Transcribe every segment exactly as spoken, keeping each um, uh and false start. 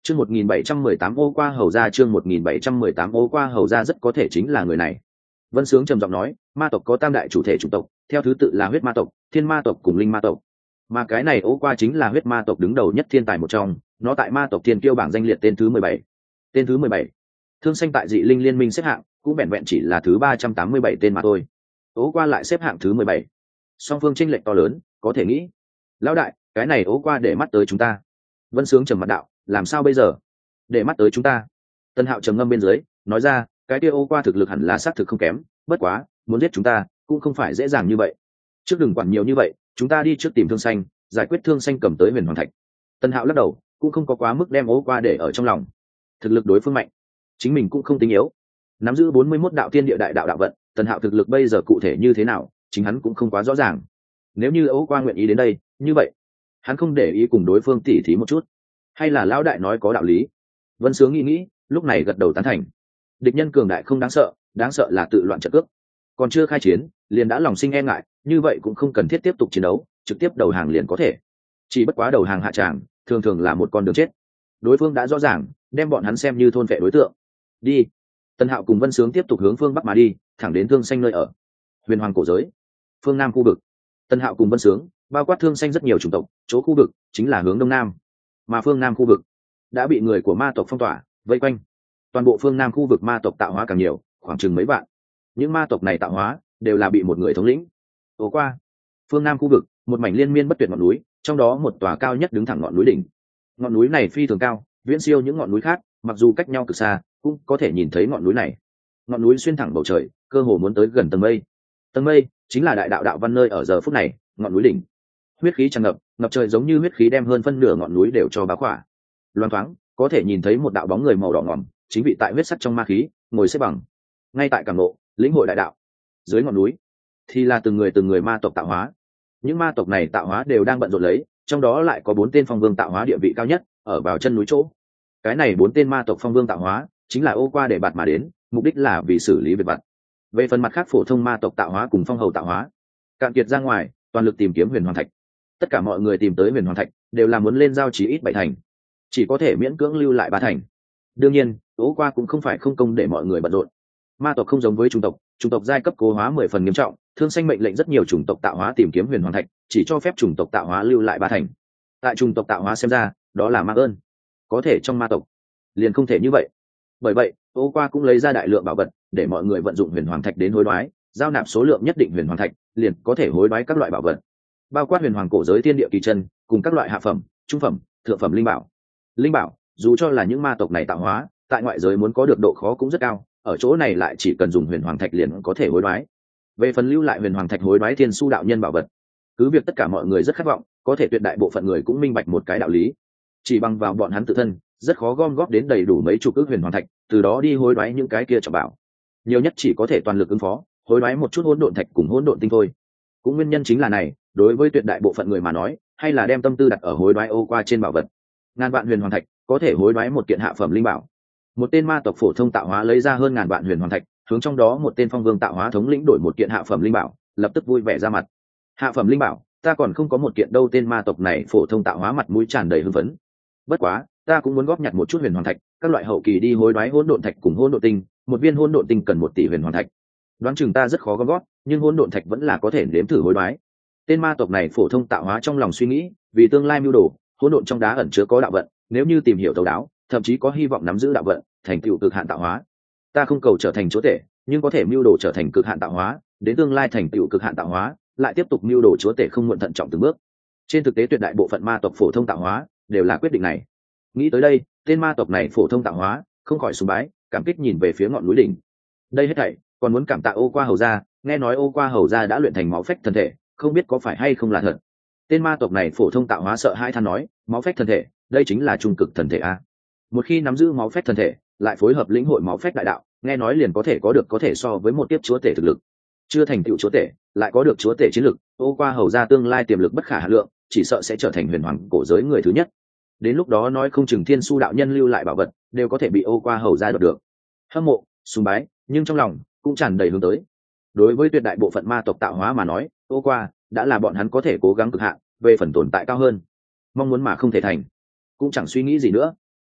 Chương một nghìn bảy trăm mười tám ô qua hầu ra chương một nghìn bảy trăm mười tám ô qua hầu ra rất có thể chính là người này. Vân Sướng trầm giọng nói, ma tộc có tam đại chủ thể chủng tộc, theo thứ tự là huyết ma tộc, thiên ma tộc cùng linh ma tộc. Mà cái này ô qua chính là huyết ma tộc đứng đầu nhất thiên tài một trong, nó tại ma tộc thiên kiêu bảng danh liệt tên thứ mười bảy. Tên thứ mười bảy. Thương xanh tại dị linh liên minh xếp hạng, cũng vẹn vẹn chỉ là thứ ba trăm tám mươi bảy tên mà thôi. Ô qua lại xếp hạng thứ mười bảy. Song phương chênh lệch to lớn, có thể nghĩ. Lão đại, cái này ô qua để mắt tới chúng ta. Vân Sướng trầm mặt đạo, làm sao bây giờ? Để mắt tới chúng ta. Tân Hạo trầm ngâm bên dưới, nói ra, cái kia ô qua thực lực hẳn là xác thực không kém, bất quá, muốn giết chúng ta, cũng không phải dễ dàng như vậy. Trước đừng quản nhiều như vậy, chúng ta đi trước tìm Thương Xanh, giải quyết Thương Xanh cầm tới Huyền Hoàng Thạch. Tân Hạo lắc đầu, cũng không có quá mức đem ô qua để ở trong lòng. Thực lực đối phương mạnh, chính mình cũng không tính yếu. Nắm giữ bốn mươi mốt đạo tiên địa đại đạo đạo vận, Tân Hạo thực lực bây giờ cụ thể như thế nào, chính hắn cũng không quá rõ ràng. Nếu như ô qua nguyện ý đến đây, như vậy, hắn không để ý cùng đối phương tỉ thí một chút, hay là lão đại nói có đạo lý. Vân Sướng nghĩ nghĩ, lúc này gật đầu tán thành. Địch nhân cường đại không đáng sợ, đáng sợ là tự loạn trận cước. Còn chưa khai chiến, liền đã lòng sinh e ngại, như vậy cũng không cần thiết tiếp tục chiến đấu, trực tiếp đầu hàng liền có thể. Chỉ bất quá đầu hàng hạ tràng, thường thường là một con đường chết. Đối phương đã rõ ràng, đem bọn hắn xem như thôn phệ đối tượng. Đi. Tân Hạo cùng Vân Sướng tiếp tục hướng phương bắc mà đi, thẳng đến Thương Xanh nơi ở. Huyền Hoàng cổ giới, phương nam khu vực. Tân Hạo cùng Vân Sướng, bao quát Thương Xanh rất nhiều chủng tộc, chỗ khu vực chính là hướng đông nam, mà phương nam khu vực đã bị người của ma tộc phong tỏa vây quanh. Toàn bộ phương nam khu vực ma tộc tạo hóa càng nhiều, khoảng chừng mấy vạn. Những ma tộc này tạo hóa đều là bị một người thống lĩnh. Ồ qua phương nam khu vực, một mảnh liên miên bất tuyệt ngọn núi, trong đó một tòa cao nhất đứng thẳng ngọn núi đỉnh. Ngọn núi này phi thường cao, viễn siêu những ngọn núi khác, mặc dù cách nhau cực xa, cũng có thể nhìn thấy ngọn núi này. Ngọn núi xuyên thẳng bầu trời, cơ hồ muốn tới gần tầng mây. Tầng mây chính là đại đạo đạo văn nơi ở giờ phút này, ngọn núi đỉnh. Huyết khí tràn ngập, ngập trời giống như huyết khí đem hơn phân nửa ngọn núi đều cho bao khỏa. Loan thoáng, có thể nhìn thấy một đạo bóng người màu đỏ ngòm, chính vị tại huyết sắc trong ma khí, ngồi xếp bằng. Ngay tại cảng ngộ, lĩnh hội đại đạo. Dưới ngọn núi thì là từng người từng người ma tộc tạo hóa. Những ma tộc này tạo hóa đều đang bận rộn lấy, trong đó lại có bốn tên phong vương tạo hóa địa vị cao nhất, ở vào chân núi chỗ. Cái này bốn tên ma tộc phong vương tạo hóa, chính là ô qua để bạt mà đến, mục đích là vì xử lý việc vặt. Về phần mặt khác phổ thông ma tộc tạo hóa cùng phong hầu tạo hóa, cạn kiệt ra ngoài, toàn lực tìm kiếm Huyền Hoàng Thạch. Tất cả mọi người tìm tới Huyền Hoàng Thạch, đều là muốn lên giao chí ít bảy thành, chỉ có thể miễn cưỡng lưu lại ba thành. Đương nhiên, ô qua cũng không phải không công để mọi người bận rộn. Ma tộc không giống với chủng tộc, chủng tộc giai cấp cố hóa mười phần nghiêm trọng, Thương Xanh mệnh lệnh rất nhiều chủng tộc tạo hóa tìm kiếm Huyền Hoàng Thạch, chỉ cho phép chủng tộc tạo hóa lưu lại ba thành. Tại chủng tộc tạo hóa xem ra, đó là mang ơn. Có thể trong ma tộc, liền không thể như vậy. Bởi vậy, ô qua cũng lấy ra đại lượng bảo vật, để mọi người vận dụng Huyền Hoàng Thạch đến hối đoái, giao nạp số lượng nhất định Huyền Hoàng Thạch, liền có thể hối đoái các loại bảo vật, bao quát Huyền Hoàng cổ giới thiên địa kỳ chân, cùng các loại hạ phẩm, trung phẩm, thượng phẩm linh bảo. Linh bảo, dù cho là những ma tộc này tạo hóa, tại ngoại giới muốn có được độ khó cũng rất cao, ở chỗ này lại chỉ cần dùng Huyền Hoàng Thạch liền có thể hối đoái. Về phần lưu lại Huyền Hoàng Thạch hối đoái thiên su đạo nhân bảo vật, cứ việc tất cả mọi người rất khát vọng, có thể tuyệt đại bộ phận người cũng minh bạch một cái đạo lý, chỉ bằng vào bọn hắn tự thân, rất khó gom góp đến đầy đủ mấy chục ức Huyền Hoàng Thạch, từ đó đi hối đoái những cái kia trọng bảo. Nhiều nhất chỉ có thể toàn lực ứng phó, hối đoái một chút hỗn độn thạch cùng hỗn độn tinh thôi. Cũng nguyên nhân chính là này, đối với tuyệt đại bộ phận người mà nói, hay là đem tâm tư đặt ở hối đoái ô qua trên bảo vật. Ngàn vạn Huyền Hoàng Thạch có thể hối đoái một kiện hạ phẩm linh bảo. Một tên ma tộc phổ thông tạo hóa lấy ra hơn ngàn vạn Huyền Hoàng Thạch, hướng trong đó một tên phong vương tạo hóa thống lĩnh đổi một kiện hạ phẩm linh bảo, lập tức vui vẻ ra mặt. Hạ phẩm linh bảo, ta còn không có một kiện đâu. Tên ma tộc này phổ thông tạo hóa mặt mũi tràn đầy hưng phấn. Bất quá, ta cũng muốn góp nhặt một chút Huyền Hoàng Thạch, các loại hậu kỳ đi hối đoái hỗn độn thạch cùng hỗn độn tinh, một viên hỗn độn tinh cần một tỷ Huyền Hoàng Thạch. Đoán chừng ta rất khó gom góp, nhưng hỗn độn thạch vẫn là có thể nếm thử hối đoái. Tên ma tộc này phổ thông tạo hóa trong lòng suy nghĩ, vì tương lai mưu đồ, hỗn độn trong đá ẩn chứa có đạo vận, nếu như tìm hiểu thấu đáo, thậm chí có hy vọng nắm giữ đạo vận, thành tựu cực hạn tạo hóa. Ta không cầu trở thành chúa tể, nhưng có thể mưu đồ trở thành cực hạn tạo hóa, đến tương lai thành tựu cực hạn tạo hóa, lại tiếp tục mưu đồ chúa tể không muộn, thận trọng từng bước. Trên thực tế tuyệt đại bộ phận ma tộc phổ thông tạo hóa đều là quyết định này. Nghĩ tới đây, tên ma tộc này phổ thông tạo hóa không khỏi sùng bái, cảm kích nhìn về phía ngọn núi đỉnh. Đây hết thảy còn muốn cảm tạ ô qua hầu gia, nghe nói ô qua hầu gia đã luyện thành máu phách thân thể, không biết có phải hay không là thật. Tên ma tộc này phổ thông tạo hóa sợ hai than nói, máu phách thân thể, đây chính là trung cực thần thể a. Một khi nắm giữ máu phách thân thể, lại phối hợp lĩnh hội máu phách đại đạo, nghe nói liền có thể có được có thể so với một tiếp chúa tể thực lực. Chưa thành tựu chúa tể, lại có được chúa tể chiến lực, ô qua hầu gia tương lai tiềm lực bất khả hà lượng, chỉ sợ sẽ trở thành huyền hoàng cổ giới người thứ nhất. Đến lúc đó nói không chừng thiên su đạo nhân lưu lại bảo vật đều có thể bị ô qua hầu gia đoạt được. Hâm mộ, sùng bái, nhưng trong lòng cũng tràn đầy hướng tới. Đối với tuyệt đại bộ phận ma tộc tạo hóa mà nói, ô qua đã là bọn hắn có thể cố gắng cực hạn, về phần tồn tại cao hơn, mong muốn mà không thể thành, cũng chẳng suy nghĩ gì nữa.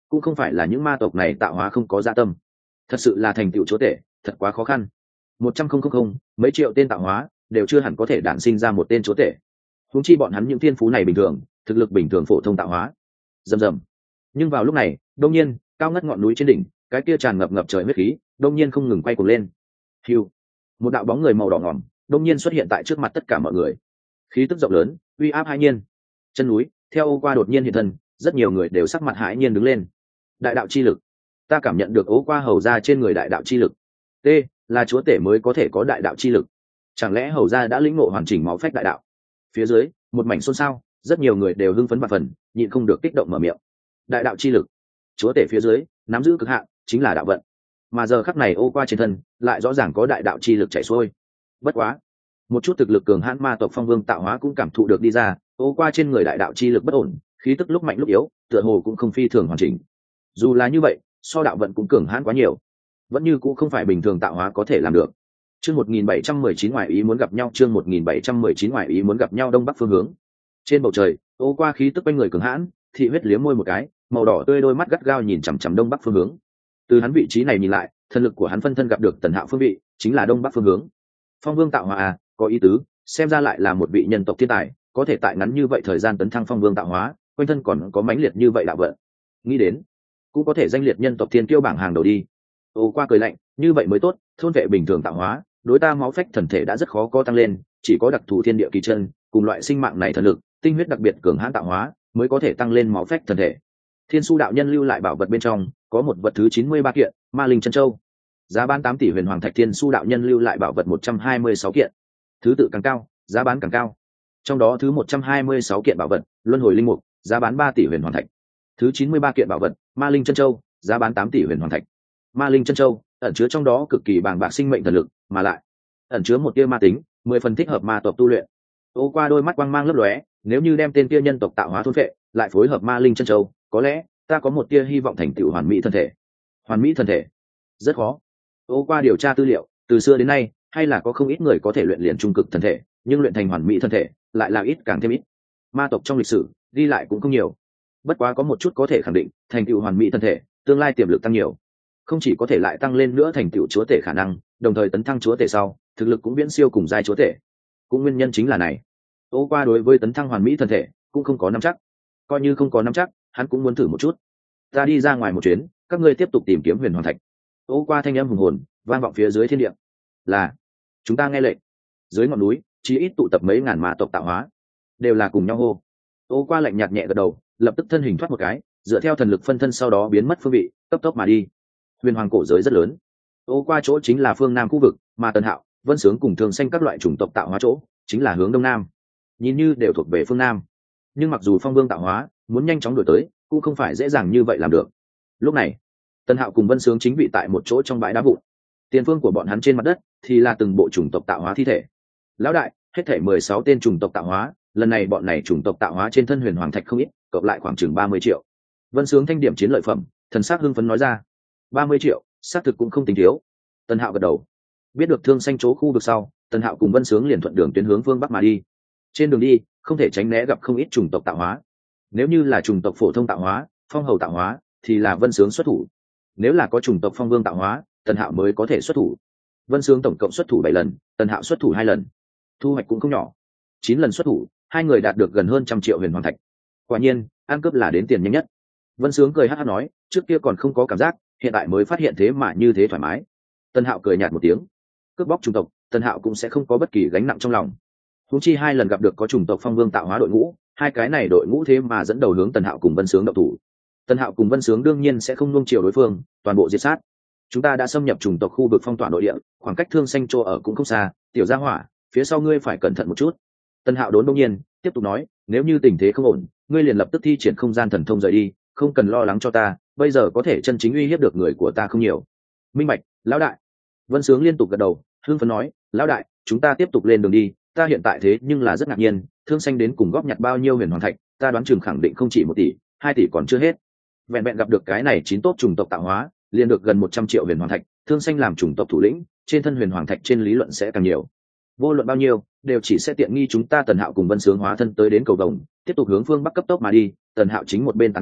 cũng không phải là những ma tộc này tạo hóa không có dạ tâm, thật sự là thành tựu chúa tể thật quá khó khăn. Một trăm không không không mấy triệu tên tạo hóa đều chưa hẳn có thể đản sinh ra một tên chúa tể, huống chi bọn hắn những thiên phú này bình thường, thực lực bình thường phổ thông tạo hóa. Rầm rầm. Nhưng vào lúc này đông nhiên cao ngất ngọn núi trên đỉnh, cái kia tràn ngập ngập trời huyết khí đông nhiên không ngừng quay cuồng lên. Hiu, một đạo bóng người màu đỏ ngỏm đông nhiên xuất hiện tại trước mặt tất cả mọi người, khí tức rộng lớn uy áp hai nhiên. Chân núi theo ô qua đột nhiên hiện thân, rất nhiều người đều sắc mặt hãi nhiên đứng lên. Đại đạo chi lực, ta cảm nhận được ố qua hầu ra trên người đại đạo chi lực. T là chúa tể mới có thể có đại đạo chi lực, chẳng lẽ hầu ra đã lĩnh ngộ hoàn chỉnh máu phách đại đạo? Phía dưới một mảnh xôn xao, rất nhiều người đều hưng phấn bạt phần, nhịn không được kích động mở miệng. Đại đạo chi lực, chúa tể phía dưới nắm giữ cực hạn chính là đạo vận, mà giờ khắc này ô qua trên thân lại rõ ràng có đại đạo chi lực chảy xuôi. Bất quá một chút thực lực cường hãn ma tộc phong vương tạo hóa cũng cảm thụ được đi ra, ô qua trên người đại đạo chi lực bất ổn, khí tức lúc mạnh lúc yếu, tựa hồ cũng không phi thường hoàn chỉnh. Dù là như vậy so đạo vận cũng cường hãn quá nhiều, vẫn như cũng không phải bình thường tạo hóa có thể làm được. Chương một nghìn bảy trăm mười chín ngoại ý muốn gặp nhau, chương một nghìn bảy trăm mười chín ngoại ý muốn gặp nhau đông bắc phương hướng. Trên bầu trời, ô qua khí tức quanh người cường hãn, thị huyết liếm môi một cái, màu đỏ tươi đôi mắt gắt gao nhìn chằm chằm đông bắc phương hướng. Từ hắn vị trí này nhìn lại, thần lực của hắn phân thân gặp được Tần Hạo phương vị, chính là đông bắc phương hướng. Phong vương tạo hóa à, có ý tứ, xem ra lại là một vị nhân tộc thiên tài, có thể tại ngắn như vậy thời gian tấn thăng phong vương tạo hóa, quanh thân còn có mãnh liệt như vậy đạo vận. Nghĩ đến, cũng có thể danh liệt nhân tộc thiên kiêu bảng hàng đầu đi. Ô qua cười lạnh, như vậy mới tốt, thôn vệ bình thường tạo hóa, đối ta máu phách thần thể đã rất khó có tăng lên, chỉ có đặc thù thiên địa kỳ chân, cùng loại sinh mạng này thần lực, tinh huyết đặc biệt cường hãn tạo hóa, mới có thể tăng lên máu phách thần thể. Thiên Su đạo nhân lưu lại bảo vật bên trong, có một vật thứ chín mươi ba kiện, Ma Linh Chân Châu. Giá bán tám tỷ huyền hoàng thạch, Thiên Su đạo nhân lưu lại bảo vật một trăm hai mươi sáu kiện. Thứ tự càng cao, giá bán càng cao. Trong đó thứ một trăm hai mươi sáu kiện bảo vật, Luân Hồi Linh Mục, giá bán ba tỷ huyền hoàng thạch. Thứ chín mươi ba kiện bảo vật, Ma Linh Chân Châu, giá bán tám tỷ huyền hoàng thạch. Ma Linh Chân Châu ẩn chứa trong đó cực kỳ bàng bạc sinh mệnh thần lực, mà lại ẩn chứa một tia ma tính, mười phần thích hợp ma tộc tu luyện. Ô qua đôi mắt quang mang lấp lóe, nếu như đem tên kia nhân tộc tạo hóa thôn phệ, lại phối hợp Ma Linh Chân Châu, có lẽ ta có một tia hy vọng thành tựu hoàn mỹ thân thể. Hoàn mỹ thân thể rất khó. Ô qua điều tra tư liệu, từ xưa đến nay hay là có không ít người có thể luyện liền trung cực thân thể, nhưng luyện thành hoàn mỹ thân thể lại là ít càng thêm ít. Ma tộc trong lịch sử ghi lại cũng không nhiều, bất quá có một chút có thể khẳng định, thành tựu hoàn mỹ thân thể tương lai tiềm lực tăng nhiều, không chỉ có thể lại tăng lên nữa thành tựu chúa tể khả năng, đồng thời tấn thăng chúa tể sau thực lực cũng viễn siêu cùng giai chúa tể. Cũng nguyên nhân chính là này, Ô qua đối với tấn thăng hoàn mỹ thân thể cũng không có nắm chắc, coi như không có nắm chắc hắn cũng muốn thử một chút. Ta đi ra ngoài một chuyến, các ngươi tiếp tục tìm kiếm huyền hoàng thạch. Ô qua thanh âm hùng hồn vang vọng phía dưới thiên địa. Là, chúng ta nghe lệnh. Dưới ngọn núi chỉ ít tụ tập mấy ngàn ma tộc tạo hóa, đều là cùng nhau hô. Ô qua lạnh nhạt nhẹ gật đầu, lập tức thân hình thoát một cái, dựa theo thần lực phân thân sau đó biến mất phương vị, cấp tốc mà đi. Huyền hoàng cổ giới rất lớn, Ô qua chỗ chính là phương nam khu vực, mà Tần Hạo, Vân Sướng cùng Thường Xanh các loại chủng tộc tạo hóa chỗ chính là hướng đông nam, nhìn như đều thuộc về phương nam. Nhưng mặc dù phong vương tạo hóa muốn nhanh chóng đổi tới, cũng không phải dễ dàng như vậy làm được. Lúc này Tần Hạo cùng Vân Sướng chính vị tại một chỗ trong bãi đá vụn, tiền phương của bọn hắn trên mặt đất thì là từng bộ chủng tộc tạo hóa thi thể. Lão đại, hết thể mười sáu tên chủng tộc tạo hóa, lần này bọn này chủng tộc tạo hóa trên thân huyền hoàng thạch không ít, cộng lại khoảng chừng ba mươi triệu. Vân Sướng thanh điểm chiến lợi phẩm, thần sắc hưng phấn nói ra. Ba mươi triệu, xác thực cũng không tính thiếu. Tần Hạo gật đầu. Biết được Thương Xanh chỗ khu vực sau, Tần Hạo cùng Vân Sướng liền thuận đường tuyến hướng phương bắc mà đi. Trên đường đi không thể tránh né gặp không ít chủng tộc tạo hóa. Nếu như là chủng tộc phổ thông tạo hóa, phong hầu tạo hóa, thì là Vân Sướng xuất thủ. Nếu là có chủng tộc phong vương tạo hóa, Tần Hạo mới có thể xuất thủ. Vân Sướng tổng cộng xuất thủ bảy lần, Tần Hạo xuất thủ hai lần, thu hoạch cũng không nhỏ. Chín lần xuất thủ, hai người đạt được gần hơn trăm triệu huyền hoàng thạch. Quả nhiên ăn cướp là đến tiền nhanh nhất. Vân Sướng cười hát hát nói, trước kia còn không có cảm giác, hiện tại mới phát hiện thế mà như thế thoải mái. Tần Hạo cười nhạt một tiếng. Cướp bóc chủng tộc, Tần Hạo cũng sẽ không có bất kỳ gánh nặng trong lòng. Huống chi hai lần gặp được có chủng tộc phong vương tạo hóa đội ngũ, hai cái này đội ngũ thế mà dẫn đầu hướng Tần Hạo cùng Vân Sướng động thủ. Tần Hạo cùng Vân Sướng đương nhiên sẽ không nuông chiều đối phương, toàn bộ diệt sát. Chúng ta đã xâm nhập chủng tộc khu vực phong tỏa nội địa, khoảng cách Thương Xanh chỗ ở cũng không xa, tiểu gia hỏa, phía sau ngươi phải cẩn thận một chút. Tần Hạo đốn đông nhiên tiếp tục nói, nếu như tình thế không ổn, ngươi liền lập tức thi triển không gian thần thông rời đi, không cần lo lắng cho ta, bây giờ có thể chân chính uy hiếp được người của ta không nhiều. Minh bạch, lão đại. Vân Sướng liên tục gật đầu, hưng phấn nói, lão đại, chúng ta tiếp tục lên đường đi, ta hiện tại thế nhưng là rất ngạc nhiên, Thương Xanh đến cùng góp nhặt bao nhiêu huyền hoàng thạch, ta đoán chừng khẳng định không chỉ một tỷ, hai tỷ còn chưa hết. Vẹn vẹn gặp được cái này chín tốt chủng tộc tạo hóa, liền được gần một trăm triệu huyền hoàng thạch, Thương Xanh làm chủng tộc thủ lĩnh, trên thân huyền hoàng thạch trên lý luận sẽ càng nhiều. Vô luận bao nhiêu, đều chỉ sẽ tiện nghi chúng ta. Tần Hạo cùng Vân Sướng hóa thân tới đến cầu đồng, tiếp tục hướng phương bắc cấp tốc mà đi. Tần Hạo chính một bên tán gẫu,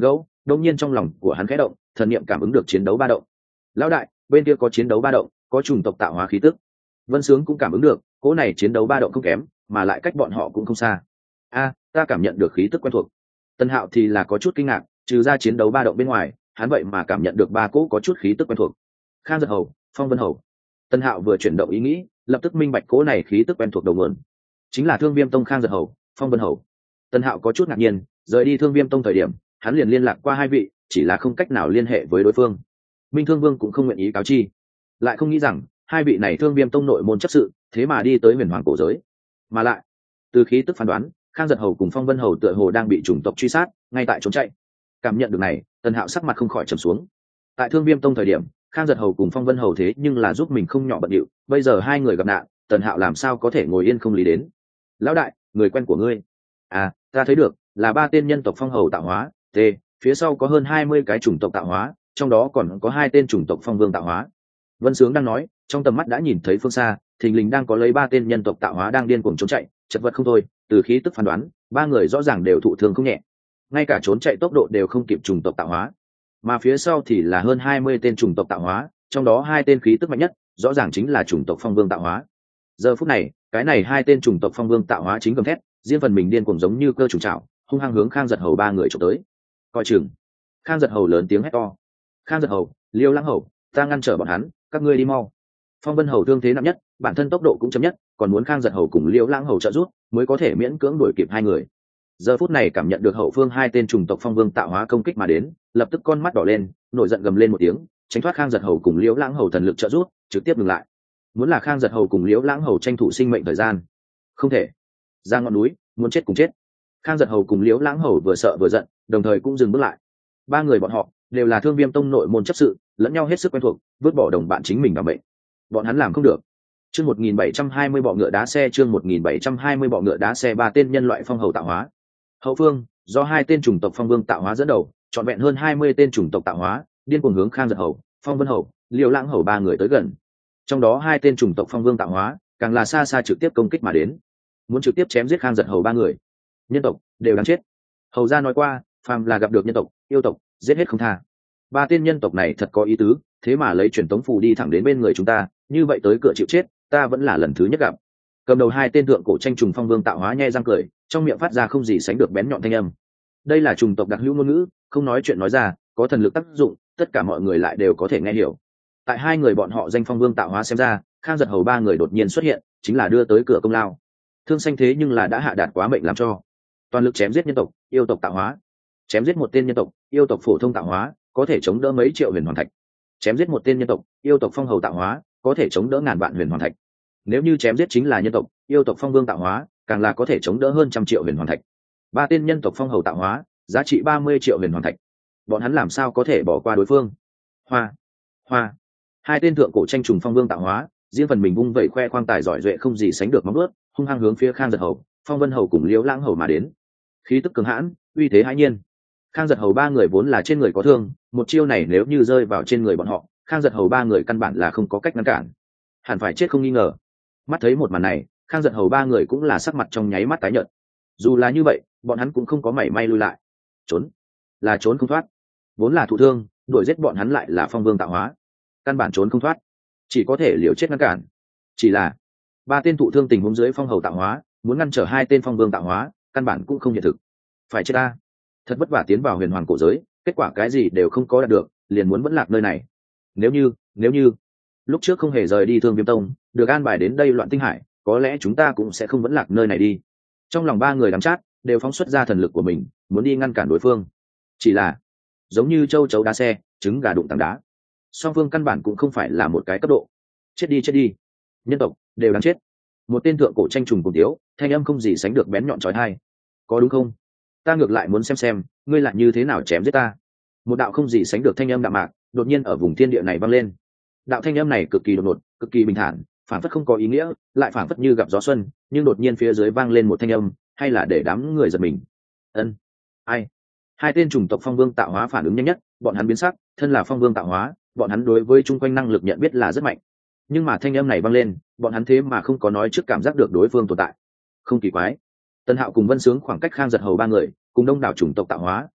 đột nhiên trong lòng của hắn khẽ động, thần niệm cảm ứng được chiến đấu ba động. Lão đại, bên kia có chiến đấu ba động, có chủng tộc tạo hóa khí tức. Vân Sướng cũng cảm ứng được, cỗ này chiến đấu ba động không kém, mà lại cách bọn họ cũng không xa. A, ta cảm nhận được khí tức quen thuộc. Tân Hạo thì là có chút kinh ngạc, trừ ra chiến đấu ba động bên ngoài, hắn vậy mà cảm nhận được ba cỗ có chút khí tức quen thuộc. Khang Giật Hầu, Phong Vân Hầu. Tân Hạo vừa chuyển động ý nghĩ, lập tức minh bạch cỗ này khí tức quen thuộc đầu nguồn, chính là Thương Viêm Tông Khang Giật Hầu, Phong Vân Hầu. Tân Hạo có chút ngạc nhiên, rời đi Thương Viêm Tông thời điểm, hắn liền liên lạc qua hai vị, chỉ là không cách nào liên hệ với đối phương. Minh Thương Vương cũng không nguyện ý cáo chi, lại không nghĩ rằng hai vị này Thương Viêm Tông nội môn chấp sự, thế mà đi tới Huyền Hoàng cổ giới, mà lại từ khí tức phán đoán, Khang Giật Hầu cùng Phong Vân Hầu tựa hồ đang bị chủng tộc truy sát, ngay tại trốn chạy. Cảm nhận được này, Tân Hạo sắc mặt không khỏi trầm xuống. Tại Thương Viêm Tông thời điểm, Khang Giật Hầu cùng Phong Vân Hầu thế nhưng là giúp mình không nhỏ bận điệu, bây giờ hai người gặp nạn, Tần Hạo làm sao có thể ngồi yên không lý đến. Lão đại, người quen của ngươi. À, ta thấy được, là ba tên nhân tộc Phong Hầu tạo hóa, t, phía sau có hơn hai mươi cái chủng tộc tạo hóa, trong đó còn có hai tên chủng tộc Phong Vương tạo hóa. Vân Sướng đang nói, trong tầm mắt đã nhìn thấy phương xa, thình lình đang có lấy ba tên nhân tộc tạo hóa đang điên cuồng trốn chạy, chật vật không thôi, từ khí tức phán đoán, ba người rõ ràng đều thụ thương không nhẹ, ngay cả trốn chạy tốc độ đều không kịp chủng tộc tạo hóa. Mà phía sau thì là hơn hai mươi tên chủng tộc tạo hóa, trong đó hai tên khí tức mạnh nhất, rõ ràng chính là chủng tộc Phong Vương tạo hóa. Giờ phút này, cái này hai tên chủng tộc Phong Vương tạo hóa chính gầm thét, riêng phần mình điên cuồng giống như cơ trùng trảo, hung hăng hướng Khang Giật Hầu ba người chụp tới. Coi chừng! Khang Giật Hầu lớn tiếng hét to. Khang Giật Hầu, Liêu Lãng Hầu, ta ngăn trở bọn hắn, các ngươi đi mau. Phong Vân Hầu thương thế nặng nhất, bản thân tốc độ cũng chậm nhất, còn muốn Khang Giật Hầu cùng Liêu Lãng Hầu trợ giúp, mới có thể miễn cưỡng đuổi kịp hai người. Giờ phút này cảm nhận được hậu phương hai tên chủng tộc Phong Vương tạo hóa công kích mà đến, lập tức con mắt đỏ lên, nổi giận gầm lên một tiếng, tránh thoát Khang Giật Hầu cùng Liễu Lãng Hầu thần lực trợ giúp, trực tiếp ngừng lại. Muốn là Khang Giật Hầu cùng Liễu Lãng Hầu tranh thủ sinh mệnh thời gian, không thể. Ra ngọn núi, muốn chết cùng chết. Khang Giật Hầu cùng Liễu Lãng Hầu vừa sợ vừa giận, đồng thời cũng dừng bước lại. Ba người bọn họ đều là Thương Viêm Tông nội môn chấp sự, lẫn nhau hết sức quen thuộc, vứt bỏ đồng bạn chính mình đảm mệnh. Bọn hắn làm không được. Chương một nghìn bảy trăm hai mươi bọ ngựa đá xe, chương một nghìn bảy trăm hai mươi bọ ngựa đá xe, ba tên nhân loại phong hầu tạo hóa. Hậu phương, do hai tên chủng tộc Phong Vương tạo hóa dẫn đầu, trọn vẹn hơn hai mươi tên chủng tộc tạo hóa, điên cuồng hướng Khang Giật Hầu, Phong Vân Hầu, Liêu Lãng Hầu ba người tới gần. Trong đó hai tên chủng tộc Phong Vương tạo hóa, càng là xa xa trực tiếp công kích mà đến, muốn trực tiếp chém giết Khang Giật Hầu ba người. Nhân tộc đều đáng chết. Hầu gia nói qua, phàm là gặp được nhân tộc, yêu tộc, giết hết không tha. Ba tên nhân tộc này thật có ý tứ, thế mà lấy truyền tống phù đi thẳng đến bên người chúng ta, như vậy tới cửa chịu chết, ta vẫn là lần thứ nhất gặp. Cầm đầu hai tên thượng cổ tranh trùng Phong Vương tạo hóa nhe răng cười, trong miệng phát ra không gì sánh được bén nhọn thanh âm. Đây là chủng tộc đặc hữu ngôn ngữ, không nói chuyện nói ra, có thần lực tác dụng, tất cả mọi người lại đều có thể nghe hiểu. Tại hai người bọn họ danh Phong Vương tạo hóa xem ra, Khang Giật Hầu ba người đột nhiên xuất hiện, chính là đưa tới cửa công lao. Thương xanh thế nhưng là đã hạ đạt quá mệnh làm cho. Toàn lực chém giết nhân tộc, yêu tộc tạo hóa. Chém giết một tên nhân tộc, yêu tộc phổ thông tạo hóa, có thể chống đỡ mấy triệu huyền hoàng thạch. Chém giết một tên nhân tộc, yêu tộc phong hầu tạo hóa, có thể chống đỡ ngàn vạn huyền hoàng thạch. Nếu như chém giết chính là nhân tộc, yêu tộc phong vương tạo hóa, càng là có thể chống đỡ hơn trăm triệu huyền hoàng thạch. Ba tên nhân tộc phong hầu tạo hóa, giá trị ba mươi triệu huyền hoàng thạch. Bọn hắn làm sao có thể bỏ qua đối phương? Hoa, hoa. Hai tên thượng cổ tranh trùng phong vương tạo hóa, riêng phần mình vung vẩy khoe khoang tài giỏi duệ không gì sánh được móng vuốt, hung hăng hướng phía Khang Giật Hầu, Phong Vân Hầu cùng Liễu Lãng Hầu mà đến. Khí tức cường hãn, uy thế hãi nhiên. Khang Giật Hầu ba người vốn là trên người có thương, một chiêu này nếu như rơi vào trên người bọn họ, Khang Giật Hầu ba người căn bản là không có cách ngăn cản, hẳn phải chết không nghi ngờ. Mắt thấy một màn này, Khang Giật Hầu ba người cũng là sắc mặt trong nháy mắt tái nhợt. Dù là như vậy, bọn hắn cũng không có mảy may lui lại. Trốn, là trốn không thoát. Vốn là thụ thương, đuổi giết bọn hắn lại là Phong Vương tạo hóa, căn bản trốn không thoát, chỉ có thể liều chết ngăn cản. Chỉ là ba tên thụ thương tình huống dưới Phong Hầu tạo hóa, muốn ngăn trở hai tên Phong Vương tạo hóa, căn bản cũng không hiện thực. Phải chết ta, thật vất vả tiến vào huyền hoàng cổ giới, kết quả cái gì đều không có đạt được, liền muốn vẫn lạc nơi này. Nếu như, nếu như lúc trước không hề rời đi Thương Viêm Tông, được an bài đến đây Loạn Tinh Hải, có lẽ chúng ta cũng sẽ không vẫn lạc nơi này đi. Trong lòng ba người đắm chát, đều phóng xuất ra thần lực của mình, muốn đi ngăn cản đối phương. Chỉ là giống như châu chấu đá xe, trứng gà đụng tảng đá, song phương căn bản cũng không phải là một cái cấp độ. Chết đi, chết đi, nhân tộc đều đáng chết. Một tên thượng cổ tranh trùng cùng tiếu, thanh âm không gì sánh được bén nhọn chói tai. Có đúng không? Ta ngược lại muốn xem xem ngươi lại như thế nào chém giết ta. Một đạo không gì sánh được thanh âm đạm mạc đột nhiên ở vùng thiên địa này vang lên. Đạo thanh âm này cực kỳ đột ngột, cực kỳ bình thản, phản phất không có ý nghĩa, lại phản phất như gặp gió xuân, nhưng đột nhiên phía dưới vang lên một thanh âm, hay là để đám người giật mình. Ân, ai? Hai tên chủng tộc Phong Vương tạo hóa phản ứng nhanh nhất, bọn hắn biến sắc, thân là Phong Vương tạo hóa, bọn hắn đối với chung quanh năng lực nhận biết là rất mạnh. Nhưng mà thanh âm này vang lên, bọn hắn thế mà không có nói trước cảm giác được đối phương tồn tại. Không kỳ quái. Tân Hạo cùng Vân Sướng khoảng cách Khang Giật Hầu ba người, cùng đông đảo chủng tộc tạo hóa,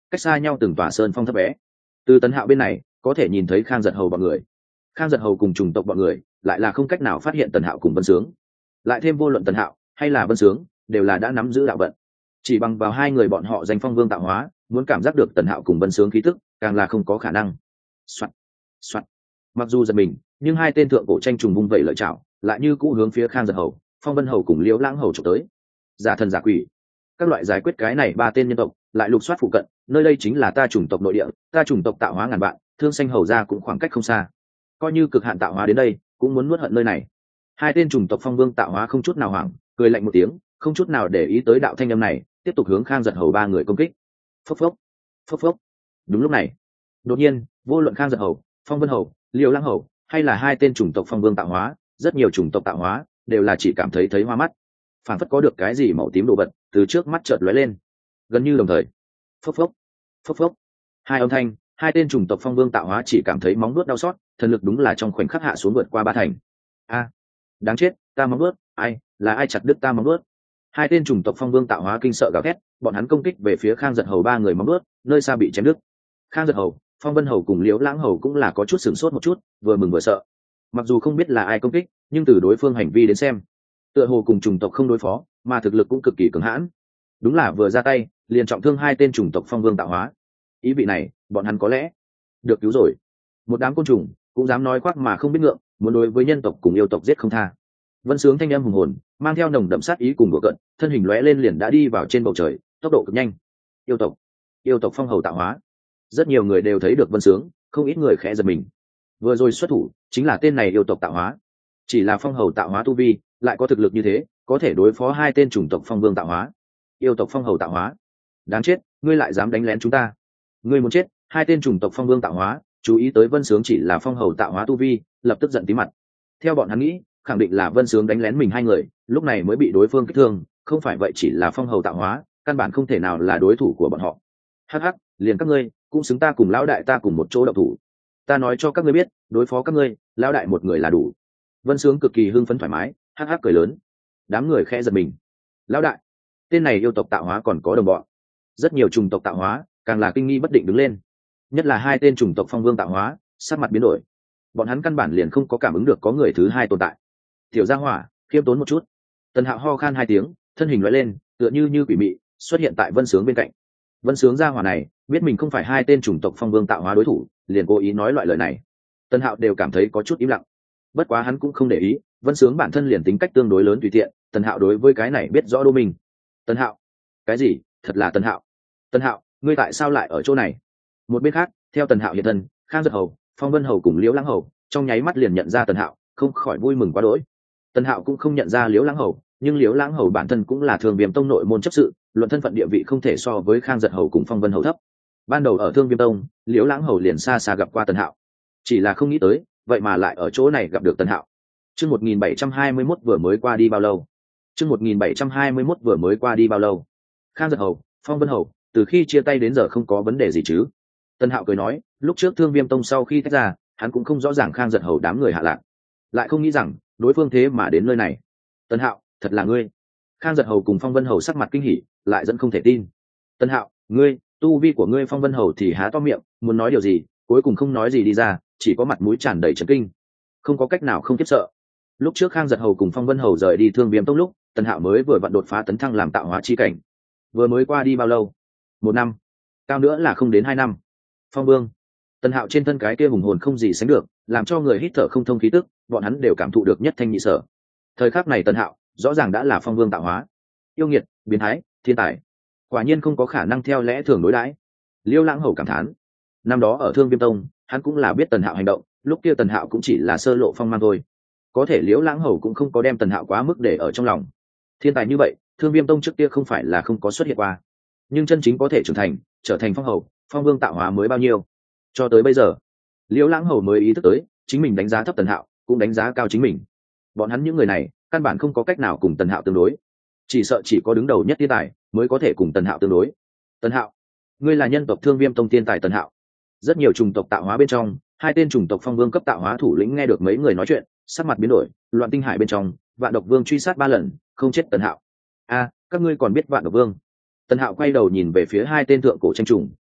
cách xa nhau từng tòa sơn phong thấp bé. Từ Tần Hạo bên này có thể nhìn thấy Khang Giật Hầu bọn người. Khang Giật Hầu cùng chủng tộc bọn người lại là không cách nào phát hiện Tần Hạo cùng Vân Sướng. Lại thêm vô luận Tần Hạo hay là Vân Sướng đều là đã nắm giữ đạo vận. Chỉ bằng vào hai người bọn họ danh phong vương tạo hóa, muốn cảm giác được Tần Hạo cùng Vân Sướng khí tức, càng là không có khả năng. Soạt, soạt. Mặc dù giật mình, nhưng hai tên thượng cổ tranh trùng vung vẩy lợi chảo, lại như cũ hướng phía Khang Giật Hầu, Phong Vân Hầu cùng Liễu Lãng Hầu chụp tới. Giả thần giả quỷ, các loại giải quyết cái này ba tên nhân tộc, lại lục soát phụ cận, nơi đây chính là ta chủng tộc nội địa, ta chủng tộc tạo hóa ngàn vạn, Thương Xanh Hầu ra cũng khoảng cách không xa. Coi như cực hạn tạo hóa đến đây, cũng muốn nuốt hận nơi này. Hai tên chủng tộc phong vương tạo hóa không chút nào hoảng, cười lạnh một tiếng, không chút nào để ý tới đạo thanh âm này, tiếp tục hướng Khang Giật Hầu ba người công kích. Phốc phốc, phốc phốc. Đúng lúc này, đột nhiên, vô luận Khang Giật Hầu, Phong Vân Hầu, Liễu Lãng Hầu, hay là hai tên chủng tộc phong vương tạo hóa, rất nhiều chủng tộc tạo hóa đều là chỉ cảm thấy thấy hoa mắt, phản phất có được cái gì màu tím đồ vật từ trước mắt chợt lóe lên. Gần như đồng thời, phốc phốc, phốc phốc, hai âm thanh, hai tên chủng tộc phong vương tạo hóa chỉ cảm thấy móng vuốt đau xót, thần lực đúng là trong khoảnh khắc hạ xuống vượt qua ba thành. A, đáng chết, ta móng vuốt, ai, là ai chặt đứt ta móng vuốt? Hai tên chủng tộc phong vương tạo hóa kinh sợ gào thét, bọn hắn công kích về phía Khang Giật Hầu ba người móng vuốt, nơi xa bị chém đứt. Khang Giật Hầu, Phong Vân Hầu cùng Liễu Lãng Hầu cũng là có chút sửng sốt một chút, vừa mừng vừa sợ. Mặc dù không biết là ai công kích, nhưng từ đối phương hành vi đến xem, tựa hồ cùng chủng tộc không đối phó, mà thực lực cũng cực kỳ cường hãn. Đúng là vừa ra tay, liền trọng thương hai tên chủng tộc phong vương tạo hóa. Ý vị này, bọn hắn có lẽ được cứu rồi. Một đám côn trùng cũng dám nói khoác mà không biết ngượng, muốn đối với nhân tộc cùng yêu tộc giết không tha. Vân Sướng thanh âm hùng hồn, mang theo nồng đậm sát ý cùng đùa cợt, thân hình lóe lên liền đã đi vào trên bầu trời, tốc độ cực nhanh. Yêu tộc, yêu tộc phong hầu tạo hóa. Rất nhiều người đều thấy được Vân Sướng, không ít người khẽ giật mình. Vừa rồi xuất thủ chính là tên này yêu tộc tạo hóa, chỉ là phong hầu tạo hóa tu vi, lại có thực lực như thế, có thể đối phó hai tên chủng tộc phong vương tạo hóa. Yêu tộc phong hầu tạo hóa, đáng chết, ngươi lại dám đánh lén chúng ta, ngươi muốn chết. Hai tên chủng tộc phong vương tạo hóa chú ý tới Vân Sướng chỉ là phong hầu tạo hóa tu vi, lập tức giận tí mặt. Theo bọn hắn nghĩ, khẳng định là Vân Sướng đánh lén mình hai người, lúc này mới bị đối phương kích thương, không phải vậy chỉ là phong hầu tạo hóa, căn bản không thể nào là đối thủ của bọn họ. Hắc hắc, liền các ngươi cũng xứng ta cùng lão đại ta cùng một chỗ động thủ. Ta nói cho các ngươi biết, đối phó các ngươi, lão đại một người là đủ. Vân Sướng cực kỳ hưng phấn thoải mái, hắc hắc cười lớn. Đám người khẽ giật mình. Lão đại, tên này yêu tộc tạo hóa còn có đồng bọn. Rất nhiều chủng tộc tạo hóa càng là kinh nghi bất định đứng lên, nhất là hai tên chủng tộc phong vương tạo hóa, sắc mặt biến đổi. Bọn hắn căn bản liền không có cảm ứng được có người thứ hai tồn tại. Tiểu gia hỏa, khiêm tốn một chút. Tần Hạo ho khan hai tiếng, thân hình lóe lên, tựa như như quỷ mị xuất hiện tại Vân Sướng bên cạnh. Vân Sướng gia hỏa này biết mình không phải hai tên chủng tộc phong vương tạo hóa đối thủ, liền cố ý nói loại lời này. Tần Hạo đều cảm thấy có chút im lặng. Bất quá hắn cũng không để ý, Vân Sướng bản thân liền tính cách tương đối lớn tùy tiện, Tần Hạo đối với cái này biết rõ đô mình. Tần Hạo, cái gì? Thật là Tần Hạo. Tần Hạo, ngươi tại sao lại ở chỗ này? Một bên khác, theo Tần Hạo hiện thân, Khang Giật Hầu, Phong Vân Hầu cùng Liễu Lãng Hầu trong nháy mắt liền nhận ra Tần Hạo, không khỏi vui mừng quá đỗi. Tần Hạo cũng không nhận ra Liễu Lãng Hầu, nhưng Liễu Lãng Hầu bản thân cũng là Thương Viêm Tông nội môn chấp sự, luận thân phận địa vị không thể so với Khang Giật Hầu cùng Phong Vân Hầu thấp. Ban đầu ở Thương Viêm Tông, Liễu Lãng Hầu liền xa xa gặp qua Tần Hạo, chỉ là không nghĩ tới, vậy mà lại ở chỗ này gặp được Tần Hạo. Chương một nghìn bảy trăm hai mươi mốt vừa mới qua đi bao lâu? Chương một nghìn bảy trăm hai mươi mốt vừa mới qua đi bao lâu? Khang Giật Hầu, Phong Vân Hầu, từ khi chia tay đến giờ không có vấn đề gì chứ? Tần Hạo cười nói, lúc trước Thương Viêm Tông sau khi tách ra, hắn cũng không rõ ràng Khang Giật Hầu đám người hạ lạc, lại không nghĩ rằng đối phương thế mà đến nơi này. Tần Hạo, thật là ngươi? Khang Giật Hầu cùng Phong Vân Hầu sắc mặt kinh hỉ, lại vẫn không thể tin. Tần Hạo, ngươi, tu vi của ngươi. Phong Vân Hầu thì há to miệng, muốn nói điều gì, cuối cùng không nói gì đi ra, chỉ có mặt mũi tràn đầy chấn kinh, không có cách nào không khiếp sợ. Lúc trước Khang Giật Hầu cùng Phong Vân Hầu rời đi Thương Viêm Tông lúc, Tần Hạo mới vừa vặn đột phá tấn thăng làm tạo hóa chi cảnh. Vừa mới qua đi bao lâu? Một năm, cao nữa là không đến hai năm. Phong Vương, Tần Hạo trên thân cái kia hùng hồn không gì sánh được, làm cho người hít thở không thông khí tức, bọn hắn đều cảm thụ được nhất thanh nhị sở. Thời khắc này Tần Hạo rõ ràng đã là Phong Vương tạo hóa. Yêu nghiệt, biến thái, thiên tài, quả nhiên không có khả năng theo lẽ thường đối đãi. Liêu Lãng Hầu cảm thán. Năm đó ở Thương Viêm Tông, hắn cũng là biết Tần Hạo hành động, lúc kia Tần Hạo cũng chỉ là sơ lộ phong mang thôi. Có thể Liễu Lãng Hầu cũng không có đem Tần Hạo quá mức để ở trong lòng. Thiên tài như vậy, Thương Viêm Tông trước kia không phải là không có xuất hiện qua, nhưng chân chính có thể trưởng thành, trở thành phong hầu, phong vương tạo hóa mới bao nhiêu. Cho tới bây giờ, Liễu Lãng Hầu mới ý thức tới, chính mình đánh giá thấp Tần Hạo, cũng đánh giá cao chính mình. Bọn hắn những người này, căn bản không có cách nào cùng Tần Hạo tương đối. Chỉ sợ chỉ có đứng đầu nhất thiên tài mới có thể cùng Tần Hạo tương đối. Tần Hạo, ngươi là nhân tộc Thương Viêm Tông thiên tài Tần Hạo. Rất nhiều chủng tộc tạo hóa bên trong, hai tên chủng tộc phong vương cấp tạo hóa thủ lĩnh nghe được mấy người nói chuyện, sắc mặt biến đổi. Loạn Tinh Hải bên trong, Vạn Độc Vương truy sát ba lần, không chết Tần Hạo. A, các ngươi còn biết Vạn Độc Vương? Tần Hạo quay đầu nhìn về phía hai tên thượng cổ tranh trùng,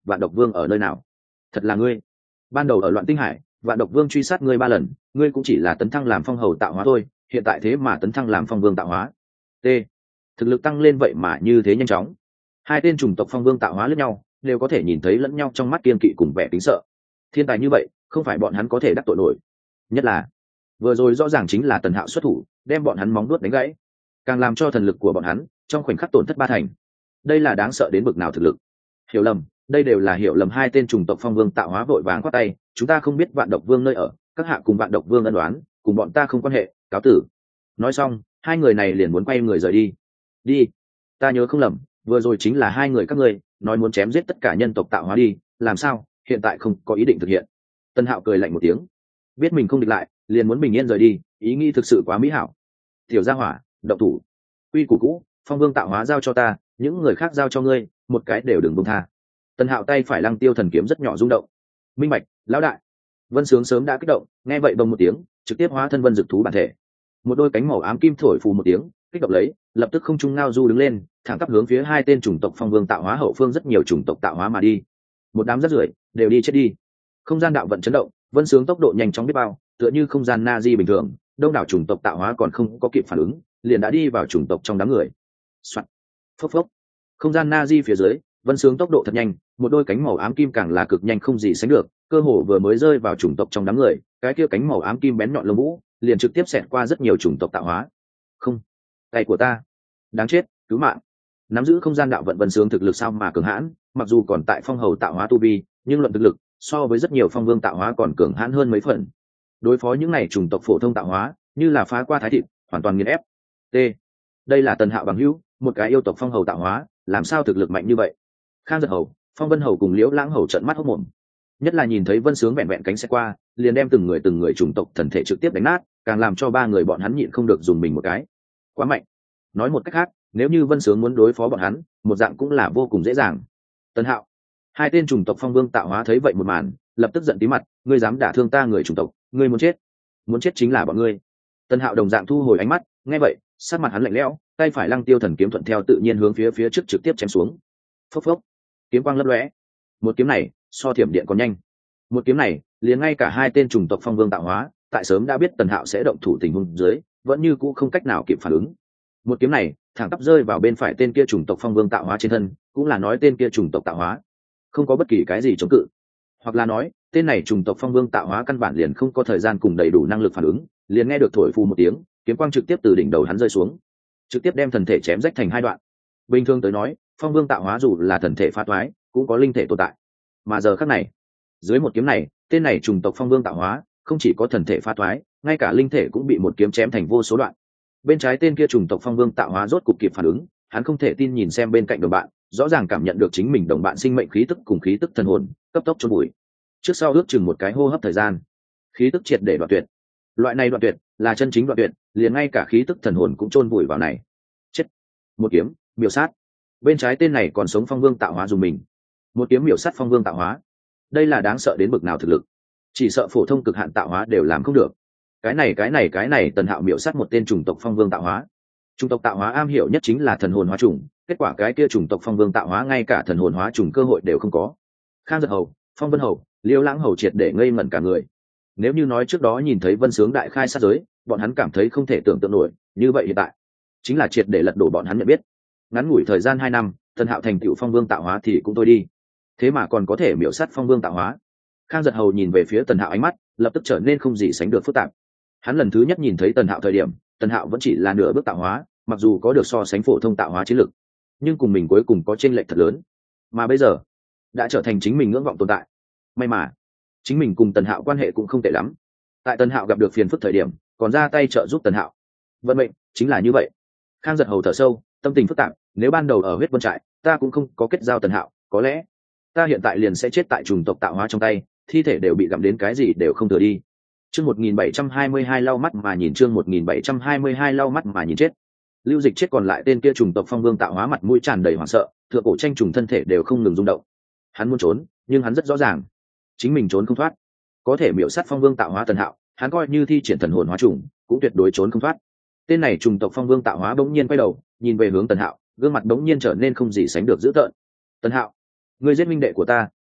vạn độc vương ở nơi nào? Thật là ngươi. Ban đầu ở loạn tinh hải, vạn độc vương truy sát ngươi ba lần, ngươi cũng chỉ là tấn thăng làm phong hầu tạo hóa thôi, hiện tại thế mà tấn thăng làm phong vương tạo hóa. T. Thực lực tăng lên vậy mà như thế nhanh chóng. Hai tên chủng tộc phong vương tạo hóa lẫn nhau, đều có thể nhìn thấy lẫn nhau trong mắt kiên kỵ cùng vẻ kính sợ. Thiên tài như vậy, không phải bọn hắn có thể đắc tội nổi. Nhất là, vừa rồi rõ ràng chính là Tần Hạo xuất thủ, đem bọn hắn móng vuốt đánh gãy, càng làm cho thần lực của bọn hắn trong khoảnh khắc tổn thất ba thành. Đây là đáng sợ đến bực nào thực lực. Hiểu lầm, đây đều là hiểu lầm. Hai tên chủng tộc phong vương tạo hóa vội vàng quát tay, chúng ta không biết vạn độc vương nơi ở, các hạ cùng vạn độc vương ân đoán, cùng bọn ta không quan hệ, cáo tử. Nói xong, hai người này liền muốn quay người rời đi. Đi, ta nhớ không lầm, vừa rồi chính là hai người các ngươi nói muốn chém giết tất cả nhân tộc tạo hóa đi, làm sao hiện tại không có ý định thực hiện? Tân Hạo cười lạnh một tiếng, biết mình không địch lại, liền muốn bình yên rời đi, ý nghĩ thực sự quá mỹ hảo. Tiểu gia hỏa, động thủ. Quy củ cũ, phong vương tạo hóa giao cho ta, những người khác giao cho ngươi, một cái đều đừng buông tha. Tân Hạo tay phải lăng tiêu thần kiếm rất nhỏ rung động. Minh bạch, lão đại. Vân Sướng sớm đã kích động, nghe vậy bông một tiếng, trực tiếp hóa thân vân dực thú bản thể. Một đôi cánh màu ám kim thổi phù một tiếng, kích động lấy, lập tức không trung ngao du đứng lên, thẳng tắp hướng phía hai tên chủng tộc phong vương tạo hóa hậu phương rất nhiều chủng tộc tạo hóa mà đi. Một đám rất rưởi, đều đi chết đi. Không gian đạo vận chấn động, Vân Sướng tốc độ nhanh chóng biết bao, tựa như không gian na di bình thường, đông đảo chủng tộc tạo hóa còn không có kịp phản ứng, liền đã đi vào chủng tộc trong đám người. Soạt. Phốc phốc. Không gian na di phía dưới, Vân Sướng tốc độ thật nhanh, một đôi cánh màu ám kim càng là cực nhanh không gì sánh được, cơ hồ vừa mới rơi vào chủng tộc trong đám người, cái kia cánh màu ám kim bén nhọn lông vũ, liền trực tiếp xẹt qua rất nhiều chủng tộc tạo hóa. Không, tay của ta, đáng chết, cứu mạng. Nắm giữ không gian đạo vận Vân Sướng thực lực sao mà cường hãn, mặc dù còn tại phong hầu tạo hóa tu vi, nhưng luận thực lực so với rất nhiều phong vương tạo hóa còn cường hãn hơn mấy phần. Đối phó những này chủng tộc phổ thông tạo hóa, như là phá qua thái thịt, hoàn toàn nghiền ép. T. Đây là Tần Hạo bằng hữu, một cái yêu tộc phong hầu tạo hóa, làm sao thực lực mạnh như vậy? Khang Giật Hầu, Phong Vân Hầu cùng Liễu Lãng Hầu trợn mắt hốt mồm. Nhất là nhìn thấy Vân Sướng vẹn vẹn cánh xe qua, liền đem từng người từng người chủng tộc thần thể trực tiếp đánh nát, càng làm cho ba người bọn hắn nhịn không được dùng mình một cái. Quá mạnh. Nói một cách khác, nếu như Vân Sướng muốn đối phó bọn hắn, một dạng cũng là vô cùng dễ dàng. Tần Hạo, hai tên chủng tộc phong vương tạo hóa thấy vậy một màn, lập tức giận tí mặt, ngươi dám đả thương ta người chủng tộc, ngươi muốn chết. Muốn chết chính là bọn ngươi. Tần Hạo đồng dạng thu hồi ánh mắt, nghe vậy, sát mặt hắn lạnh lẽo, tay phải lăng tiêu thần kiếm thuận theo tự nhiên hướng phía phía trước trực tiếp chém xuống. Phốc phốc, kiếm quang lấp lóe. Một kiếm này, so thiểm điện còn nhanh. Một kiếm này, liền ngay cả hai tên chủng tộc phong vương tạo hóa, tại sớm đã biết Tần Hạo sẽ động thủ tình huống dưới, vẫn như cũ không cách nào kịp phản ứng. Một kiếm này, thẳng tắp rơi vào bên phải tên kia chủng tộc phong vương tạo hóa trên thân, cũng là nói tên kia chủng tộc tạo hóa không có bất kỳ cái gì chống cự, hoặc là nói, tên này chủng tộc phong vương tạo hóa căn bản liền không có thời gian cùng đầy đủ năng lực phản ứng, liền nghe được thổi phù một tiếng, kiếm quang trực tiếp từ đỉnh đầu hắn rơi xuống, trực tiếp đem thần thể chém rách thành hai đoạn. Bình thường tới nói, phong vương tạo hóa dù là thần thể phá toái, cũng có linh thể tồn tại, mà giờ khắc này, dưới một kiếm này, tên này chủng tộc phong vương tạo hóa không chỉ có thần thể phá toái, ngay cả linh thể cũng bị một kiếm chém thành vô số đoạn. Bên trái tên kia chủng tộc phong vương tạo hóa rốt cục kịp phản ứng, hắn không thể tin nhìn xem bên cạnh đồng bạn, rõ ràng cảm nhận được chính mình đồng bạn sinh mệnh khí tức cùng khí tức thần hồn cấp tốc chôn bụi. Trước sau ước chừng một cái hô hấp thời gian, khí tức triệt để đoạn tuyệt. Loại này đoạn tuyệt là chân chính đoạn tuyệt, liền ngay cả khí tức thần hồn cũng chôn bụi vào này. Chết. Một kiếm miểu sát. Bên trái tên này còn sống phong vương tạo hóa dùng mình. Một kiếm miểu sát phong vương tạo hóa. Đây là đáng sợ đến bực nào thực lực. Chỉ sợ phổ thông cực hạn tạo hóa đều làm không được. Cái này cái này cái này Tần Hạo miểu sát một tên chủng tộc phong vương tạo hóa. Chủng tộc tạo hóa am hiểu nhất chính là thần hồn hóa trùng, kết quả cái kia chủng tộc phong vương tạo hóa ngay cả thần hồn hóa trùng cơ hội đều không có. Khang Giật Hầu, Phong Vân Hầu, Liễu Lãng Hầu triệt để ngây ngẩn cả người. Nếu như nói trước đó nhìn thấy Vân Sướng đại khai sát giới, bọn hắn cảm thấy không thể tưởng tượng nổi, như vậy hiện tại chính là triệt để lật đổ bọn hắn nhận biết. Ngắn ngủi thời gian hai năm, Tần Hạo thành tựu phong vương tạo hóa thì cũng thôi đi, thế mà còn có thể miểu sát phong vương tạo hóa. Khang Giật Hầu nhìn về phía Tần Hạo ánh mắt lập tức trở nên không gì sánh được phức tạp. Hắn lần thứ nhất nhìn thấy Tần Hạo thời điểm, Tần Hạo vẫn chỉ là nửa bước tạo hóa, mặc dù có được so sánh phổ thông tạo hóa chiến lực, nhưng cùng mình cuối cùng có chênh lệch thật lớn, mà bây giờ đã trở thành chính mình ngưỡng vọng tồn tại. May mà chính mình cùng Tần Hạo quan hệ cũng không tệ lắm, tại Tần Hạo gặp được phiền phức thời điểm còn ra tay trợ giúp Tần Hạo. Vận mệnh chính là như vậy. Khang Giật Hầu thở sâu, tâm tình phức tạp, nếu ban đầu ở huyết vân trại ta cũng không có kết giao Tần Hạo, có lẽ ta hiện tại liền sẽ chết tại chủng tộc tạo hóa trong tay, thi thể đều bị gặm đến cái gì đều không thừa đi. Chương một nghìn bảy trăm hai mươi hai lau mắt mà nhìn, chương một nghìn bảy trăm hai mươi hai lau mắt mà nhìn chết. Lưu Dịch chết, còn lại tên kia chủng tộc phong vương tạo hóa mặt mũi tràn đầy hoảng sợ, thượng cổ tranh trùng thân thể đều không ngừng rung động. Hắn muốn trốn, nhưng hắn rất rõ ràng, chính mình trốn không thoát. Có thể miểu sát phong vương tạo hóa Tần Hạo, hắn coi như thi triển thần hồn hóa trùng, cũng tuyệt đối trốn không thoát. Tên này chủng tộc phong vương tạo hóa bỗng nhiên quay đầu, nhìn về hướng Tần Hạo, gương mặt bỗng nhiên trở nên không gì sánh được dữ tợn. Tần Hạo, ngươi giết minh đệ của ta,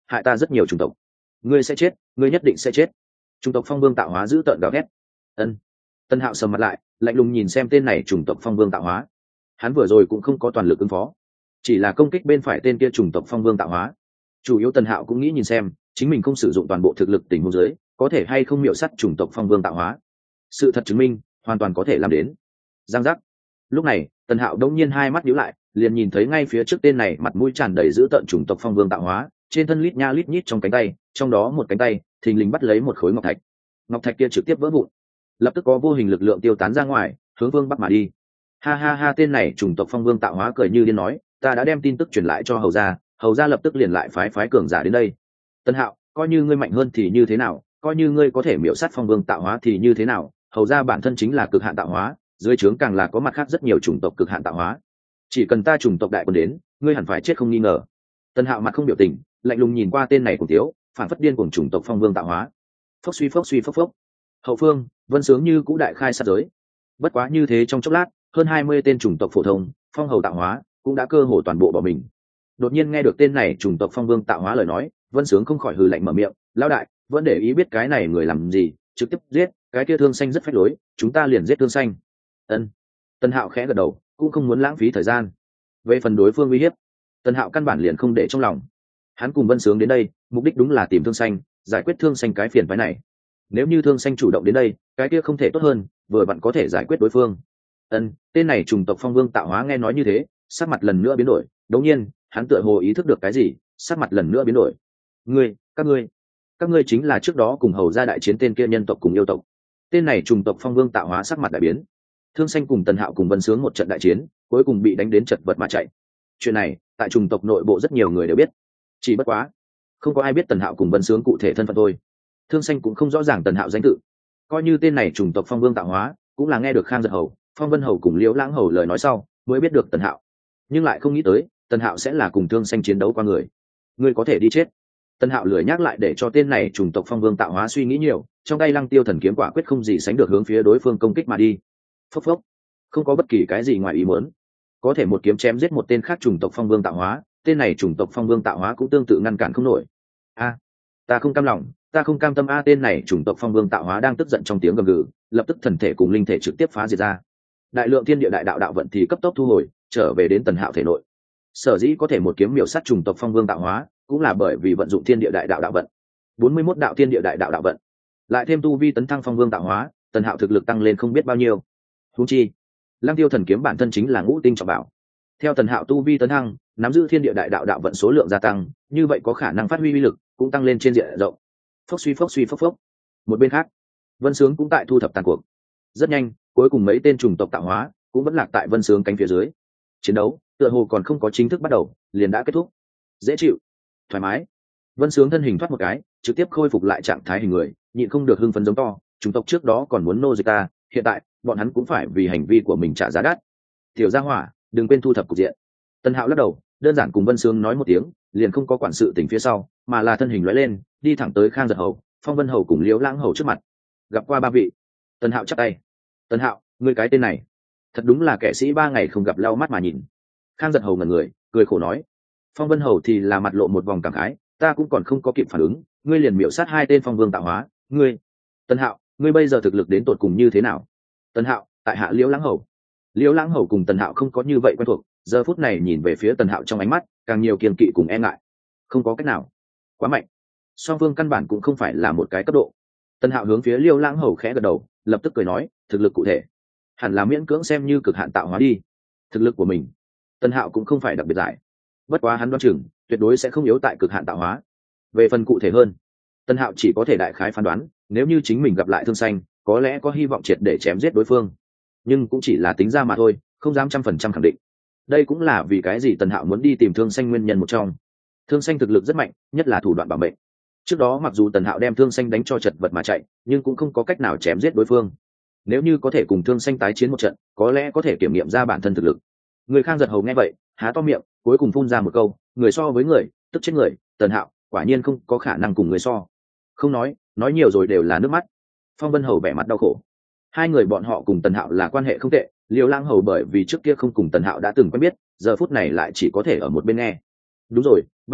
hại ta rất nhiều chủng tộc. Ngươi sẽ chết, ngươi nhất định sẽ chết. Chủng tộc phong vương tạo hóa giữ tợn gào thét. Ân. Tân Hạo sầm mặt lại, lạnh lùng nhìn xem tên này chủng tộc phong vương tạo hóa. Hắn vừa rồi cũng không có toàn lực ứng phó, chỉ là công kích bên phải tên kia chủng tộc phong vương tạo hóa. Chủ yếu Tân Hạo cũng nghĩ nhìn xem, chính mình không sử dụng toàn bộ thực lực tình huống dưới, có thể hay không miểu sát chủng tộc phong vương tạo hóa. Sự thật chứng minh, hoàn toàn có thể làm đến. Giang giác. Lúc này, Tân Hạo đống nhiên hai mắt nhíu lại, liền nhìn thấy ngay phía trước tên này mặt mũi tràn đầy dữ tợn chủng tộc phong vương tạo hóa, trên thân lít nha lít nhít trong cánh tay, trong đó một cánh tay thình lình bắt lấy một khối ngọc thạch. Ngọc thạch kia trực tiếp vỡ vụn, lập tức có vô hình lực lượng tiêu tán ra ngoài, hướng vương bắc mà đi. Ha ha ha, tên này chủng tộc phong vương tạo hóa cười như điên nói, ta đã đem tin tức truyền lại cho hầu gia, hầu gia lập tức liền lại phái phái cường giả đến đây. Tân Hạo, coi như ngươi mạnh hơn thì như thế nào, coi như ngươi có thể miểu sát phong vương tạo hóa thì như thế nào, hầu gia bản thân chính là cực hạn tạo hóa, dưới trướng càng là có mặt khác rất nhiều chủng tộc cực hạn tạo hóa. Chỉ cần ta chủng tộc đại quân đến, ngươi hẳn phải chết không nghi ngờ. Tân Hạo mặt không biểu tình, lạnh lùng nhìn qua tên này cùng thiếu, phản phất điên cuồng chủng tộc phong vương tạo hóa. Phốc suy phốc suy phốc phốc. Hậu phương, Vân Sướng như cũ đại khai sát giới. Bất quá như thế trong chốc lát, hơn hai mươi tên chủng tộc phổ thông, phong hầu tạo hóa, cũng đã cơ hồ toàn bộ bỏ mình. Đột nhiên nghe được tên này chủng tộc phong vương tạo hóa lời nói, Vân Sướng không khỏi hừ lạnh mở miệng, lão đại, vẫn để ý biết cái này người làm gì, trực tiếp giết, cái kia Thương Xanh rất phách lối, chúng ta liền giết Thương Xanh. Ân. Tân Hạo khẽ gật đầu, cũng không muốn lãng phí thời gian. Về phần đối phương uy hiếp, Tân Hạo căn bản liền không để trong lòng. Hắn cùng Vân Sướng đến đây, mục đích đúng là tìm Thương Xanh, giải quyết Thương Xanh cái phiền phức này. Nếu như Thương Xanh chủ động đến đây, cái kia không thể tốt hơn, vừa vặn có thể giải quyết đối phương. Ân, tên này trùng tộc phong vương tạo hóa nghe nói như thế, sắc mặt lần nữa biến đổi. Đột nhiên, hắn tựa hồ ý thức được cái gì, sắc mặt lần nữa biến đổi. Ngươi, các ngươi, các ngươi chính là trước đó cùng hầu ra đại chiến tên kia nhân tộc cùng yêu tộc. Tên này trùng tộc phong vương tạo hóa sắc mặt đại biến. Thương Xanh cùng Tần Hạo cùng Vân Sướng một trận đại chiến, cuối cùng bị đánh đến chật vật mà chạy. Chuyện này, tại trùng tộc nội bộ rất nhiều người đều biết. Chỉ bất quá, không có ai biết Tần Hạo cùng Vân Sướng cụ thể thân phận thôi. Thương Xanh cũng không rõ ràng Tần Hạo danh tự. Coi như tên này trùng tộc phong vương tạo hóa, cũng là nghe được Khang Giật Hầu, Phong Vân Hầu cùng Liễu Lãng Hầu lời nói sau, mới biết được Tần Hạo. Nhưng lại không nghĩ tới, Tần Hạo sẽ là cùng Thương Xanh chiến đấu qua người. Ngươi có thể đi chết. Tần Hạo lười nhắc lại để cho tên này trùng tộc phong vương tạo hóa suy nghĩ nhiều, trong tay Lăng Tiêu thần kiếm quả quyết không gì sánh được hướng phía đối phương công kích mà đi. Phốc phốc. Không có bất kỳ cái gì ngoài ý muốn, có thể một kiếm chém giết một tên khác trùng tộc phong vương tạo hóa, tên này trùng tộc phong vương tạo hóa cũng tương tự ngăn cản không nổi. A, ta không cam lòng, ta không cam tâm a, tên này trùng tộc phong vương tạo hóa đang tức giận trong tiếng gầm gừ, lập tức thần thể cùng linh thể trực tiếp phá diệt ra. Đại lượng thiên địa đại đạo đạo vận thì cấp tốc thu hồi, trở về đến Tần Hạo thể nội. Sở dĩ có thể một kiếm miểu sát trùng tộc phong vương tạo hóa, cũng là bởi vì vận dụng thiên địa đại đạo đạo vận. bốn mươi mốt đạo thiên địa đại đạo đạo vận, lại thêm tu vi tấn thăng phong vương tạo hóa, Tần Hạo thực lực tăng lên không biết bao nhiêu. Huống chi, Lăng Tiêu thần kiếm bản thân chính là ngũ tinh trọng bảo. Theo Tần Hạo tu vi tấn thăng, nắm giữ thiên địa đại đạo đạo vận số lượng gia tăng, như vậy có khả năng phát huy uy lực cũng tăng lên trên diện rộng. Phốc suy phốc suy phốc phốc. Một bên khác, Vân Sướng cũng tại thu thập tàn cuộc. Rất nhanh, cuối cùng mấy tên trùng tộc tạo hóa cũng vẫn lạc tại Vân Sướng cánh phía dưới. Chiến đấu tựa hồ còn không có chính thức bắt đầu, liền đã kết thúc. Dễ chịu, thoải mái. Vân Sướng thân hình thoát một cái, trực tiếp khôi phục lại trạng thái hình người, nhịn không được hưng phấn giống to, chủng tộc trước đó còn muốn nô dịch ta, hiện tại bọn hắn cũng phải vì hành vi của mình trả giá đắt. Tiểu gia hỏa, đừng quên thu thập cục diện. Tân Hạo lắc đầu, đơn giản cùng Vân Sướng nói một tiếng, liền không có quản sự tình phía sau, mà là thân hình lóe lên, đi thẳng tới Khang Giật Hầu, Phong Vân Hầu cùng Liễu Lãng Hầu trước mặt. Gặp qua ba vị. Tân Hạo chắp tay. Tân Hạo, ngươi cái tên này, thật đúng là kẻ sĩ ba ngày không gặp lau mắt mà nhìn. Khang Giật Hầu ngẩn người, cười khổ nói. Phong Vân Hầu thì là mặt lộ một vòng cảm khái, ta cũng còn không có kịp phản ứng, ngươi liền miểu sát hai tên phong vương tạo hóa, ngươi. Tân Hạo, ngươi bây giờ thực lực đến tột cùng như thế nào? Tân Hạo, tại hạ Liễu Lãng Hầu. Liễu Lãng Hầu cùng Tần Hạo không có như vậy quen thuộc, giờ phút này nhìn về phía Tần Hạo trong ánh mắt càng nhiều kiêng kỵ cùng e ngại. Không có cách nào, quá mạnh, song phương căn bản cũng không phải là một cái cấp độ. Tần Hạo hướng phía Liễu Lãng Hầu khẽ gật đầu, lập tức cười nói, thực lực cụ thể hẳn là miễn cưỡng xem như cực hạn tạo hóa đi. Thực lực của mình, Tần Hạo cũng không phải đặc biệt giải, bất quá hắn đoán chừng tuyệt đối sẽ không yếu tại cực hạn tạo hóa. Về phần cụ thể hơn, Tần Hạo chỉ có thể đại khái phán đoán, nếu như chính mình gặp lại Thương Xanh, có lẽ có hy vọng triệt để chém giết đối phương, nhưng cũng chỉ là tính ra mà thôi, không dám trăm phần trăm khẳng định. Đây cũng là vì cái gì Tần Hạo muốn đi tìm Thương Xanh nguyên nhân một trong. Thương Xanh thực lực rất mạnh, nhất là thủ đoạn bảo mệnh. Trước đó mặc dù Tần Hạo đem Thương Xanh đánh cho chật vật mà chạy, nhưng cũng không có cách nào chém giết đối phương. Nếu như có thể cùng Thương Xanh tái chiến một trận, có lẽ có thể kiểm nghiệm ra bản thân thực lực. Người Khang Giật Hầu nghe vậy, há to miệng, cuối cùng phun ra một câu, người so với người, tức chết người. Tần Hạo quả nhiên không có khả năng cùng người so. Không nói, nói nhiều rồi đều là nước mắt. Phong Vân Hầu vẻ mặt đau khổ. Hai người bọn họ cùng Tần Hạo là quan hệ không tệ, Liễu Lãng Hầu bởi vì trước kia không cùng Tần Hạo đã từng quen biết, giờ phút này lại chỉ có thể ở một bên nghe. Đúng rồi, ba vị,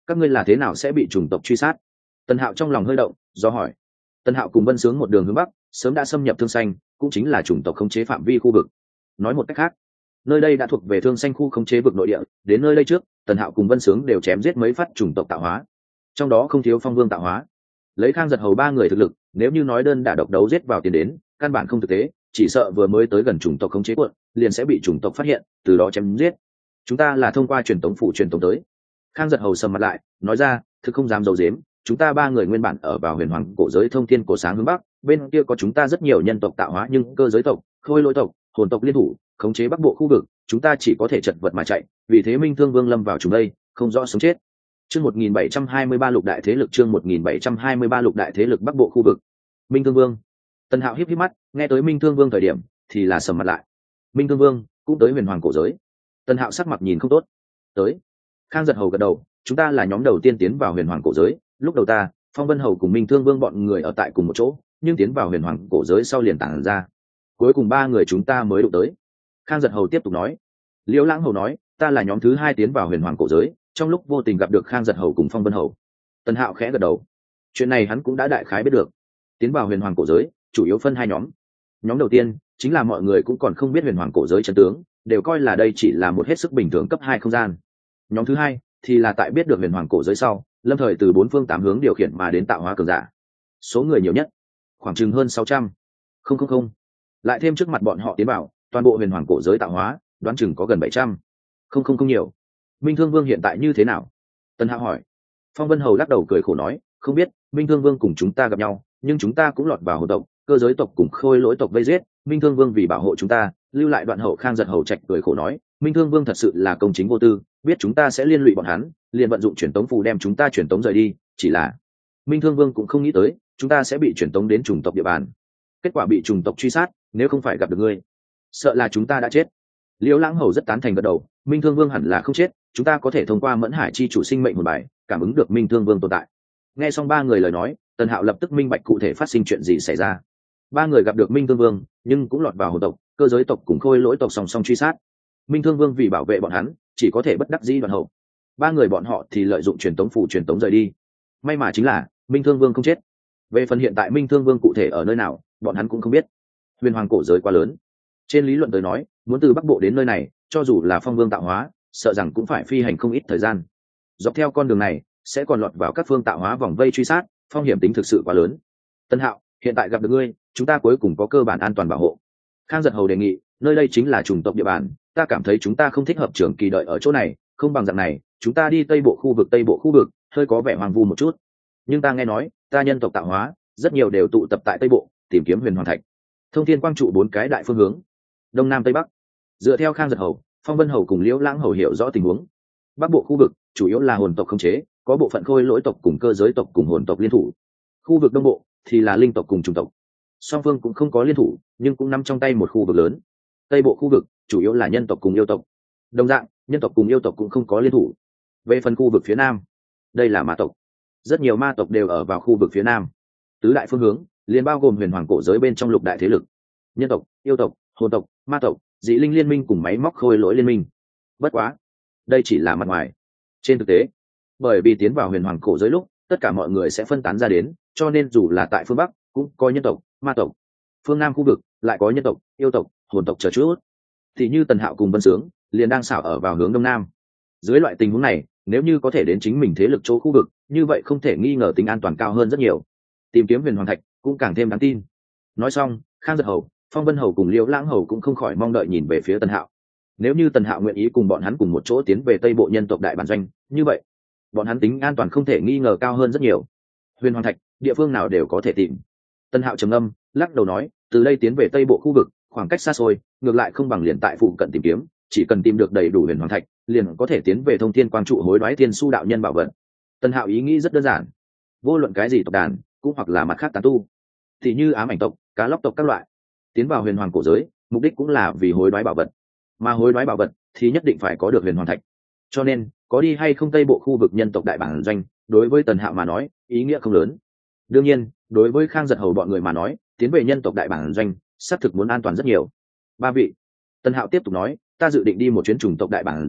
các ngươi là thế nào sẽ bị chủng tộc truy sát? Tần Hạo trong lòng hơi động, do hỏi. Tần Hạo cùng Vân Sướng một đường hướng bắc, sớm đã xâm nhập Thương Xanh, cũng chính là chủng tộc khống chế phạm vi khu vực. Nói một cách khác, nơi đây đã thuộc về Thương Xanh khu khống chế vực nội địa. Đến nơi đây trước, Tần Hạo cùng Vân Sướng đều chém giết mấy phát chủng tộc tạo hóa, trong đó không thiếu phong vương tạo hóa. Lấy Khang Giật Hầu ba người thực lực, nếu như nói đơn đả độc đấu giết vào tiền đến, căn bản không thực tế, chỉ sợ vừa mới tới gần chủng tộc khống chế quận, liền sẽ bị chủng tộc phát hiện, từ đó chém giết. Chúng ta là thông qua truyền tống phủ truyền tống tới. Khang Giật Hầu sầm mặt lại, nói ra, thực không dám giấu giếm, chúng ta ba người nguyên bản ở vào huyền hoàng cổ giới thông thiên cổ sáng hướng bắc, bên kia có chúng ta rất nhiều nhân tộc tạo hóa nhưng cơ giới tộc, khôi lỗi tộc, hồn tộc liên thủ, khống chế bắc bộ khu vực, chúng ta chỉ có thể chật vật mà chạy, vì thế Minh Thương Vương lâm vào chúng đây, không rõ sống chết. Chương một nghìn bảy trăm hai mươi ba lục đại thế lực, chương một nghìn bảy trăm hai mươi ba lục đại thế lực bắc bộ khu vực. Minh Thương Vương. Tần Hạo híp híp mắt, nghe tới Minh Thương Vương thời điểm, thì là sầm mặt lại. Minh Thương Vương cũng tới huyền hoàng cổ giới. Tần Hạo sắc mặt nhìn không tốt. Tới. Khang Giật Hầu gật đầu, chúng ta là nhóm đầu tiên tiến vào huyền hoàng cổ giới, lúc đầu ta, Phong Vân Hầu cùng Minh Thương Vương bọn người ở tại cùng một chỗ, nhưng tiến vào huyền hoàng cổ giới sau liền tản ra. Cuối cùng ba người chúng ta mới đụng tới. Khang Giật Hầu tiếp tục nói. Liễu Lãng Hầu nói, ta là nhóm thứ hai tiến vào huyền hoàng cổ giới, trong lúc vô tình gặp được Khang Giật Hầu cùng Phong Vân Hầu. Tần Hạo khẽ gật đầu. Chuyện này hắn cũng đã đại khái biết được. Tiến vào huyền hoàng cổ giới, chủ yếu phân hai nhóm. Nhóm đầu tiên chính là mọi người cũng còn không biết huyền hoàng cổ giới chân tướng, đều coi là đây chỉ là một hết sức bình thường cấp hai không gian. Nhóm thứ hai thì là tại biết được huyền hoàng cổ giới sau, lâm thời từ bốn phương tám hướng điều khiển mà đến tạo hóa cường giả. Số người nhiều nhất khoảng chừng hơn sáu trăm. Không không không. Lại thêm trước mặt bọn họ tiến vào, toàn bộ huyền hoàng cổ giới tạo hóa, đoán chừng có gần bảy trăm. Không không không nhiều. Minh Thương Vương hiện tại như thế nào? Tần Hạo hỏi. Phong Vân Hầu lắc đầu cười khổ nói, không biết, Minh Thương Vương cùng chúng ta gặp nhau, nhưng chúng ta cũng lọt vào hồn tộc, cơ giới tộc cùng khôi lỗi tộc vây giết. Minh Thương Vương vì bảo hộ chúng ta, lưu lại đoạn hậu. Khang Giật Hầu trạch cười khổ nói, Minh Thương Vương thật sự là công chính vô tư, biết chúng ta sẽ liên lụy bọn hắn, liền vận dụng truyền tống phù đem chúng ta truyền tống rời đi. Chỉ là Minh Thương Vương cũng không nghĩ tới, chúng ta sẽ bị truyền tống đến chủng tộc địa bàn, kết quả bị chủng tộc truy sát. Nếu không phải gặp được ngươi, sợ là chúng ta đã chết. Liễu Lãng Hầu rất tán thành gật đầu, Minh Thương Vương hẳn là không chết, chúng ta có thể thông qua Mẫn Hải chi chủ sinh mệnh hồn bài cảm ứng được Minh Thương Vương tồn tại. Nghe xong ba người lời nói, Tần Hạo lập tức minh bạch cụ thể phát sinh chuyện gì xảy ra. Ba người gặp được Minh Thương Vương, nhưng cũng lọt vào hồn tộc, cơ giới tộc cùng khôi lỗi tộc song song truy sát. Minh Thương Vương vì bảo vệ bọn hắn, chỉ có thể bất đắc dĩ đoạn hậu. Ba người bọn họ thì lợi dụng truyền tống phủ truyền tống rời đi. May mà chính là Minh Thương Vương không chết. Về phần hiện tại Minh Thương Vương cụ thể ở nơi nào, bọn hắn cũng không biết. Huyền hoàng cổ giới quá lớn, trên lý luận tới nói, muốn từ bắc bộ đến nơi này, cho dù là Phong Vương tạo hóa, sợ rằng cũng phải phi hành không ít thời gian. Dọc theo con đường này sẽ còn lọt vào các phương tạo hóa vòng vây truy sát, phong hiểm tính thực sự quá lớn. Tân Hạo, hiện tại gặp được ngươi, chúng ta cuối cùng có cơ bản an toàn bảo hộ. Khang Giật Hầu đề nghị, nơi đây chính là chủng tộc địa bàn, ta cảm thấy chúng ta không thích hợp trường kỳ đợi ở chỗ này, không bằng dạng này, chúng ta đi tây bộ khu vực. Tây bộ khu vực hơi có vẻ hoang vu một chút, nhưng ta nghe nói ta nhân tộc tạo hóa rất nhiều đều tụ tập tại tây bộ, tìm kiếm huyền hoàng thạch. Thông thiên quang trụ bốn cái đại phương hướng, đông nam tây bắc. Dựa theo Khang Giật Hầu, Phong Vân Hầu cùng Liễu Lãng Hầu hiểu rõ tình huống. Bắc bộ khu vực chủ yếu là hồn tộc khống chế, có bộ phận khôi lỗi tộc cùng cơ giới tộc cùng hồn tộc liên thủ. Khu vực đông bộ thì là linh tộc cùng chủng tộc, song phương cũng không có liên thủ, nhưng cũng nằm trong tay một khu vực lớn. Tây bộ khu vực chủ yếu là nhân tộc cùng yêu tộc, đồng dạng nhân tộc cùng yêu tộc cũng không có liên thủ. Về phần khu vực phía nam, đây là ma tộc, rất nhiều ma tộc đều ở vào khu vực phía nam. Tứ đại phương hướng liền bao gồm huyền hoàng cổ giới bên trong lục đại thế lực: nhân tộc, yêu tộc, hồn tộc, ma tộc, dị linh liên minh cùng máy móc khôi lỗi liên minh. Bất quá đây chỉ là mặt ngoài. Trên thực tế, bởi vì tiến vào huyền hoàng cổ giới lúc tất cả mọi người sẽ phân tán ra đến, cho nên dù là tại phương bắc cũng có nhân tộc, ma tộc. Phương nam khu vực lại có nhân tộc, yêu tộc, hồn tộc chờ chút. Thì như Tần Hạo cùng Vân Sướng liền đang xảo ở vào hướng đông nam. Dưới loại tình huống này, nếu như có thể đến chính mình thế lực chỗ khu vực, như vậy không thể nghi ngờ tính an toàn cao hơn rất nhiều, tìm kiếm huyền hoàng thạch cũng càng thêm đáng tin. Nói xong, Khang Giật Hầu, Phong Vân Hầu cùng Liễu Lãng Hầu cũng không khỏi mong đợi nhìn về phía Tần Hạo. Nếu như Tần Hạo nguyện ý cùng bọn hắn cùng một chỗ tiến về tây bộ nhân tộc đại bản doanh, như vậy bọn hắn tính an toàn không thể nghi ngờ cao hơn rất nhiều. Huyền hoàng thạch địa phương nào đều có thể tìm. Tần Hạo trầm ngâm, lắc đầu nói, từ đây tiến về tây bộ khu vực khoảng cách xa xôi, ngược lại không bằng liền tại phụ cận tìm kiếm, chỉ cần tìm được đầy đủ huyền hoàng thạch, liền có thể tiến về thông thiên quang trụ hối đoái thiên su đạo nhân bảo vật. Tần Hạo ý nghĩ rất đơn giản, vô luận cái gì tộc đàn, cũng hoặc là mặt khác tán tu, thì như ám ảnh tộc, cá lóc tộc các loại, tiến vào huyền hoàng cổ giới, mục đích cũng là vì hối đoái bảo vật, mà hối đoái bảo vật thì nhất định phải có được huyền hoàng thạch. Cho nên, có đi hay không tây bộ khu vực nhân tộc đại bản doanh, đối với Tần Hạo mà nói, ý nghĩa không lớn. Đương nhiên, đối với Khang Giật Hầu bọn người mà nói, tiến về nhân tộc đại bản doanh, xác thực muốn an toàn rất nhiều. Ba vị, Tần Hạo tiếp tục nói, ta dự định đi một chuyến chủng tộc đại bản doanh,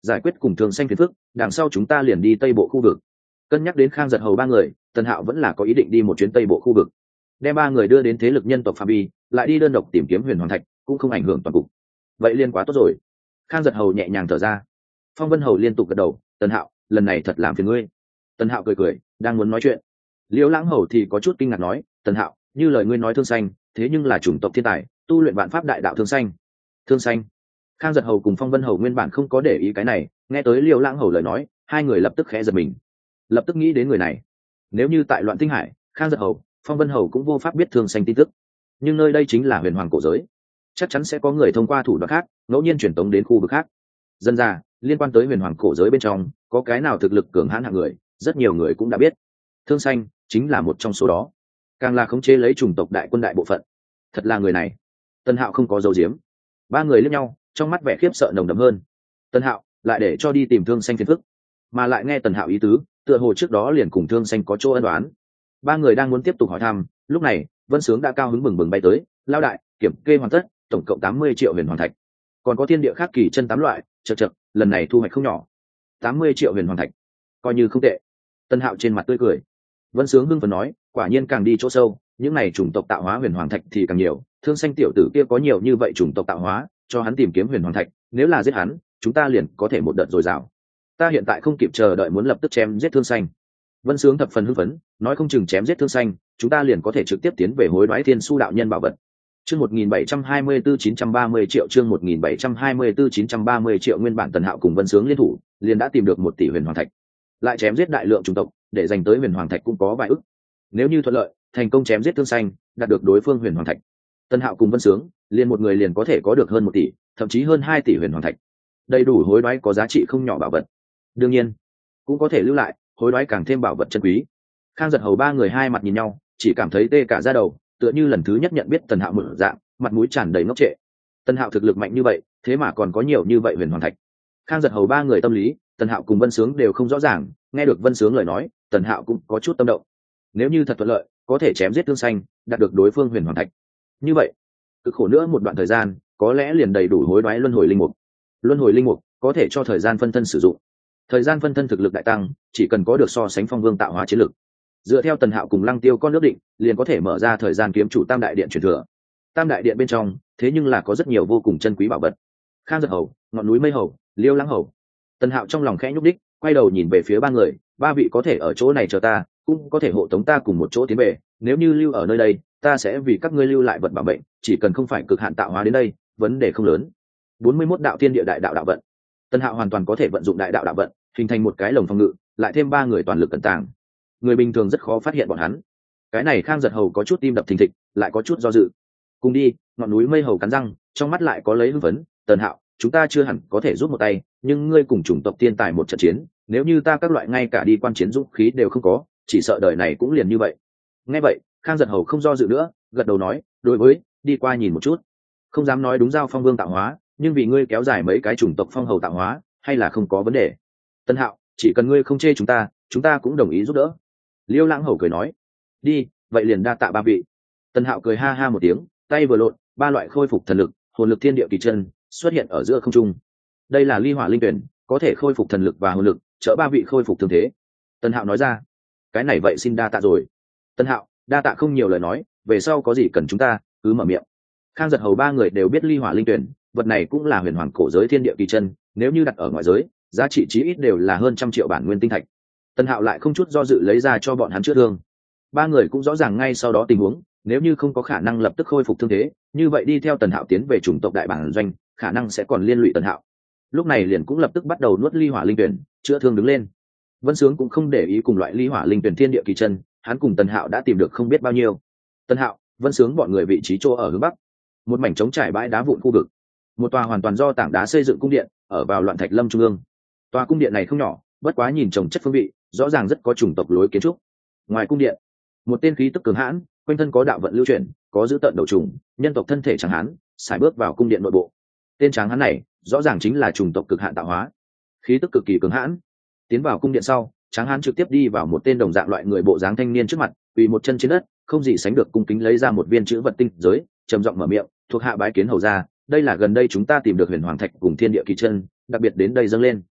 giải quyết cùng Thương Xanh phiền phức, đằng sau chúng ta liền đi tây bộ khu vực. Cân nhắc đến Khang Giật Hầu ba người, Tần Hạo vẫn là có ý định đi một chuyến tây bộ khu vực, đem ba người đưa đến thế lực nhân tộc phạm vi, lại đi đơn độc tìm kiếm Huyền Hoàng Thạch, cũng không ảnh hưởng toàn cục. Vậy liên quá tốt rồi. Khang Giật Hầu nhẹ nhàng thở ra. Phong Vân Hầu liên tục gật đầu. Tần Hạo, lần này thật làm phiền ngươi. Tần Hạo cười cười, đang muốn nói chuyện, Liễu Lãng Hầu thì có chút kinh ngạc nói, Tần Hạo, như lời ngươi nói Thương Xanh, thế nhưng là chủng tộc thiên tài, tu luyện vạn pháp đại đạo Thương Xanh. Thương Xanh. Khang Giật Hầu cùng Phong Vân Hầu nguyên bản không có để ý cái này, nghe tới Liễu Lãng Hầu lời nói, hai người lập tức khẽ giật mình, lập tức nghĩ đến người này. Nếu như tại Loạn Tinh Hải, Khang Giật Hầu, Phong Vân Hầu cũng vô pháp biết Thương Xanh tin tức, nhưng nơi đây chính là Huyền Hoàng cổ giới, chắc chắn sẽ có người thông qua thủ đoạn khác, ngẫu nhiên truyền tống đến khu vực khác. Dân ra, liên quan tới Huyền Hoàng cổ giới bên trong, có cái nào thực lực cường hãn hạng người, rất nhiều người cũng đã biết. Thương Xanh chính là một trong số đó, càng là khống chế lấy chủng tộc đại quân đại bộ phận. Thật là người này. Tân Hạo không có dấu diếm. Ba người liếc nhau, trong mắt vẻ khiếp sợ nồng đậm hơn. Tân Hạo lại để cho đi tìm Thương Xanh phiền phức, mà lại nghe Tần Hạo ý tứ, tựa hồ trước đó liền cùng Thương Xanh có chỗ ân đoán. Ba người đang muốn tiếp tục hỏi thăm, lúc này Vân Sướng đã cao hứng bừng bừng bay tới. Lao đại, kiểm kê hoàn tất, tổng cộng tám mươi triệu huyền hoàng thạch, còn có thiên địa khác kỳ chân tám loại, chật chật, lần này thu hoạch không nhỏ. Tám mươi triệu huyền hoàng thạch, coi như không tệ. Tân Hạo trên mặt tươi cười. Vân Sướng hưng phấn nói, quả nhiên càng đi chỗ sâu, những này chủng tộc tạo hóa huyền hoàng thạch thì càng nhiều. Thương Xanh tiểu tử kia có nhiều như vậy chủng tộc tạo hóa, cho hắn tìm kiếm huyền hoàng thạch, nếu là giết hắn, chúng ta liền có thể một đợt dồi dào. Ta hiện tại không kịp chờ đợi muốn lập tức chém giết Thương Xanh. Vân Sướng thập phần hưng phấn, nói không chừng chém giết Thương Xanh, chúng ta liền có thể trực tiếp tiến về hối đoái thiên su đạo nhân bảo vật. Chương một nghìn bảy trăm hai mươi tư chín trăm ba mươi triệu, chương một nghìn bảy trăm hai mươi tư chín trăm ba mươi triệu. Nguyên bản Tần Hạo cùng Vân Sướng liên thủ, liền đã tìm được một tỷ huyền hoàng thạch, lại chém giết đại lượng chủng tộc, để dành tới huyền hoàng thạch cũng có vài ức. Nếu như thuận lợi, thành công chém giết Thương Xanh, đạt được đối phương huyền hoàng thạch, Tần Hạo cùng Vân Sướng, liền một người liền có thể có được hơn một tỷ, thậm chí hơn hai tỷ huyền hoàng thạch, đầy đủ hối đoái có giá trị không nhỏ bảo vật. Đương nhiên, cũng có thể lưu lại, hối đoái càng thêm bảo vật chân quý. Khang Giật Hầu ba người hai mặt nhìn nhau, chỉ cảm thấy tê cả da đầu, tựa như lần thứ nhất nhận biết Tần Hạo một dạng, mặt mũi tràn đầy ngốc trệ. Tần Hạo thực lực mạnh như vậy, thế mà còn có nhiều như vậy huyền hoàng thạch. Khang Giật Hầu ba người tâm lý, Tần Hạo cùng Vân Sướng đều không rõ ràng, nghe được Vân Sướng lời nói, Tần Hạo cũng có chút tâm động. Nếu như thật thuận lợi, có thể chém giết Thương Xanh, đạt được đối phương huyền hoàng thạch, như vậy, cực khổ nữa một đoạn thời gian, có lẽ liền đầy đủ hối đoái luân hồi linh mục. Luân hồi linh mục có thể cho thời gian phân thân sử dụng. Thời gian phân thân thực lực đại tăng, chỉ cần có được so sánh phong vương tạo hóa chiến lực, dựa theo Tần Hạo cùng Lăng Tiêu con nước định, liền có thể mở ra thời gian kiếm chủ tam đại điện truyền thừa. Tam đại điện bên trong, thế nhưng là có rất nhiều vô cùng chân quý bảo vật. Khang Giật Hầu, Ngọn Núi Mây Hầu, Liêu Lãng Hầu. Tần Hạo trong lòng khẽ nhúc đích, quay đầu nhìn về phía ba người, ba vị có thể ở chỗ này chờ ta, cũng có thể hộ tống ta cùng một chỗ tiến về. Nếu như lưu ở nơi đây, ta sẽ vì các ngươi lưu lại vật bảo mệnh, chỉ cần không phải cực hạn tạo hóa đến đây, vấn đề không lớn. bốn mươi mốt đạo thiên địa đại đạo đạo vận. Tần Hạo hoàn toàn có thể vận dụng đại đạo đạo vận, hình thành một cái lồng phòng ngự, lại thêm ba người toàn lực cẩn tàng, người bình thường rất khó phát hiện bọn hắn. Cái này Khang Giật Hầu có chút tim đập thình thịch, lại có chút do dự. Cùng đi. Ngọn Núi Mây Hầu cắn răng, trong mắt lại có lấy hưng phấn. Tần Hạo, chúng ta chưa hẳn có thể giúp một tay, nhưng ngươi cùng chủng tộc thiên tài một trận chiến, nếu như ta các loại ngay cả đi quan chiến dũng khí đều không có, chỉ sợ đời này cũng liền như vậy. Nghe vậy, Khang Giật Hầu không do dự nữa, gật đầu nói, đối với, đi qua nhìn một chút. Không dám nói đúng giao phong vương tạo hóa, nhưng vì ngươi kéo dài mấy cái chủng tộc phong hầu tạo hóa, hay là không có vấn đề. Tần Hạo, chỉ cần ngươi không chê chúng ta, chúng ta cũng đồng ý giúp đỡ. Liêu Lãng Hầu cười nói, đi, vậy liền đa tạ ba vị. Tần Hạo cười ha ha một tiếng, tay vừa lộn, ba loại khôi phục thần lực, hồn lực thiên địa kỳ chân xuất hiện ở giữa không trung. Đây là ly hỏa linh tuyển, có thể khôi phục thần lực và hồn lực, trợ ba vị khôi phục thương thế. Tần Hạo nói ra, cái này vậy xin đa tạ rồi. Tần Hạo, đa tạ không nhiều lời nói, về sau có gì cần chúng ta cứ mở miệng. Khang Giật Hầu ba người đều biết ly hỏa linh tuyển, vật này cũng là huyền hoàng cổ giới thiên địa kỳ chân, nếu như đặt ở ngoại giới, giá trị chí ít đều là hơn trăm triệu bản nguyên tinh thạch. Tần Hạo lại không chút do dự lấy ra cho bọn hắn chữa thương. Ba người cũng rõ ràng ngay sau đó tình huống, nếu như không có khả năng lập tức khôi phục thương thế, như vậy đi theo Tần Hạo tiến về chủng tộc đại bản doanh, khả năng sẽ còn liên lụy Tần Hạo. Lúc này liền cũng lập tức bắt đầu nuốt ly hỏa linh tuyển, chữa thương đứng lên. Vân Sướng cũng không để ý cùng loại ly hỏa linh tuyển thiên địa kỳ chân, hắn cùng Tần Hạo đã tìm được không biết bao nhiêu. Tần Hạo, Vân Sướng bọn người vị trí chỗ ở hướng bắc, một mảnh trống trải bãi đá vụn khu vực, một tòa hoàn toàn do tảng đá xây dựng cung điện, ở vào Loạn Thạch Lâm trung ương. Tòa cung điện này không nhỏ, bất quá nhìn trồng chất phương vị, rõ ràng rất có chủng tộc lối kiến trúc. Ngoài cung điện, một tên khí tức cường hãn, quanh thân có đạo vận lưu chuyển, có giữ tận đầu trùng, nhân tộc thân thể trắng hán, xài bước vào cung điện nội bộ. Tên tráng hán này, rõ ràng chính là chủng tộc cực hạn tạo hóa, khí tức cực kỳ cường hãn. Tiến vào cung điện sau, tráng hán trực tiếp đi vào một tên đồng dạng loại người bộ dáng thanh niên trước mặt, quỳ một chân trên đất, không gì sánh được cung kính lấy ra một viên chữ vật tinh giới, trầm giọng mở miệng, thuộc hạ bái kiến hầu gia, đây là gần đây chúng ta tìm được huyền hoàng thạch cùng thiên địa kỳ chân, đặc biệt đến đây dâng lên.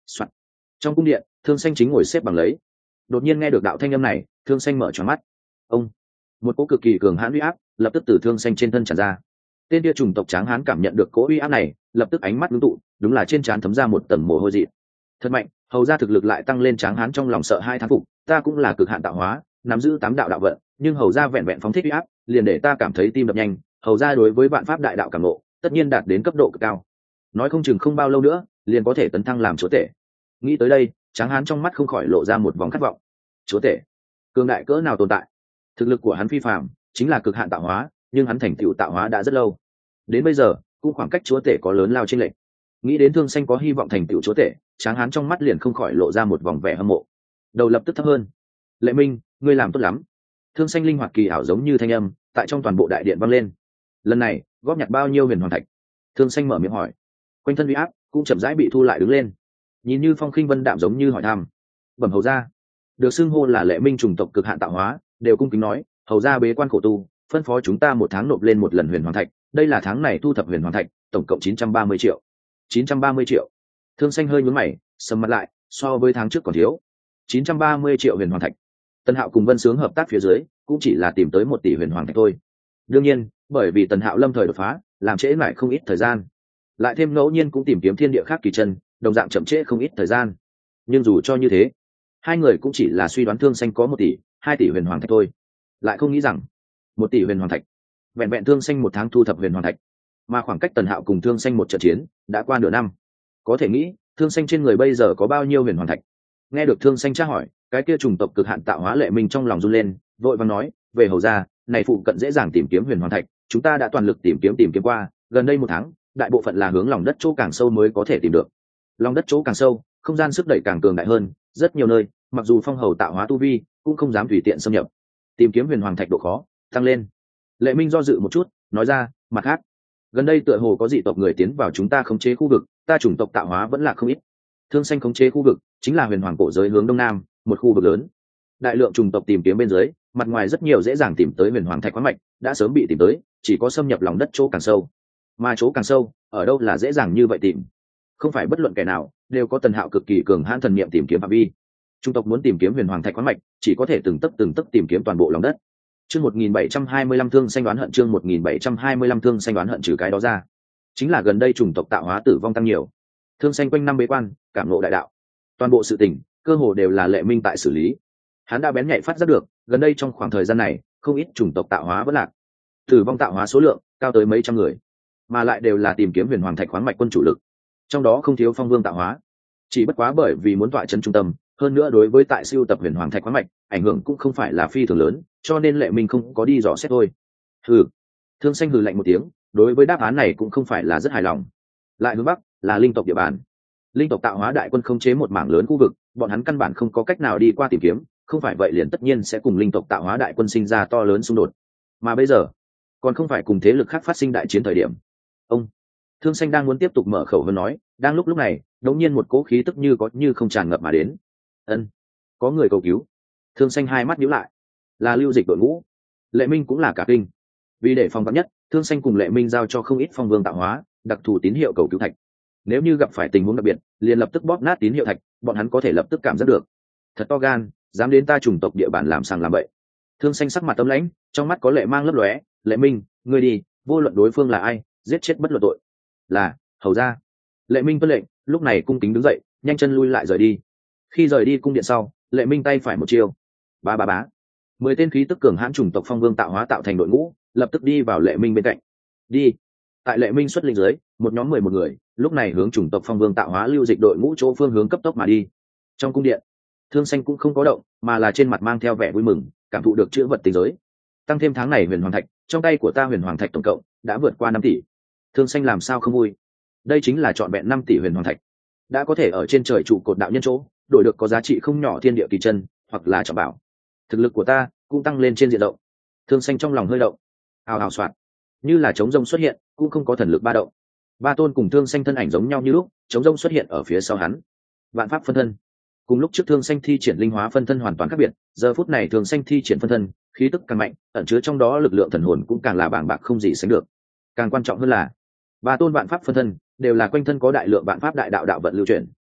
Soạn. Trong cung điện, Thương Xanh chính ngồi xếp bằng lấy. Đột nhiên nghe được đạo thanh âm này, Thương Xanh mở tròn mắt. Ông, một cỗ cực kỳ cường hãn uy áp lập tức từ Thương Xanh trên thân tràn ra. Tên kia trùng tộc Tráng Hán cảm nhận được cỗ uy áp này, lập tức ánh mắt ngưng tụ, đúng là trên trán thấm ra một tầng mồ hôi dị. Thật mạnh, hầu ra thực lực lại tăng lên. Tráng Hán trong lòng sợ hai thán phục, ta cũng là cực hạn tạo hóa, nắm giữ tám đạo đạo vận, nhưng hầu ra vẹn vẹn phóng thích uy áp, liền để ta cảm thấy tim đập nhanh. Hầu ra đối với vạn pháp đại đạo cảm ngộ, tất nhiên đạt đến cấp độ cực cao. Nói không chừng không bao lâu nữa, liền có thể tấn thăng làm chúa tể. Nghĩ tới đây, Tráng Hán trong mắt không khỏi lộ ra một vòng khát vọng. Chúa tể, cường đại cỡ nào tồn tại? Thực lực của hắn phi phàm, chính là cực hạn tạo hóa, nhưng hắn thành tựu tạo hóa đã rất lâu. Đến bây giờ, cũng khoảng cách chúa tể có lớn lao chênh lệch. Nghĩ đến Thương Xanh có hy vọng thành tựu chúa tể, Tráng Hán trong mắt liền không khỏi lộ ra một vòng vẻ hâm mộ. Đầu lập tức thấp hơn. Lệ Minh, ngươi làm tốt lắm. Thương Xanh linh hoạt kỳ ảo giống như thanh âm, tại trong toàn bộ đại điện vang lên. Lần này, góp nhặt bao nhiêu huyền hoàng thạch? Thương Xanh mở miệng hỏi. Quanh thân uy áp cũng chậm rãi bị thu lại đứng lên, nhìn như phong khinh vân đạm giống như hỏi thăm. Bẩm hầu gia, được xưng hô là Lệ Minh trùng tộc cực hạn tạo hóa, đều cung kính nói, hầu gia bế quan khổ tu, phân phó chúng ta một tháng nộp lên một lần huyền hoàng thạch, đây là tháng này thu thập huyền hoàng thạch, tổng cộng chín trăm ba mươi triệu. chín trăm ba mươi triệu. Thương Xanh hơi nhướng mày, sầm mặt lại, so với tháng trước còn thiếu. chín trăm ba mươi triệu huyền hoàng thạch. Tần Hạo cùng Vân Sướng hợp tác phía dưới, cũng chỉ là tìm tới một tỷ huyền hoàng thạch thôi. Đương nhiên, bởi vì Tần Hạo lâm thời đột phá, làm trễ lại không ít thời gian. Lại thêm ngẫu nhiên cũng tìm kiếm thiên địa khác kỳ chân, đồng dạng chậm trễ không ít thời gian. Nhưng dù cho như thế, hai người cũng chỉ là suy đoán Thương Xanh có một tỷ, hai tỷ huyền hoàng thạch thôi. Lại không nghĩ rằng, một tỷ huyền hoàng thạch, vẹn vẹn Thương Xanh một tháng thu thập huyền hoàng thạch, mà khoảng cách Tần Hạo cùng Thương Xanh một trận chiến đã qua nửa năm. Có thể nghĩ, Thương Xanh trên người bây giờ có bao nhiêu huyền hoàng thạch? Nghe được Thương Xanh tra hỏi, cái kia trùng tộc cực hạn tạo hóa Lệ Minh trong lòng run lên, vội vàng nói, về hầu gia, này phụ cận dễ dàng tìm kiếm huyền hoàng thạch, chúng ta đã toàn lực tìm kiếm tìm kiếm qua, gần đây một tháng, đại bộ phận là hướng lòng đất chỗ càng sâu mới có thể tìm được. Lòng đất chỗ càng sâu, không gian sức đẩy càng cường đại hơn, rất nhiều nơi, mặc dù phong hầu tạo hóa tu vi, cũng không dám tùy tiện xâm nhập. Tìm kiếm huyền hoàng thạch độ khó tăng lên. Lệ Minh do dự một chút, nói ra, mặt khác, gần đây tựa hồ có dị tộc người tiến vào chúng ta khống chế khu vực, ta chủng tộc tạo hóa vẫn là không ít. Thương Xanh khống chế khu vực chính là huyền hoàng cổ giới hướng đông nam, một khu vực lớn. Đại lượng chủng tộc tìm kiếm bên dưới, mặt ngoài rất nhiều dễ dàng tìm tới huyền hoàng thạch khoáng mạch, đã sớm bị tìm tới, chỉ có xâm nhập lòng đất chỗ càng sâu. Mà chỗ càng sâu, ở đâu là dễ dàng như vậy tìm? Không phải bất luận kẻ nào đều có Tần Hạo cực kỳ cường hãn thần niệm tìm kiếm phạm vi. Chủng tộc muốn tìm kiếm huyền hoàng thạch khoáng mạch, chỉ có thể từng tấc từng tấc tìm kiếm toàn bộ lòng đất. Chương một nghìn bảy trăm hai mươi lăm Thương Xanh đoán hận chương một nghìn bảy trăm hai mươi lăm Thương Xanh đoán hận trừ cái đó ra, chính là gần đây chủng tộc tạo hóa tử vong tăng nhiều. Thương Xanh quanh năm bế quan, cảm ngộ đại đạo. Toàn bộ sự tình, cơ hồ đều là Lệ Minh tại xử lý. Hắn đã bén nhạy phát giác được, gần đây trong khoảng thời gian này, không ít chủng tộc tạo hóa vẫn lạc. Tử vong tạo hóa số lượng cao tới mấy trăm người, mà lại đều là tìm kiếm huyền hoàng thạch khoáng mạch quân chủ lực. Trong đó không thiếu phong vương tạo hóa. Chỉ bất quá bởi vì muốn tọa trấn trung tâm, hơn nữa đối với tại siêu tập huyền hoàng thạch khoáng mạch, ảnh hưởng cũng không phải là phi thường lớn, cho nên Lệ Minh không có đi dò xét thôi. Hừ. Thương Xanh hừ lạnh một tiếng, đối với đáp án này cũng không phải là rất hài lòng. Lại hướng bắc là linh tộc địa bàn. Linh tộc tạo hóa đại quân không chế một mảng lớn khu vực, bọn hắn căn bản không có cách nào đi qua tìm kiếm, không phải vậy liền tất nhiên sẽ cùng linh tộc tạo hóa đại quân sinh ra to lớn xung đột. Mà bây giờ, còn không phải cùng thế lực khác phát sinh đại chiến thời điểm. Ông Thương Xanh đang muốn tiếp tục mở khẩu hơn nói, đang lúc lúc này, đột nhiên một cỗ khí tức như có như không tràn ngập mà đến. Ân, có người cầu cứu. Thương Xanh hai mắt nhíu lại, là Lưu Dịch đội ngũ. Lệ Minh cũng là cả kinh. Vì để phòng vắn nhất, Thương Xanh cùng Lệ Minh giao cho không ít phong vương tạo hóa, đặc thù tín hiệu cầu cứu thạch. Nếu như gặp phải tình huống đặc biệt, liền lập tức bóp nát tín hiệu thạch, bọn hắn có thể lập tức cảm giác được. Thật to gan, dám đến ta chủng tộc địa bàn làm sàng làm bậy. Thương Xanh sắc mặt tâm lãnh, trong mắt có lệ mang lấp lóe. Lệ Minh, ngươi đi, vô luận đối phương là ai, giết chết bất luận tội. Là hầu ra. Lệ Minh tuân lệnh, lúc này cung kính đứng dậy, nhanh chân lui lại rời đi. Khi rời đi cung điện sau, Lệ Minh tay phải một chiêu, ba ba bá, mười tên khí tức cường hãn chủng tộc phong vương tạo hóa tạo thành đội ngũ, lập tức đi vào Lệ Minh bên cạnh. Đi. Tại Lệ Minh xuất linh dưới, một nhóm mười một người, lúc này hướng chủng tộc phong vương tạo hóa Lưu Dịch đội ngũ chỗ phương hướng cấp tốc mà đi. Trong cung điện, Thương Xanh cũng không có động, mà là trên mặt mang theo vẻ vui mừng, cảm thụ được chữ vật tinh giới. Tăng thêm tháng này huyền hoàng thạch, trong tay của ta huyền hoàng thạch tổng cộng đã vượt qua năm tỷ. Thương Xanh làm sao không vui? Đây chính là trọn vẹn năm tỷ huyền hoàng thạch, đã có thể ở trên trời trụ cột đạo nhân chỗ đổi được có giá trị không nhỏ thiên địa kỳ chân, hoặc là trọng bảo. Thực lực của ta cũng tăng lên trên diện rộng. Thương Xanh trong lòng hơi động, hào hào soạt, như là trống rông xuất hiện, cũng không có thần lực ba động. Ba tôn cùng Thương Xanh thân ảnh giống nhau như lúc, trống rông xuất hiện ở phía sau hắn. Vạn pháp phân thân. Cùng lúc trước Thương Xanh thi triển linh hóa phân thân hoàn toàn khác biệt, giờ phút này Thương Xanh thi triển phân thân, khí tức càng mạnh, ẩn chứa trong đó lực lượng thần hồn cũng càng là bàng bạc không gì sánh được. Càng quan trọng hơn là, ba tôn vạn pháp phân thân đều là quanh thân có đại lượng vạn pháp đại đạo đạo vận lưu chuyển.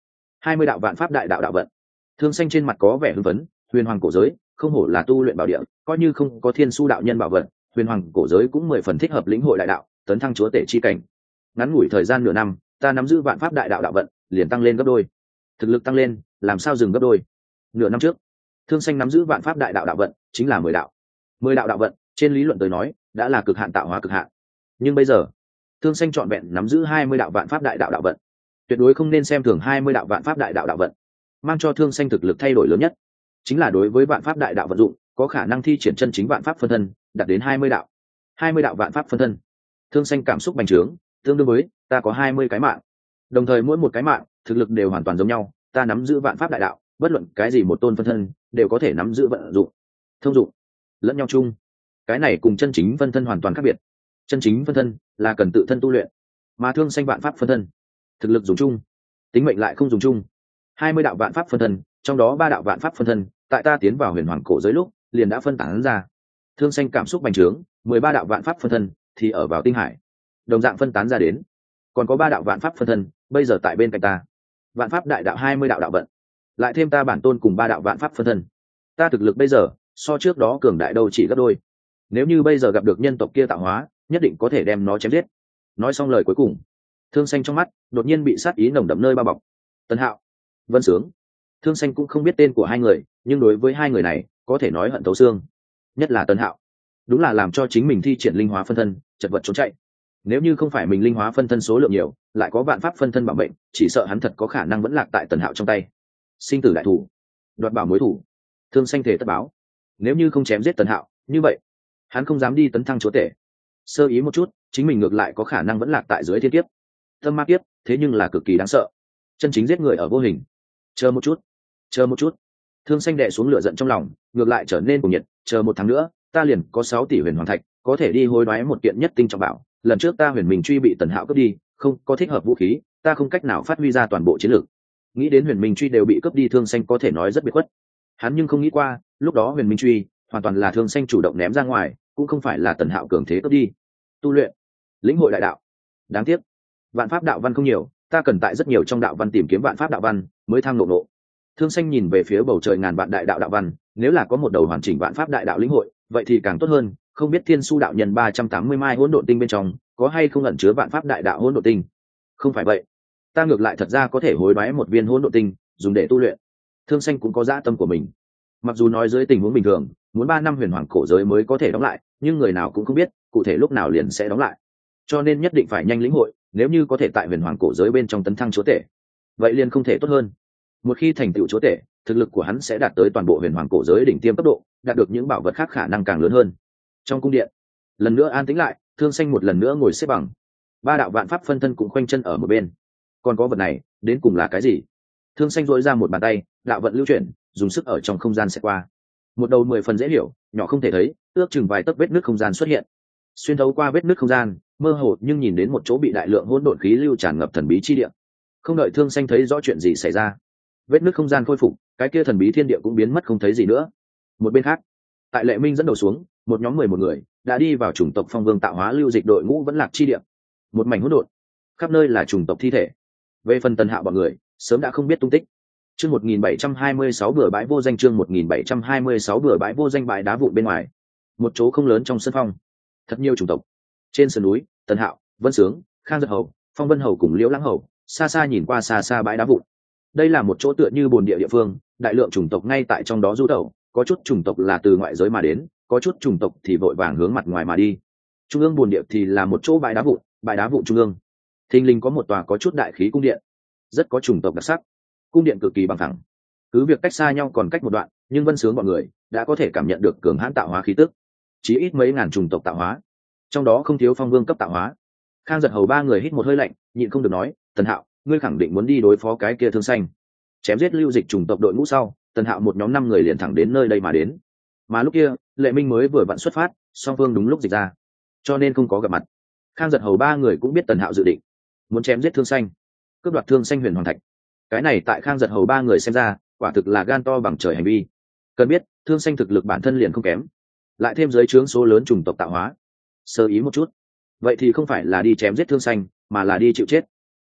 hai mươi đạo vạn pháp đại đạo đạo vận. Thương Xanh trên mặt có vẻ hưng phấn, huyền hoàng cổ giới không hổ là tu luyện bảo địa, coi như không có thiên su đạo nhân bảo vật, huyền hoàng cổ giới cũng mười phần thích hợp lĩnh hội đại đạo, tấn thăng chúa tể chi cảnh. Ngắn ngủi thời gian nửa năm, ta nắm giữ vạn pháp đại đạo đạo vận liền tăng lên gấp đôi. Thực lực tăng lên, làm sao dừng gấp đôi? Nửa năm trước, Thương Xanh nắm giữ vạn pháp đại đạo đạo vận chính là mười đạo. Mười đạo đạo vận, trên lý luận tới nói, đã là cực hạn tạo hóa cực hạn. Nhưng bây giờ, Thương Xanh trọn vẹn nắm giữ hai mươi đạo vạn pháp đại đạo đạo vận. Tuyệt đối không nên xem thường hai mươi đạo vạn pháp đại đạo đạo vận. Mang cho Thương Xanh thực lực thay đổi lớn nhất, chính là đối với vạn pháp đại đạo vận dụng, có khả năng thi triển chân chính vạn pháp phân thân, đạt đến hai mươi đạo. hai mươi đạo vạn pháp phân thân. Thương Xanh cảm xúc bành trướng, tương đương với ta có hai mươi cái mạng. Đồng thời mỗi một cái mạng, thực lực đều hoàn toàn giống nhau, ta nắm giữ vạn pháp đại đạo, bất luận cái gì một tôn phân thân, đều có thể nắm giữ vận dụng. Thông dụng, lẫn nhau chung. Cái này cùng chân chính phân thân hoàn toàn khác biệt. Chân chính phân thân là cần tự thân tu luyện, mà Thương Xanh vạn pháp phân thân, thực lực dùng chung, tính mệnh lại không dùng chung. hai mươi đạo vạn pháp phân thân, trong đó ba đạo vạn pháp phân thân, tại ta tiến vào huyền hoàng cổ giới lúc, liền đã phân tán ra. Thương Xanh cảm xúc bành trướng, mười ba đạo vạn pháp phân thân thì ở vào tinh hải, đồng dạng phân tán ra đến. Còn có ba đạo vạn pháp phân thân, bây giờ tại bên cạnh ta. Vạn pháp đại đạo hai mươi đạo đạo vận, lại thêm ta bản tôn cùng ba đạo vạn pháp phân thân, ta thực lực bây giờ so trước đó cường đại đâu chỉ gấp đôi. Nếu như bây giờ gặp được nhân tộc kia tạo hóa, nhất định có thể đem nó chém giết. Nói xong lời cuối cùng, Thương Xanh trong mắt đột nhiên bị sát ý nồng đậm nơi bao bọc. Tần Hạo, Vân Sướng. Thương Xanh cũng không biết tên của hai người, nhưng đối với hai người này có thể nói hận thấu xương. Nhất là Tần Hạo, đúng là làm cho chính mình thi triển linh hóa phân thân, chật vật trốn chạy. Nếu như không phải mình linh hóa phân thân số lượng nhiều, lại có vạn pháp phân thân bảo mệnh, chỉ sợ hắn thật có khả năng vẫn lạc tại Tần Hạo trong tay. Sinh tử đại thủ, đoạt bảo mối thủ. Thương Xanh thể tất báo. Nếu như không chém giết Tần Hạo, như vậy hắn không dám đi tấn thăng chúa tể. Sơ ý một chút, chính mình ngược lại có khả năng vẫn lạc tại dưới thiên kiếp. Tâm ma kiếp, thế nhưng là cực kỳ đáng sợ. Chân chính giết người ở vô hình. Chờ một chút, chờ một chút. Thương Xanh đè xuống lửa giận trong lòng, ngược lại trở nên cuồng nhiệt. Chờ một tháng nữa, ta liền có sáu tỷ huyền hoàng thạch, có thể đi hối đoái một kiện nhất tinh trọng bảo. Lần trước ta huyền minh truy bị Tần Hạo cướp đi, không có thích hợp vũ khí, ta không cách nào phát huy ra toàn bộ chiến lược. Nghĩ đến huyền minh truy đều bị cướp đi, Thương Xanh có thể nói rất biệt khuất. Hắn nhưng không nghĩ qua, lúc đó huyền minh truy hoàn toàn là Thương Xanh chủ động ném ra ngoài, cũng không phải là Tần Hạo cường thế cướp đi. Tu luyện, lĩnh hội đại đạo. Đáng tiếc, vạn pháp đạo văn không nhiều, ta cần tại rất nhiều trong đạo văn tìm kiếm vạn pháp đạo văn mới thăng lộ nộ. Thương Xanh nhìn về phía bầu trời ngàn vạn đại đạo đạo văn, nếu là có một đầu hoàn chỉnh vạn pháp đại đạo lĩnh hội, vậy thì càng tốt hơn. Không biết thiên su đạo nhân ba trăm tám mươi mai hỗn độn tinh bên trong có hay không ẩn chứa vạn pháp đại đạo hỗn độn tinh. Không phải vậy, ta ngược lại thật ra có thể hối đoái một viên hỗn độn tinh dùng để tu luyện. Thương Xanh cũng có dã tâm của mình. Mặc dù nói dưới tình huống bình thường, muốn ba năm huyền hoàng cổ giới mới có thể đóng lại, nhưng người nào cũng không biết cụ thể lúc nào liền sẽ đóng lại, cho nên nhất định phải nhanh lĩnh hội. Nếu như có thể tại huyền hoàng cổ giới bên trong tấn thăng chúa tể, vậy liền không thể tốt hơn. Một khi thành tựu chúa tể, thực lực của hắn sẽ đạt tới toàn bộ huyền hoàng cổ giới đỉnh tiêm cấp độ, đạt được những bảo vật khác khả năng càng lớn hơn. Trong cung điện lần nữa an tĩnh lại, Thương Xanh một lần nữa ngồi xếp bằng. Ba đạo vạn pháp phân thân cũng khoanh chân ở một bên. Còn có vật này đến cùng là cái gì? Thương Xanh dội ra một bàn tay, đạo vận lưu chuyển, dùng sức ở trong không gian sẽ qua. Một đầu mười phần dễ hiểu, nhỏ không thể thấy, ước chừng vài tấc vết nứt không gian xuất hiện. Xuyên thấu qua vết nứt không gian, mơ hồ nhưng nhìn đến một chỗ bị đại lượng hỗn độn khí lưu tràn ngập thần bí chi địa. Không đợi Thương Xanh thấy rõ chuyện gì xảy ra, vết nứt không gian khôi phục, cái kia thần bí thiên địa cũng biến mất không thấy gì nữa. Một bên khác, tại Lệ Minh dẫn đầu xuống, một nhóm mười một người đã đi vào chủng tộc Phong Vương tạo hóa lưu dịch đội ngũ vẫn lạc chi địa. Một mảnh hỗn độn, khắp nơi là chủng tộc thi thể. Về phần Tần Hạo bọn người, sớm đã không biết tung tích. Chương một nghìn bảy trăm hai mươi sáu bừa bãi vô danh, chương một nghìn bảy trăm hai mươi sáu bừa bãi vô danh. Bãi đá vụn bên ngoài, một chỗ không lớn trong sân phong, thật nhiều chủng tộc. Trên sườn núi, Tần Hạo, Vân Sướng, Khang Giật Hầu, Phong Vân Hầu cùng Liễu Lãng Hầu, xa xa nhìn qua xa xa bãi đá vụn. Đây là một chỗ tựa như bồn địa địa phương, đại lượng chủng tộc ngay tại trong đó du tẩu, có chút chủng tộc là từ ngoại giới mà đến, có chút chủng tộc thì vội vàng hướng mặt ngoài mà đi. Trung ương bồn địa thì là một chỗ bãi đá vụn, bãi đá vụn trung ương, thình lình có một tòa có chút đại khí cung điện, rất có chủng tộc đặc sắc. Cung điện cực kỳ bằng thẳng, cứ việc cách xa nhau còn cách một đoạn, nhưng Vân Sướng bọn người đã có thể cảm nhận được cường hãn tạo hóa khí tức, chí ít mấy ngàn chủng tộc tạo hóa, trong đó không thiếu phong vương cấp tạo hóa. Khang Giật Hầu ba người hít một hơi lạnh, nhịn không được nói, Tần Hạo, ngươi khẳng định muốn đi đối phó cái kia Thương Xanh. Chém giết lưu dịch chủng tộc đội ngũ sau, Tần Hạo một nhóm năm người liền thẳng đến nơi đây mà đến. Mà lúc kia Lệ Minh mới vừa vặn xuất phát, song phương đúng lúc dịch ra, cho nên không có gặp mặt. Khang Giật Hầu ba người cũng biết Tần Hạo dự định muốn chém giết Thương Xanh, cướp đoạt Thương Xanh huyền hoàng thạch. Cái này tại Khang Giật Hầu ba người xem ra, quả thực là gan to bằng trời hành vi. Cần biết, Thương Xanh thực lực bản thân liền không kém, lại thêm dưới trướng số lớn chủng tộc tạo hóa, sơ ý một chút, vậy thì không phải là đi chém giết Thương Xanh, mà là đi chịu chết.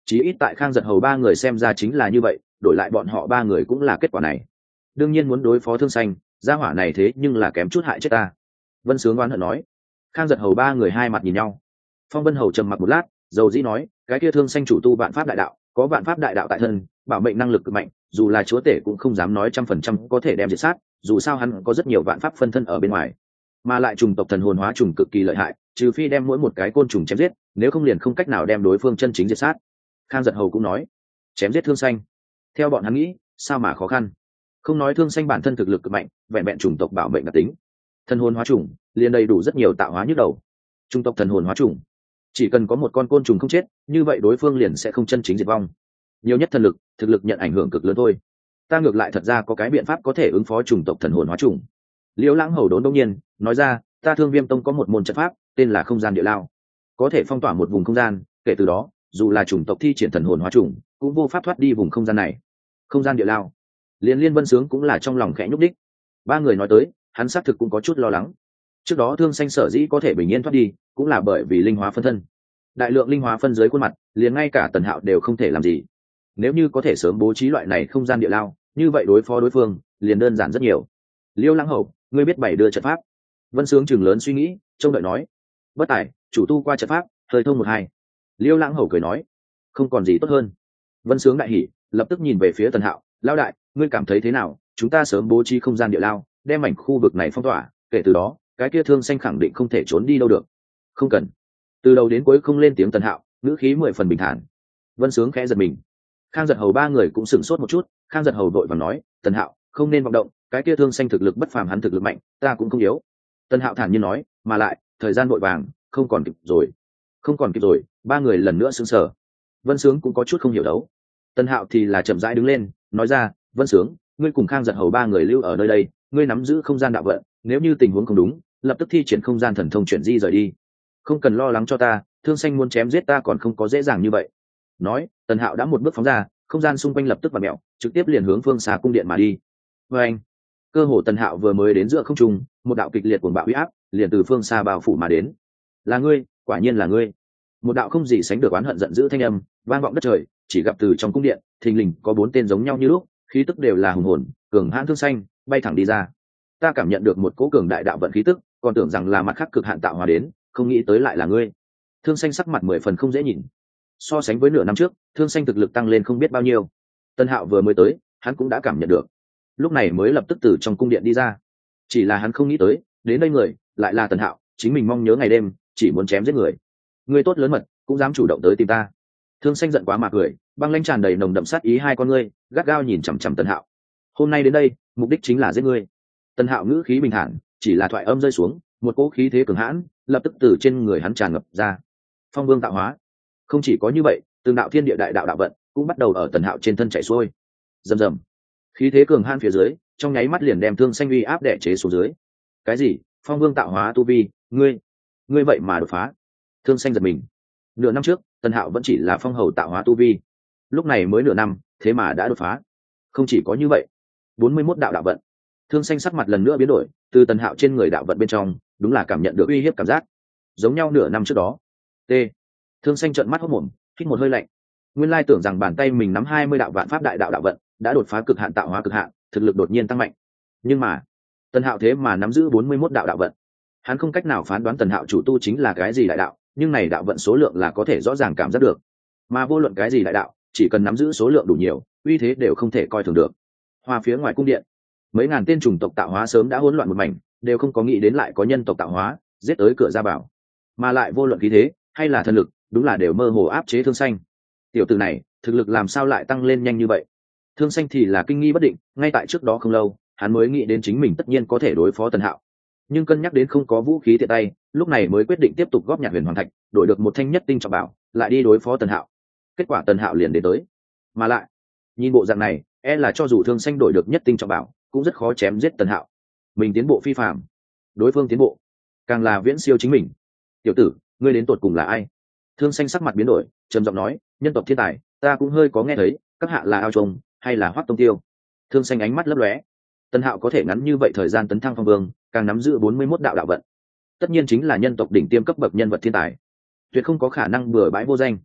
chí ít tại Khang Giật Hầu ba người xem ra chính là như vậy, đổi lại bọn họ ba người cũng là kết quả này. Đương nhiên muốn đối phó Thương Xanh, gia hỏa này thế nhưng là kém chút hại chết ta. Vân Sướng oán hận nói. Khang Giật Hầu ba người hai mặt nhìn nhau. Phong Vân Hầu trầm mặc một lát, dầu dĩ nói, cái kia Thương Xanh chủ tu vạn pháp đại đạo, có vạn pháp đại đạo tại thân, bảo mệnh năng lực cực mạnh, dù là chúa tể cũng không dám nói trăm phần trăm có thể đem diệt sát, dù sao hắn có rất nhiều vạn pháp phân thân ở bên ngoài, mà lại trùng tộc thần hồn hóa trùng cực kỳ lợi hại, trừ phi đem mỗi một cái côn trùng chém giết, nếu không liền không cách nào đem đối phương chân chính diệt sát. Khang Giật Hầu cũng nói, chém giết Thương Xanh, theo bọn hắn nghĩ, sao mà khó khăn. Không nói Thương Xanh bản thân thực lực cực mạnh, vẹn vẹn trùng tộc bảo mệnh đặc tính, thần hồn hóa trùng liền đầy đủ rất nhiều tạo hóa nhức đầu. Trùng tộc thần hồn hóa trùng, chỉ cần có một con côn trùng không chết, như vậy đối phương liền sẽ không chân chính diệt vong, nhiều nhất thần lực, thực lực nhận ảnh hưởng cực lớn thôi. Ta ngược lại thật ra có cái biện pháp có thể ứng phó trùng tộc thần hồn hóa trùng. Liễu Lãng Hầu đốn đông nhiên nói ra, ta Thương Viêm Tông có một môn trận pháp tên là không gian địa lao, có thể phong tỏa một vùng không gian, kể từ đó dù là chủng tộc thi triển thần hồn hóa trùng cũng vô pháp thoát đi vùng không gian này. Không gian địa lao, liên liên Vân Sướng cũng là trong lòng khẽ nhúc đích. Ba người nói tới, hắn xác thực cũng có chút lo lắng. Trước đó Thương Xanh sở dĩ có thể bình yên thoát đi, cũng là bởi vì linh hóa phân thân, đại lượng linh hóa phân dưới khuôn mặt, liền ngay cả Tần Hạo đều không thể làm gì. Nếu như có thể sớm bố trí loại này không gian địa lao, như vậy đối phó đối phương liền đơn giản rất nhiều. Liêu Lãng Hầu, ngươi biết bảy đưa trận pháp? Vân Sướng chừng lớn suy nghĩ, trông đợi nói, bất tài chủ tu qua trận pháp, hơi thông một hai. Liêu Lãng Hầu cười nói, không còn gì tốt hơn. Vân Sướng đại hỉ, lập tức nhìn về phía Tần Hạo, lão đại, ngươi cảm thấy thế nào, chúng ta sớm bố trí không gian địa lao, đem mảnh khu vực này phong tỏa, kể từ đó cái kia Thương Xanh khẳng định không thể trốn đi đâu được. Không cần. Từ đầu đến cuối không lên tiếng Tần Hạo, ngữ khí mười phần bình thản. Vân Sướng khẽ giật mình. Khang Giật Hầu ba người cũng sửng sốt một chút. Khang Giật Hầu vội vàng nói, Tần Hạo, không nên vọng động, cái kia Thương Xanh thực lực bất phàm, hắn thực lực mạnh, ta cũng không yếu. Tần Hạo thản nhiên nói, mà lại thời gian vội vàng, không còn kịp rồi. Không còn kịp rồi. Ba người lần nữa sững sờ. Vân Sướng cũng có chút không hiểu đấu. Tần Hạo thì là chậm rãi đứng lên, nói ra, Vân Sướng, ngươi cùng Khang Giật Hầu ba người lưu ở nơi đây, ngươi nắm giữ không gian đạo vận, nếu như tình huống không đúng, lập tức thi triển không gian thần thông chuyển di rời đi. Không cần lo lắng cho ta, Thương Xanh muốn chém giết ta còn không có dễ dàng như vậy. Nói, Tần Hạo đã một bước phóng ra, không gian xung quanh lập tức vặn mèo, trực tiếp liền hướng phương xa cung điện mà đi. Và anh, cơ hồ Tần Hạo vừa mới đến giữa không trung, một đạo kịch liệt cuồng bạo uy áp liền từ phương xa bao phủ mà đến. Là ngươi, quả nhiên là ngươi. Một đạo không gì sánh được oán hận giận dữ thanh âm vang vọng đất trời, chỉ gặp từ trong cung điện, thình lình có bốn tên giống nhau như lúc, khí tức đều là hùng hồn, cường hãn Thương Xanh bay thẳng đi ra. Ta cảm nhận được một cỗ cường đại đạo vận khí tức, còn tưởng rằng là mặt khác cực hạn tạo hóa đến, không nghĩ tới lại là ngươi. Thương Xanh sắc mặt mười phần không dễ nhìn. So sánh với nửa năm trước, Thương Xanh thực lực tăng lên không biết bao nhiêu. Tân Hạo vừa mới tới, hắn cũng đã cảm nhận được, lúc này mới lập tức từ trong cung điện đi ra. Chỉ là hắn không nghĩ tới, đến đây người lại là Tần Hạo, chính mình mong nhớ ngày đêm, chỉ muốn chém giết người. Ngươi tốt lớn mật, cũng dám chủ động tới tìm ta. Thương Xanh giận quá mà cười, băng lãnh tràn đầy nồng đậm sát ý hai con ngươi, gắt gao nhìn chằm chằm Tần Hạo. Hôm nay đến đây, mục đích chính là giết ngươi. Tần Hạo ngữ khí bình thản, chỉ là thoại âm rơi xuống, một cỗ khí thế cường hãn lập tức từ trên người hắn tràn ngập ra. Phong Vương tạo hóa. Không chỉ có như vậy, từng đạo thiên địa đại đạo đạo vận cũng bắt đầu ở Tần Hạo trên thân chảy xuôi. Rầm rầm, khí thế cường hãn phía dưới, trong nháy mắt liền đem Thương Xanh uy áp đè chế xuống dưới. Cái gì? Phong Vương tạo hóa tu vi, ngươi, ngươi vậy mà đột phá? Thương Xanh giật mình. Nửa năm trước, Tần Hạo vẫn chỉ là phong hầu tạo hóa tu vi, lúc này mới nửa năm, thế mà đã đột phá. Không chỉ có như vậy, bốn mươi mốt đạo đạo vận. Thương Xanh sắc mặt lần nữa biến đổi, từ Tần Hạo trên người đạo vận bên trong, đúng là cảm nhận được uy hiếp cảm giác, giống nhau nửa năm trước đó. T. Thương Xanh trợn mắt hốt mồm, hít một hơi lạnh. Nguyên lai tưởng rằng bàn tay mình nắm hai mươi đạo vạn pháp đại đạo đạo vận, đã đột phá cực hạn tạo hóa cực hạn, thực lực đột nhiên tăng mạnh. Nhưng mà, Tần Hạo thế mà nắm giữ bốn mươi mốt đạo đạo vận. Hắn không cách nào phán đoán Tần Hạo chủ tu chính là cái gì đại đạo, nhưng này đạo vận số lượng là có thể rõ ràng cảm giác được. Mà vô luận cái gì đại đạo, chỉ cần nắm giữ số lượng đủ nhiều, uy thế đều không thể coi thường được. Hoa phía ngoài cung điện, mấy ngàn tên chủng tộc tạo hóa sớm đã hỗn loạn một mảnh, đều không có nghĩ đến lại có nhân tộc tạo hóa giết tới cửa ra bảo, mà lại vô luận khí thế hay là thần lực, đúng là đều mơ hồ áp chế Thương Xanh. Tiểu tử này thực lực làm sao lại tăng lên nhanh như vậy? Thương Xanh thì là kinh nghi bất định, ngay tại trước đó không lâu, hắn mới nghĩ đến chính mình tất nhiên có thể đối phó Tần Hạo, nhưng cân nhắc đến không có vũ khí tiện tay, lúc này mới quyết định tiếp tục góp nhặt huyền hoàng thạch, đổi được một thanh nhất tinh trọng bảo, lại đi đối phó Tần Hạo. Kết quả Tần Hạo liền đến tới, mà lại nhìn bộ dạng này, e là cho dù Thương Xanh đổi được nhất tinh trọng bảo, cũng rất khó chém giết Tần Hạo. Mình tiến bộ phi phàm, đối phương tiến bộ càng là viễn siêu chính mình. Tiểu tử, ngươi đến tột cùng là ai? Thương Xanh sắc mặt biến đổi, trầm giọng nói, nhân tộc thiên tài, ta cũng hơi có nghe thấy, các hạ là ao trông hay là Hoắc Tông Tiêu? Thương Xanh ánh mắt lấp lóe. Tần Hạo có thể ngắn như vậy thời gian tấn thăng phong vương, càng nắm giữ bốn mươi mốt đạo đạo vận, tất nhiên chính là nhân tộc đỉnh tiêm cấp bậc nhân vật thiên tài, tuyệt không có khả năng bừa bãi vô danh.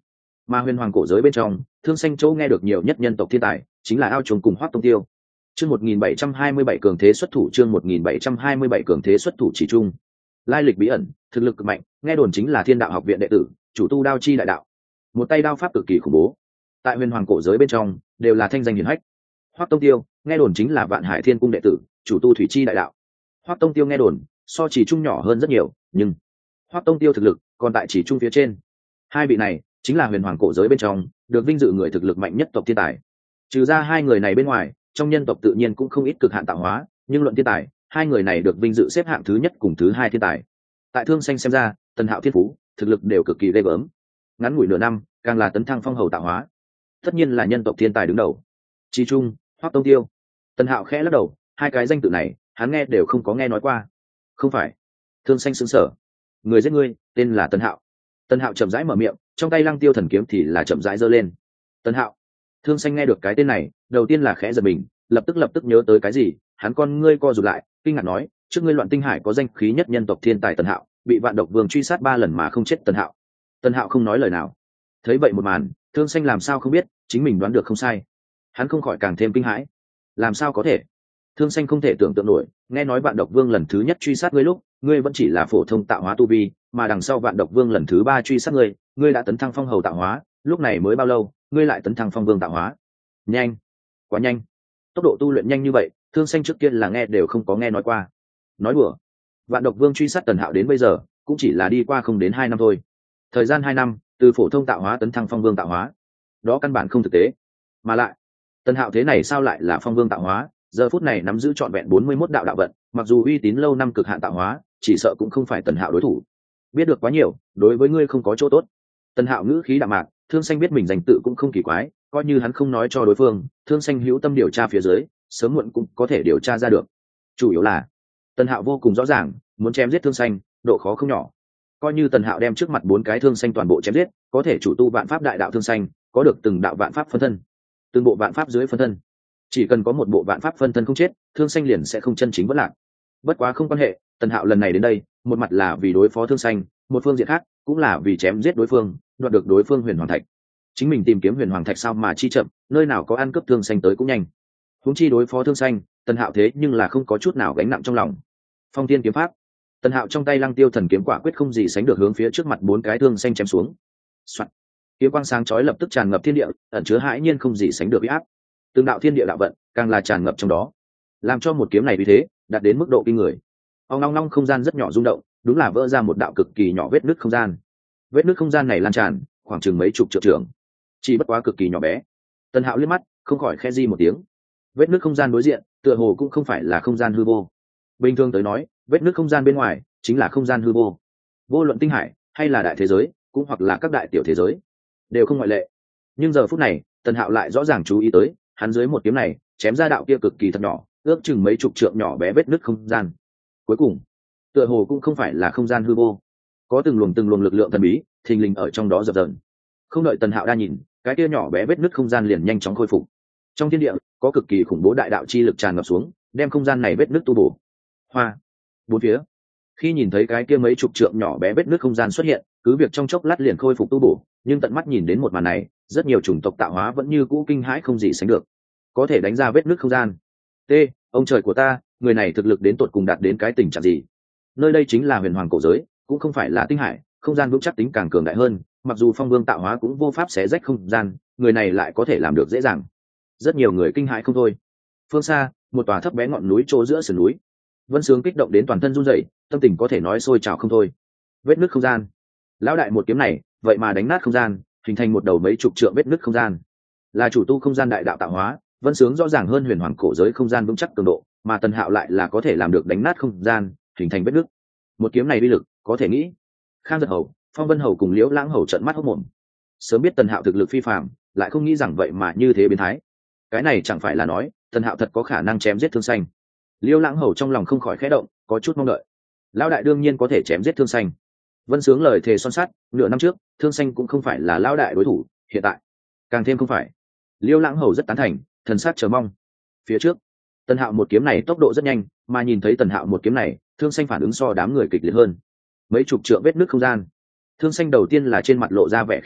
Mà huyền hoàng cổ giới bên trong, Thương Xanh chỗ nghe được nhiều nhất nhân tộc thiên tài chính là Ao Chuồng cùng Hoắc Tông Tiêu. Chương một nghìn bảy trăm hai mươi bảy cường thế xuất thủ, chương một nghìn bảy trăm hai mươi bảy cường thế xuất thủ chỉ trung. Lai lịch bí ẩn, thực lực cực mạnh, nghe đồn chính là Thiên Đạo học viện đệ tử, chủ tu đao chi đại đạo. Một tay đao pháp cực kỳ khủng bố. Tại huyền hoàng cổ giới bên trong, đều là thanh danh hiển hách. Hoắc Tông Tiêu, nghe đồn chính là Vạn Hải Thiên cung đệ tử, chủ tu thủy chi đại đạo. Hoắc Tông Tiêu nghe đồn, so chỉ trung nhỏ hơn rất nhiều, nhưng Hoắc Tông Tiêu thực lực còn tại chỉ trung phía trên. Hai vị này chính là huyền hoàng cổ giới bên trong được vinh dự người thực lực mạnh nhất tộc thiên tài. Trừ ra hai người này bên ngoài, trong nhân tộc tự nhiên cũng không ít cực hạn tạo hóa, nhưng luận thiên tài, hai người này được vinh dự xếp hạng thứ nhất cùng thứ hai thiên tài. Tại Thương Xanh xem ra, Tần Hạo thiên phú, thực lực đều cực kỳ ghê gớm. Ngắn ngủi nửa năm, càng là tấn thăng phong hầu tạo hóa. Tất nhiên là nhân tộc thiên tài đứng đầu. Chi Trung, Hoắc Tông Tiêu. Tần Hạo khẽ lắc đầu, hai cái danh tự này, hắn nghe đều không có nghe nói qua. Không phải. Thương Xanh sững sờ. Người giết ngươi, tên là Tần Hạo. Tần Hạo chậm rãi mở miệng, trong tay Lăng Tiêu thần kiếm thì là chậm rãi giơ lên. Tần Hạo. Thương Xanh nghe được cái tên này, đầu tiên là khẽ giật mình, lập tức lập tức nhớ tới cái gì, hắn con ngươi co rụt lại, kinh ngạc nói, trước ngươi Loạn Tinh Hải có danh khí nhất nhân tộc thiên tài Tần Hạo, bị Vạn Độc Vương truy sát ba lần mà không chết Tần Hạo. Tần Hạo không nói lời nào. Thấy vậy một màn, Thương Xanh làm sao không biết, chính mình đoán được không sai. Hắn không khỏi càng thêm kinh hãi. Làm sao có thể? Thương Xanh không thể tưởng tượng nổi, nghe nói Vạn Độc Vương lần thứ nhất truy sát ngươi lúc, ngươi vẫn chỉ là phổ thông tạo hóa tu vi, mà đằng sau Vạn Độc Vương lần thứ ba truy sát ngươi, ngươi đã tấn thăng phong hầu tạo hóa, lúc này mới bao lâu, ngươi lại tấn thăng phong vương tạo hóa? Nhanh, quá nhanh. Tốc độ tu luyện nhanh như vậy, Thương Xanh trước kia là nghe đều không có nghe nói qua. Nói đùa. Vạn Độc Vương truy sát Tần Hạo đến bây giờ, cũng chỉ là đi qua không đến hai năm thôi. Thời gian hai năm, từ phổ thông tạo hóa tấn thăng phong vương tạo hóa, đó căn bản không thực tế. Mà lại, Tần Hạo thế này sao lại là phong vương tạo hóa, giờ phút này nắm giữ trọn vẹn bốn mươi mốt đạo đạo vận, mặc dù uy tín lâu năm cực hạn tạo hóa, chỉ sợ cũng không phải Tần Hạo đối thủ. Biết được quá nhiều, đối với ngươi không có chỗ tốt. Tần Hạo ngữ khí đạm mạc, Thương Xanh biết mình danh tự cũng không kỳ quái, coi như hắn không nói cho đối phương, Thương Xanh hữu tâm điều tra phía dưới, sớm muộn cũng có thể điều tra ra được. Chủ yếu là, Tần Hạo vô cùng rõ ràng, muốn chém giết Thương Xanh, độ khó không nhỏ. Coi như Tần Hạo đem trước mặt bốn cái Thương Xanh toàn bộ chém giết, có thể chủ tu vạn pháp đại đạo Thương Xanh, có được từng đạo vạn pháp phân thân, từng bộ vạn pháp dưới phân thân. Chỉ cần có một bộ vạn pháp phân thân không chết, Thương Xanh liền sẽ không chân chính vỡ lạc. Bất quá không quan hệ, Tần Hạo lần này đến đây, một mặt là vì đối phó Thương Xanh, một phương diện khác cũng là vì chém giết đối phương, đoạt được đối phương huyền hoàng thạch. Chính mình tìm kiếm huyền hoàng thạch sao mà chi chậm, nơi nào có ăn cướp Thương Xanh tới cũng nhanh. Huống chi đối phó Thương Xanh, Tần Hạo thế nhưng là không có chút nào gánh nặng trong lòng. Phong Thiên kiếm pháp. Tần Hạo trong tay Lăng Tiêu thần kiếm quả quyết không gì sánh được hướng phía trước mặt bốn cái Thương Xanh chém xuống. Soạn. Kiếm quang sáng chói lập tức tràn ngập thiên địa, ẩn chứa hãi nhiên không gì sánh được uy áp. Từng đạo thiên địa đạo vận càng là tràn ngập trong đó, làm cho một kiếm này vì thế đạt đến mức độ kinh người. Ong long long không gian rất nhỏ rung động, đúng là vỡ ra một đạo cực kỳ nhỏ vết nứt không gian. Vết nứt không gian này lan tràn khoảng chừng mấy chục triệu trượng, chỉ bất quá cực kỳ nhỏ bé. Tần Hạo liếc mắt, không khỏi khẽ di một tiếng. Vết nứt không gian đối diện, tựa hồ cũng không phải là không gian hư vô. Bình thường tới nói, vết nứt không gian bên ngoài chính là không gian hư vô. Vô luận tinh hải hay là đại thế giới, cũng hoặc là các đại tiểu thế giới, đều không ngoại lệ. Nhưng giờ phút này, Tần Hạo lại rõ ràng chú ý tới, hắn dưới một kiếm này, chém ra đạo kia cực kỳ thật nhỏ, ước chừng mấy chục trượng nhỏ bé vết nứt không gian. Cuối cùng, tựa hồ cũng không phải là không gian hư vô, có từng luồng từng luồng lực lượng thần bí thình lình ở trong đó dập dờn. Không đợi Tần Hạo đa nhìn, cái kia nhỏ bé vết nứt không gian liền nhanh chóng khôi phục. Trong thiên địa có cực kỳ khủng bố đại đạo chi lực tràn ngập xuống, đem không gian này vết nứt tu bổ. Hoa, bốn phía. Khi nhìn thấy cái kia mấy chục trượng nhỏ bé vết nứt không gian xuất hiện, cứ việc trong chốc lát liền khôi phục tu bổ, nhưng tận mắt nhìn đến một màn này, rất nhiều chủng tộc tạo hóa vẫn như cũ kinh hãi không gì sánh được. Có thể đánh ra vết nứt không gian. T, ông trời của ta, người này thực lực đến tột cùng đạt đến cái tình trạng gì? Nơi đây chính là huyền hoàng cổ giới, cũng không phải là tinh hải, không gian vững chắc tính càng cường đại hơn, mặc dù phong vương tạo hóa cũng vô pháp xé rách không gian, người này lại có thể làm được dễ dàng. Rất nhiều người kinh hãi không thôi. Phương xa, một tòa thấp bé ngọn núi trô giữa sườn núi, Vân Sướng kích động đến toàn thân run rẩy, tâm tình có thể nói sôi trào không thôi. Vết nứt không gian, lão đại một kiếm này, vậy mà đánh nát không gian, hình thành một đầu mấy chục trượng vết nứt không gian. Là chủ tu không gian đại đạo tạo hóa, Vân Sướng rõ ràng hơn huyền hoàng cổ giới không gian vững chắc cường độ, mà Tần Hạo lại là có thể làm được đánh nát không gian, hình thành vết nứt. Một kiếm này uy lực, có thể nghĩ. Khang Giật Hầu, Phong Vân Hầu cùng Liễu Lãng Hầu trợn mắt hốt mồm. Sớm biết Tần Hạo thực lực phi phàm, lại không nghĩ rằng vậy mà như thế biến thái. Cái này chẳng phải là nói, Tần Hạo thật có khả năng chém giết Thương Xanh. Liễu Lãng Hầu trong lòng không khỏi khẽ động, có chút mong đợi. Lão đại đương nhiên có thể chém giết Thương Xanh. Vân Sướng lời thề son sắt, nửa năm trước, Thương Xanh cũng không phải là lão đại đối thủ, hiện tại càng thêm không phải. Liễu Lãng Hầu rất tán thành, thần sắc chờ mong. Phía trước, Tần Hạo một kiếm này tốc độ rất nhanh, mà nhìn thấy Tần Hạo một kiếm này, Thương Xanh phản ứng so đám người kịch liệt hơn. Mấy chục trượng vết nứt không gian. Thương Xanh đầu tiên là trên mặt lộ ra vẻ khiếp sợ,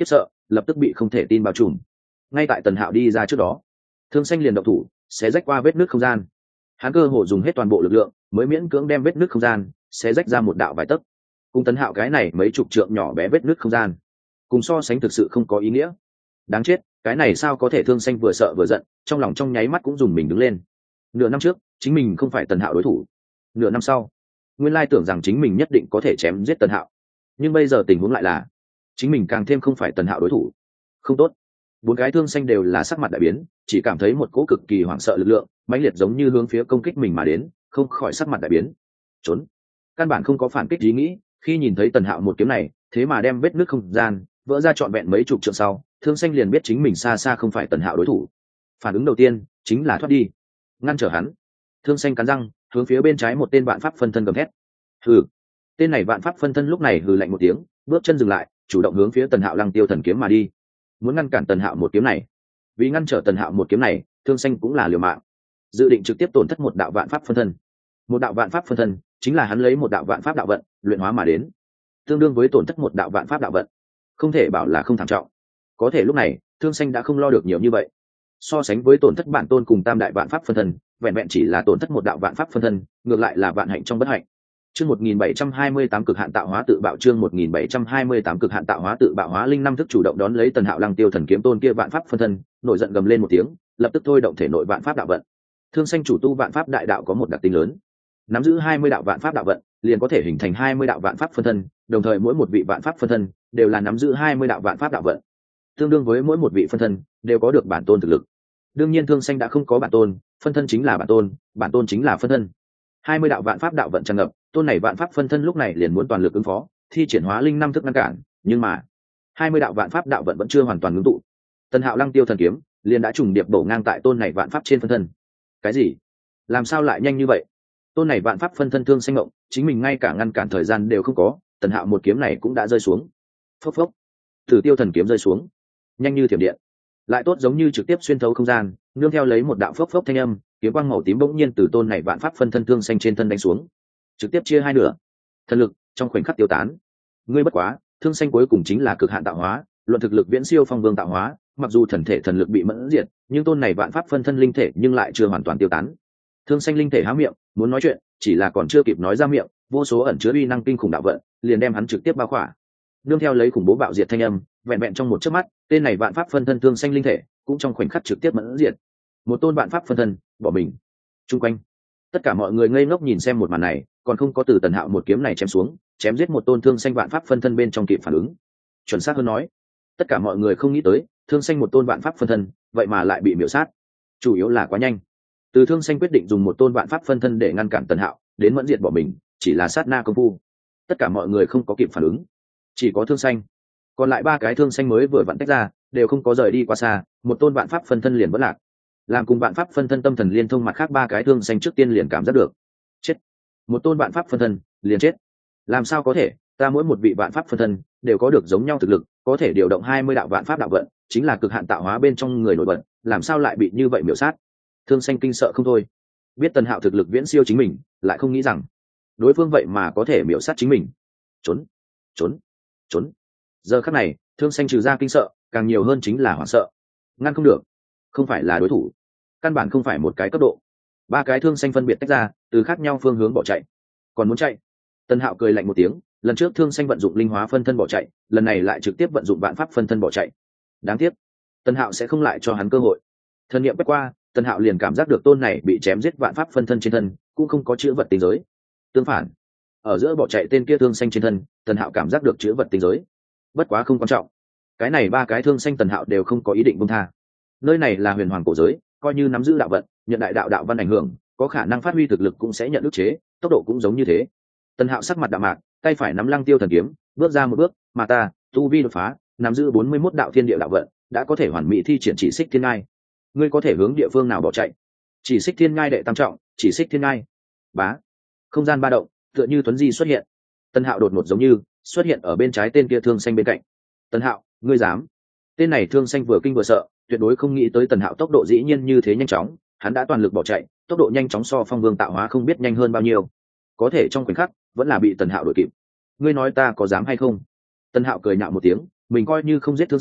lập tức bị không thể tin bao trùm. Ngay tại Tần Hạo đi ra trước đó, Thương Xanh liền động thủ xé rách qua vết nứt không gian. Hắn cơ hồ dùng hết toàn bộ lực lượng mới miễn cưỡng đem vết nứt không gian xé rách ra một đạo vài tấc. Cùng Tần Hạo cái này mấy chục trượng nhỏ bé vết nứt không gian cùng so sánh thực sự không có ý nghĩa. Đáng chết, cái này sao có thể? Thương Xanh vừa sợ vừa giận, trong lòng trong nháy mắt cũng dùng mình đứng lên. Nửa năm trước chính mình không phải Tần Hạo đối thủ, nửa năm sau nguyên lai tưởng rằng chính mình nhất định có thể chém giết Tần Hạo, nhưng bây giờ tình huống lại là chính mình càng thêm không phải Tần Hạo đối thủ. Không tốt. Bốn cái Thương Xanh đều là sắc mặt đại biến, chỉ cảm thấy một cỗ cực kỳ hoảng sợ lực lượng mãnh liệt giống như hướng phía công kích mình mà đến, không khỏi sắc mặt đại biến. Trốn. Căn bản không có phản kích ý nghĩ, khi nhìn thấy Tần Hạo một kiếm này thế mà đem vết nứt không gian vỡ ra trọn vẹn mấy chục trượng sau, Thương Xanh liền biết chính mình xa xa không phải Tần Hạo đối thủ. Phản ứng đầu tiên chính là thoát đi, ngăn trở hắn. Thương Xanh cắn răng hướng phía bên trái một tên vạn pháp phân thân gầm thét. Hừ. Tên này vạn pháp phân thân lúc này hừ lạnh một tiếng, bước chân dừng lại, chủ động hướng phía Tần Hạo Lăng Tiêu Thần kiếm mà đi, muốn ngăn cản Tần Hạo một kiếm này. Vì ngăn trở Tần Hạo một kiếm này, Thương Xanh cũng là liều mạng, dự định trực tiếp tổn thất một đạo vạn pháp phân thân. Một đạo vạn pháp phân thân chính là hắn lấy một đạo vạn pháp đạo vận luyện hóa mà đến, tương đương với tổn thất một đạo vạn pháp đạo vận, không thể bảo là không thảm trọng. Có thể lúc này Thương Xanh đã không lo được nhiều như vậy. So sánh với tổn thất bản tôn cùng tam đại vạn pháp phân thân, vẹn vẹn chỉ là tổn thất một đạo vạn pháp phân thân, ngược lại là vạn hạnh trong bất hạnh. Chương một nghìn bảy trăm hai mươi tám cực hạn tạo hóa tự bạo. Chương một nghìn bảy trăm hai mươi tám cực hạn tạo hóa tự bạo. Hóa linh năm thức chủ động đón lấy Tần Hạo Lăng Tiêu Thần kiếm tôn kia vạn pháp phân thân, nổi giận gầm lên một tiếng, lập tức thôi động thể nội vạn pháp đạo vận. Thương Xanh chủ tu vạn pháp đại đạo có một đặc tính lớn, nắm giữ hai mươi đạo vạn pháp đạo vận, liền có thể hình thành hai mươi đạo vạn pháp phân thân, đồng thời mỗi một vị vạn pháp phân thân đều là nắm giữ hai mươi đạo vạn pháp đạo vận, tương đương với mỗi một vị phân thân đều có được bản tôn thực lực. Đương nhiên Thương Xanh đã không có bản tôn, phân thân chính là bản tôn, bản tôn chính là phân thân. hai mươi đạo vạn pháp đạo vận tràn ngập, tôn này vạn pháp phân thân lúc này liền muốn toàn lực ứng phó, thi triển hóa linh năm thức ngăn cản, nhưng mà hai mươi đạo vạn pháp đạo vận vẫn chưa hoàn toàn ngưng tụ. Tần Hạo Lăng Tiêu Thần kiếm liền đã trùng điệp bổ ngang tại tôn này vạn pháp trên phân thân. Cái gì? Làm sao lại nhanh như vậy? Tôn này vạn pháp phân thân Thương Xanh ngộng, chính mình ngay cả ngăn cản thời gian đều không có, Tần Hạo một kiếm này cũng đã rơi xuống. Phốc phốc. Tử Tiêu Thần kiếm rơi xuống, nhanh như thiểm điện, lại tốt giống như trực tiếp xuyên thấu không gian, nương theo lấy một đạo phốc phốc thanh âm, kiếm quang màu tím bỗng nhiên từ tôn này vạn pháp phân thân Thương Xanh trên thân đánh xuống, trực tiếp chia hai nửa. Thần lực trong khoảnh khắc tiêu tán. Ngươi bất quá, Thương Xanh cuối cùng chính là cực hạn tạo hóa, luận thực lực viễn siêu Phong Vương tạo hóa, mặc dù thần thể thần lực bị mẫn diệt, nhưng tôn này vạn pháp phân thân linh thể nhưng lại chưa hoàn toàn tiêu tán. Thương Xanh linh thể há miệng muốn nói chuyện, chỉ là còn chưa kịp nói ra miệng, vô số ẩn chứa uy năng kinh khủng đạo vận liền đem hắn trực tiếp bao khỏa. Nương theo lấy khủng bố bạo diệt thanh âm, vẹn vẹn trong một chớp mắt, tên này vạn pháp phân thân Thương Xanh linh thể cũng trong khoảnh khắc trực tiếp mẫn diệt. Một tôn vạn pháp phân thân bỏ mình. Trung quanh tất cả mọi người ngây ngốc nhìn xem một màn này, còn không có từ Tần Hạo một kiếm này chém xuống, chém giết một tôn Thương Xanh vạn pháp phân thân bên trong kịp phản ứng. Chuẩn xác hơn nói, tất cả mọi người không nghĩ tới, Thương Xanh một tôn vạn pháp phân thân, vậy mà lại bị miểu sát. Chủ yếu là quá nhanh. Từ Thương Xanh quyết định dùng một tôn vạn pháp phân thân để ngăn cản Tần Hạo, đến mẫn diệt bỏ mình, chỉ là sát na công phu. Tất cả mọi người không có kịp phản ứng, chỉ có Thương Xanh. Còn lại ba cái Thương Xanh mới vừa vặn tách ra, đều không có rời đi quá xa, một tôn vạn pháp phân thân liền vẫn lạc. Làm cùng vạn pháp phân thân tâm thần liên thông, mặt khác ba cái Thương Xanh trước tiên liền cảm giác được chết. Một tôn vạn pháp phân thân liền chết. Làm sao có thể? Ta mỗi một vị vạn pháp phân thân đều có được giống nhau thực lực, có thể điều động hai mươi đạo vạn pháp đạo vận, chính là cực hạn tạo hóa bên trong người nổi bật, làm sao lại bị như vậy miểu sát? Thương Xanh kinh sợ không thôi. Biết Tần Hạo thực lực viễn siêu chính mình, lại không nghĩ rằng đối phương vậy mà có thể miểu sát chính mình. Trốn, trốn, trốn. Giờ khắc này, Thương Xanh trừ ra kinh sợ, càng nhiều hơn chính là hoảng sợ. Ngăn không được, không phải là đối thủ, căn bản không phải một cái cấp độ. Ba cái Thương Xanh phân biệt tách ra, từ khác nhau phương hướng bỏ chạy. Còn muốn chạy? Tần Hạo cười lạnh một tiếng, lần trước Thương Xanh vận dụng linh hóa phân thân bỏ chạy, lần này lại trực tiếp vận dụng vạn pháp phân thân bỏ chạy. Đáng tiếc, Tần Hạo sẽ không lại cho hắn cơ hội. Thần niệm quét qua, Tần Hạo liền cảm giác được tôn này bị chém giết vạn pháp phân thân trên thân cũng không có chữ vật tinh giới. Tương phản, ở giữa bỏ chạy tên kia Thương Xanh trên thân, Tần Hạo cảm giác được chữ vật tinh giới. Bất quá không quan trọng, cái này ba cái Thương Xanh Tần Hạo đều không có ý định buông tha. Nơi này là huyền hoàng cổ giới, coi như nắm giữ đạo vận, nhận đại đạo đạo văn ảnh hưởng, có khả năng phát huy thực lực cũng sẽ nhận ức chế, tốc độ cũng giống như thế. Tần Hạo sắc mặt đạm mạc, tay phải nắm Lăng Tiêu Thần kiếm, bước ra một bước, mà ta, tu vi đột phá, nắm giữ bốn mươi mốt đạo thiên địa đạo vận, đã có thể hoàn mỹ thi triển chỉ xích thiên ngai. Ngươi có thể hướng địa phương nào bỏ chạy? Chỉ xích thiên ngai đệ tam trọng, chỉ xích thiên ngai. Bá. Không gian ba động, tựa như tuấn di xuất hiện. Tần Hạo đột ngột giống như xuất hiện ở bên trái tên kia Thương Xanh bên cạnh. Tần Hạo, ngươi dám? Tên này Thương Xanh vừa kinh vừa sợ, tuyệt đối không nghĩ tới Tần Hạo tốc độ dĩ nhiên như thế nhanh chóng, hắn đã toàn lực bỏ chạy, tốc độ nhanh chóng so Phong Vương tạo hóa không biết nhanh hơn bao nhiêu. Có thể trong khoảnh khắc, vẫn là bị Tần Hạo đuổi kịp. Ngươi nói ta có dám hay không? Tần Hạo cười nhạo một tiếng, mình coi như không giết Thương Xanh,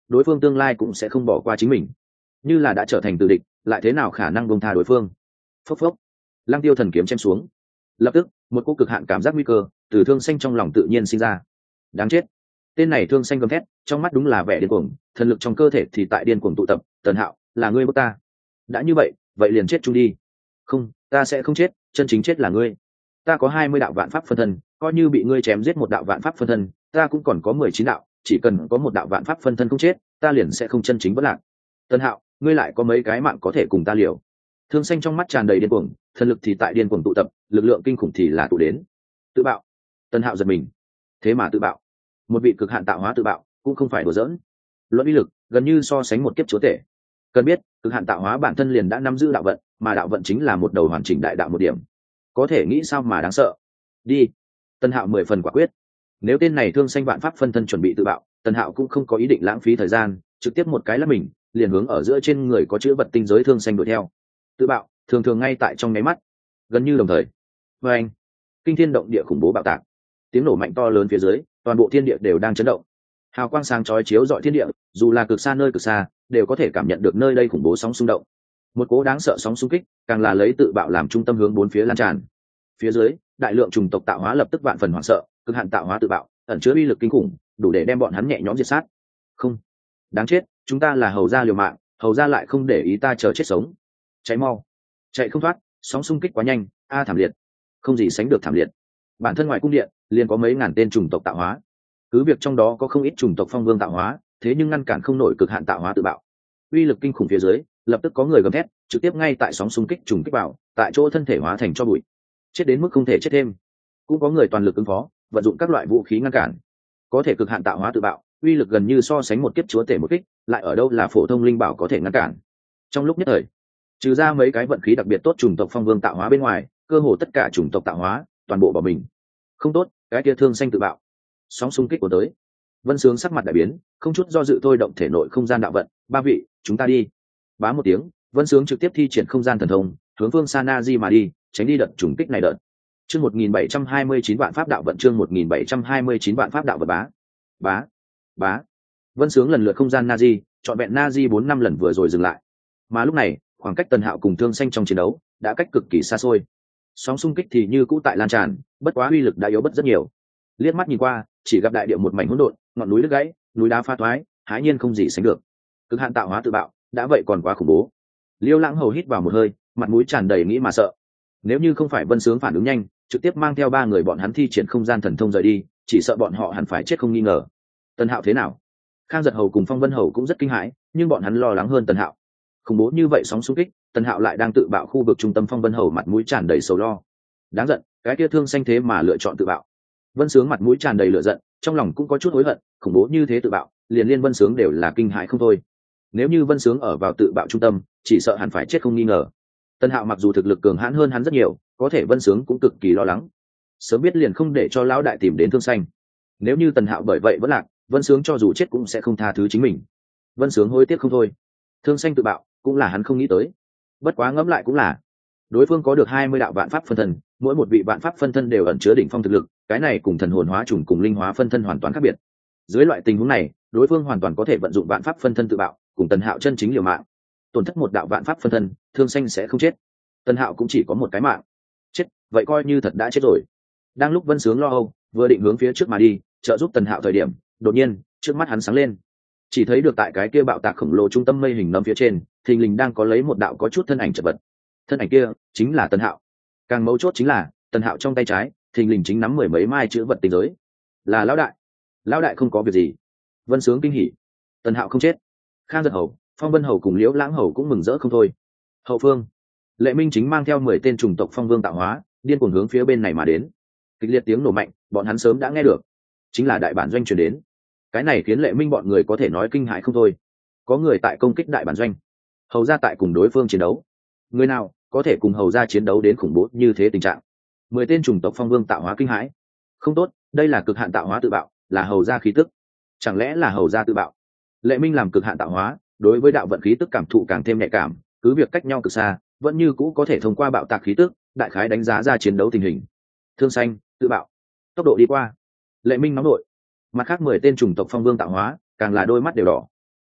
đối phương tương lai cũng sẽ không bỏ qua chính mình. Như là đã trở thành tử địch, lại thế nào khả năng buông tha đối phương. Phốc phốc, Lăng Tiêu thần kiếm chém xuống. Lập tức, một cỗ cực hạn cảm giác nguy cơ từ Thương Xanh trong lòng tự nhiên sinh ra. Đáng chết. Tên này Thương Xanh gầm thét, trong mắt đúng là vẻ điên cuồng, thần lực trong cơ thể thì tại điên cuồng tụ tập. Tần Hạo, là ngươi bức ta. Đã như vậy, vậy liền chết chung đi. Không, ta sẽ không chết, chân chính chết là ngươi. Ta có hai mươi đạo vạn pháp phân thân, coi như bị ngươi chém giết một đạo vạn pháp phân thân, ta cũng còn có mười chín đạo, chỉ cần có một đạo vạn pháp phân thân không chết, ta liền sẽ không chân chính vỡ lạc. Tần Hạo, ngươi lại có mấy cái mạng có thể cùng ta liều? Thương Xanh trong mắt tràn đầy điên cuồng, thần lực thì tại điên cuồng tụ tập, lực lượng kinh khủng thì là tụ đến. Tự bạo. Tần Hạo giật mình. Thế mà tự bạo. Một vị cực hạn tạo hóa tự bạo, cũng không phải đùa giỡn. Luận uy lực, gần như so sánh một kiếp chúa tể. Cần biết, cực hạn tạo hóa bản thân liền đã nắm giữ đạo vận, mà đạo vận chính là một đầu hoàn chỉnh đại đạo một điểm. Có thể nghĩ sao mà đáng sợ. Đi. Tần Hạo mười phần quả quyết. Nếu tên này Thương Xanh vạn pháp phân thân chuẩn bị tự bạo, Tần Hạo cũng không có ý định lãng phí thời gian, trực tiếp một cái là mình, liền hướng ở giữa trên người có chữ vật tinh giới Thương Xanh đuổi theo. Tự bạo, thường thường ngay tại trong nháy mắt, gần như đồng thời. Và anh, kinh thiên động địa khủng bố bạo tạc, tiếng nổ mạnh to lớn phía dưới, toàn bộ thiên địa đều đang chấn động. Hào quang sáng chói chiếu rọi thiên địa, dù là cực xa nơi cực xa, đều có thể cảm nhận được nơi đây khủng bố sóng xung động. Một cỗ đáng sợ sóng xung kích, càng là lấy tự bạo làm trung tâm hướng bốn phía lan tràn. Phía dưới, đại lượng trùng tộc tạo hóa lập tức vạn phần hoảng sợ, cực hạn tạo hóa tự bạo, ẩn chứa uy lực kinh khủng, đủ để đem bọn hắn nhẹ nhõm diệt sát. Không, đáng chết, chúng ta là hầu gia liều mạng, hầu gia lại không để ý ta chờ chết sống. Cháy mau, chạy không thoát, sóng xung kích quá nhanh, a thảm liệt, không gì sánh được thảm liệt. Bản thân ngoài cung điện liền có mấy ngàn tên trùng tộc tạo hóa, cứ việc trong đó có không ít trùng tộc phong vương tạo hóa, thế nhưng ngăn cản không nổi cực hạn tạo hóa tự bạo. Uy lực kinh khủng phía dưới, lập tức có người gầm thét, trực tiếp ngay tại sóng xung kích trùng kích vào, tại chỗ thân thể hóa thành cho bụi, chết đến mức không thể chết thêm. Cũng có người toàn lực ứng phó, vận dụng các loại vũ khí ngăn cản. Có thể cực hạn tạo hóa tự bạo, uy lực gần như so sánh một kiếp chúa tể một kích, lại ở đâu là phổ thông linh bảo có thể ngăn cản. Trong lúc nhất thời, trừ ra mấy cái vận khí đặc biệt tốt chủng tộc phong vương tạo hóa bên ngoài, cơ hồ tất cả chủng tộc tạo hóa toàn bộ bỏ mình. Không tốt, cái kia Thương Xanh tự bạo. Sóng xung kích của tới. Vân Sướng sắc mặt đại biến, không chút do dự thôi động thể nội không gian đạo vận. Ba vị, chúng ta đi. Bá một tiếng, Vân Sướng trực tiếp thi triển không gian thần thông, hướng phương Sanaji mà đi, tránh đi đợt trùng kích này đợt. Chương một nghìn bảy trăm hai mươi chín vạn pháp đạo vận, chương một nghìn bảy trăm hai mươi chín vạn pháp đạo vận. Bá, bá, bá. Vân Sướng lần lượt không gian Nazi, chọn vẹn Nazi bốn năm lần vừa rồi dừng lại. Mà lúc này, khoảng cách Tần Hạo cùng Thương Xanh trong chiến đấu đã cách cực kỳ xa xôi. Sóng xung kích thì như cũ tại lan tràn, bất quá uy lực đã yếu bất rất nhiều. Liếc mắt nhìn qua, chỉ gặp đại địa một mảnh hỗn độn, ngọn núi đứt gãy, núi đá pha thoái, hãi nhiên không gì sánh được. Cực hạn tạo hóa tự bạo, đã vậy còn quá khủng bố. Liêu Lãng Hầu hít vào một hơi, mặt mũi tràn đầy nghĩ mà sợ. Nếu như không phải Vân Sướng phản ứng nhanh, trực tiếp mang theo ba người bọn hắn thi triển không gian thần thông rời đi, chỉ sợ bọn họ hẳn phải chết không nghi ngờ. Tần Hạo thế nào? Khang Giật Hầu cùng Phong Vân Hầu cũng rất kinh hãi, nhưng bọn hắn lo lắng hơn Tần Hạo. Khủng bố như vậy sóng xung kích, Tần Hạo lại đang tự bạo khu vực trung tâm. Phong Vân Hầu mặt mũi tràn đầy sầu lo. Đáng giận, cái kia Thương Xanh thế mà lựa chọn tự bạo. Vân Sướng mặt mũi tràn đầy lửa giận, trong lòng cũng có chút hối hận, khủng bố như thế tự bạo, liền liên Vân Sướng đều là kinh hãi không thôi. Nếu như Vân Sướng ở vào tự bạo trung tâm, chỉ sợ hẳn phải chết không nghi ngờ. Tần Hạo mặc dù thực lực cường hãn hơn hắn rất nhiều, có thể Vân Sướng cũng cực kỳ lo lắng. Sớm biết liền không để cho lão đại tìm đến Thương Xanh. Nếu như Tần Hạo bởi vậy vẫn lạc, Vân Sướng cho dù chết cũng sẽ không tha thứ chính mình. Vân Sướng hối tiếc không thôi. Thương Xanh tự bạo, cũng là hắn không nghĩ tới. Bất quá ngẫm lại cũng là, đối phương có được hai mươi đạo vạn pháp phân thân, mỗi một vị vạn pháp phân thân đều ẩn chứa đỉnh phong thực lực, cái này cùng thần hồn hóa trùng cùng linh hóa phân thân hoàn toàn khác biệt. Dưới loại tình huống này, đối phương hoàn toàn có thể vận dụng vạn pháp phân thân tự bạo, cùng Tần Hạo chân chính liều mạng. Tổn thất một đạo vạn pháp phân thân, Thương Xanh sẽ không chết. Tần Hạo cũng chỉ có một cái mạng. Chết, vậy coi như thật đã chết rồi. Đang lúc Vân Sướng lo âu, vừa định hướng phía trước mà đi, trợ giúp Tần Hạo thời điểm, đột nhiên, trước mắt hắn sáng lên. Chỉ thấy được tại cái kia bạo tạc khổng lồ trung tâm mây hình nấm phía trên, thình lình đang có lấy một đạo có chút thân ảnh chật vật. Thân ảnh kia chính là Tần Hạo. Càng mấu chốt chính là, Tần Hạo trong tay trái, thình lình chính nắm mười mấy mai chữ vật tinh giới. Là lão đại. Lão đại không có việc gì. Vân Sướng kinh hỉ. Tần Hạo không chết. Khang Giật Hầu, Phong Vân Hầu cùng Liễu Lãng Hầu cũng mừng rỡ không thôi. Hậu phương, Lệ Minh chính mang theo mười tên trùng tộc phong vương tạo hóa, điên cuồng hướng phía bên này mà đến. Kịch liệt tiếng nổ mạnh, bọn hắn sớm đã nghe được, chính là đại bản doanh truyền đến. Cái này khiến Lệ Minh bọn người có thể nói kinh hãi không thôi. Có người tại công kích đại bản doanh, hầu ra tại cùng đối phương chiến đấu. Người nào có thể cùng hầu ra chiến đấu đến khủng bố như thế tình trạng? Mười tên trùng tộc phong vương tạo hóa kinh hãi. Không tốt, đây là cực hạn tạo hóa tự bạo, là hầu ra khí tức. Chẳng lẽ là hầu ra tự bạo? Lệ Minh làm cực hạn tạo hóa, đối với đạo vận khí tức cảm thụ càng thêm nhạy cảm, cứ việc cách nhau cực xa, vẫn như cũ có thể thông qua bạo tạc khí tức, đại khái đánh giá ra chiến đấu tình hình. Thương Xanh tự bạo, tốc độ đi qua. Lệ Minh nóng nội. Mặt khác mười tên trùng tộc phong vương tạo hóa, càng là đôi mắt đều đỏ.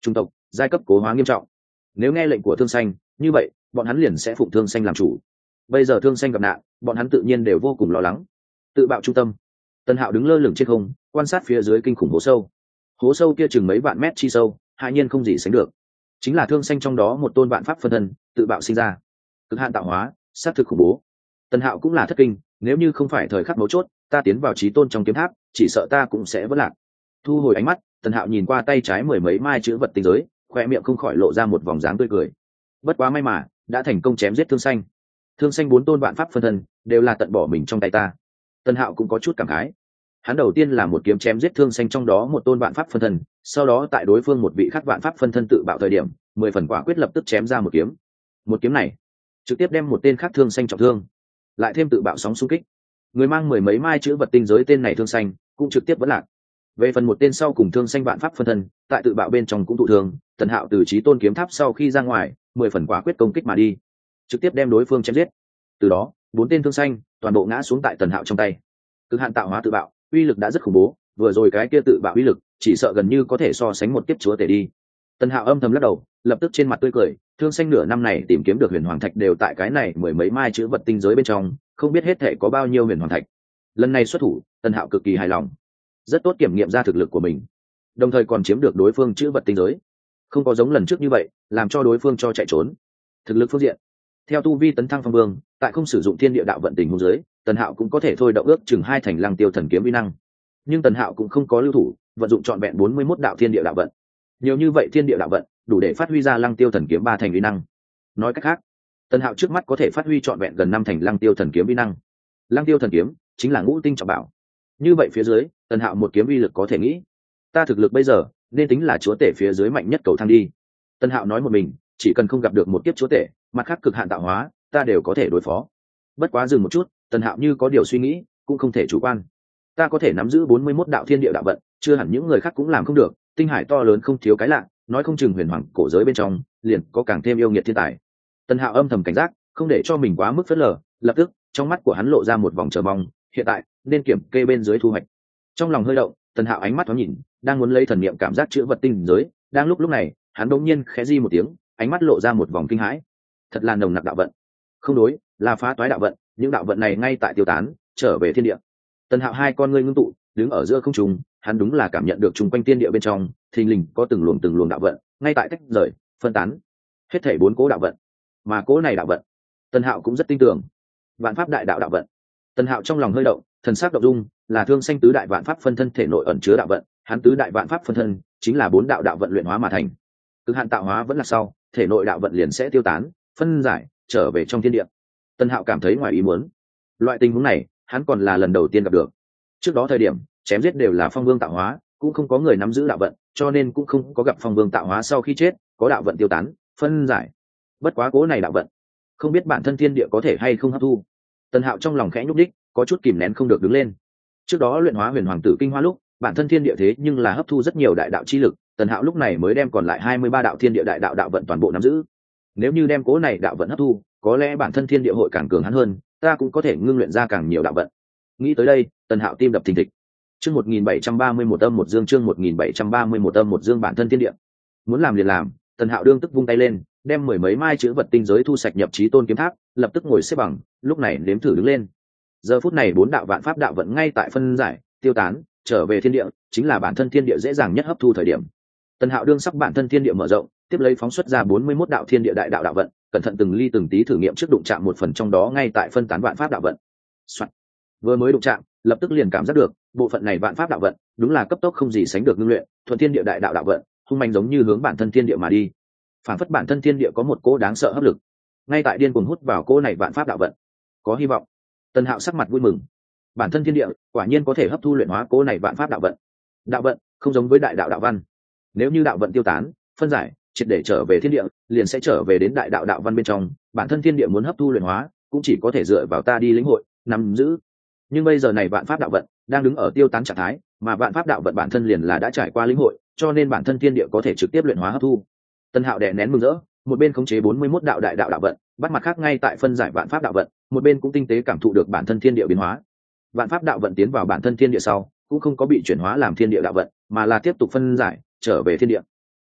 Chủng tộc giai cấp cố hóa nghiêm trọng, nếu nghe lệnh của Thương Xanh như vậy bọn hắn liền sẽ phụng Thương Xanh làm chủ. Bây giờ Thương Xanh gặp nạn, bọn hắn tự nhiên đều vô cùng lo lắng. Tự bạo trung tâm, Tần Hạo đứng lơ lửng trên không, quan sát phía dưới kinh khủng hố sâu. Hố sâu kia chừng mấy vạn mét chi sâu, hai nhiên không gì sánh được. Chính là Thương Xanh trong đó một tôn vạn pháp phân thân tự bạo sinh ra, cực hạn tạo hóa, sát thực khủng bố. Tần Hạo cũng là thất kinh, nếu như không phải thời khắc mấu chốt, ta tiến vào chí tôn trong kiếm tháp, chỉ sợ ta cũng sẽ vỡ lạc. Thu hồi ánh mắt, Tần Hạo nhìn qua tay trái mười mấy mai chữ vật tinh giới, khoe miệng không khỏi lộ ra một vòng dáng tươi cười. Bất quá may mà, đã thành công chém giết Thương Xanh. Thương Xanh bốn tôn vạn pháp phân thân đều là tận bỏ mình trong tay ta. Tần Hạo cũng có chút cảm khái. Hắn đầu tiên là một kiếm chém giết Thương Xanh trong đó một tôn vạn pháp phân thân, sau đó tại đối phương một vị khác vạn pháp phân thân tự bạo thời điểm, mười phần quả quyết lập tức chém ra một kiếm. Một kiếm này trực tiếp đem một tên khác Thương Xanh trọng thương, lại thêm tự bạo sóng xung kích. Người mang mười mấy mai chữ vật tinh giới tên này Thương Xanh cũng trực tiếp vẫn lạc. Về phần một tên sau cùng Thương Xanh vạn pháp phân thân, tại tự bạo bên trong cũng thụ thương. Tần Hạo từ chí tôn kiếm tháp sau khi ra ngoài, mười phần quả quyết công kích mà đi, trực tiếp đem đối phương chém giết. Từ đó, bốn tên Thương Xanh toàn bộ ngã xuống tại Tần Hạo trong tay. Cực hạn tạo hóa tự bạo, uy lực đã rất khủng bố, vừa rồi cái kia tự bạo uy lực, chỉ sợ gần như có thể so sánh một kiếp chúa tể đi. Tần Hạo âm thầm lắc đầu, lập tức trên mặt tươi cười. Thương Xanh nửa năm này tìm kiếm được huyền hoàng thạch đều tại cái này mười mấy mai chữ vật tinh giới bên trong, không biết hết thể có bao nhiêu huyền hoàng thạch. Lần này xuất thủ, Tần Hạo cực kỳ hài lòng, rất tốt kiểm nghiệm ra thực lực của mình, đồng thời còn chiếm được đối phương chữ vật tinh giới, không có giống lần trước như vậy làm cho đối phương cho chạy trốn. Thực lực phương diện, theo tu vi tấn thăng phong vương, tại không sử dụng thiên địa đạo vận tình huống dưới, Tần Hạo cũng có thể thôi động ước chừng hai thành lăng tiêu thần kiếm uy năng. Nhưng Tần Hạo cũng không có lưu thủ, vận dụng trọn vẹn bốn mươi mốt đạo thiên địa đạo vận. Nhiều như vậy thiên địa đạo vận, đủ để phát huy ra lăng tiêu thần kiếm ba thành uy năng. Nói cách khác, Tần Hạo trước mắt có thể phát huy trọn vẹn gần năm thành lăng tiêu thần kiếm uy năng. Lăng tiêu thần kiếm chính là ngũ tinh trọng bảo. Như vậy phía dưới, Tần Hạo một kiếm uy lực có thể nghĩ, ta thực lực bây giờ nên tính là chúa tể phía dưới mạnh nhất cầu thang đi. Tần Hạo nói một mình, chỉ cần không gặp được một kiếp chúa tể, mặt khác cực hạn tạo hóa, ta đều có thể đối phó. Bất quá dừng một chút, Tần Hạo như có điều suy nghĩ, cũng không thể chủ quan. Ta có thể nắm giữ bốn mươi mốt đạo thiên địa đạo vận, chưa hẳn những người khác cũng làm không được. Tinh hải to lớn không thiếu cái lạ, nói không chừng huyền hoàng cổ giới bên trong liền có càng thêm yêu nghiệt thiên tài. Tần Hạo âm thầm cảnh giác, không để cho mình quá mức phớt lờ. Lập tức trong mắt của hắn lộ ra một vòng chờ mong. Hiện tại nên kiểm kê bên dưới thu hoạch. Trong lòng hơi động, Tần Hạo ánh mắt thoáng nhìn, đang muốn lấy thần niệm cảm giác chữa vật tinh giới. Đang lúc lúc này, hắn đột nhiên khẽ di một tiếng, ánh mắt lộ ra một vòng kinh hãi. Thật là nồng nặc đạo vận. Không đối, là phá toái đạo vận. Những đạo vận này ngay tại tiêu tán, trở về thiên địa. Tần Hạo hai con ngươi ngưng tụ, đứng ở giữa không trung, hắn đúng là cảm nhận được chung quanh thiên địa bên trong, thình lình có từng luồng từng luồng đạo vận, ngay tại tách rời, phân tán. Hết thảy bốn cố đạo vận, mà cố này đạo vận, Tần Hạo cũng rất tin tưởng. Vạn pháp đại đạo đạo vận. Tần Hạo trong lòng hơi động, thần sắc động dung, là Thương Xanh tứ đại vạn pháp phân thân thể nội ẩn chứa đạo vận, hắn tứ đại vạn pháp phân thân chính là bốn đạo đạo vận luyện hóa mà thành. Cực hạn tạo hóa vẫn là sau, thể nội đạo vận liền sẽ tiêu tán, phân giải, trở về trong thiên địa. Tần Hạo cảm thấy ngoài ý muốn. Loại tình huống này, hắn còn là lần đầu tiên gặp được. Trước đó thời điểm, chém giết đều là phong vương tạo hóa, cũng không có người nắm giữ đạo vận, cho nên cũng không có gặp phong vương tạo hóa sau khi chết, có đạo vận tiêu tán, phân giải. Bất quá cố này đạo vận, không biết bản thân thiên địa có thể hay không hấp thu. Tần Hạo trong lòng khẽ nhúc đích, có chút kìm nén không được đứng lên. Trước đó luyện hóa huyền hoàng tử kinh hoa lúc, bản thân thiên địa thế nhưng là hấp thu rất nhiều đại đạo chi lực, Tần Hạo lúc này mới đem còn lại hai mươi ba đạo thiên địa đại đạo đạo vận toàn bộ nắm giữ. Nếu như đem cố này đạo vận hấp thu, có lẽ bản thân thiên địa hội càng cường hắn hơn, ta cũng có thể ngưng luyện ra càng nhiều đạo vận. Nghĩ tới đây, Tần Hạo tim đập thình thịch. Chương một nghìn bảy trăm ba mươi mốt âm một dương chương một nghìn bảy trăm ba mươi mốt âm một dương bản thân thiên địa. Muốn làm liền làm, Tần Hạo đương tức vung tay lên, đem mười mấy mai chữ vật tinh giới thu sạch nhập chí tôn kiếm tháp, lập tức ngồi xếp bằng, lúc này nếm thử đứng lên. Giờ phút này bốn đạo vạn pháp đạo vận ngay tại phân giải, tiêu tán, trở về thiên địa, chính là bản thân thiên địa dễ dàng nhất hấp thu thời điểm. Tần Hạo đương sắp bản thân thiên địa mở rộng, tiếp lấy phóng xuất ra bốn mươi mốt đạo thiên địa đại đạo đạo vận, cẩn thận từng ly từng tí thử nghiệm trước đụng chạm một phần trong đó ngay tại phân tán vạn pháp đạo vận. Soạn. Vừa mới đụng chạm, lập tức liền cảm giác được, bộ phận này vạn pháp đạo vận, đúng là cấp tốc không gì sánh được ngưng luyện, thuận thiên địa đại đạo đạo vận, hung manh giống như hướng bản thân thiên địa mà đi. Phản phất bản thân thiên địa có một cỗ đáng sợ hấp lực, ngay tại điên cuồng hút vào cỗ này vạn pháp đạo vận. Có hy vọng. Tần Hạo sắc mặt vui mừng. Bản thân thiên địa quả nhiên có thể hấp thu luyện hóa cỗ này vạn pháp đạo vận. Đạo vận không giống với đại đạo đạo văn. Nếu như đạo vận tiêu tán, phân giải, triệt để trở về thiên địa, liền sẽ trở về đến đại đạo đạo văn bên trong, bản thân thiên địa muốn hấp thu luyện hóa, cũng chỉ có thể dựa vào ta đi lĩnh hội, nắm giữ. Nhưng bây giờ này vạn pháp đạo vận đang đứng ở tiêu tán trạng thái, mà vạn pháp đạo vận bản thân liền là đã trải qua lĩnh hội, cho nên bản thân thiên địa có thể trực tiếp luyện hóa hấp thu. Tần Hạo đè nén mừng rỡ, một bên khống chế bốn mươi mốt đạo đại đạo đạo vận, bắt mặt khác ngay tại phân giải vạn pháp đạo vận, một bên cũng tinh tế cảm thụ được bản thân thiên địa biến hóa. Vạn pháp đạo vận tiến vào bản thân thiên địa sau, cũng không có bị chuyển hóa làm thiên địa đạo vận, mà là tiếp tục phân giải, trở về thiên địa.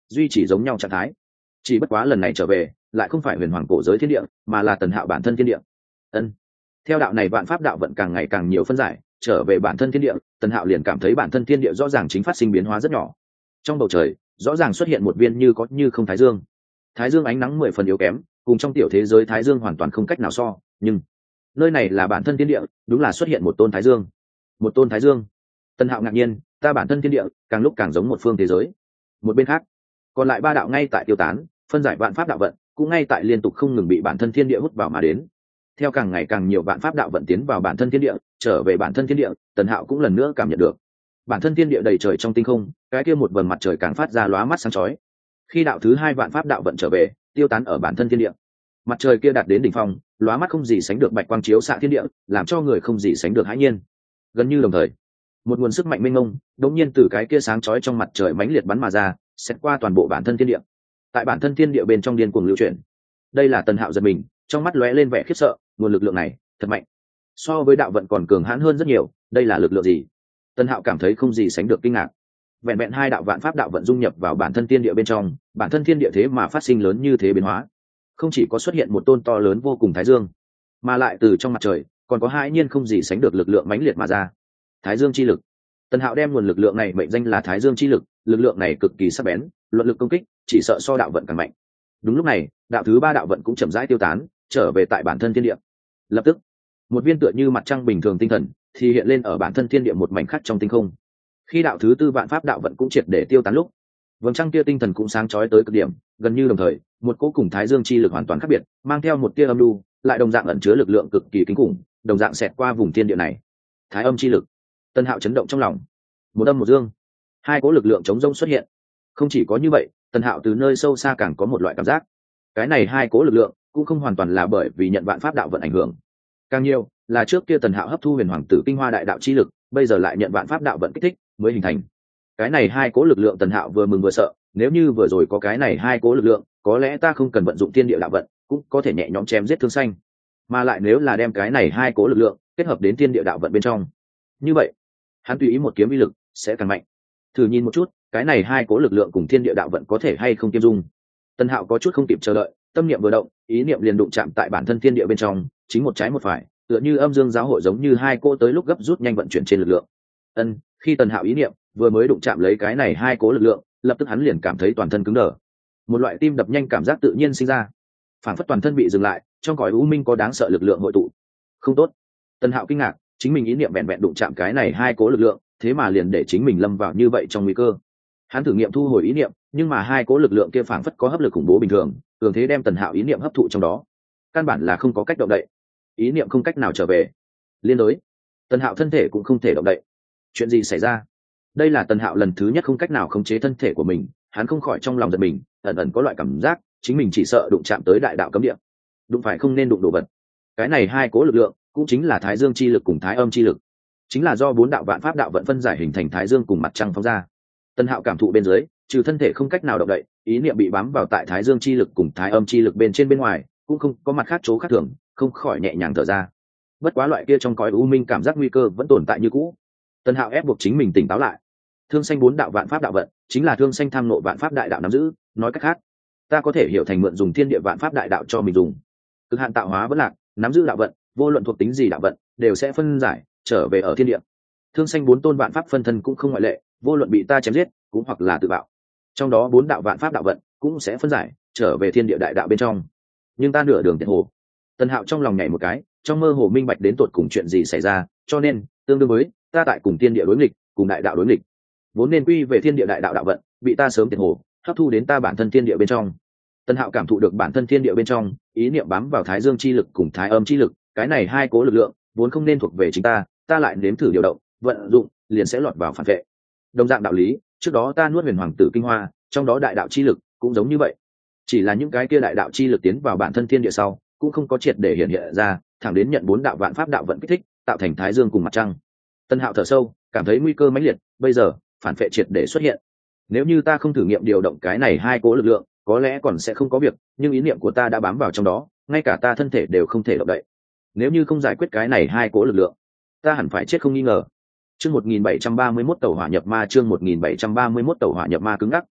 duy trì giống nhau trạng thái. Chỉ bất quá lần này trở về lại không phải huyền hoàng cổ giới thiên địa, mà là Tần Hạo bản thân thiên địa. Ân. Theo đạo này vạn pháp đạo vận càng ngày càng nhiều phân giải, trở về bản thân thiên địa, Tần Hạo liền cảm thấy bản thân thiên địa rõ ràng chính phát sinh biến hóa rất nhỏ. Trong bầu trời rõ ràng xuất hiện một viên như có như không thái dương. Thái dương ánh nắng mười phần yếu kém, cùng trong tiểu thế giới thái dương hoàn toàn không cách nào so, nhưng nơi này là bản thân thiên địa, đúng là xuất hiện một tôn thái dương. Một tôn thái dương. Tần Hạo ngạc nhiên, ta bản thân thiên địa càng lúc càng giống một phương thế giới. Một bên khác, còn lại ba đạo ngay tại tiêu tán, phân giải vạn pháp đạo vận cũng ngay tại liên tục không ngừng bị bản thân thiên địa hút vào mà đến. Theo càng ngày càng nhiều vạn pháp đạo vận tiến vào bản thân thiên địa, trở về bản thân thiên địa, Tần Hạo cũng lần nữa cảm nhận được bản thân thiên địa đầy trời trong tinh không, cái kia một vầng mặt trời càng phát ra lóa mắt sáng chói. Khi đạo thứ hai vạn pháp đạo vận trở về, tiêu tán ở bản thân thiên địa, mặt trời kia đạt đến đỉnh phong, lóa mắt không gì sánh được bạch quang chiếu xạ thiên địa, làm cho người không gì sánh được hãi nhiên. Gần như đồng thời, một nguồn sức mạnh mênh mông đột nhiên từ cái kia sáng chói trong mặt trời mãnh liệt bắn mà ra, xét qua toàn bộ bản thân thiên địa. Tại bản thân thiên địa bên trong điên cuồng lưu chuyển. Đây là Tần Hạo giật mình, trong mắt lóe lên vẻ khiếp sợ, nguồn lực lượng này thật mạnh, so với đạo vận còn cường hãn hơn rất nhiều. Đây là lực lượng gì? Tần Hạo cảm thấy không gì sánh được kinh ngạc. Vẹn vẹn hai đạo vạn pháp đạo vận dung nhập vào bản thân thiên địa bên trong, bản thân thiên địa thế mà phát sinh lớn như thế biến hóa. Không chỉ có xuất hiện một tôn to lớn vô cùng thái dương, mà lại từ trong mặt trời còn có hai nhiên không gì sánh được lực lượng mãnh liệt mà ra. Thái dương chi lực. Tần Hạo đem nguồn lực lượng này mệnh danh là thái dương chi lực, lực lượng này cực kỳ sắc bén, luận lực công kích chỉ sợ so đạo vận càng mạnh. Đúng lúc này, đạo thứ ba đạo vận cũng chậm rãi tiêu tán, trở về tại bản thân thiên địa. Lập tức, một viên tựa như mặt trăng bình thường tinh thần thì hiện lên ở bản thân thiên địa một mảnh khắc trong tinh không. Khi đạo thứ tư vạn pháp đạo vận cũng triệt để tiêu tán lúc, vầng trăng kia tinh thần cũng sáng chói tới cực điểm, gần như đồng thời, một cỗ cùng thái dương chi lực hoàn toàn khác biệt, mang theo một tia âm lưu, lại đồng dạng ẩn chứa lực lượng cực kỳ kinh khủng, đồng dạng xẹt qua vùng thiên địa này. Thái âm chi lực. Tần Hạo chấn động trong lòng. Một âm một dương, hai cỗ lực lượng chống rông xuất hiện. Không chỉ có như vậy, Tần Hạo từ nơi sâu xa càng có một loại cảm giác. Cái này hai cỗ lực lượng cũng không hoàn toàn là bởi vì nhận vạn pháp đạo vận ảnh hưởng, càng nhiều là trước kia Tần Hạo hấp thu huyền hoàng tử tinh hoa đại đạo chi lực, bây giờ lại nhận vạn pháp đạo vận kích thích mới hình thành. Cái này hai cỗ lực lượng Tần Hạo vừa mừng vừa sợ, nếu như vừa rồi có cái này hai cỗ lực lượng, có lẽ ta không cần vận dụng thiên địa đạo vận, cũng có thể nhẹ nhõm chém giết thương xanh. Mà lại nếu là đem cái này hai cỗ lực lượng kết hợp đến thiên địa đạo vận bên trong, như vậy, hắn tùy ý một kiếm uy lực sẽ càng mạnh. Thử nhìn một chút, cái này hai cỗ lực lượng cùng thiên địa đạo vận có thể hay không kiêm dung. Tần Hạo có chút không kịp chờ đợi, tâm niệm vừa động, ý niệm liền đụng chạm tại bản thân thiên địa bên trong, chính một trái một phải, tựa như âm dương giáo hội giống như hai cỗ tới lúc gấp rút nhanh vận chuyển trên lực lượng. Ân, khi Tần Hạo ý niệm vừa mới đụng chạm lấy cái này hai cỗ lực lượng, lập tức hắn liền cảm thấy toàn thân cứng đờ. Một loại tim đập nhanh cảm giác tự nhiên sinh ra, phản phất toàn thân bị dừng lại, trong cõi u minh có đáng sợ lực lượng hội tụ. Không tốt. Tần Hạo kinh ngạc, chính mình ý niệm vẹn vẹn đụng chạm cái này hai cỗ lực lượng, thế mà liền để chính mình lâm vào như vậy trong nguy cơ. Hắn thử nghiệm thu hồi ý niệm, nhưng mà hai cỗ lực lượng kia phảng phất có hấp lực khủng bố bình thường, cường thế đem Tần Hạo ý niệm hấp thụ trong đó, căn bản là không có cách động đậy. Ý niệm không cách nào trở về. Liên đối, Tần Hạo thân thể cũng không thể động đậy. Chuyện gì xảy ra? Đây là Tần Hạo lần thứ nhất không cách nào khống chế thân thể của mình, hắn không khỏi trong lòng giật mình, ẩn ẩn có loại cảm giác chính mình chỉ sợ đụng chạm tới đại đạo cấm địa, đụng phải không nên đụng đồ vật. Cái này hai cỗ lực lượng cũng chính là thái dương chi lực cùng thái âm chi lực, chính là do bốn đạo vạn pháp đạo vận phân giải hình thành thái dương cùng mặt trăng phóng ra. Tần Hạo cảm thụ bên dưới, trừ thân thể không cách nào động đậy, ý niệm bị bám vào tại thái dương chi lực cùng thái âm chi lực bên trên bên ngoài, cũng không có mặt khác chỗ khác thường, không khỏi nhẹ nhàng thở ra. Bất quá loại kia trong cõi u minh cảm giác nguy cơ vẫn tồn tại như cũ. Tần Hạo ép buộc chính mình tỉnh táo lại. Thương xanh bốn đạo vạn pháp đạo vận, chính là thương xanh tham nộ vạn pháp đại đạo nắm giữ, nói cách khác, ta có thể hiểu thành mượn dùng thiên địa vạn pháp đại đạo cho mình dùng. Cực hạn tạo hóa vẫn lạc, nắm giữ đạo vận, vô luận thuộc tính gì đạo vận, đều sẽ phân giải trở về ở thiên địa. Thương xanh bốn tôn vạn pháp phân thân cũng không ngoại lệ, vô luận bị ta chém giết, cũng hoặc là tự bạo. Trong đó bốn đạo vạn pháp đạo vận cũng sẽ phân giải trở về thiên địa đại đạo bên trong. Nhưng ta nửa đường tiện hồ. Tần Hạo trong lòng nhảy một cái, trong mơ hồ minh bạch đến tột cùng chuyện gì xảy ra, cho nên tương đương với ta tại cùng thiên địa đối nghịch, cùng đại đạo đối nghịch, vốn nên quy về thiên địa đại đạo đạo vận, bị ta sớm tiện hồ hấp thu đến ta bản thân thiên địa bên trong. Tần Hạo cảm thụ được bản thân thiên địa bên trong, ý niệm bám vào thái dương chi lực cùng thái âm chi lực, cái này hai cố lực lượng vốn không nên thuộc về chính ta, ta lại nếm thử điều động, vận dụng, liền sẽ lọt vào phản vệ. Đồng dạng đạo lý, trước đó ta nuốt huyền hoàng tử kinh hoa, trong đó đại đạo chi lực cũng giống như vậy. Chỉ là những cái kia đại đạo chi lực tiến vào bản thân thiên địa sau, cũng không có triệt để hiện hiện ra, thẳng đến nhận bốn đạo vạn pháp đạo vận kích thích, tạo thành thái dương cùng mặt trăng. Tần Hạo thở sâu, cảm thấy nguy cơ mãnh liệt, bây giờ phản vệ triệt để xuất hiện. Nếu như ta không thử nghiệm điều động cái này hai cố lực lượng, có lẽ còn sẽ không có việc, nhưng ý niệm của ta đã bám vào trong đó, ngay cả ta thân thể đều không thể động đậy. Nếu như không giải quyết cái này hai cố lực lượng, ta hẳn phải chết không nghi ngờ. Chương một nghìn bảy trăm ba mươi mốt tẩu hỏa nhập ma, chương một nghìn bảy trăm ba mươi mốt tẩu hỏa nhập ma cứng ngắc.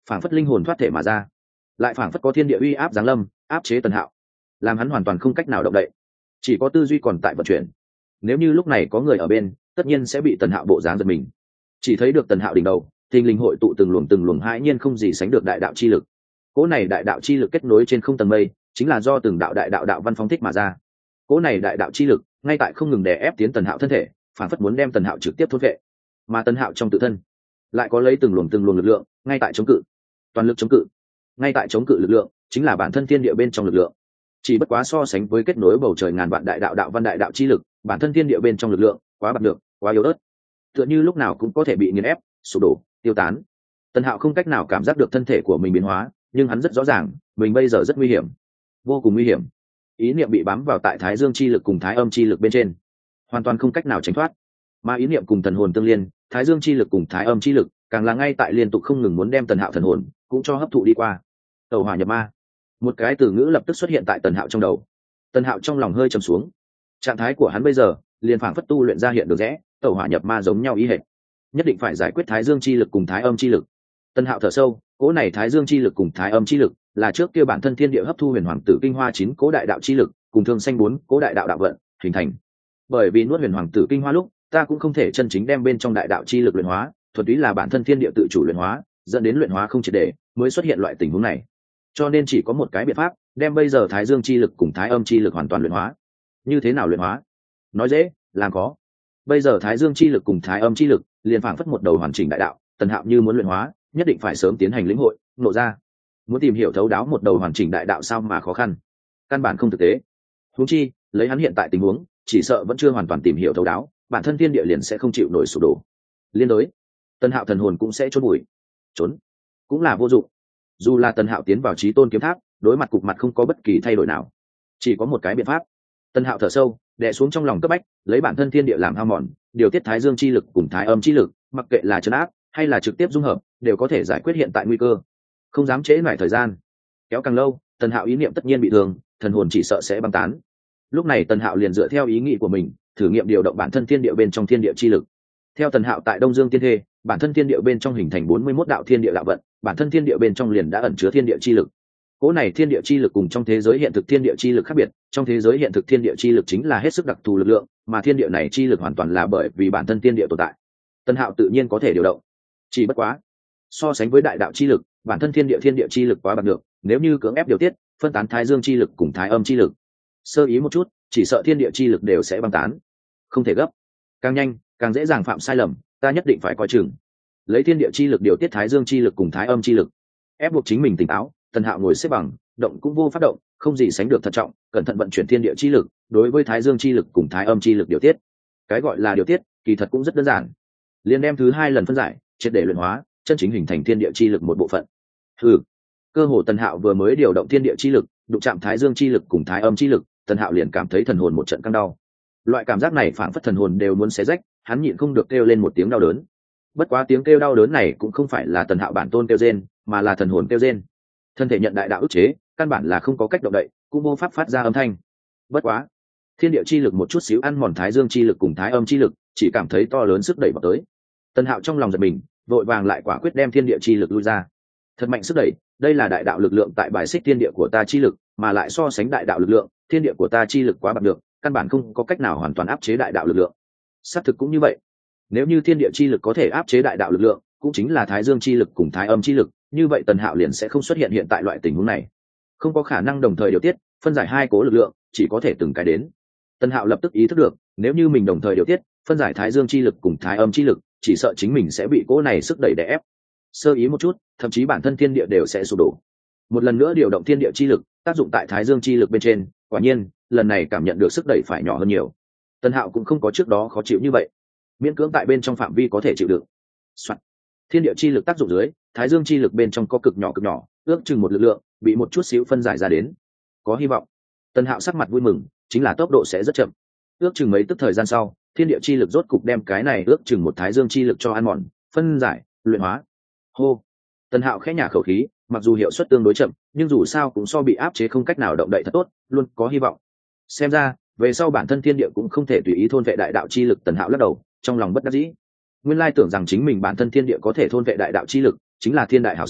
phảng phất linh hồn thoát thể mà ra, lại phảng phất có thiên địa uy áp giáng lâm áp chế Tần Hạo, làm hắn hoàn toàn không cách nào động đậy, chỉ có tư duy còn tại vận chuyển. Nếu như lúc này có người ở bên, tất nhiên sẽ bị Tần Hạo bộ dáng giật mình. Chỉ thấy được Tần Hạo đỉnh đầu thình lình hội tụ từng luồng từng luồng hãi nhiên không gì sánh được đại đạo chi lực. Cỗ này đại đạo chi lực kết nối trên không tầng mây, chính là do từng đạo đại đạo đạo văn phóng thích mà ra. Cỗ này đại đạo chi lực ngay tại không ngừng đè ép tiến Tần Hạo thân thể, phản phất muốn đem Tần Hạo trực tiếp thôn vệ. Mà Tần Hạo trong tự thân lại có lấy từng luồng từng luồng lực lượng, ngay tại chống cự, toàn lực chống cự. Ngay tại chống cự lực lượng, chính là bản thân thiên địa bên trong lực lượng. Chỉ bất quá so sánh với kết nối bầu trời ngàn vạn đại đạo đạo văn đại đạo chi lực, bản thân thiên địa bên trong lực lượng quá bạc được, quá yếu ớt, tựa như lúc nào cũng có thể bị nghiền ép, sụp đổ, tiêu tán. Tần Hạo không cách nào cảm giác được thân thể của mình biến hóa, nhưng hắn rất rõ ràng, mình bây giờ rất nguy hiểm, vô cùng nguy hiểm. Ý niệm bị bám vào tại Thái Dương chi lực cùng Thái Âm chi lực bên trên, hoàn toàn không cách nào tránh thoát. Mà ý niệm cùng thần hồn tương liên, Thái Dương chi lực cùng Thái Âm chi lực, càng là ngay tại liên tục không ngừng muốn đem Tần Hạo thần hồn cũng cho hấp thụ đi qua. Tẩu hỏa nhập ma, một cái từ ngữ lập tức xuất hiện tại Tần Hạo trong đầu. Tần Hạo trong lòng hơi trầm xuống. Trạng thái của hắn bây giờ, liền phảng phất tu luyện ra hiện được rẽ, tẩu hỏa nhập ma giống nhau ý hệt. Nhất định phải giải quyết Thái Dương chi lực cùng Thái Âm chi lực. Tần Hạo thở sâu, cỗ này Thái Dương chi lực cùng Thái Âm chi lực, là trước kia bản thân thiên địa hấp thu Huyền Hoàng Tử Kinh Hoa chín cỗ đại đạo chi lực, cùng Thương Xanh bốn cỗ đại đạo đạo vận hình thành. Bởi vì nuốt Huyền Hoàng Tử Kinh Hoa lúc, ta cũng không thể chân chính đem bên trong đại đạo chi lực luyện hóa, thuần túy là bản thân thiên địa tự chủ luyện hóa, dẫn đến luyện hóa không triệt để, mới xuất hiện loại tình huống này. Cho nên chỉ có một cái biện pháp, đem bây giờ Thái Dương chi lực cùng Thái Âm chi lực hoàn toàn luyện hóa. Như thế nào luyện hóa? Nói dễ, làm khó. Bây giờ Thái Dương chi lực cùng Thái Âm chi lực liền phảng phất một đầu hoàn chỉnh đại đạo, Tần Hạo như muốn luyện hóa, nhất định phải sớm tiến hành lĩnh hội, nộ ra. Muốn tìm hiểu thấu đáo một đầu hoàn chỉnh đại đạo sao mà khó khăn, căn bản không thực tế. Huống chi, lấy hắn hiện tại tình huống, chỉ sợ vẫn chưa hoàn toàn tìm hiểu thấu đáo, bản thân thiên địa liền sẽ không chịu nổi sụp đổ. Liên đối, Tần Hạo thần hồn cũng sẽ trốn bụi. Trốn cũng là vô dụng. Dù là Tần Hạo tiến vào Chí Tôn kiếm tháp, đối mặt cục mặt không có bất kỳ thay đổi nào, chỉ có một cái biện pháp. Tần Hạo thở sâu, đè xuống trong lòng cấp bách, lấy bản thân thiên địa làm hao mòn, điều tiết Thái Dương chi lực cùng Thái Âm chi lực, mặc kệ là trấn áp hay là trực tiếp dung hợp, đều có thể giải quyết hiện tại nguy cơ. Không dám trễ nải thời gian, kéo càng lâu, Tần Hạo ý niệm tất nhiên bị thương, thần hồn chỉ sợ sẽ băng tán. Lúc này Tần Hạo liền dựa theo ý nghĩ của mình, thử nghiệm điều động bản thân thiên địa bên trong thiên địa chi lực. Theo Tần Hạo tại Đông Dương Tiên Thê, bản thân thiên địa bên trong hình thành bốn mươi mốt đạo thiên địa đạo vận, bản thân thiên địa bên trong liền đã ẩn chứa thiên địa chi lực. Cỗ này thiên địa chi lực cùng trong thế giới hiện thực thiên địa chi lực khác biệt, trong thế giới hiện thực thiên địa chi lực chính là hết sức đặc thù lực lượng, mà thiên địa này chi lực hoàn toàn là bởi vì bản thân thiên địa tồn tại. Tần Hạo tự nhiên có thể điều động. Chỉ bất quá, so sánh với đại đạo chi lực, bản thân thiên địa thiên địa chi lực quá bạc được, nếu như cưỡng ép điều tiết, phân tán Thái Dương chi lực cùng Thái Âm chi lực, sơ ý một chút, chỉ sợ thiên địa chi lực đều sẽ băng tán. Không thể gấp, càng nhanh, càng dễ dàng phạm sai lầm, ta nhất định phải coi chừng. Lấy thiên địa chi lực điều tiết Thái Dương chi lực cùng Thái Âm chi lực, ép buộc chính mình tỉnh táo. Tần Hạo ngồi xếp bằng, động cũng vô pháp động, không gì sánh được thận trọng, cẩn thận vận chuyển thiên địa chi lực, đối với Thái Dương chi lực cùng Thái Âm chi lực điều tiết. Cái gọi là điều tiết, kỳ thật cũng rất đơn giản. Liên đem thứ hai lần phân giải, triệt để luyện hóa, chân chính hình thành thiên địa chi lực một bộ phận. Hừ, cơ hồ Tần Hạo vừa mới điều động thiên địa chi lực, đụng chạm Thái Dương chi lực cùng Thái Âm chi lực, Tần Hạo liền cảm thấy thần hồn một trận căng đau. Loại cảm giác này phảng phất thần hồn đều muốn xé rách, hắn nhịn không được kêu lên một tiếng đau đớn. Bất quá tiếng kêu đau đớn này cũng không phải là Tần Hạo bản tôn kêu rên, mà là thần hồn kêu rên. Thân thể nhận đại đạo ức chế, căn bản là không có cách động đậy, cũng vô pháp phát ra âm thanh. Bất quá, thiên địa chi lực một chút xíu ăn mòn Thái Dương chi lực cùng Thái Âm chi lực, chỉ cảm thấy to lớn sức đẩy vào tới. Tần Hạo trong lòng giật mình, vội vàng lại quả quyết đem thiên địa chi lực lui ra. Thật mạnh sức đẩy, đây là đại đạo lực lượng tại bài xích thiên địa của ta chi lực, mà lại so sánh đại đạo lực lượng, thiên địa của ta chi lực quá bạc được, căn bản không có cách nào hoàn toàn áp chế đại đạo lực lượng. Xác thực cũng như vậy. Nếu như thiên địa chi lực có thể áp chế đại đạo lực lượng, cũng chính là Thái Dương chi lực cùng Thái Âm chi lực, như vậy Tần Hạo liền sẽ không xuất hiện hiện tại loại tình huống này. Không có khả năng đồng thời điều tiết, phân giải hai cố lực lượng, chỉ có thể từng cái đến. Tần Hạo lập tức ý thức được, nếu như mình đồng thời điều tiết, phân giải Thái Dương chi lực cùng Thái Âm chi lực, chỉ sợ chính mình sẽ bị cố này sức đẩy đè ép. Sơ ý một chút, thậm chí bản thân thiên địa đều sẽ sụp đổ. Một lần nữa điều động thiên địa chi lực, tác dụng tại Thái Dương chi lực bên trên, quả nhiên, lần này cảm nhận được sức đẩy phải nhỏ hơn nhiều. Tần Hạo cũng không có trước đó khó chịu như vậy, miễn cưỡng tại bên trong phạm vi có thể chịu đựng. Soạn. Thiên địa chi lực tác dụng dưới, Thái Dương chi lực bên trong có cực nhỏ cực nhỏ, ước chừng một lực lượng, bị một chút xíu phân giải ra đến. Có hy vọng. Tần Hạo sắc mặt vui mừng, chính là tốc độ sẽ rất chậm. Ước chừng mấy tức thời gian sau, thiên địa chi lực rốt cục đem cái này ước chừng một Thái Dương chi lực cho ăn mòn, phân giải, luyện hóa. Hô. Tần Hạo khẽ nhả khẩu khí, mặc dù hiệu suất tương đối chậm, nhưng dù sao cũng so bị áp chế không cách nào động đậy thật tốt, luôn có hy vọng. Xem ra, về sau bản thân thiên địa cũng không thể tùy ý thôn vệ đại đạo chi lực. Tần Hạo lắc đầu, trong lòng bất đắc dĩ. Nguyên lai tưởng rằng chính mình bản thân thiên địa có thể thôn vệ đại đạo chi lực, chính là thiên đại hảo sự,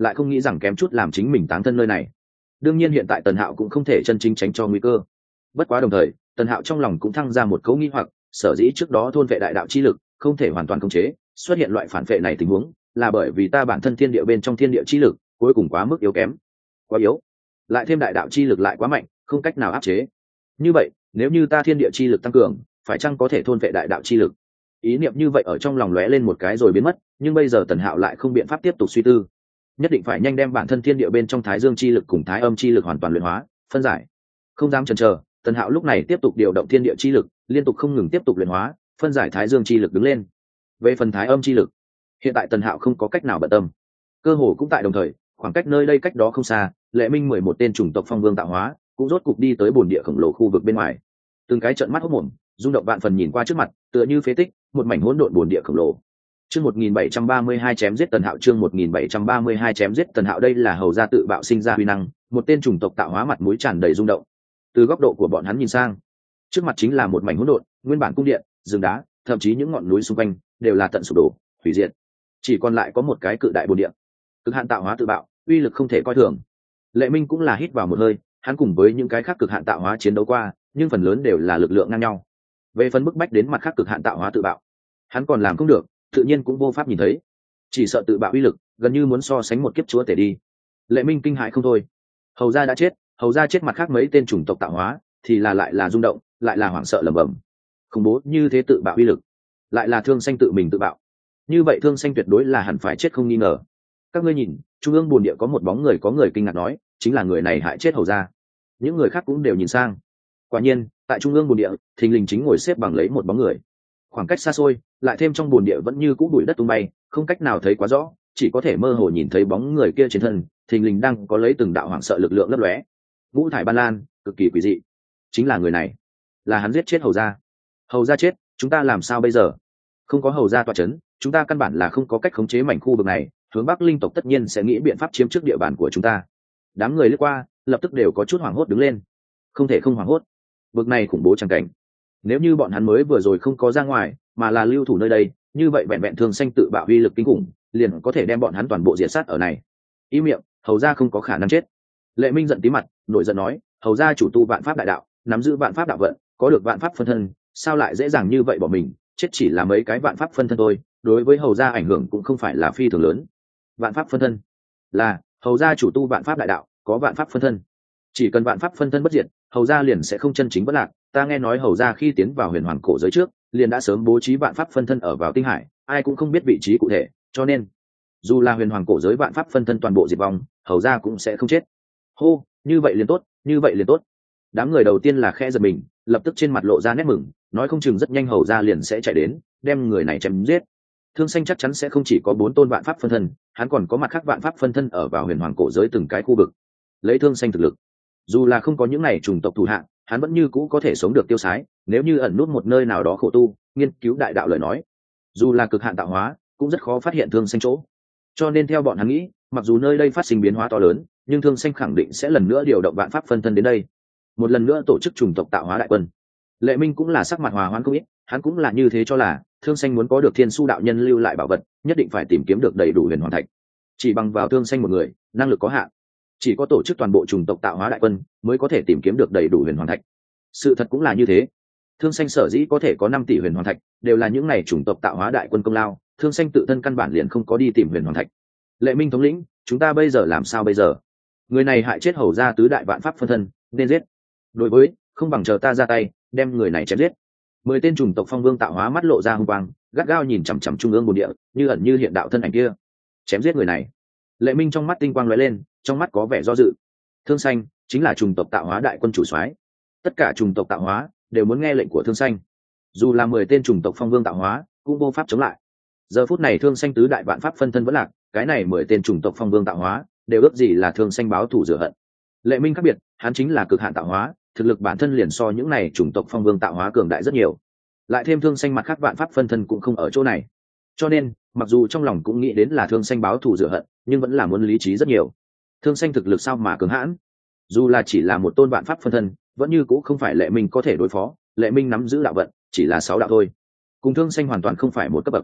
lại không nghĩ rằng kém chút làm chính mình táng thân nơi này. Đương nhiên hiện tại Tần Hạo cũng không thể chân chính tránh cho nguy cơ. Bất quá đồng thời, Tần Hạo trong lòng cũng thăng ra một câu nghi hoặc, sở dĩ trước đó thôn vệ đại đạo chi lực không thể hoàn toàn khống chế, xuất hiện loại phản vệ này tình huống, là bởi vì ta bản thân thiên địa bên trong thiên địa chi lực cuối cùng quá mức yếu kém, quá yếu, lại thêm đại đạo chi lực lại quá mạnh, không cách nào áp chế. Như vậy, nếu như ta thiên địa chi lực tăng cường, phải chăng có thể thôn vệ đại đạo chi lực? Ý niệm như vậy ở trong lòng lóe lên một cái rồi biến mất, nhưng bây giờ Tần Hạo lại không biện pháp tiếp tục suy tư, nhất định phải nhanh đem bản thân thiên địa bên trong thái dương chi lực cùng thái âm chi lực hoàn toàn luyện hóa, phân giải. Không dám chần chờ, Tần Hạo lúc này tiếp tục điều động thiên địa chi lực, liên tục không ngừng tiếp tục luyện hóa, phân giải thái dương chi lực đứng lên. Về phần thái âm chi lực, hiện tại Tần Hạo không có cách nào bận tâm. Cơ hồ cũng tại đồng thời, khoảng cách nơi đây cách đó không xa, Lệ Minh mười một tên chủng tộc phong vương tạo hóa, cũng rốt cục đi tới bồn địa khổng lồ khu vực bên ngoài. Từng cái trợn mắt hốt mồm, rung động vạn phần nhìn qua trước mặt, tựa như phế tích, một mảnh hỗn độn bồn địa khổng lồ. Chương một nghìn bảy trăm ba mươi hai chém giết Tần Hạo, chương một nghìn bảy trăm ba mươi hai chém giết Tần Hạo, đây là hầu gia tự bạo sinh ra huy năng, một tên chủng tộc tạo hóa mặt mũi tràn đầy rung động. Từ góc độ của bọn hắn nhìn sang, trước mặt chính là một mảnh hỗn độn, nguyên bản cung điện, rừng đá, thậm chí những ngọn núi xung quanh đều là tận sụp đổ, hủy diệt. Chỉ còn lại có một cái cự đại bồn địa. Cực hạn tạo hóa tự bạo, uy lực không thể coi thường. Lệ Minh cũng là hít vào một hơi, hắn cùng với những cái khác cực hạn tạo hóa chiến đấu qua, nhưng phần lớn đều là lực lượng ngang nhau. Về phần bức bách đến mặt khác cực hạn tạo hóa tự bạo, hắn còn làm không được, tự nhiên cũng vô pháp nhìn thấy. Chỉ sợ tự bạo uy lực gần như muốn so sánh một kiếp chúa tể đi. Lệ Minh kinh hãi không thôi. Hầu gia đã chết, hầu gia chết, mặt khác mấy tên chủng tộc tạo hóa thì là lại là rung động, lại là hoảng sợ lẩm bẩm. Khủng bố như thế tự bạo uy lực, lại là Thương Xanh tự mình tự bạo. Như vậy Thương Xanh tuyệt đối là hẳn phải chết không nghi ngờ. Các ngươi nhìn, trung ương bồn địa có một bóng người, có người kinh ngạc nói, chính là người này hại chết hầu gia. Những người khác cũng đều nhìn sang. Quả nhiên, tại trung ương bồn địa, thình lình chính ngồi xếp bằng lấy một bóng người. Khoảng cách xa xôi, lại thêm trong bồn địa vẫn như cũ bụi đất tung bay, không cách nào thấy quá rõ, chỉ có thể mơ hồ nhìn thấy bóng người kia trên thân, thình lình đang có lấy từng đạo hoảng sợ lực lượng lấp lóe. Ngũ thải ban lan, cực kỳ quỷ dị. Chính là người này, là hắn giết chết hầu gia. Hầu gia chết, chúng ta làm sao bây giờ? Không có hầu gia tọa chấn, chúng ta căn bản là không có cách khống chế mảnh khu vực này, hướng Bắc linh tộc tất nhiên sẽ nghĩ biện pháp chiếm trước địa bàn của chúng ta. Đám người lướt qua, lập tức đều có chút hoảng hốt đứng lên. Không thể không hoảng hốt. Vực này khủng bố chẳng cảnh. Nếu như bọn hắn mới vừa rồi không có ra ngoài, mà là lưu thủ nơi đây, như vậy vẹn vẹn Thương Xanh tự bạo uy lực kinh khủng, liền có thể đem bọn hắn toàn bộ diệt sát ở này. Ý miệng, hầu gia không có khả năng chết. Lệ Minh giận tí mặt, nổi giận nói, hầu gia chủ tu vạn pháp đại đạo, nắm giữ vạn pháp đạo vận, có được vạn pháp phân thân, sao lại dễ dàng như vậy bỏ mình, chết chỉ là mấy cái vạn pháp phân thân thôi, đối với hầu gia ảnh hưởng cũng không phải là phi thường lớn. Vạn pháp phân thân, là hầu gia chủ tu vạn pháp đại đạo, có vạn pháp phân thân, chỉ cần vạn pháp phân thân bất diệt, hầu gia liền sẽ không chân chính bất lạc. Ta nghe nói hầu gia khi tiến vào huyền hoàng cổ giới trước, liền đã sớm bố trí vạn pháp phân thân ở vào tinh hải, ai cũng không biết vị trí cụ thể, cho nên dù là huyền hoàng cổ giới vạn pháp phân thân toàn bộ diệt vong, hầu gia cũng sẽ không chết. Hô, như vậy liền tốt, như vậy liền tốt. Đám người đầu tiên là khe giật mình, lập tức trên mặt lộ ra nét mừng, nói không chừng rất nhanh hầu gia liền sẽ chạy đến, đem người này chém giết. Thương Xanh chắc chắn sẽ không chỉ có bốn tôn vạn pháp phân thân, hắn còn có mặt khác vạn pháp phân thân ở vào huyền hoàng cổ giới từng cái khu vực. Lấy Thương Xanh thực lực, dù là không có những này chủng tộc thủ hạng, hắn vẫn như cũ có thể sống được tiêu sái. Nếu như ẩn nút một nơi nào đó khổ tu, nghiên cứu đại đạo lời nói, dù là cực hạn tạo hóa, cũng rất khó phát hiện Thương Xanh chỗ. Cho nên theo bọn hắn nghĩ, mặc dù nơi đây phát sinh biến hóa to lớn, nhưng Thương Xanh khẳng định sẽ lần nữa điều động vạn pháp phân thân đến đây, một lần nữa tổ chức chủng tộc tạo hóa đại quân. Lệ Minh cũng là sắc mặt hòa hoãn không ít, hắn cũng là như thế, cho là Thương Xanh muốn có được Thiên Su đạo nhân lưu lại bảo vật, nhất định phải tìm kiếm được đầy đủ huyền hoàng thạch. Chỉ bằng vào Thương Xanh một người, năng lực có hạn, chỉ có tổ chức toàn bộ chủng tộc tạo hóa đại quân mới có thể tìm kiếm được đầy đủ huyền hoàng thạch. Sự thật cũng là như thế. Thương Xanh sở dĩ có thể có năm tỷ huyền hoàng thạch, đều là những này chủng tộc tạo hóa đại quân công lao. Thương Xanh tự thân căn bản liền không có đi tìm huyền hoàng thạch. Lệ Minh thống lĩnh, chúng ta bây giờ làm sao bây giờ? Người này hại chết hầu gia tứ đại vạn pháp phân thân, nên giết. Đối với, không bằng chờ ta ra tay, đem người này chém giết. Mười tên chủng tộc phong vương tạo hóa mắt lộ ra hung quang, gắt gao nhìn chằm chằm trung ương bồn địa, như ẩn như hiện đạo thân ảnh kia. Chém giết người này. Lệ Minh trong mắt tinh quang lóe lên, trong mắt có vẻ do dự. Thương Xanh chính là chủng tộc tạo hóa đại quân chủ soái, tất cả chủng tộc tạo hóa đều muốn nghe lệnh của Thương Xanh, dù là mười tên chủng tộc phong vương tạo hóa cũng vô pháp chống lại. Giờ phút này Thương Xanh tứ đại vạn pháp phân thân vẫn lạc, cái này mười tên chủng tộc phong vương tạo hóa đều ước gì là Thương Xanh báo thù rửa hận. Lệ Minh khác biệt, hắn chính là cực hạn tạo hóa, thực lực bản thân liền so những này chủng tộc phong vương tạo hóa cường đại rất nhiều, lại thêm Thương Xanh mặt khác vạn pháp phân thân cũng không ở chỗ này, cho nên mặc dù trong lòng cũng nghĩ đến là Thương Xanh báo thù rửa hận, nhưng vẫn là muốn lý trí rất nhiều. Thương Xanh thực lực sao mà cường hãn, dù là chỉ là một tôn vạn pháp phân thân, vẫn như cũng không phải Lệ Minh có thể đối phó. Lệ Minh nắm giữ đạo vận chỉ là sáu đạo thôi, cùng Thương Xanh hoàn toàn không phải một cấp bậc.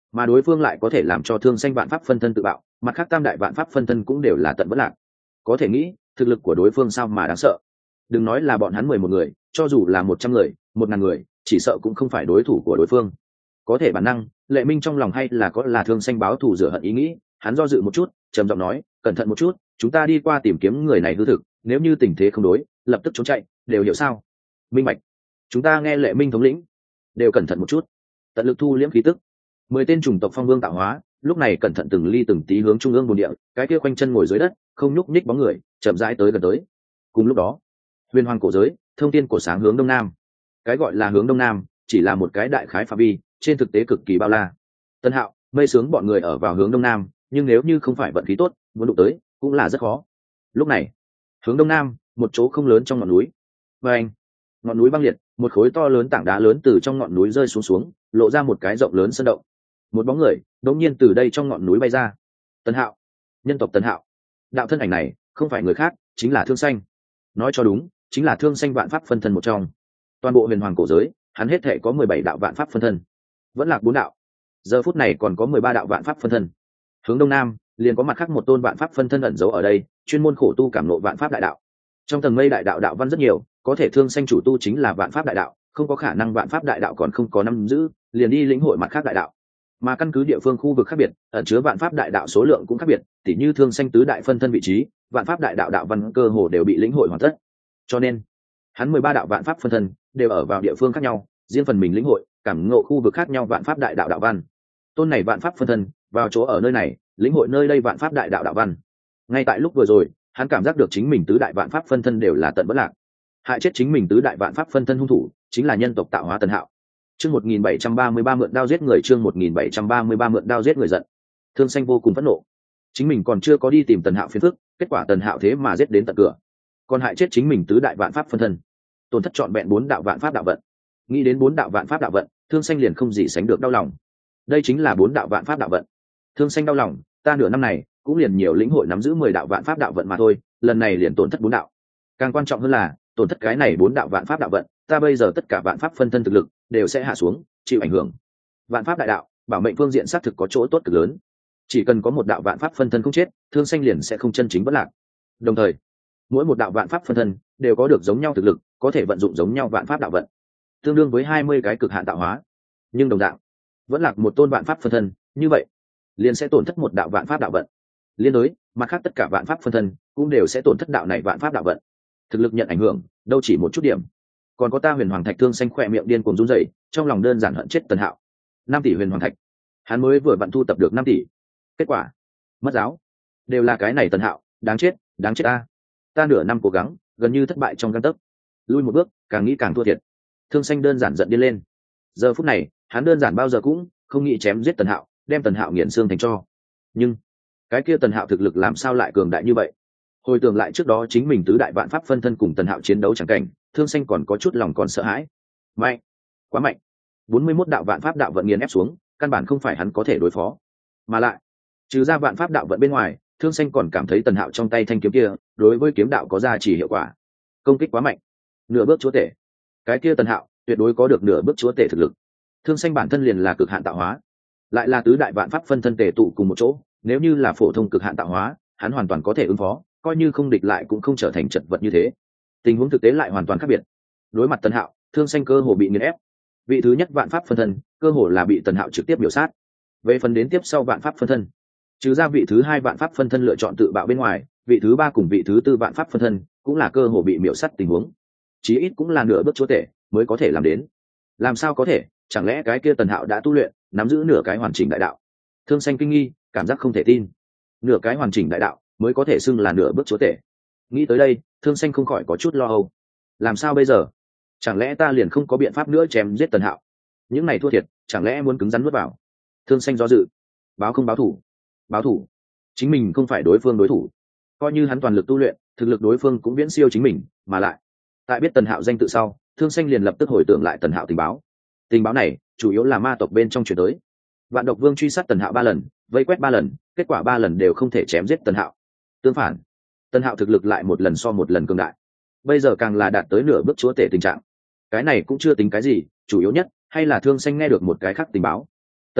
mà đối phương lại có thể làm cho thương xanh vạn pháp phân thân tự bạo, mặt khác tam đại vạn pháp phân thân cũng đều là tận bất lạc. Có thể nghĩ thực lực của đối phương sao mà đáng sợ. Đừng nói là bọn hắn mười một người, cho dù là một trăm người, một ngàn người, chỉ sợ cũng không phải đối thủ của đối phương. Có thể bản năng Lệ Minh trong lòng hay là có là thương xanh báo thù rửa hận ý nghĩ. Hắn do dự một chút, trầm giọng nói, cẩn thận một chút, chúng ta đi qua tìm kiếm người này hư thực, nếu như tình thế không đối, lập tức trốn chạy, đều hiểu sao? Minh bạch. Chúng ta nghe Lệ Minh thống lĩnh, đều cẩn thận một chút, tận lực thu liễm khí tức. Mười tên chủng tộc phong vương tạo hóa lúc này cẩn thận từng ly từng tí hướng trung ương bồn địa, cái kia quanh chân ngồi dưới đất không nhúc nhích bóng người chậm rãi tới gần tới. Cùng lúc đó, huyền hoàng cổ giới thông tiên cổ sáng hướng đông nam. Cái gọi là hướng đông nam chỉ là một cái đại khái phạm vi, trên thực tế cực kỳ bao la. Tân Hạo, Mây Sướng bọn người ở vào hướng đông nam, nhưng nếu như không phải vận khí tốt muốn đụng tới cũng là rất khó. Lúc này, hướng đông nam một chỗ không lớn trong ngọn núi, và anh ngọn núi băng liệt, một khối to lớn tảng đá lớn từ trong ngọn núi rơi xuống xuống, lộ ra một cái rộng lớn sân động. Một bóng người đống nhiên từ đây trong ngọn núi bay ra. Tân Hạo, nhân tộc Tân Hạo. Đạo thân ảnh này không phải người khác, chính là Thương Xanh. Nói cho đúng, chính là Thương Xanh vạn pháp phân thân một trong. Toàn bộ huyền hoàng cổ giới, hắn hết thể có mười bảy đạo vạn pháp phân thân, vẫn lạc bốn đạo. Giờ phút này còn có mười ba đạo vạn pháp phân thân. Hướng đông nam liền có mặt khác một tôn vạn pháp phân thân ẩn giấu ở đây, chuyên môn khổ tu cảm ngộ vạn pháp đại đạo. Trong tầng mây đại đạo đạo văn rất nhiều, có thể Thương Xanh chủ tu chính là vạn pháp đại đạo, không có khả năng vạn pháp đại đạo còn không có nắm giữ, liền đi lĩnh hội mặt khác đại đạo. Mà căn cứ địa phương khu vực khác biệt, ẩn chứa vạn pháp đại đạo số lượng cũng khác biệt, tỉ như Thương Xanh tứ đại phân thân vị trí, vạn pháp đại đạo đạo văn cơ hồ đều bị lĩnh hội hoàn tất. Cho nên, hắn mười ba đạo vạn pháp phân thân đều ở vào địa phương khác nhau, riêng phần mình lĩnh hội, cảm ngộ khu vực khác nhau vạn pháp đại đạo đạo văn. Tôn này vạn pháp phân thân vào chỗ ở nơi này, lĩnh hội nơi đây vạn pháp đại đạo đạo văn. Ngay tại lúc vừa rồi, hắn cảm giác được chính mình tứ đại vạn pháp phân thân đều là tận bất lạc. Hại chết chính mình tứ đại vạn pháp phân thân hung thủ chính là nhân tộc tạo hóa Tân Hạo. Chương một nghìn bảy trăm ba mươi ba mượn đao giết người, chương một nghìn bảy trăm ba mươi ba mượn đao giết người giận. Thương Xanh vô cùng phẫn nộ. Chính mình còn chưa có đi tìm Tần Hạo phiền phức, kết quả Tần Hạo thế mà giết đến tận cửa. Còn hại chết chính mình tứ đại vạn pháp phân thân, tổn thất trọn vẹn bốn đạo vạn pháp đạo vận. Nghĩ đến bốn đạo vạn pháp đạo vận, Thương Xanh liền không gì sánh được đau lòng. Đây chính là bốn đạo vạn pháp đạo vận. Thương Xanh đau lòng, ta nửa năm này cũng liền nhiều lĩnh hội nắm giữ mười đạo vạn pháp đạo vận mà thôi, lần này liền tổn thất bốn đạo. Càng quan trọng hơn là, tổn thất cái này bốn đạo vạn pháp đạo vận, ta bây giờ tất cả vạn pháp phân thân thực lực đều sẽ hạ xuống, chịu ảnh hưởng. Vạn pháp đại đạo bảo mệnh phương diện xác thực có chỗ tốt cực lớn, chỉ cần có một đạo vạn pháp phân thân không chết, Thương Xanh liền sẽ không chân chính bất lạc. Đồng thời, mỗi một đạo vạn pháp phân thân đều có được giống nhau thực lực, có thể vận dụng giống nhau vạn pháp đạo vận, tương đương với hai mươi cái cực hạn tạo hóa. Nhưng đồng dạng, vẫn lạc một tôn vạn pháp phân thân, như vậy liền sẽ tổn thất một đạo vạn pháp đạo vận. Liên đối, mặt khác tất cả vạn pháp phân thân cũng đều sẽ tổn thất đạo này vạn pháp đạo vận. Thực lực nhận ảnh hưởng, đâu chỉ một chút điểm. Còn có ta huyền hoàng thạch. Thương Xanh khỏe miệng điên cuồng run rẩy, trong lòng đơn giản hận chết Tần Hạo. năm tỷ huyền hoàng thạch, hắn mới vừa vặn thu tập được năm tỷ. Kết quả, mất giáo. Đều là cái này Tần Hạo, đáng chết, đáng chết ta. Ta nửa năm cố gắng, gần như thất bại trong gang tấc. Lui một bước, càng nghĩ càng thua thiệt. Thương Xanh đơn giản giận điên lên. Giờ phút này, hắn đơn giản bao giờ cũng không nghĩ chém giết Tần Hạo, đem Tần Hạo nghiền xương thành tro. Nhưng, cái kia Tần Hạo thực lực làm sao lại cường đại như vậy? Hồi tưởng lại trước đó chính mình tứ đại vạn pháp phân thân cùng Tần Hạo chiến đấu chẳng cảnh, Thương Xanh còn có chút lòng còn sợ hãi. Mạnh, quá mạnh. bốn mươi mốt đạo vạn pháp đạo vận nghiền ép xuống, căn bản không phải hắn có thể đối phó. Mà lại, trừ ra vạn pháp đạo vận bên ngoài, Thương Xanh còn cảm thấy Tần Hạo trong tay thanh kiếm kia, đối với kiếm đạo có giá trị hiệu quả. Công kích quá mạnh, nửa bước chúa tể. Cái kia Tần Hạo tuyệt đối có được nửa bước chúa tể thực lực. Thương Xanh bản thân liền là cực hạn tạo hóa, lại là tứ đại vạn pháp phân thân tề tụ cùng một chỗ, nếu như là phổ thông cực hạn tạo hóa, hắn hoàn toàn có thể ứng phó, coi như không địch lại cũng không trở thành chật vật như thế. Tình huống thực tế lại hoàn toàn khác biệt. Đối mặt Tần Hạo, Thương Xanh cơ hồ bị nghiền ép. Vị thứ nhất vạn pháp phân thân, cơ hồ là bị Tần Hạo trực tiếp biểu sát. Về phần đến tiếp sau vạn pháp phân thân, trừ ra vị thứ hai vạn pháp phân thân lựa chọn tự bạo bên ngoài, vị thứ ba cùng vị thứ tư vạn pháp phân thân cũng là cơ hồ bị miểu sát tình huống. Chí ít cũng là nửa bước chúa tể mới có thể làm đến. Làm sao có thể? Chẳng lẽ cái kia Tần Hạo đã tu luyện, nắm giữ nửa cái hoàn chỉnh đại đạo? Thương Xanh kinh nghi, cảm giác không thể tin. Nửa cái hoàn chỉnh đại đạo mới có thể xưng là nửa bước chúa tể. Nghĩ tới đây, Thương Xanh không khỏi có chút lo âu. Làm sao bây giờ? Chẳng lẽ ta liền không có biện pháp nữa chém giết Tần Hạo? Những này thua thiệt, chẳng lẽ muốn cứng rắn nuốt vào? Thương Xanh do dự. Báo không báo thủ? Báo thủ. Chính mình không phải đối phương đối thủ. Coi như hắn toàn lực tu luyện, thực lực đối phương cũng viễn siêu chính mình, mà lại, tại biết Tần Hạo danh tự sau, Thương Xanh liền lập tức hồi tưởng lại Tần Hạo tình báo. Tình báo này chủ yếu là ma tộc bên trong truyền tới. Vạn Độc Vương truy sát Tần Hạo ba lần, vây quét ba lần, kết quả ba lần đều không thể chém giết Tần Hạo. Tương phản, Tần Hạo thực lực lại một lần so một lần cường đại. Bây giờ càng là đạt tới nửa bước chúa tể tình trạng. Cái này cũng chưa tính cái gì, chủ yếu nhất hay là Thương Xanh nghe được một cái khác tình báo. Tần Hạo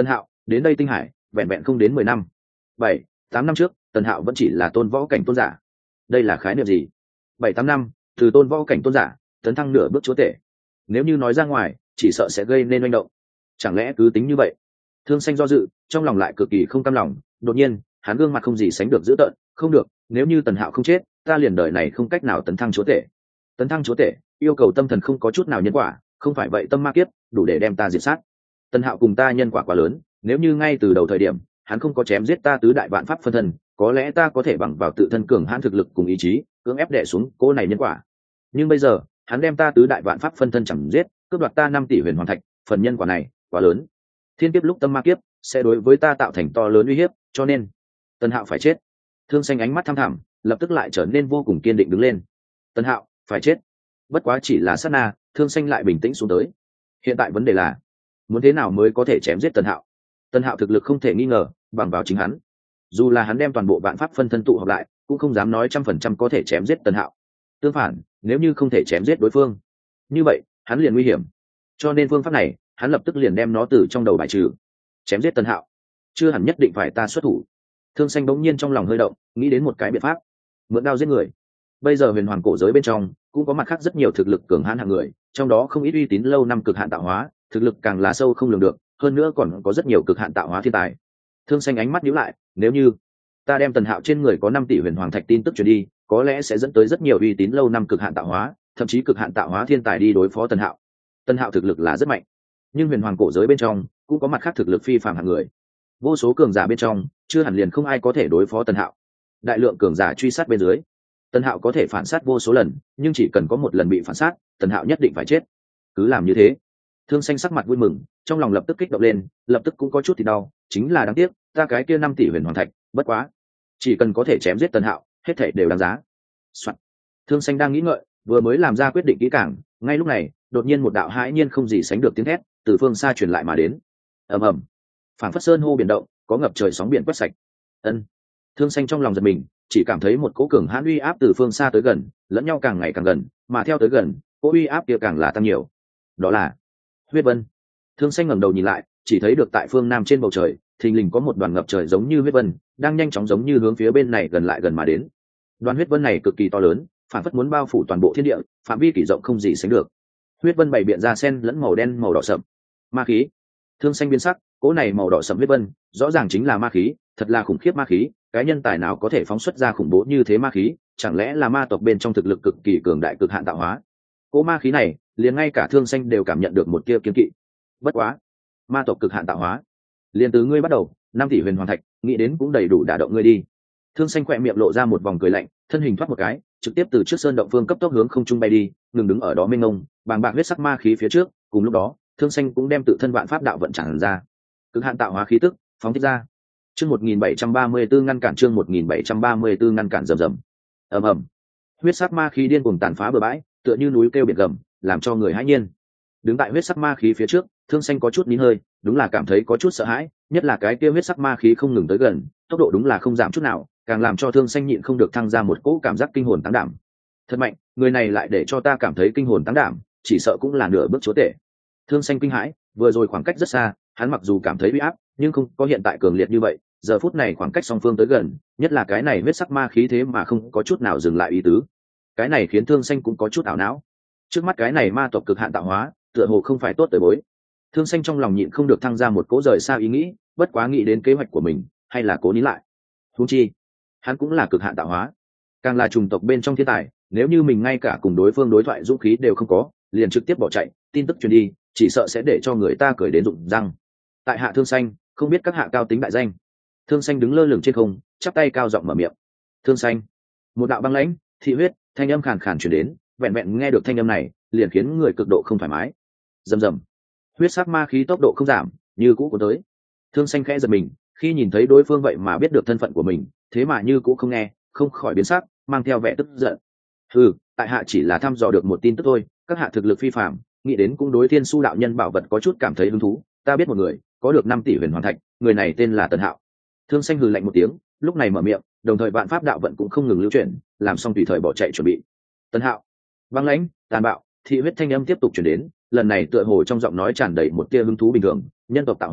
đến đây tinh hải vẹn vẹn không đến mười năm. Bảy, tám năm trước Tần Hạo vẫn chỉ là tôn võ cảnh tôn giả. Đây là khái niệm gì? Bảy tám năm từ tôn võ cảnh tôn giả tấn thăng nửa bước chúa tể, nếu như nói ra ngoài chỉ sợ sẽ gây nên manh động. Chẳng lẽ cứ tính như vậy? Thương Xanh do dự, trong lòng lại cực kỳ không cam lòng. Đột nhiên hắn gương mặt không gì sánh được dữ tợn. Không được, nếu như Tần Hạo không chết, ta liền đời này không cách nào tấn thăng chúa tể. Tấn thăng chúa tể yêu cầu tâm thần không có chút nào nhân quả, không phải vậy tâm ma kiếp đủ để đem ta diệt sát. Tần Hạo cùng ta nhân quả quá lớn, nếu như ngay từ đầu thời điểm hắn không có chém giết ta tứ đại vạn pháp phân thân, có lẽ ta có thể bằng vào tự thân cường hãn thực lực cùng ý chí cưỡng ép đè xuống cô này nhân quả. Nhưng bây giờ hắn đem ta tứ đại vạn pháp phân thân chẳng giết, cướp đoạt ta năm tỷ huyền hoàng thạch, phần nhân quả này quá lớn. Thiên kiếp lúc tâm ma kiếp sẽ đối với ta tạo thành to lớn uy hiếp, cho nên Tần Hạo phải chết. Thương Xanh ánh mắt thăm thẳm, lập tức lại trở nên vô cùng kiên định đứng lên. Tần Hạo phải chết. Bất quá chỉ là sát na, Thương Xanh lại bình tĩnh xuống tới. Hiện tại vấn đề là muốn thế nào mới có thể chém giết Tần Hạo. Tần Hạo thực lực không thể nghi ngờ bằng vào chính hắn, dù là hắn đem toàn bộ vạn pháp phân thân tụ họp lại cũng không dám nói trăm phần trăm có thể chém giết Tần Hạo. Tương phản, nếu như không thể chém giết đối phương, như vậy hắn liền nguy hiểm. Cho nên phương pháp này hắn lập tức liền đem nó từ trong đầu bài trừ. Chém giết Tần Hạo chưa hẳn nhất định phải ta xuất thủ. Thương Xanh bỗng nhiên trong lòng hơi động, nghĩ đến một cái biện pháp. Mượn đao giết người. Bây giờ huyền hoàng cổ giới bên trong cũng có mặt khác rất nhiều thực lực cường hãn hạng người, trong đó không ít uy tín lâu năm cực hạn tạo hóa, thực lực càng là sâu không lường được, hơn nữa còn có rất nhiều cực hạn tạo hóa thiên tài. Thương Xanh ánh mắt nhíu lại, nếu như ta đem Tần Hạo trên người có năm tỷ huyền hoàng thạch tin tức truyền đi, có lẽ sẽ dẫn tới rất nhiều uy tín lâu năm cực hạn tạo hóa, thậm chí cực hạn tạo hóa thiên tài đi đối phó Tần Hạo. Tần Hạo thực lực là rất mạnh, nhưng huyền hoàng cổ giới bên trong cũng có mặt khác thực lực phi phàm hạng người, vô số cường giả bên trong chưa hẳn liền không ai có thể đối phó Tần Hạo. Đại lượng cường giả truy sát bên dưới, Tần Hạo có thể phản sát vô số lần, nhưng chỉ cần có một lần bị phản sát, Tần Hạo nhất định phải chết. Cứ làm như thế. Thương Xanh sắc mặt vui mừng, trong lòng lập tức kích động lên, lập tức cũng có chút thì đau, chính là đáng tiếc, ta cái kia năm tỷ huyền hoàng thạch, bất quá, chỉ cần có thể chém giết Tần Hạo, hết thảy đều đáng giá. Soạn. Thương Xanh đang nghĩ ngợi, vừa mới làm ra quyết định kỹ càng, ngay lúc này, đột nhiên một đạo hãi nhiên không gì sánh được tiếng thét từ phương xa truyền lại mà đến. Ầm ầm. Phảng phất sơn hô biển động, có ngập trời sóng biển quét sạch. Ân. Thương Xanh trong lòng giật mình, chỉ cảm thấy một cỗ cường hãn uy áp từ phương xa tới gần, lẫn nhau càng ngày càng gần, mà theo tới gần, cỗ uy áp kia càng là tăng nhiều. Đó là huyết vân. Thương Xanh ngẩng đầu nhìn lại, chỉ thấy được tại phương nam trên bầu trời, thình lình có một đoàn ngập trời giống như huyết vân, đang nhanh chóng giống như hướng phía bên này gần lại gần mà đến. Đoàn huyết vân này cực kỳ to lớn, phản phất muốn bao phủ toàn bộ thiên địa, phạm vi kỷ rộng không gì sánh được. Huyết vân bảy biện ra sen lẫn màu đen màu đỏ sậm. Ma khí. Thương Xanh biến sắc, cỗ này màu đỏ sậm huyết vân, rõ ràng chính là ma khí, thật là khủng khiếp ma khí, cái nhân tài nào có thể phóng xuất ra khủng bố như thế ma khí, chẳng lẽ là ma tộc bên trong thực lực cực kỳ cường đại cực hạn tạo hóa. Cỗ ma khí này, liền ngay cả Thương Xanh đều cảm nhận được một tia kiêng kỵ. Bất quá, ma tộc cực hạn tạo hóa, liền từ ngươi bắt đầu, năm tỷ huyền hoàng thạch, nghĩ đến cũng đầy đủ đả động ngươi đi. Thương Xanh khỏe miệng lộ ra một vòng cười lạnh, thân hình thoát một cái, trực tiếp từ trước sơn động phương cấp tốc hướng không trung bay đi, ngừng đứng ở đó mênh mông, bàng bạc huyết sắc ma khí phía trước. Cùng lúc đó, Thương Xanh cũng đem tự thân vạn pháp đạo vận tràn ra, cực hạn tạo hóa khí tức phóng thích ra. Chương một nghìn bảy trăm ba mươi tư ngăn cản, chương một nghìn bảy trăm ba mươi tư ngăn cản rầm rầm. Ầm ầm. Huyết sắc ma khí điên cuồng tàn phá bờ bãi, tựa như núi kêu biển gầm, làm cho người hãi nhiên. Đứng tại huyết sắc ma khí phía trước, Thương Xanh có chút nín hơi, đúng là cảm thấy có chút sợ hãi, nhất là cái kia huyết sắc ma khí không ngừng tới gần, tốc độ đúng là không giảm chút nào, càng làm cho Thương Xanh nhịn không được thăng ra một cỗ cảm giác kinh hồn táng đảm. Thật mạnh, người này lại để cho ta cảm thấy kinh hồn táng đảm, chỉ sợ cũng là nửa bước chúa tể. Thương Xanh kinh hãi, vừa rồi khoảng cách rất xa, hắn mặc dù cảm thấy uy áp, nhưng không có hiện tại cường liệt như vậy, giờ phút này khoảng cách song phương tới gần, nhất là cái này huyết sắc ma khí thế mà không có chút nào dừng lại ý tứ. Cái này khiến Thương Xanh cũng có chút ảo não. Trước mắt cái này ma tộc cực hạn tạo hóa, tựa hồ không phải tốt tới bối. Thương Xanh trong lòng nhịn không được thăng ra một cỗ rời xa ý nghĩ, bất quá nghĩ đến kế hoạch của mình, hay là cố nín lại. Huống chi, hắn cũng là cực hạn tạo hóa, càng là chủng tộc bên trong thiên tài, nếu như mình ngay cả cùng đối phương đối thoại dũng khí đều không có, liền trực tiếp bỏ chạy, tin tức truyền đi, chỉ sợ sẽ để cho người ta cười đến rụng răng. Tại hạ Thương Xanh, không biết các hạ cao tính đại danh. Thương Xanh đứng lơ lửng trên không, chắp tay cao giọng mở miệng. Thương Xanh. Một đạo băng lãnh, thị huyết, thanh âm khàn khàn truyền đến, vẹn vẹn nghe được thanh âm này, liền khiến người cực độ không thoải mái. Rầm rầm. Huyết sắc ma khí tốc độ không giảm, như cũ cuốn tới. Thương Xanh khẽ giật mình, khi nhìn thấy đối phương vậy mà biết được thân phận của mình, thế mà như cũ không nghe, không khỏi biến sắc, mang theo vẻ tức giận. Hừ, tại hạ chỉ là thăm dò được một tin tức thôi, các hạ thực lực phi phàm, nghĩ đến cũng đối Thiên Su đạo nhân bảo vật có chút cảm thấy hứng thú, ta biết một người, có được năm tỷ huyền hoàng thạch, người này tên là Tần Hạo. Thương Xanh hừ lạnh một tiếng, lúc này mở miệng, đồng thời vạn pháp đạo vận cũng không ngừng lưu chuyển, làm xong tùy thời bỏ chạy chuẩn bị. Tần Hạo. Băng lãnh, tàn bạo, thị huyết thanh âm tiếp tục truyền đến, lần này tựa hồ trong giọng nói tràn đầy một tia hứng thú bình thường, nhân tộc tạo hóa,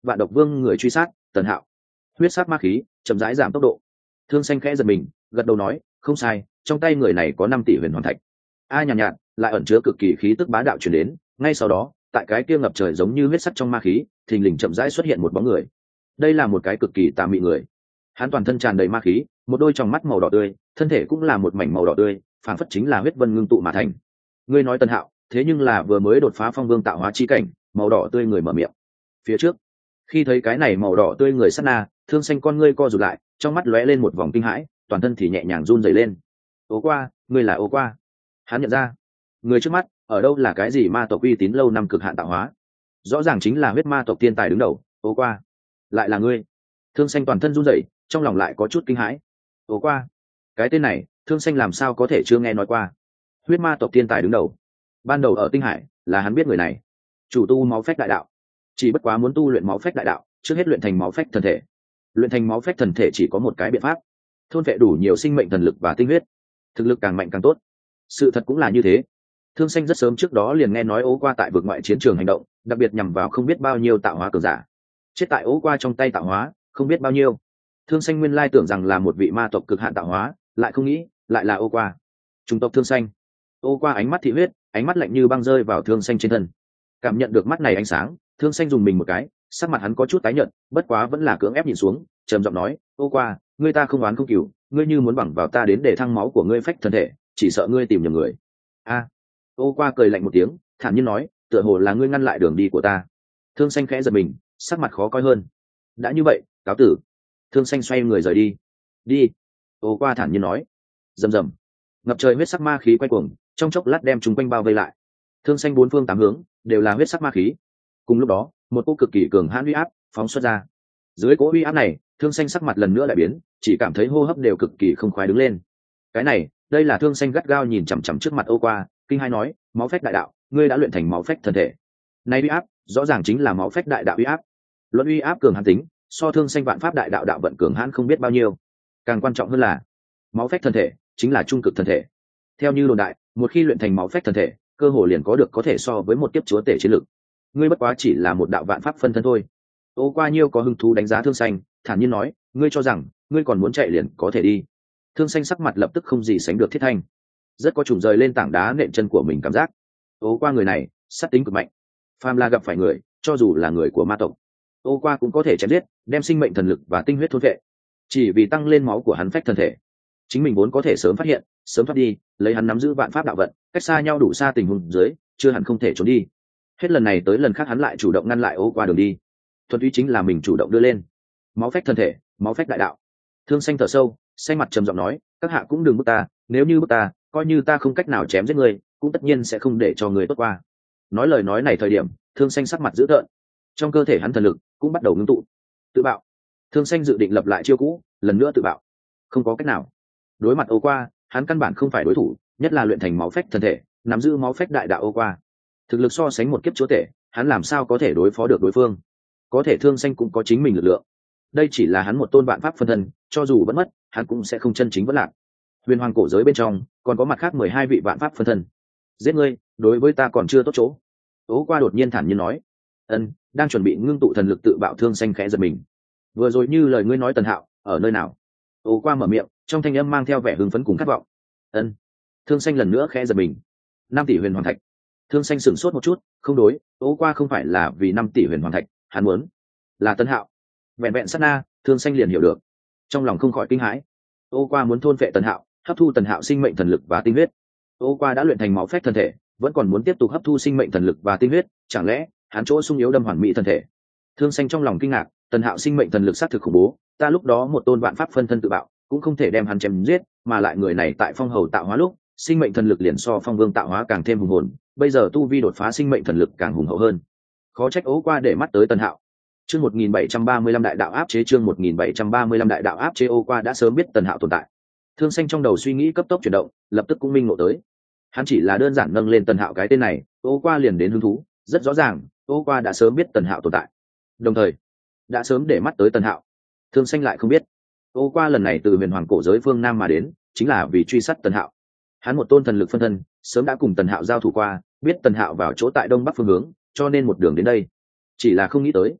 vạn độc vương người truy sát tần hạo. Huyết sắc ma khí chậm rãi giảm tốc độ. Thương xanh khẽ giật mình, gật đầu nói, không sai, trong tay người này có năm tỷ huyền hoàng thạch. A nhàn nhạt, nhạt lại ẩn chứa cực kỳ khí tức bá đạo truyền đến. Ngay sau đó, tại cái kia ngập trời giống như huyết sắc trong ma khí, thình lình chậm rãi xuất hiện một bóng người. Đây là một cái cực kỳ tà mị người. Hắn toàn thân tràn đầy ma khí, một đôi tròng mắt màu đỏ tươi, thân thể cũng là một mảnh màu đỏ tươi, phảng phất chính là huyết vân ngưng tụ mà thành. Ngươi nói Tần Hạo, thế nhưng là vừa mới đột phá phong vương tạo hóa chi cảnh, màu đỏ tươi người mở miệng. Phía trước, khi thấy cái này màu đỏ tươi người sát na, Thương xanh con ngươi co rụt lại, trong mắt lóe lên một vòng kinh hãi, toàn thân thì nhẹ nhàng run rẩy lên. Ô qua, ngươi là Ô qua. Hắn nhận ra, người trước mắt, ở đâu là cái gì ma tộc uy tín lâu năm cực hạn tạo hóa, rõ ràng chính là huyết ma tộc tiên tài đứng đầu. Ô qua, lại là ngươi. Thương xanh toàn thân run rẩy, trong lòng lại có chút kinh hãi. Ô qua, cái tên này, Thương xanh làm sao có thể chưa nghe nói qua. Huyết ma tộc tiên tài đứng đầu, ban đầu ở Tinh Hải là hắn biết người này, chủ tu máu phách đại đạo, chỉ bất quá muốn tu luyện máu phách đại đạo, trước hết luyện thành máu phách thần thể. Luyện thành máu phách thần thể chỉ có một cái biện pháp, thôn vệ đủ nhiều sinh mệnh thần lực và tinh huyết, thực lực càng mạnh càng tốt. Sự thật cũng là như thế. Thương xanh rất sớm trước đó liền nghe nói Ô qua tại vực ngoại chiến trường hành động, đặc biệt nhằm vào không biết bao nhiêu tạo hóa cường giả, chết tại Ô qua trong tay tạo hóa không biết bao nhiêu. Thương xanh nguyên lai tưởng rằng là một vị ma tộc cực hạn tạo hóa, lại không nghĩ lại là Ô qua. Trung tộc Thương xanh. Ô qua ánh mắt thị huyết, ánh mắt lạnh như băng rơi vào Thương xanh trên thân. Cảm nhận được mắt này ánh sáng, Thương xanh dùng mình một cái, sắc mặt hắn có chút tái nhợt, bất quá vẫn là cưỡng ép nhìn xuống, trầm giọng nói, Ô qua, ngươi ta không oán không cừu, ngươi như muốn bằng vào ta đến để thăng máu của ngươi phách thân thể, chỉ sợ ngươi tìm nhầm người. A. Ô qua cười lạnh một tiếng, thản nhiên nói, tựa hồ là ngươi ngăn lại đường đi của ta. Thương xanh khẽ giật mình, sắc mặt khó coi hơn. Đã như vậy, cáo tử. Thương xanh xoay người rời đi. Đi. Ô qua thản nhiên nói. Rầm rầm. Ngập trời huyết sắc ma khí quay cuồng, trong chốc lát đem chúng quanh bao vây lại. Thương xanh bốn phương tám hướng đều là huyết sắc ma khí. Cùng lúc đó, một cỗ cực kỳ cường hãn uy áp phóng xuất ra. Dưới cỗ uy áp này, Thương xanh sắc mặt lần nữa lại biến, chỉ cảm thấy hô hấp đều cực kỳ không khoái đứng lên. Cái này, đây là Thương xanh gắt gao nhìn chằm chằm trước mặt Ô qua, kinh hai nói, máu phách đại đạo, ngươi đã luyện thành máu phách thần thể. Này uy áp, rõ ràng chính là máu phách đại đạo uy áp. Luận uy áp cường hãn tính, so Thương xanh vạn pháp đại đạo đạo vận cường hãn không biết bao nhiêu. Càng quan trọng hơn là, máu phách thần thể chính là trung cực thần thể. Theo như đồn đại, một khi luyện thành máu phách thần thể, cơ hồ liền có được có thể so với một kiếp chúa tể chiến lực. Ngươi bất quá chỉ là một đạo vạn pháp phân thân thôi. Ô qua nhiêu có hứng thú đánh giá Thương xanh, thản nhiên nói, ngươi cho rằng ngươi còn muốn chạy liền có thể đi. Thương xanh sắc mặt lập tức không gì sánh được thiết thanh, rất có trùng rời lên tảng đá nện chân của mình cảm giác. Ô qua người này sát tính cực mạnh, phàm là gặp phải người, cho dù là người của ma tộc, Ô qua cũng có thể chém giết, đem sinh mệnh thần lực và tinh huyết thôn vệ, chỉ vì tăng lên máu của hắn phách thân thể. Chính mình vốn có thể sớm phát hiện, sớm thoát đi, lấy hắn nắm giữ vạn pháp đạo vận, cách xa nhau đủ xa tình huống dưới, chưa hẳn không thể trốn đi. Hết lần này tới lần khác hắn lại chủ động ngăn lại Ô qua đường đi, thuần túy chính là mình chủ động đưa lên máu phách thân thể, máu phách đại đạo. Thương xanh thở sâu, xanh mặt trầm giọng nói, các hạ cũng đừng bức ta, nếu như bức ta, coi như ta không cách nào chém giết người, cũng tất nhiên sẽ không để cho người tốt qua. Nói lời nói này thời điểm, Thương xanh sắc mặt dữ tợn, trong cơ thể hắn thần lực cũng bắt đầu ngưng tụ. Tự bạo. Thương xanh dự định lập lại chiêu cũ, lần nữa tự bạo. Không có cách nào, đối mặt Ô qua, hắn căn bản không phải đối thủ, nhất là luyện thành máu phách thần thể, nắm giữ máu phách đại đạo Ô qua, thực lực so sánh một kiếp chúa tể, hắn làm sao có thể đối phó được đối phương. Có thể Thương xanh cũng có chính mình lực lượng, đây chỉ là hắn một tôn vạn pháp phân thân, cho dù vẫn mất, hắn cũng sẽ không chân chính vẫn lạc. Huyền hoàng cổ giới bên trong còn có mặt khác mười hai vị vạn pháp phân thân, giết ngươi đối với ta còn chưa tốt chỗ. Ô qua đột nhiên thản nhiên nói. Ân, đang chuẩn bị ngưng tụ thần lực tự bạo. Thương xanh khẽ giật mình, vừa rồi như lời ngươi nói Tần Hạo ở nơi nào? Ô qua mở miệng, trong thanh âm mang theo vẻ hưng phấn cùng khát vọng. Ân. Thương xanh lần nữa khẽ giật mình. Năm tỷ huyền hoàng thạch. Thương xanh sửng sốt một chút, không đối, Ô qua không phải là vì năm tỷ huyền hoàng thạch, hắn muốn là Tần Hạo. Vẹn vẹn sát na, Thương xanh liền hiểu được, trong lòng không khỏi kinh hãi. Ô qua muốn thôn phệ Tần Hạo, hấp thu Tần Hạo sinh mệnh thần lực và tinh huyết. Ô qua đã luyện thành máu phách thần thể, vẫn còn muốn tiếp tục hấp thu sinh mệnh thần lực và tinh huyết, chẳng lẽ hắn chỗ sung yếu đâm hoàn mỹ thần thể? Thương xanh trong lòng kinh ngạc, Tần Hạo sinh mệnh thần lực sát thực khủng bố, ta lúc đó một tôn vạn pháp phân thân tự bạo, cũng không thể đem hắn chém giết, mà lại người này tại phong hầu tạo hóa lúc, sinh mệnh thần lực liền so phong vương tạo hóa càng thêm hùng hồn, bây giờ tu vi đột phá sinh mệnh thần lực càng hùng hậu hơn. Khó trách Ô qua để mắt tới Tần Hạo. Chương một nghìn bảy trăm ba mươi lăm đại đạo áp chế, chương một nghìn bảy trăm ba mươi lăm đại đạo áp chế. Ô qua đã sớm biết Tần Hạo tồn tại. Thương xanh trong đầu suy nghĩ cấp tốc chuyển động, lập tức cũng minh ngộ tới. Hắn chỉ là đơn giản nâng lên Tần Hạo cái tên này, Ô qua liền đến hứng thú, rất rõ ràng, Ô qua đã sớm biết Tần Hạo tồn tại, đồng thời đã sớm để mắt tới Tần Hạo. Thương xanh lại không biết, Ô qua lần này từ huyền hoàng cổ giới phương Nam mà đến, chính là vì truy sát Tần Hạo. Hắn một tôn thần lực phân thân, sớm đã cùng Tần Hạo giao thủ qua, biết Tần Hạo vào chỗ tại đông bắc phương hướng, cho nên một đường đến đây. Chỉ là không nghĩ tới,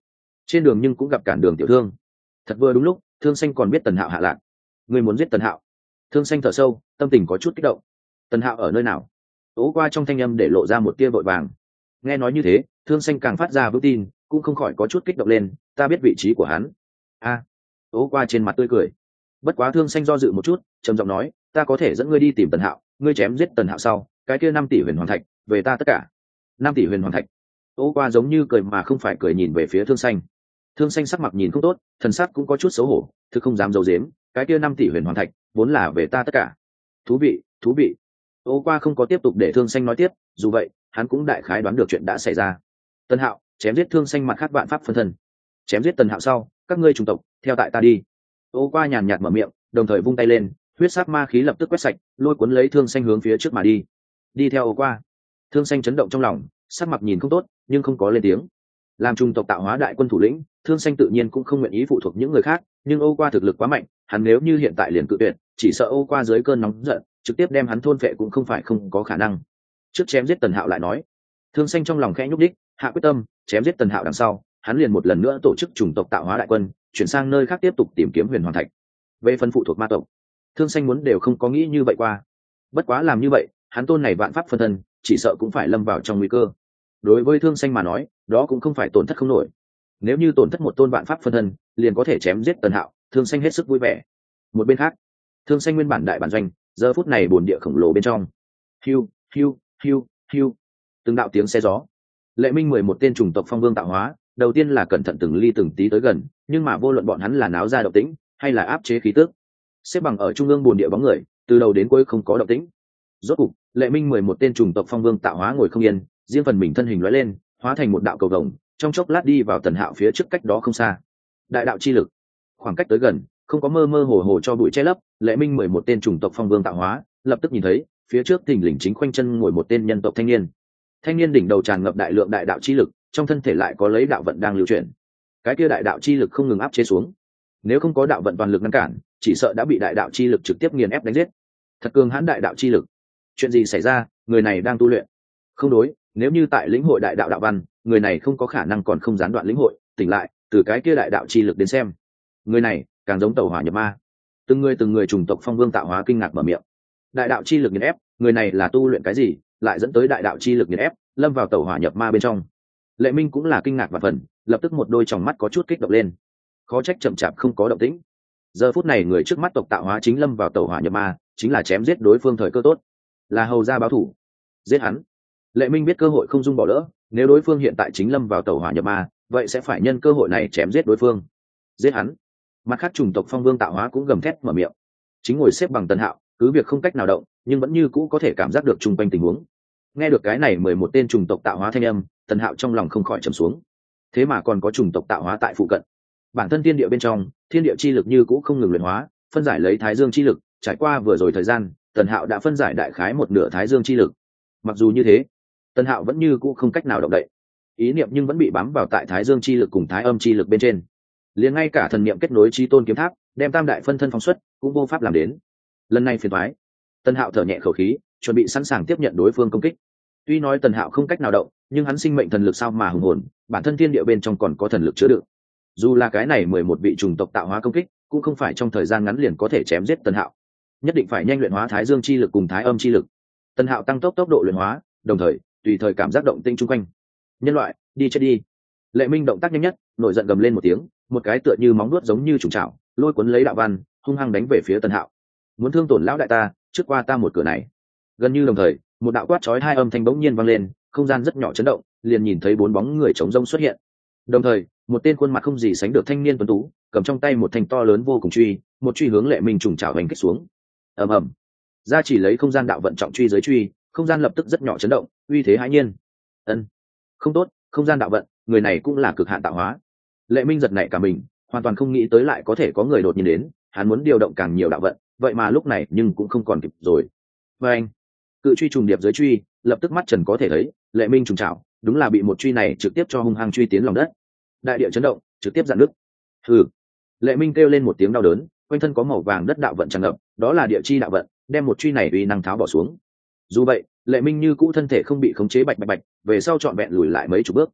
trên đường nhưng cũng gặp cản đường tiểu thương. Thật vừa đúng lúc, Thương Xanh còn biết Tần Hạo hạ lạc. Ngươi muốn giết Tần Hạo? Thương Xanh thở sâu, tâm tình có chút kích động. Tần Hạo ở nơi nào? Ố qua trong thanh âm để lộ ra một tia vội vàng. Nghe nói như thế, Thương Xanh càng phát ra vững tin, cũng không khỏi có chút kích động lên. Ta biết vị trí của hắn. A, à, Ố qua trên mặt tươi cười. Bất quá Thương Xanh do dự một chút, trầm giọng nói, ta có thể dẫn ngươi đi tìm Tần Hạo. Ngươi chém giết Tần Hạo sau, cái kia năm tỷ huyền hoàng thạch về ta tất cả. Năm tỷ huyền hoàng thạch. Ố qua giống như cười mà không phải cười nhìn về phía Thương Xanh. Thương Xanh sắc mặt nhìn không tốt, thần sắc cũng có chút xấu hổ, thực không dám giấu giếm, cái kia năm tỷ huyền hoàng thạch vốn là về ta tất cả. Thú vị, thú vị. Ô qua không có tiếp tục để Thương Xanh nói tiếp, dù vậy, hắn cũng đại khái đoán được chuyện đã xảy ra. Tần Hạo chém giết Thương Xanh mặt khác vạn pháp phân thân. Chém giết Tần Hạo sau, các ngươi chủng tộc, theo tại ta đi. Ô qua nhàn nhạt mở miệng, đồng thời vung tay lên, huyết sắc ma khí lập tức quét sạch, lôi cuốn lấy Thương Xanh hướng phía trước mà đi. Đi theo Ô qua. Thương Xanh chấn động trong lòng, sắc mặt nhìn không tốt, nhưng không có lên tiếng. Làm chủng tộc tạo hóa đại quân thủ lĩnh, Thương Xanh tự nhiên cũng không nguyện ý phụ thuộc những người khác, nhưng Ô qua thực lực quá mạnh, hắn nếu như hiện tại liền cự tuyệt, chỉ sợ Ô qua dưới cơn nóng giận, trực tiếp đem hắn thôn phệ cũng không phải không có khả năng. Trước chém giết Tần Hạo lại nói. Thương Xanh trong lòng khẽ nhúc đích, hạ quyết tâm, chém giết Tần Hạo đằng sau, hắn liền một lần nữa tổ chức chủng tộc tạo hóa đại quân, chuyển sang nơi khác tiếp tục tìm kiếm huyền hoàng thạch. Về phần phụ thuộc ma tộc, Thương Xanh muốn đều không có nghĩ như vậy qua. Bất quá làm như vậy, hắn tôn này vạn pháp phân thân, chỉ sợ cũng phải lâm vào trong nguy cơ. Đối với Thương Xanh mà nói, đó cũng không phải tổn thất không nổi. Nếu như tổn thất một tôn vạn pháp phân thân, liền có thể chém giết Tần Hạo, Thương Xanh hết sức vui vẻ. Một bên khác, Thương Xanh nguyên bản đại bản doanh, giờ phút này bồn địa khổng lồ bên trong. Hiu, hiu, hiu, hiu. Từng đạo tiếng xe gió. Lệ Minh mười một tên chủng tộc phong vương tạo hóa, đầu tiên là cẩn thận từng ly từng tí tới gần, nhưng mà vô luận bọn hắn là náo ra động tĩnh, hay là áp chế khí tức, xếp bằng ở trung ương bồn địa bóng người, từ đầu đến cuối không có động tĩnh. Rốt cục, Lệ Minh mười một tên chủng tộc phong vương tạo hóa ngồi không yên, riêng phần mình thân hình lóe lên, hóa thành một đạo cầu vồng, trong chốc lát đi vào Tần Hạo phía trước cách đó không xa. Đại đạo chi lực, khoảng cách tới gần, không có mơ mơ hồ hồ cho bụi che lấp, Lệ Minh mười một tên chủng tộc phong vương tạo hóa, lập tức nhìn thấy, phía trước thình lình chính khoanh chân ngồi một tên nhân tộc thanh niên. Thanh niên đỉnh đầu tràn ngập đại lượng đại đạo chi lực, trong thân thể lại có lấy đạo vận đang lưu chuyển. Cái kia đại đạo chi lực không ngừng áp chế xuống. Nếu không có đạo vận toàn lực ngăn cản, chỉ sợ đã bị đại đạo chi lực trực tiếp nghiền ép đánh giết. Thật cường hãn đại đạo chi lực. Chuyện gì xảy ra, người này đang tu luyện. Không đối, nếu như tại lĩnh hội đại đạo đạo văn, người này không có khả năng còn không gián đoạn lĩnh hội, tỉnh lại, từ cái kia đại đạo chi lực đến xem. Người này càng giống tẩu hỏa nhập ma. Từng người từng người chủng tộc phong vương tạo hóa kinh ngạc mở miệng. Đại đạo chi lực nghiền ép, người này là tu luyện cái gì, lại dẫn tới đại đạo chi lực nghiền ép, lâm vào tẩu hỏa nhập ma bên trong. Lệ Minh cũng là kinh ngạc và phần, lập tức một đôi tròng mắt có chút kích động lên. Khó trách chậm chạp không có động tĩnh. Giờ phút này người trước mắt tộc tạo hóa chính lâm vào tẩu hỏa nhập ma, chính là chém giết đối phương thời cơ tốt, là hầu ra báo thủ, giết hắn. Lệ Minh biết cơ hội không dung bỏ lỡ, nếu đối phương hiện tại chính lâm vào tẩu hỏa nhập ma, vậy sẽ phải nhân cơ hội này chém giết đối phương, giết hắn. Mặt khác chủng tộc phong vương tạo hóa cũng gầm thét mở miệng. Chính ngồi xếp bằng Tần Hạo, cứ việc không cách nào động, nhưng vẫn như cũ có thể cảm giác được chung quanh tình huống. Nghe được cái này mười một tên chủng tộc tạo hóa thanh âm, Tần Hạo trong lòng không khỏi trầm xuống. Thế mà còn có chủng tộc tạo hóa tại phụ cận. Bản thân thiên địa bên trong, thiên địa chi lực như cũ không ngừng luyện hóa, phân giải lấy thái dương chi lực, trải qua vừa rồi thời gian, Tần Hạo đã phân giải đại khái một nửa thái dương chi lực. Mặc dù như thế, Tần Hạo vẫn như cũ không cách nào động đậy. Ý niệm nhưng vẫn bị bám vào tại thái dương chi lực cùng thái âm chi lực bên trên. Liền ngay cả thần niệm kết nối chi tôn kiếm tháp, đem tam đại phân thân phóng xuất, cũng vô pháp làm đến. Lần này phiền toái. Tần Hạo thở nhẹ khẩu khí, chuẩn bị sẵn sàng tiếp nhận đối phương công kích. Tuy nói Tần Hạo không cách nào động, nhưng hắn sinh mệnh thần lực sao mà hùng hồn, bản thân thiên địa bên trong còn có thần lực chứa đựng. Dù là cái này mười một vị chủng tộc tạo hóa công kích, cũng không phải trong thời gian ngắn liền có thể chém giết Tần Hạo. Nhất định phải nhanh luyện hóa thái dương chi lực cùng thái âm chi lực. Tần Hạo tăng tốc tốc độ luyện hóa, đồng thời tùy thời cảm giác động tinh chung quanh. Nhân loại, đi chết đi. Lệ Minh động tác nhanh nhất, nổi giận gầm lên một tiếng, một cái tựa như móng vuốt giống như trùng trảo, lôi cuốn lấy đạo văn, hung hăng đánh về phía Tần Hạo. Muốn thương tổn lão đại ta, trước qua ta một cửa này. Gần như đồng thời, một đạo quát chói hai âm thanh bỗng nhiên vang lên, không gian rất nhỏ chấn động, liền nhìn thấy bốn bóng người trống rông xuất hiện. Đồng thời, một tên khuôn mặt không gì sánh được thanh niên tuấn tú, cầm trong tay một thanh to lớn vô cùng truy, một truy hướng Lệ Minh trùng trảo hành kích xuống. Ầm ầm. Ra chỉ lấy không gian đạo vận trọng truy dưới truy, không gian lập tức rất nhỏ chấn động, uy thế hãi nhiên. Ân, không tốt, không gian đạo vận, người này cũng là cực hạn tạo hóa. Lệ Minh giật nảy cả mình, hoàn toàn không nghĩ tới lại có thể có người đột nhiên đến, hắn muốn điều động càng nhiều đạo vận, vậy mà lúc này nhưng cũng không còn kịp rồi. Và anh, cự truy trùng điệp dưới truy, lập tức mắt trần có thể thấy, Lệ Minh trùng trảo, đúng là bị một truy này trực tiếp cho hung hăng truy tiến lòng đất. Đại địa chấn động, trực tiếp dạn nước. Hừ. Lệ Minh kêu lên một tiếng đau đớn, quanh thân có màu vàng đất đạo vận tràn ngập, đó là địa chi đạo vận, đem một truy này uy năng tháo bỏ xuống. Dù vậy, Lệ Minh như cũ thân thể không bị khống chế bạch bạch bạch, về sau trọn vẹn lùi lại mấy chục bước.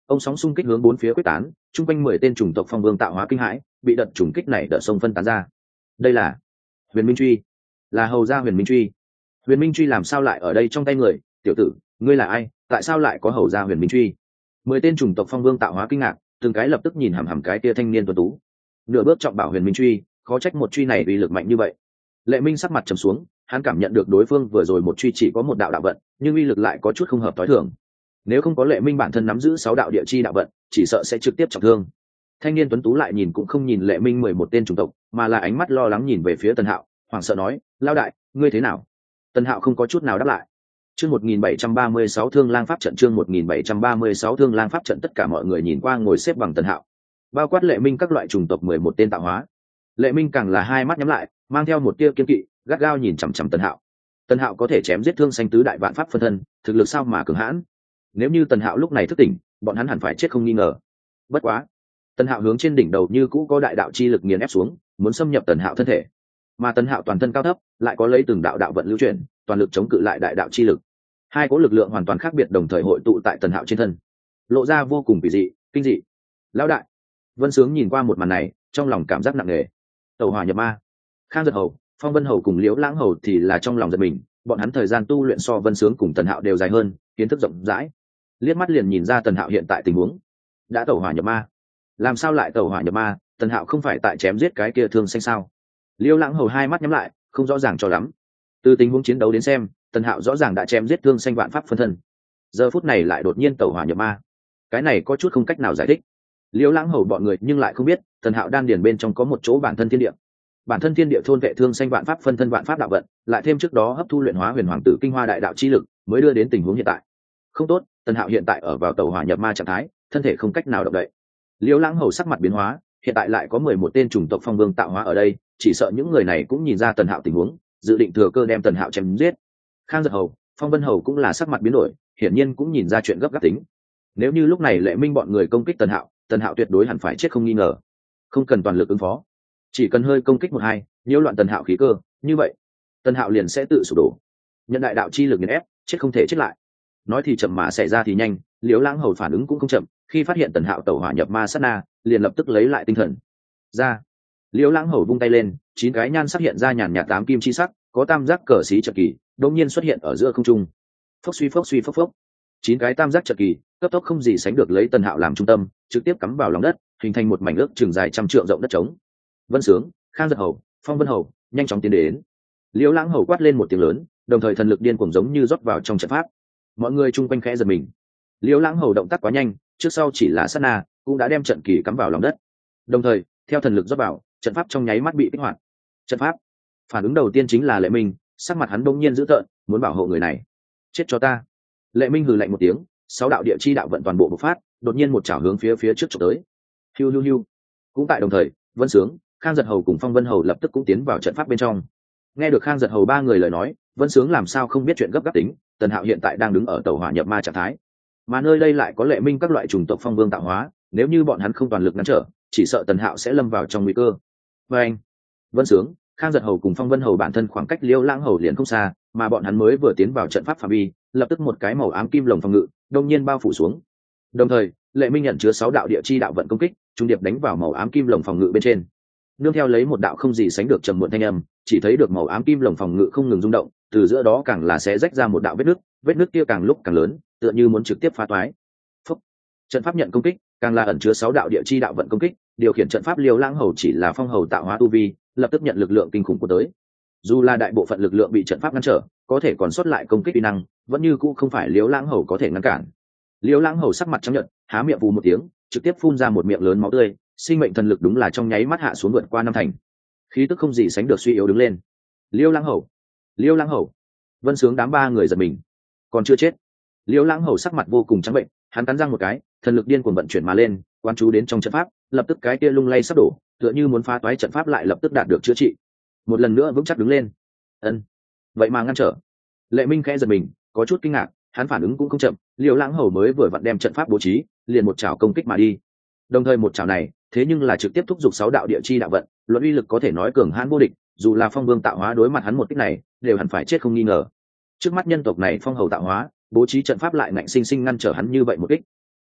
ông sóng xung kích hướng bốn phía quyết tán, chung quanh mười tên chủng tộc phong vương tạo hóa kinh hãi, bị đợt trùng kích này đợt sông phân tán ra. Đây là huyền minh truy, là hầu gia huyền minh truy. Huyền minh truy làm sao lại ở đây trong tay người? Tiểu tử, ngươi là ai? Tại sao lại có hầu gia huyền minh truy? Mười tên chủng tộc phong vương tạo hóa kinh ngạc, từng cái lập tức nhìn hằm hằm cái tia thanh niên tuấn tú. Nửa bước trọng bảo huyền minh truy, khó trách một truy này uy lực mạnh như vậy. Lệ Minh sắc mặt trầm xuống, hắn cảm nhận được đối phương vừa rồi một truy chỉ có một đạo đạo vận, nhưng uy lực lại có chút không hợp tối thường. Nếu không có Lệ Minh bản thân nắm giữ sáu đạo địa chi đạo vận, chỉ sợ sẽ trực tiếp trọng thương. Thanh niên tuấn tú lại nhìn cũng không nhìn Lệ Minh mười một tên chủng tộc, mà là ánh mắt lo lắng nhìn về phía Tần Hạo, hoảng sợ nói: "Lao đại, ngươi thế nào?" Tần Hạo không có chút nào đáp lại. Chương một nghìn bảy trăm ba mươi sáu Thương Lang pháp trận, chương một nghìn bảy trăm ba mươi sáu Thương Lang pháp trận, tất cả mọi người nhìn qua ngồi xếp bằng Tần Hạo, bao quát Lệ Minh các loại chủng tộc mười một tên tạo hóa. Lệ Minh càng là hai mắt nhắm lại, mang theo một tia kiên kỵ, gắt gao nhìn chằm chằm Tần Hạo. Tần Hạo có thể chém giết Thương Xanh tứ đại vạn pháp phân thân, thực lực sao mà cường hãn. Nếu như Tần Hạo lúc này thức tỉnh, bọn hắn hẳn phải chết không nghi ngờ. Bất quá, Tần Hạo hướng trên đỉnh đầu như cũ có đại đạo chi lực nghiền ép xuống, muốn xâm nhập Tần Hạo thân thể. Mà Tần Hạo toàn thân cao thấp, lại có lấy từng đạo đạo vận lưu chuyển, toàn lực chống cự lại đại đạo chi lực. Hai cỗ lực lượng hoàn toàn khác biệt đồng thời hội tụ tại Tần Hạo trên thân, lộ ra vô cùng kỳ dị, kinh dị. Lão đại, Vân Sướng nhìn qua một màn này, trong lòng cảm giác nặng nề. Tẩu hỏa nhập ma. Khang Giật Hầu, Phong Vân Hầu cùng Liễu Lãng Hầu thì là trong lòng giật mình, bọn hắn thời gian tu luyện so Vân Sướng cùng Tần Hạo đều dài hơn, kiến thức rộng rãi, liếc mắt liền nhìn ra Tần Hạo hiện tại tình huống. Đã tẩu hỏa nhập ma. Làm sao lại tẩu hỏa nhập ma? Tần Hạo không phải tại chém giết cái kia Thương Xanh sao? Liễu Lãng Hầu hai mắt nhắm lại, không rõ ràng cho lắm. Từ tình huống chiến đấu đến xem, Tần Hạo rõ ràng đã chém giết Thương Xanh vạn pháp phân thân, giờ phút này lại đột nhiên tẩu hỏa nhập ma, cái này có chút không cách nào giải thích. Liễu Lãng Hầu bọn người nhưng lại không biết, Tần Hạo đan điền bên trong có một chỗ bản thân thiên địa, bản thân thiên địa thôn vệ Thương Xanh vạn pháp phân thân vạn pháp đạo vận, lại thêm trước đó hấp thu luyện hóa huyền hoàng tử kinh hoa đại đạo chi lực, mới đưa đến tình huống hiện tại. Không tốt, Tần Hạo hiện tại ở vào tẩu hỏa nhập ma trạng thái, thân thể không cách nào động đậy. Liễu Lãng Hầu sắc mặt biến hóa, hiện tại lại có mười một tên chủng tộc phong vương tạo hóa ở đây, chỉ sợ những người này cũng nhìn ra Tần Hạo tình huống, dự định thừa cơ đem Tần Hạo chém giết. Khang Giật Hầu, Phong Vân Hầu cũng là sắc mặt biến đổi, hiển nhiên cũng nhìn ra chuyện gấp gáp tính. Nếu như lúc này Lệ Minh bọn người công kích Tần Hạo, Tần Hạo tuyệt đối hẳn phải chết không nghi ngờ. Không cần toàn lực ứng phó, chỉ cần hơi công kích một hai, nhiễu loạn Tần Hạo khí cơ, như vậy Tần Hạo liền sẽ tự sụp đổ. Nhận đại đạo chi lực nghiền ép, chết không thể chết lại. Nói thì chậm mà xảy ra thì nhanh, Liễu Lãng Hầu phản ứng cũng không chậm, khi phát hiện Tần Hạo tẩu hỏa nhập ma sát na, liền lập tức lấy lại tinh thần. Ra, Liễu Lãng Hầu vung tay lên, chín cái nhan sắc hiện ra nhàn nhạt tám kim chi sắc, có tam giác cờ xí trận kỳ, đột nhiên xuất hiện ở giữa không trung. Phốc suy phốc suy phốc phốc, chín cái tam giác trận kỳ cấp tốc không gì sánh được lấy Tần Hạo làm trung tâm, trực tiếp cắm vào lòng đất, hình thành một mảnh ước chừng dài trăm trượng rộng đất trống. Vân Sướng, Khang Giật Hầu, Phong Vân Hầu nhanh chóng tiến đến. Liễu Lãng Hầu quát lên một tiếng lớn, đồng thời thần lực điên cuồng giống như rót vào trong trận pháp. Mọi người chung quanh khẽ giật mình. Liễu Lãng Hầu động tác quá nhanh, trước sau chỉ là sát na, cũng đã đem trận kỳ cắm vào lòng đất. Đồng thời, theo thần lực rót vào, trận pháp trong nháy mắt bị kích hoạt. Trận pháp. Phản ứng đầu tiên chính là Lệ Minh, sắc mặt hắn bỗng nhiên dữ tợn, muốn bảo hộ người này. Chết cho ta. Lệ Minh hừ lạnh một tiếng, sáu đạo địa chi đạo vận toàn bộ bộc phát, đột nhiên một chảo hướng phía phía trước chụp tới. Hiu hiu hiu. Cũng tại đồng thời, Vân Sướng, Khang Giật Hầu cùng Phong Vân Hầu lập tức cũng tiến vào trận pháp bên trong. Nghe được Khang Giật Hầu ba người lời nói, Vân Sướng làm sao không biết chuyện gấp gáp tính, Tần Hạo hiện tại đang đứng ở tẩu hỏa nhập ma trạng thái, mà nơi đây lại có Lệ Minh các loại chủng tộc phong vương tạo hóa, nếu như bọn hắn không toàn lực ngăn trở, chỉ sợ Tần Hạo sẽ lâm vào trong nguy cơ. Và anh, Vân Sướng, Khang Giật Hầu cùng Phong Vân Hầu bản thân khoảng cách Liễu Lãng Hầu liền không xa, mà bọn hắn mới vừa tiến vào trận pháp phạm vi, lập tức một cái màu ám kim lồng phòng ngự đông nhiên bao phủ xuống. Đồng thời, Lệ Minh nhận chứa sáu đạo địa chi đạo vận công kích, trung điệp đánh vào màu ám kim lồng phòng ngự bên trên. Nương theo lấy một đạo không gì sánh được trầm muộn thanh âm, chỉ thấy được màu ám kim lồng phòng ngự không ngừng rung động, từ giữa đó càng là sẽ rách ra một đạo vết nứt, vết nứt kia càng lúc càng lớn, tựa như muốn trực tiếp phá toái. Phúc. Trận pháp nhận công kích, càng là ẩn chứa sáu đạo địa chi đạo vận công kích, điều khiển trận pháp Liễu Lãng Hầu chỉ là phong hầu tạo hóa tu vi, lập tức nhận lực lượng kinh khủng của tới. Dù là đại bộ phận lực lượng bị trận pháp ngăn trở, có thể còn sót lại công kích uy năng, vẫn như cũ không phải Liễu Lãng Hầu có thể ngăn cản. Liễu Lãng Hầu sắc mặt trắng nhợt, há miệng vù một tiếng, trực tiếp phun ra một miệng lớn máu tươi, sinh mệnh thần lực đúng là trong nháy mắt hạ xuống vượt qua năm thành, khí tức không gì sánh được suy yếu đứng lên. Liễu Lãng Hầu, Liễu Lãng Hầu, Vân Sướng đám ba người giật mình, còn chưa chết. Liễu Lãng Hầu sắc mặt vô cùng trắng bệnh, hắn cắn răng một cái, thần lực điên cuồng vận chuyển mà lên, quan chú đến trong trận pháp, lập tức cái kia lung lay sắp đổ, tựa như muốn phá toái trận pháp lại lập tức đạt được chữa trị, một lần nữa vững chắc đứng lên. Ân, vậy mà ngăn trở. Lệ Minh khẽ giật mình, có chút kinh ngạc, hắn phản ứng cũng không chậm, Liễu Lãng Hầu mới vừa vặn đem trận pháp bố trí, liền một chảo công kích mà đi. Đồng thời một chảo này, thế nhưng là trực tiếp thúc giục sáu đạo địa chi đạo vận, luận uy lực có thể nói cường hãn vô địch, dù là phong vương tạo hóa đối mặt hắn một kích này, đều hẳn phải chết không nghi ngờ. Trước mắt nhân tộc này phong hầu tạo hóa, bố trí trận pháp lại ngạnh sinh sinh ngăn trở hắn như vậy một kích.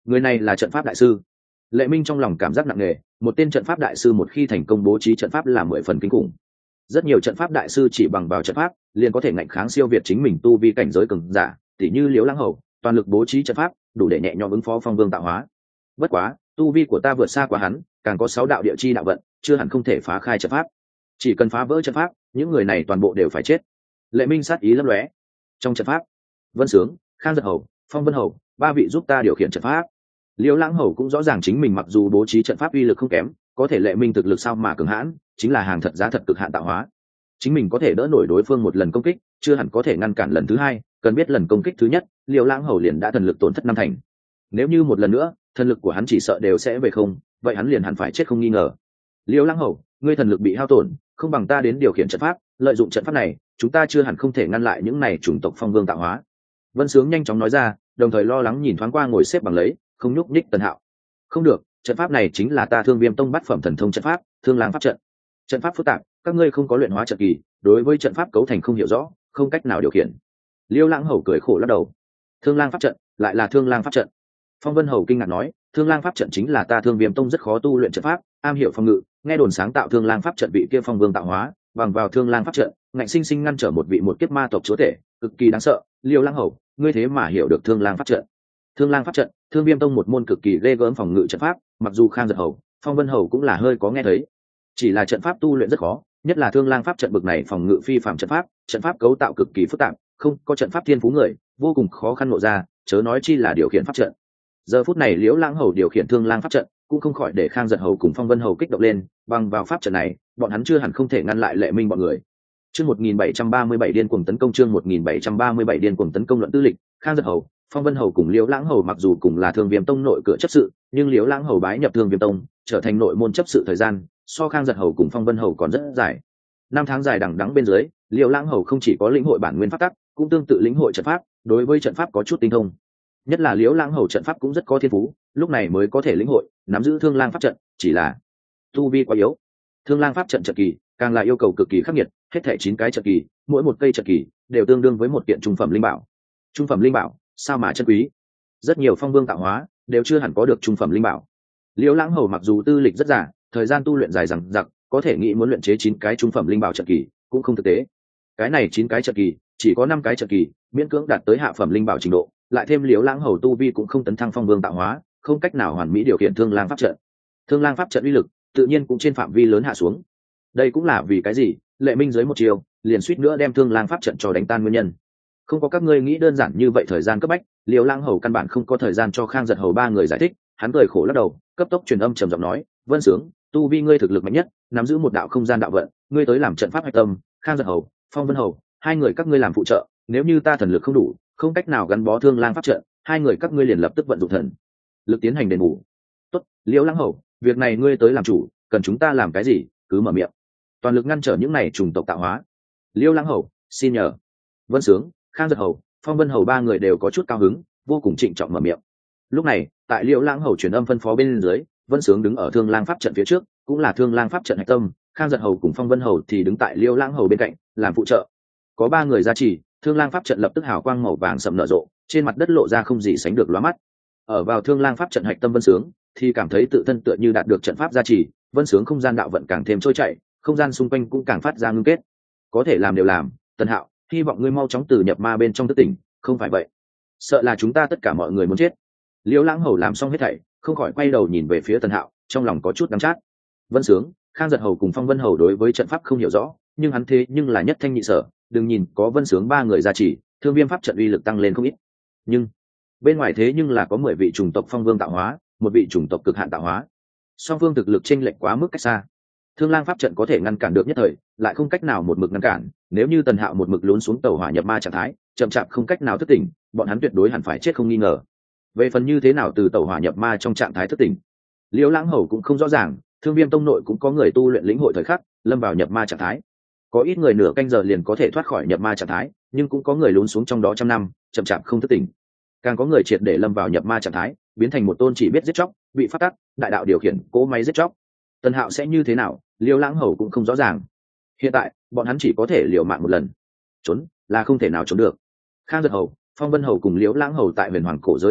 người này là trận pháp đại sư. Lệ Minh trong lòng cảm giác nặng nề, một tên trận pháp đại sư một khi thành công bố trí trận pháp là mười phần kinh khủng. Rất nhiều trận pháp đại sư chỉ bằng vào trận pháp liền có thể ngạnh kháng siêu việt chính mình tu vi cảnh giới cường giả, tỉ như Liễu Lãng Hầu, toàn lực bố trí trận pháp, đủ để nhẹ nhõm ứng phó phong vương tạo hóa. Bất quá, tu vi của ta vượt xa quá hắn, càng có sáu đạo địa chi đạo vận, chưa hẳn không thể phá khai trận pháp. Chỉ cần phá vỡ trận pháp, những người này toàn bộ đều phải chết. Lệ Minh sát ý lấp lóe. Trong trận pháp, Vân Sướng, Khang Giật Hầu, Phong Vân Hầu, ba vị giúp ta điều khiển trận pháp. Liễu Lãng Hầu cũng rõ ràng chính mình mặc dù bố trí trận pháp uy lực không kém, có thể Lệ Minh thực lực sao mà cường hãn, chính là hàng thật giá thật cực hạn tạo hóa. Chính mình có thể đỡ nổi đối phương một lần công kích, chưa hẳn có thể ngăn cản lần thứ hai, cần biết lần công kích thứ nhất, Liễu Lãng Hầu liền đã thần lực tổn thất năm thành. Nếu như một lần nữa, thần lực của hắn chỉ sợ đều sẽ về không, vậy hắn liền hẳn phải chết không nghi ngờ. Liễu Lãng Hầu, ngươi thần lực bị hao tổn, không bằng ta đến điều khiển trận pháp, lợi dụng trận pháp này, chúng ta chưa hẳn không thể ngăn lại những này chủng tộc phong vương tạo hóa. Vân Sướng nhanh chóng nói ra, đồng thời lo lắng nhìn thoáng qua ngồi xếp bằng lấy, không nhúc nhích Tần Hạo. Không được, trận pháp này chính là ta Thương Viêm Tông bát phẩm thần thông trận pháp, Thương Lang pháp trận. Trận pháp phức tạp, các ngươi không có luyện hóa trận kỳ, đối với trận pháp cấu thành không hiểu rõ, không cách nào điều khiển. Liễu Lãng Hầu cười khổ lắc đầu. Thương Lang pháp trận, lại là Thương Lang pháp trận. Phong Vân Hầu kinh ngạc nói, Thương Lang pháp trận chính là ta Thương Viêm Tông rất khó tu luyện trận pháp, am hiểu phòng ngự, nghe đồn sáng tạo Thương Lang pháp trận vị kia phong vương tạo hóa, bằng vào Thương Lang pháp trận, ngạnh sinh sinh ngăn trở một vị một kiếp ma tộc chúa tể, cực kỳ đáng sợ. Liễu Lãng Hầu, ngươi thế mà hiểu được Thương Lang pháp trận. Thương Lang pháp trận, Thương Viêm Tông một môn cực kỳ ghê gớm phòng ngự trận pháp, mặc dù Khang Giật Hầu, Phong Vân Hầu cũng là hơi có nghe thấy. Chỉ là trận pháp tu luyện rất khó, nhất là Thương Lang pháp trận bực này phòng ngự phi phàm trận pháp, trận pháp cấu tạo cực kỳ phức tạp, không có trận pháp thiên phú người, vô cùng khó khăn ngộ ra, chớ nói chi là điều khiển pháp trận. Giờ phút này Liễu Lãng Hầu điều khiển Thương Lang pháp trận, cũng không khỏi để Khang Giật Hầu cùng Phong Vân Hầu kích động lên, bằng vào pháp trận này, bọn hắn chưa hẳn không thể ngăn lại Lệ Minh bọn người. Chương một nghìn bảy trăm ba mươi bảy điên cuồng tấn công chương một nghìn bảy trăm ba mươi bảy điên cuồng tấn công luận tư lịch, Khang Giật Hầu, Phong Vân Hầu cùng Liễu Lãng Hầu mặc dù cùng là Thương Viêm Tông nội cửa chấp sự, nhưng Liễu Lãng Hầu bái nhập Thương Viêm Tông, trở thành nội môn chấp sự thời gian, so Khang Giật Hầu cùng Phong Vân Hầu còn rất dài. Năm tháng dài đằng đẵng bên dưới, Liễu Lãng Hầu không chỉ có lĩnh hội bản nguyên pháp tắc, cũng tương tự lĩnh hội trận pháp, đối với trận pháp có chút tinh thông. Nhất là Liễu Lãng Hầu trận pháp cũng rất có thiên phú, lúc này mới có thể lĩnh hội, nắm giữ Thương Lang pháp trận, chỉ là tu vi quá yếu. Thương Lang pháp trận trận kỳ, càng là yêu cầu cực kỳ khắc nghiệt, hết thảy chín cái trận kỳ, mỗi một cây trận kỳ đều tương đương với một kiện trung phẩm linh bảo. Trung phẩm linh bảo, sao mà chân quý? Rất nhiều phong vương tạo hóa đều chưa hẳn có được trung phẩm linh bảo. Liễu Lãng Hầu mặc dù tư lịch rất giả, thời gian tu luyện dài dằng dặc, có thể nghĩ muốn luyện chế chín cái trung phẩm linh bảo trận kỳ cũng không thực tế. Cái này chín cái trận kỳ, chỉ có năm cái trận kỳ, miễn cưỡng đạt tới hạ phẩm linh bảo trình độ, lại thêm Liễu Lãng Hầu tu vi cũng không tấn thăng phong vương tạo hóa, không cách nào hoàn mỹ điều khiển Thương Lang pháp trận. Thương Lang pháp trận uy lực, tự nhiên cũng trên phạm vi lớn hạ xuống. Đây cũng là vì cái gì, Lệ Minh dưới một chiều, liền suýt nữa đem Thương Lang pháp trận cho đánh tan nguyên nhân. Không có các ngươi nghĩ đơn giản như vậy, thời gian cấp bách, Liễu Lãng Hầu căn bản không có thời gian cho Khang Giật Hầu ba người giải thích, hắn cười khổ lắc đầu, cấp tốc truyền âm trầm giọng nói, Vân Sướng, tu vi ngươi thực lực mạnh nhất, nắm giữ một đạo không gian đạo vận, ngươi tới làm trận pháp hạch tâm, Khang Giật Hầu, Phong Vân Hầu, hai người các ngươi làm phụ trợ, nếu như ta thần lực không đủ, không cách nào gắn bó Thương Lang pháp trận, hai người các ngươi liền lập tức vận dụng thần lực tiến hành đền bù. Tốt, Liễu Lãng Hầu, việc này ngươi tới làm chủ, cần chúng ta làm cái gì, cứ mở miệng. Toàn lực ngăn trở những này trùng tộc tạo hóa. Liễu Lãng Hầu, xin nhờ. Vân Sướng, Khang Giật Hầu, Phong Vân Hầu ba người đều có chút cao hứng, vô cùng trịnh trọng mở miệng. Lúc này, tại Liễu Lãng Hầu truyền âm phân phó bên dưới, Vân Sướng đứng ở Thương Lang pháp trận phía trước, cũng là Thương Lang pháp trận hạch tâm, Khang Giật Hầu cùng Phong Vân Hầu thì đứng tại Liễu Lãng Hầu bên cạnh, làm phụ trợ. Có ba người gia trì, Thương Lang pháp trận lập tức hào quang màu vàng sậm nở rộ, trên mặt đất lộ ra không gì sánh được lóa mắt. Ở vào Thương Lang pháp trận hạch tâm Vân Sướng, thì cảm thấy tự thân tựa như đạt được trận pháp gia trì, Vân Sướng không gian đạo vận càng thêm trôi chảy, không gian xung quanh cũng càng phát ra ngưng kết. Có thể làm đều làm, Tần Hạo, hy vọng ngươi mau chóng từ nhập ma bên trong thức tỉnh, không phải vậy, sợ là chúng ta tất cả mọi người muốn chết. Liễu Lãng Hầu làm xong hết thảy, không khỏi quay đầu nhìn về phía Tần Hạo, trong lòng có chút đắng chát. Vân Sướng, Khang Giật Hầu cùng Phong Vân Hầu đối với trận pháp không hiểu rõ, nhưng hắn thế nhưng là nhất thanh nhị sở, đừng nhìn có Vân Sướng ba người gia trì, Thương Viêm pháp trận uy lực tăng lên không ít. Nhưng bên ngoài thế nhưng là có mười vị chủng tộc phong vương tạo hóa, một vị chủng tộc cực hạn tạo hóa. Song phương thực lực chênh lệch quá mức cách xa. Thương Lang pháp trận có thể ngăn cản được nhất thời, lại không cách nào một mực ngăn cản, nếu như Tần Hạo một mực lún xuống tẩu hỏa nhập ma trạng thái, chậm chạp không cách nào thức tỉnh, bọn hắn tuyệt đối hẳn phải chết không nghi ngờ. Về phần như thế nào từ tẩu hỏa nhập ma trong trạng thái thức tỉnh, Liễu Lãng Hầu cũng không rõ ràng, Thương Viêm Tông nội cũng có người tu luyện lĩnh hội thời khắc, lâm vào nhập ma trạng thái. Có ít người nửa canh giờ liền có thể thoát khỏi nhập ma trạng thái, nhưng cũng có người lún xuống trong đó trăm năm, chậm chạp không thức tỉnh. Càng có người triệt để lâm vào nhập ma trạng thái, biến thành một tôn chỉ biết giết chóc, bị phát tắc, đại đạo điều khiển cỗ máy giết chóc. Tần Hạo sẽ như thế nào, Liễu Lãng Hầu cũng không rõ ràng. Hiện tại, bọn hắn chỉ có thể liều mạng một lần. Trốn là không thể nào trốn được. Khang Giật Hầu, Phong Vân Hầu cùng Liễu Lãng Hầu tại Huyền Hoàng cổ giới Bắc Bộ,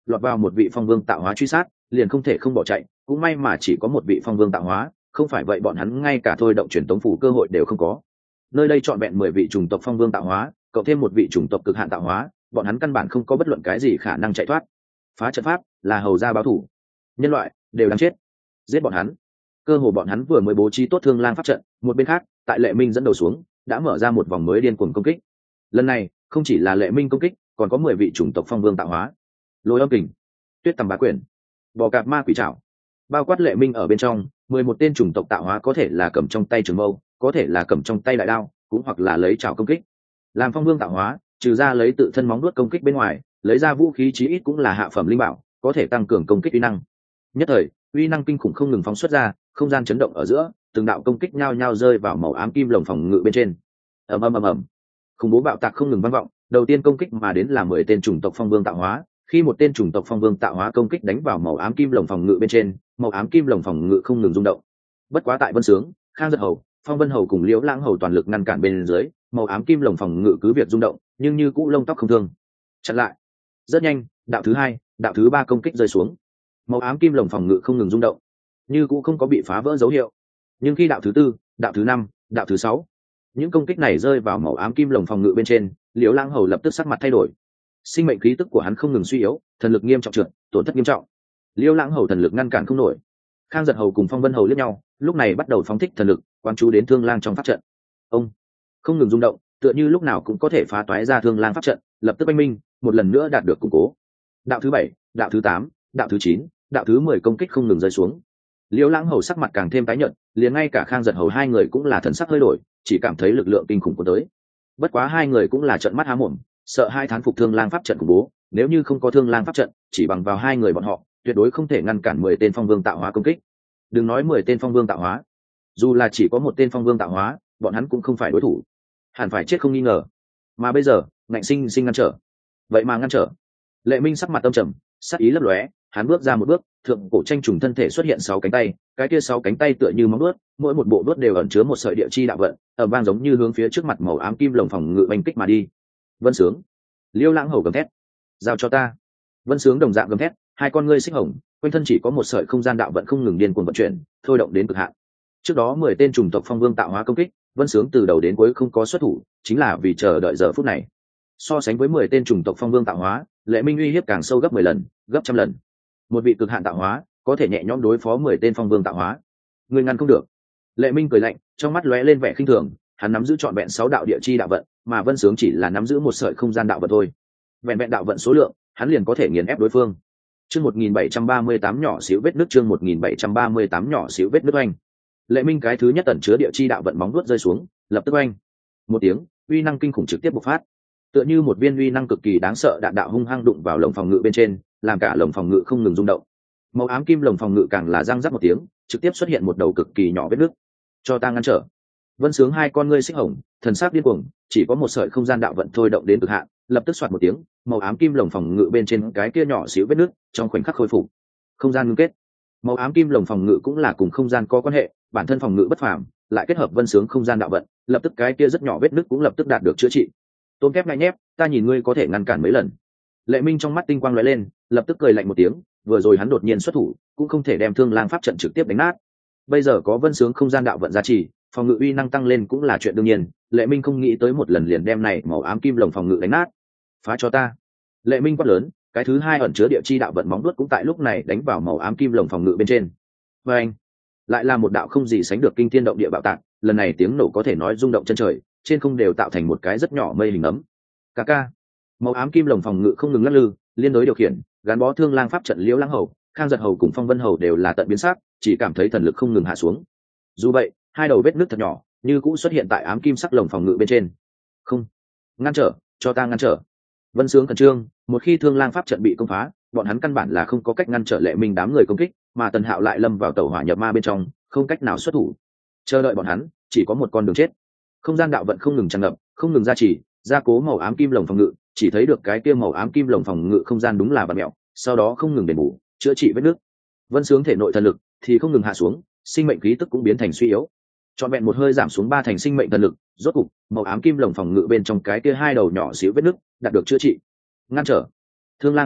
lọt vào một vị phong vương tạo hóa truy sát liền không thể không bỏ chạy, cũng may mà chỉ có một vị phong vương tạo hóa, không phải vậy bọn hắn ngay cả thôi động truyền tống phủ cơ hội đều không có. Nơi đây trọn vẹn mười vị chủng tộc phong vương tạo hóa, cộng thêm một vị chủng tộc cực hạn tạo hóa, bọn hắn căn bản không có bất luận cái gì khả năng chạy thoát. Phá trận pháp là hầu ra báo thủ, nhân loại đều đáng chết, giết bọn hắn. Cơ hồ bọn hắn vừa mới bố trí tốt thương lang pháp trận, một bên khác tại Lệ Minh dẫn đầu xuống đã mở ra một vòng mới điên cuồng công kích. Lần này không chỉ là Lệ Minh công kích, còn có mười vị chủng tộc phong vương tạo hóa, lôi âm kình, tuyết tầm bá quyền, bò cạp ma quỷ trảo, bao quát Lệ Minh ở bên trong. Mười một tên chủng tộc tạo hóa có thể là cầm trong tay trường mâu, có thể là cầm trong tay đại đao, cũng hoặc là lấy trảo công kích. Làm phong vương tạo hóa, trừ ra lấy tự thân móng vuốt công kích bên ngoài, lấy ra vũ khí chí ít cũng là hạ phẩm linh bảo, có thể tăng cường công kích uy năng. Nhất thời uy năng kinh khủng không ngừng phóng xuất ra, không gian chấn động ở giữa, từng đạo công kích nhao nhao rơi vào màu ám kim lồng phòng ngự bên trên. ầm ầm ầm ầm, khủng bố bạo tạc không ngừng vang vọng. Đầu tiên công kích mà đến là mười tên chủng tộc phong vương tạo hóa, khi một tên chủng tộc phong vương tạo hóa công kích đánh vào màu ám kim lồng phòng ngự bên trên, màu ám kim lồng phòng ngự không ngừng rung động. Bất quá tại Vân Sướng, Khang Giật Hầu, Phong Vân Hầu cùng Liễu Lãng Hầu toàn lực ngăn cản bên dưới, màu ám kim lồng phòng ngự cứ việc rung động, nhưng như cũ lông tóc không thương. Chặn lại. Rất nhanh, đạo thứ hai, đạo thứ ba công kích rơi xuống. Màu ám kim lồng phòng ngự không ngừng rung động, như cũ không có bị phá vỡ dấu hiệu. Nhưng khi đạo thứ tư, đạo thứ năm, đạo thứ sáu, những công kích này rơi vào màu ám kim lồng phòng ngự bên trên, Liễu Lãng Hầu lập tức sắc mặt thay đổi. Sinh mệnh khí tức của hắn không ngừng suy yếu, thần lực nghiêm trọng trượt, tổn thất nghiêm trọng. Liễu Lãng Hầu thần lực ngăn cản không nổi. Khang Giật Hầu cùng Phong Vân Hầu liếc nhau, lúc này bắt đầu phóng thích thần lực, quan chú đến thương lang trong pháp trận. Ông không ngừng rung động, tựa như lúc nào cũng có thể phá toái ra thương lang pháp trận, lập tức oanh minh, một lần nữa đạt được củng cố. Đạo thứ bảy, đạo thứ tám, đạo thứ chín, đạo thứ mười công kích không ngừng rơi xuống. Liễu Lãng Hầu sắc mặt càng thêm tái nhợt, liền ngay cả Khang Giật Hầu hai người cũng là thần sắc hơi đổi, chỉ cảm thấy lực lượng kinh khủng của tới. Bất quá hai người cũng là trợn mắt há mồm, sợ hai thán phục thương lang pháp trận của bố, nếu như không có thương lang pháp trận, chỉ bằng vào hai người bọn họ, tuyệt đối không thể ngăn cản mười tên phong vương tạo hóa công kích. Đừng nói mười tên phong vương tạo hóa, dù là chỉ có một tên phong vương tạo hóa, bọn hắn cũng không phải đối thủ, hẳn phải chết không nghi ngờ. Mà bây giờ ngạnh sinh sinh ngăn trở, vậy mà ngăn trở. Lệ Minh sắc mặt âm trầm, sắc ý lấp lóe, hắn bước ra một bước, thượng cổ tranh trùng thân thể xuất hiện sáu cánh tay, cái kia sáu cánh tay tựa như móng vuốt, mỗi một bộ vuốt đều ẩn chứa một sợi địa chi đạo vận, ầm vang giống như hướng phía trước mặt màu ám kim lồng phòng ngự oanh kích mà đi. Vân Sướng, Liễu Lãng Hầu gầm thét, giao cho ta. Vân Sướng đồng dạng gầm thét, hai con ngươi xích hồng, quanh thân chỉ có một sợi không gian đạo vận không ngừng điên cuồng vận chuyển, thôi động đến cực hạn. Trước đó mười tên chủng tộc phong vương tạo hóa công kích, Vân Sướng từ đầu đến cuối không có xuất thủ, chính là vì chờ đợi giờ phút này. So sánh với mười tên chủng tộc phong vương tạo hóa, Lệ Minh uy hiếp càng sâu gấp mười lần, gấp trăm lần. Một vị cực hạn tạo hóa có thể nhẹ nhõm đối phó mười tên phong vương tạo hóa, người ngăn không được. Lệ Minh cười lạnh, trong mắt lóe lên vẻ khinh thường, hắn nắm giữ trọn vẹn sáu đạo địa chi đạo vận, mà Vân Sướng chỉ là nắm giữ một sợi không gian đạo vận thôi. Vẹn vẹn đạo vận số lượng, hắn liền có thể nghiền ép đối phương. Chương một nghìn bảy trăm ba mươi tám nhỏ xíu vết nứt, chương một nghìn bảy trăm ba mươi tám nhỏ xíu vết nứt oanh. Lệ Minh cái thứ nhất ẩn chứa địa chi đạo vận móng vuốt rơi xuống, lập tức oanh. Một tiếng, uy năng kinh khủng trực tiếp bộc phát. Tựa như một viên uy năng cực kỳ đáng sợ đạn đạo hung hăng đụng vào lồng phòng ngự bên trên, làm cả lồng phòng ngự không ngừng rung động. Màu ám kim lồng phòng ngự càng là răng rắc một tiếng, trực tiếp xuất hiện một đầu cực kỳ nhỏ vết nứt. Cho ta ngăn trở. Vân Sướng hai con ngươi xích hồng, thần sắc điên cuồng, chỉ có một sợi không gian đạo vận thôi động đến cực hạn, lập tức xoạt một tiếng, màu ám kim lồng phòng ngự bên trên cái kia nhỏ xíu vết nứt, trong khoảnh khắc khôi phục. Không gian ngưng kết. Màu ám kim lồng phòng ngự cũng là cùng không gian có quan hệ, bản thân phòng ngự bất phàm, lại kết hợp Vân Sướng không gian đạo vận, lập tức cái kia rất nhỏ vết nứt cũng lập tức đạt được chữa trị. Tôm thép ngay nhép, ta nhìn ngươi có thể ngăn cản mấy lần. Lệ Minh trong mắt tinh quang lóe lên, lập tức cười lạnh một tiếng, vừa rồi hắn đột nhiên xuất thủ, cũng không thể đem Thương Lang pháp trận trực tiếp đánh nát. Bây giờ có Vân Sướng không gian đạo vận gia trì, phòng ngự uy năng tăng lên cũng là chuyện đương nhiên. Lệ Minh không nghĩ tới một lần liền đem này màu ám kim lồng phòng ngự đánh nát. Phá cho ta. Lệ Minh quát lớn, cái thứ hai ẩn chứa địa chi đạo vận móng vuốt cũng tại lúc này đánh vào màu ám kim lồng phòng ngự bên trên. Và anh, lại là một đạo không gì sánh được kinh thiên động địa bạo tạc, lần này tiếng nổ có thể nói rung động chân trời, trên không đều tạo thành một cái rất nhỏ mây hình ấm. Ca ca. Màu ám kim lồng phòng ngự không ngừng lắc lư, liên đối điều khiển, gắn bó Thương Lang pháp trận Liễu Lãng Hầu, Khang Giật Hầu cùng Phong Vân Hầu đều là tận biến sắc, chỉ cảm thấy thần lực không ngừng hạ xuống. Dù vậy, hai đầu vết nứt thật nhỏ, như cũ xuất hiện tại ám kim sắc lồng phòng ngự bên trên. Không, ngăn trở, cho ta ngăn trở. Vân Sướng khẩn trương, một khi Thương Lang pháp trận bị công phá, bọn hắn căn bản là không có cách ngăn trở Lệ Minh đám người công kích, mà Tần Hạo lại lâm vào tẩu hỏa nhập ma bên trong, không cách nào xuất thủ. Chờ đợi bọn hắn, chỉ có một con đường chết. Không gian đạo vận không ngừng tràn ngập, không ngừng gia trì, gia cố màu ám kim lồng phòng ngự, chỉ thấy được cái kia màu ám kim lồng phòng ngự không gian đúng là vặn mèo, sau đó không ngừng đền bù, chữa trị vết nứt. Vân Sướng thể nội thần lực thì không ngừng hạ xuống, sinh mệnh khí tức cũng biến thành suy yếu. Trọn vẹn một hơi giảm xuống ba thành sinh mệnh thần lực, rốt cục, màu ám kim lồng phòng ngự bên trong cái kia hai đầu nhỏ xíu vết nứt đạt được chữa trị. Ngăn trở. Thương Lang pháp trận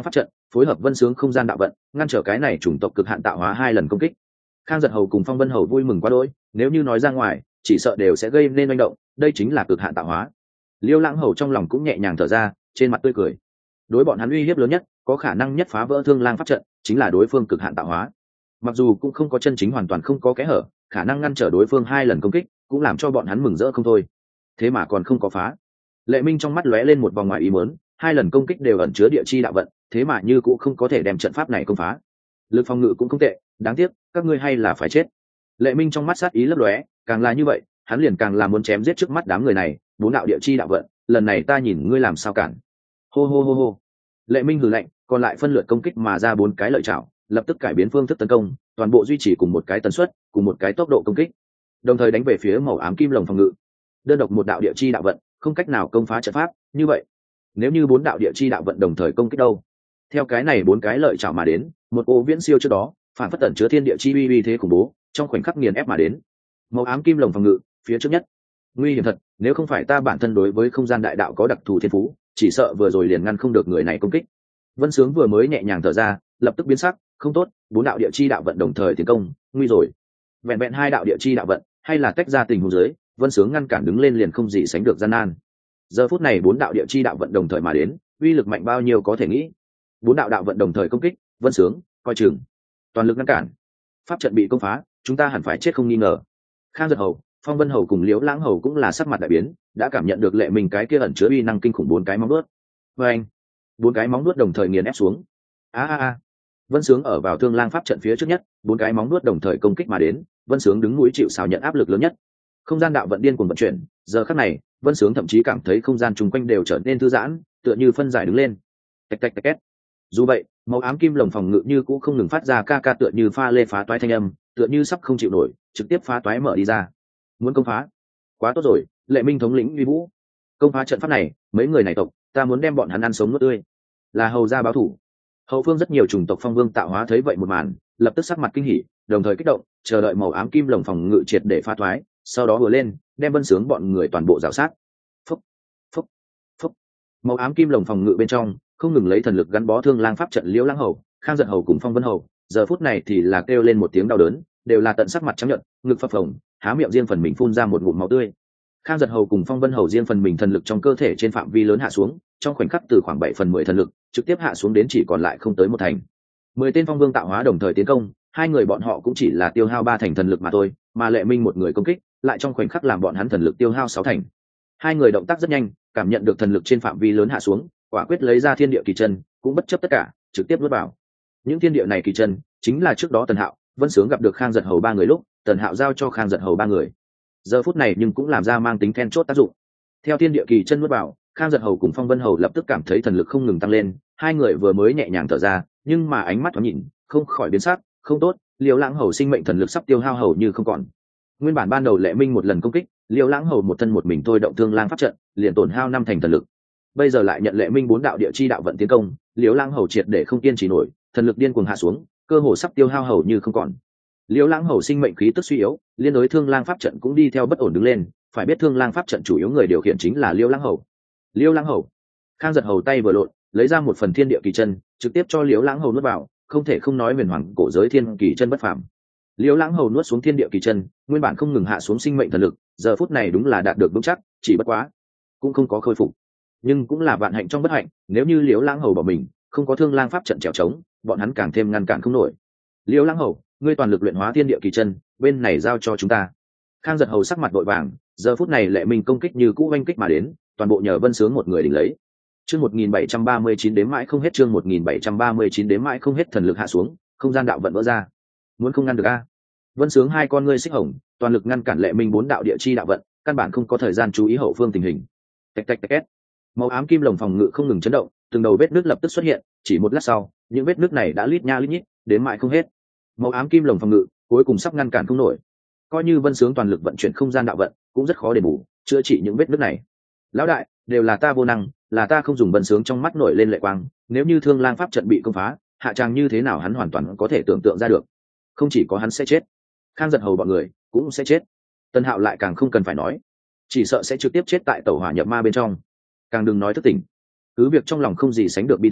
phối hợp vân sướng không gian đạo vận ngăn trở cái này chủng tộc cực hạn tạo hóa hai lần công kích. Khang Giật Hầu cùng Phong Vân Hầu vui mừng quá đỗi, nếu như nói ra ngoài chỉ sợ đều sẽ gây nên manh động, đây chính là cực hạn tạo hóa. Liêu Lãng Hầu trong lòng cũng nhẹ nhàng thở ra, trên mặt tươi cười. Đối bọn hắn uy hiếp lớn nhất, có khả năng nhất phá vỡ Thương Lang pháp trận, chính là đối phương cực hạn tạo hóa. Mặc dù cũng không có chân chính hoàn toàn không có kẽ hở, khả năng ngăn trở đối phương hai lần công kích, cũng làm cho bọn hắn mừng rỡ không thôi. Thế mà còn không có phá. Lệ Minh trong mắt lóe lên một vòng ngoài ý muốn, hai lần công kích đều ẩn chứa địa chi đạo vận, thế mà như cũng không có thể đem trận pháp này công phá. Lực phòng ngự cũng không tệ, đáng tiếc, các ngươi hay là phải chết. Lệ Minh trong mắt sát ý lấp lóe, càng là như vậy, hắn liền càng là muốn chém giết trước mắt đám người này, bốn đạo địa chi đạo vận, lần này ta nhìn ngươi làm sao cản. Hô hô hô hô. Lệ Minh hừ lạnh, còn lại phân lượt công kích mà ra bốn cái lợi chảo, lập tức cải biến phương thức tấn công, toàn bộ duy trì cùng một cái tần suất, cùng một cái tốc độ công kích, đồng thời đánh về phía màu ám kim lồng phòng ngự. Đơn độc một đạo địa chi đạo vận, không cách nào công phá trận pháp, như vậy, nếu như bốn đạo địa chi đạo vận đồng thời công kích đâu? Theo cái này bốn cái lợi chảo mà đến, một ô viễn siêu trước đó, phản phất tẩn chứa thiên địa chi uy uy thế khủng bố, trong khoảnh khắc nghiền ép mà đến. Màu ám kim lồng phòng ngự, phía trước nhất. Nguy hiểm thật, nếu không phải ta bản thân đối với không gian đại đạo có đặc thù thiên phú, chỉ sợ vừa rồi liền ngăn không được người này công kích. Vân Sướng vừa mới nhẹ nhàng thở ra, lập tức biến sắc, không tốt, bốn đạo địa chi đạo vận đồng thời tiến công, nguy rồi. Vẹn vẹn hai đạo địa chi đạo vận, hay là tách ra tình huống dưới, Vân Sướng ngăn cản đứng lên liền không gì sánh được gian nan. Giờ phút này bốn đạo địa chi đạo vận đồng thời mà đến, uy lực mạnh bao nhiêu có thể nghĩ. Bốn đạo đạo vận đồng thời công kích, Vân Sướng coi chừng, toàn lực ngăn cản. Pháp trận bị công phá, chúng ta hẳn phải chết không nghi ngờ. Khang Giật Hầu, Phong Vân Hầu cùng Liễu Lãng Hầu cũng là sắc mặt đại biến, đã cảm nhận được Lệ Minh cái kia ẩn chứa uy năng kinh khủng bốn cái móng vuốt. Và anh, bốn cái móng vuốt đồng thời nghiền ép xuống. A a a. Vân Sướng ở vào Thương Lang pháp trận phía trước nhất, bốn cái móng vuốt đồng thời công kích mà đến, Vân Sướng đứng núi chịu sào nhận áp lực lớn nhất. Không gian đạo vận điên cuồng vận chuyển, giờ khắc này, Vân Sướng thậm chí cảm thấy không gian chung quanh đều trở nên thư giãn, tựa như phân giải đứng lên. Tạch tạch tạch két. Dù vậy, màu ám kim lồng phòng ngự như cũ không ngừng phát ra ca ca tựa như pha lê phá toái thanh âm, tựa như sắp không chịu nổi, trực tiếp phá toái mở đi ra. Muốn công phá? Quá tốt rồi, Lệ Minh thống lĩnh uy vũ. Công phá trận pháp này, mấy người này tộc, ta muốn đem bọn hắn ăn sống nuốt tươi. Là hầu gia báo thủ. Hậu phương rất nhiều chủng tộc phong vương tạo hóa thấy vậy một màn, lập tức sắc mặt kinh hỉ, đồng thời kích động, chờ đợi màu ám kim lồng phòng ngự triệt để phá thoái, sau đó vừa lên, đem Vân Sướng bọn người toàn bộ rào sát. Phúc, phúc, phúc. Màu ám kim lồng phòng ngự bên trong, không ngừng lấy thần lực gắn bó Thương Lang pháp trận Liễu Lãng Hầu, Khang Giật Hầu cùng Phong Vân Hầu, giờ phút này thì là kêu lên một tiếng đau đớn, đều là tận sắc mặt trắng nhợt, ngực phập phồng, há miệng riêng phần mình phun ra một ngụm máu tươi. Khang Giật Hầu cùng Phong Vân Hầu riêng phần mình thần lực trong cơ thể trên phạm vi lớn hạ xuống, trong khoảnh khắc từ khoảng bảy phần mười thần lực trực tiếp hạ xuống đến chỉ còn lại không tới một thành. Mười tên phong vương tạo hóa đồng thời tiến công, hai người bọn họ cũng chỉ là tiêu hao ba thành thần lực mà thôi, mà Lệ Minh một người công kích, lại trong khoảnh khắc làm bọn hắn thần lực tiêu hao sáu thành. Hai người động tác rất nhanh, cảm nhận được thần lực trên phạm vi lớn hạ xuống, quả quyết lấy ra thiên địa kỳ chân, cũng bất chấp tất cả, trực tiếp nuốt vào. Những thiên địa này kỳ chân, chính là trước đó Tần Hạo, Vân Sướng gặp được Khang Giật Hầu ba người lúc, Tần Hạo giao cho Khang Giật Hầu ba người. Giờ phút này nhưng cũng làm ra mang tính then chốt tác dụng. Theo thiên địa kỳ chân nuốt vào, Khang Giật Hầu cùng Phong Vân Hầu lập tức cảm thấy thần lực không ngừng tăng lên, hai người vừa mới nhẹ nhàng thở ra, nhưng mà ánh mắt thoáng nhìn, không khỏi biến sắc, không tốt, Liễu Lãng Hầu sinh mệnh thần lực sắp tiêu hao hầu như không còn. Nguyên bản ban đầu Lệ Minh một lần công kích, Liễu Lãng Hầu một thân một mình thôi động Thương Lang pháp trận, liền tổn hao năm thành thần lực. Bây giờ lại nhận Lệ Minh bốn đạo địa chi đạo vận tiến công, Liễu Lãng Hầu triệt để không kiên trì nổi, thần lực điên cuồng hạ xuống, cơ hồ sắp tiêu hao hầu như không còn. Liễu Lãng Hầu sinh mệnh khí tức suy yếu, liên đối Thương Lang pháp trận cũng đi theo bất ổn đứng lên, phải biết Thương Lang pháp trận chủ yếu người điều khiển chính là Liễu Lãng Hầu. Liễu Lãng Hầu. Khang Giật Hầu tay vừa lộn, lấy ra một phần thiên địa kỳ chân, trực tiếp cho Liễu Lãng Hầu nuốt vào, không thể không nói huyền hoàng cổ giới thiên kỳ chân bất phàm. Liễu Lãng Hầu nuốt xuống thiên địa kỳ chân, nguyên bản không ngừng hạ xuống sinh mệnh thần lực, giờ phút này đúng là đạt được vững chắc, chỉ bất quá cũng không có khôi phục. Nhưng cũng là vạn hạnh trong bất hạnh, nếu như Liễu Lãng Hầu bỏ mình, không có Thương Lang pháp trận trèo trống, bọn hắn càng thêm ngăn cản không nổi. Liễu Lãng Hầu, ngươi toàn lực luyện hóa thiên địa kỳ chân, bên này giao cho chúng ta. Khang Giật Hầu sắc mặt vội vàng, giờ phút này Lệ Minh công kích như cũ oanh kích mà đến, toàn bộ nhờ Vân Sướng một người đỉnh lấy. Chương một nghìn bảy trăm ba mươi chín đến mãi không hết, chương một nghìn bảy trăm ba mươi chín đến mãi không hết, thần lực hạ xuống, không gian đạo vận vỡ ra. Muốn không ngăn được a? Vân Sướng hai con ngươi xích hồng, toàn lực ngăn cản Lệ Minh bốn đạo địa chi đạo vận, căn bản không có thời gian chú ý hậu phương tình hình. Tạch tạch tạch két. Màu ám kim lồng phòng ngự không ngừng chấn động, từng đầu vết nước lập tức xuất hiện, chỉ một lát sau, những vết nước này đã lít nha lít nhít, đến mãi không hết. Màu ám kim lồng phòng ngự cuối cùng sắp ngăn cản không nổi. Coi như Vân Sướng toàn lực vận chuyển không gian đạo vận, cũng rất khó để bù chữa trị những vết nứt này. Lão đại, đều là ta vô năng, là ta không dùng. Vân Sướng trong mắt nổi lên lệ quang, nếu như Thương Lang pháp trận bị công phá, hạ tràng như thế nào hắn hoàn toàn có thể tưởng tượng ra được. Không chỉ có hắn sẽ chết, Khang Giật Hầu bọn người cũng sẽ chết. Tân Hạo lại càng không cần phải nói, chỉ sợ sẽ trực tiếp chết tại tẩu hỏa nhập ma bên trong, càng đừng nói thức tỉnh. Cứ việc trong lòng không gì sánh được bi thống,